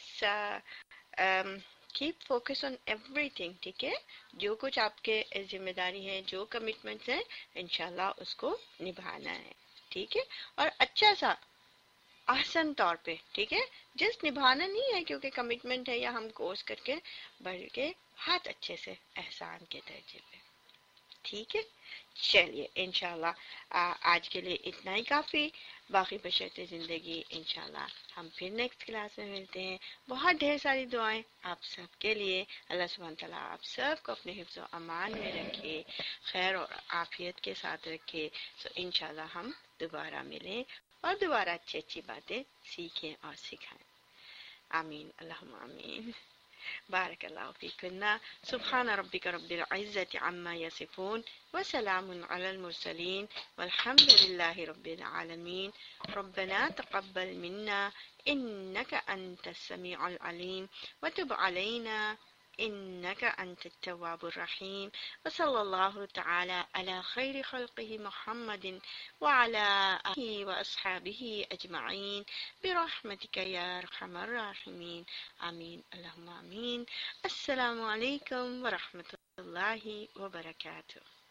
keep focus on everything. ठीक है, जो कुछ आपके जिम्मेदारी है, जो कमिटमेंट्स हैं, इंशाल्लाह उसको निभाना है. ठीक है, और अच्छा सा आसान तौर पे. ठीक है, जस्ट निभाना नहीं है क्योंकि कमिटमेंट है या हम कोर्स करके, बल्कि हाथ अच्छे से एहसान के दर्जे पे. ठीक है, चलिए इंशाल्लाह आज के लिए इतना ही काफ़ी. बाकी बशर्ते ज़िंदगी इंशाल्लाह हम फिर नेक्स्ट क्लास में मिलते हैं. बहुत ढेर सारी दुआएं आप सब के लिए. अल्लाह सुब्हान तआला आप सब को अपने हिफ्ज़ व अमान में रखे, खैर और आफियत के साथ रखे. तो इंशाल्लाह हम दोबारा मिलें और दोबारा अच्छी अच्छी बातें सीखें और सिखाएं. आमीन, अल्लाहुम्मा आमीन. बारकल्लाहु फीकुन्ना. सुब्हान रब्बिका रब्बिल इज़्ज़ति अम्मा यसिफून व सलामुन अलल मुरसलीन वल्हम्दुलिल्लाहि रब्बिल आलमीन. रब्बना तक़ब्बल मिन्ना इन्नका अंतस समीउल अलीम व तुब अलैना इन्नका अंतत तव्वाबुर रहीम. व सल्लल्लाहु तआला अला खैरि खल्क़िहि मुहम्मदिन व अला आलिहि व अस्हाबिहि अजमईन बिरहमतिका या अरहमर राहिमीन. आमीन, अल्लाहुम्मा आमीन. अस्सलामु अलैकुम व रहमतुल्लाहि व बरकातुहू.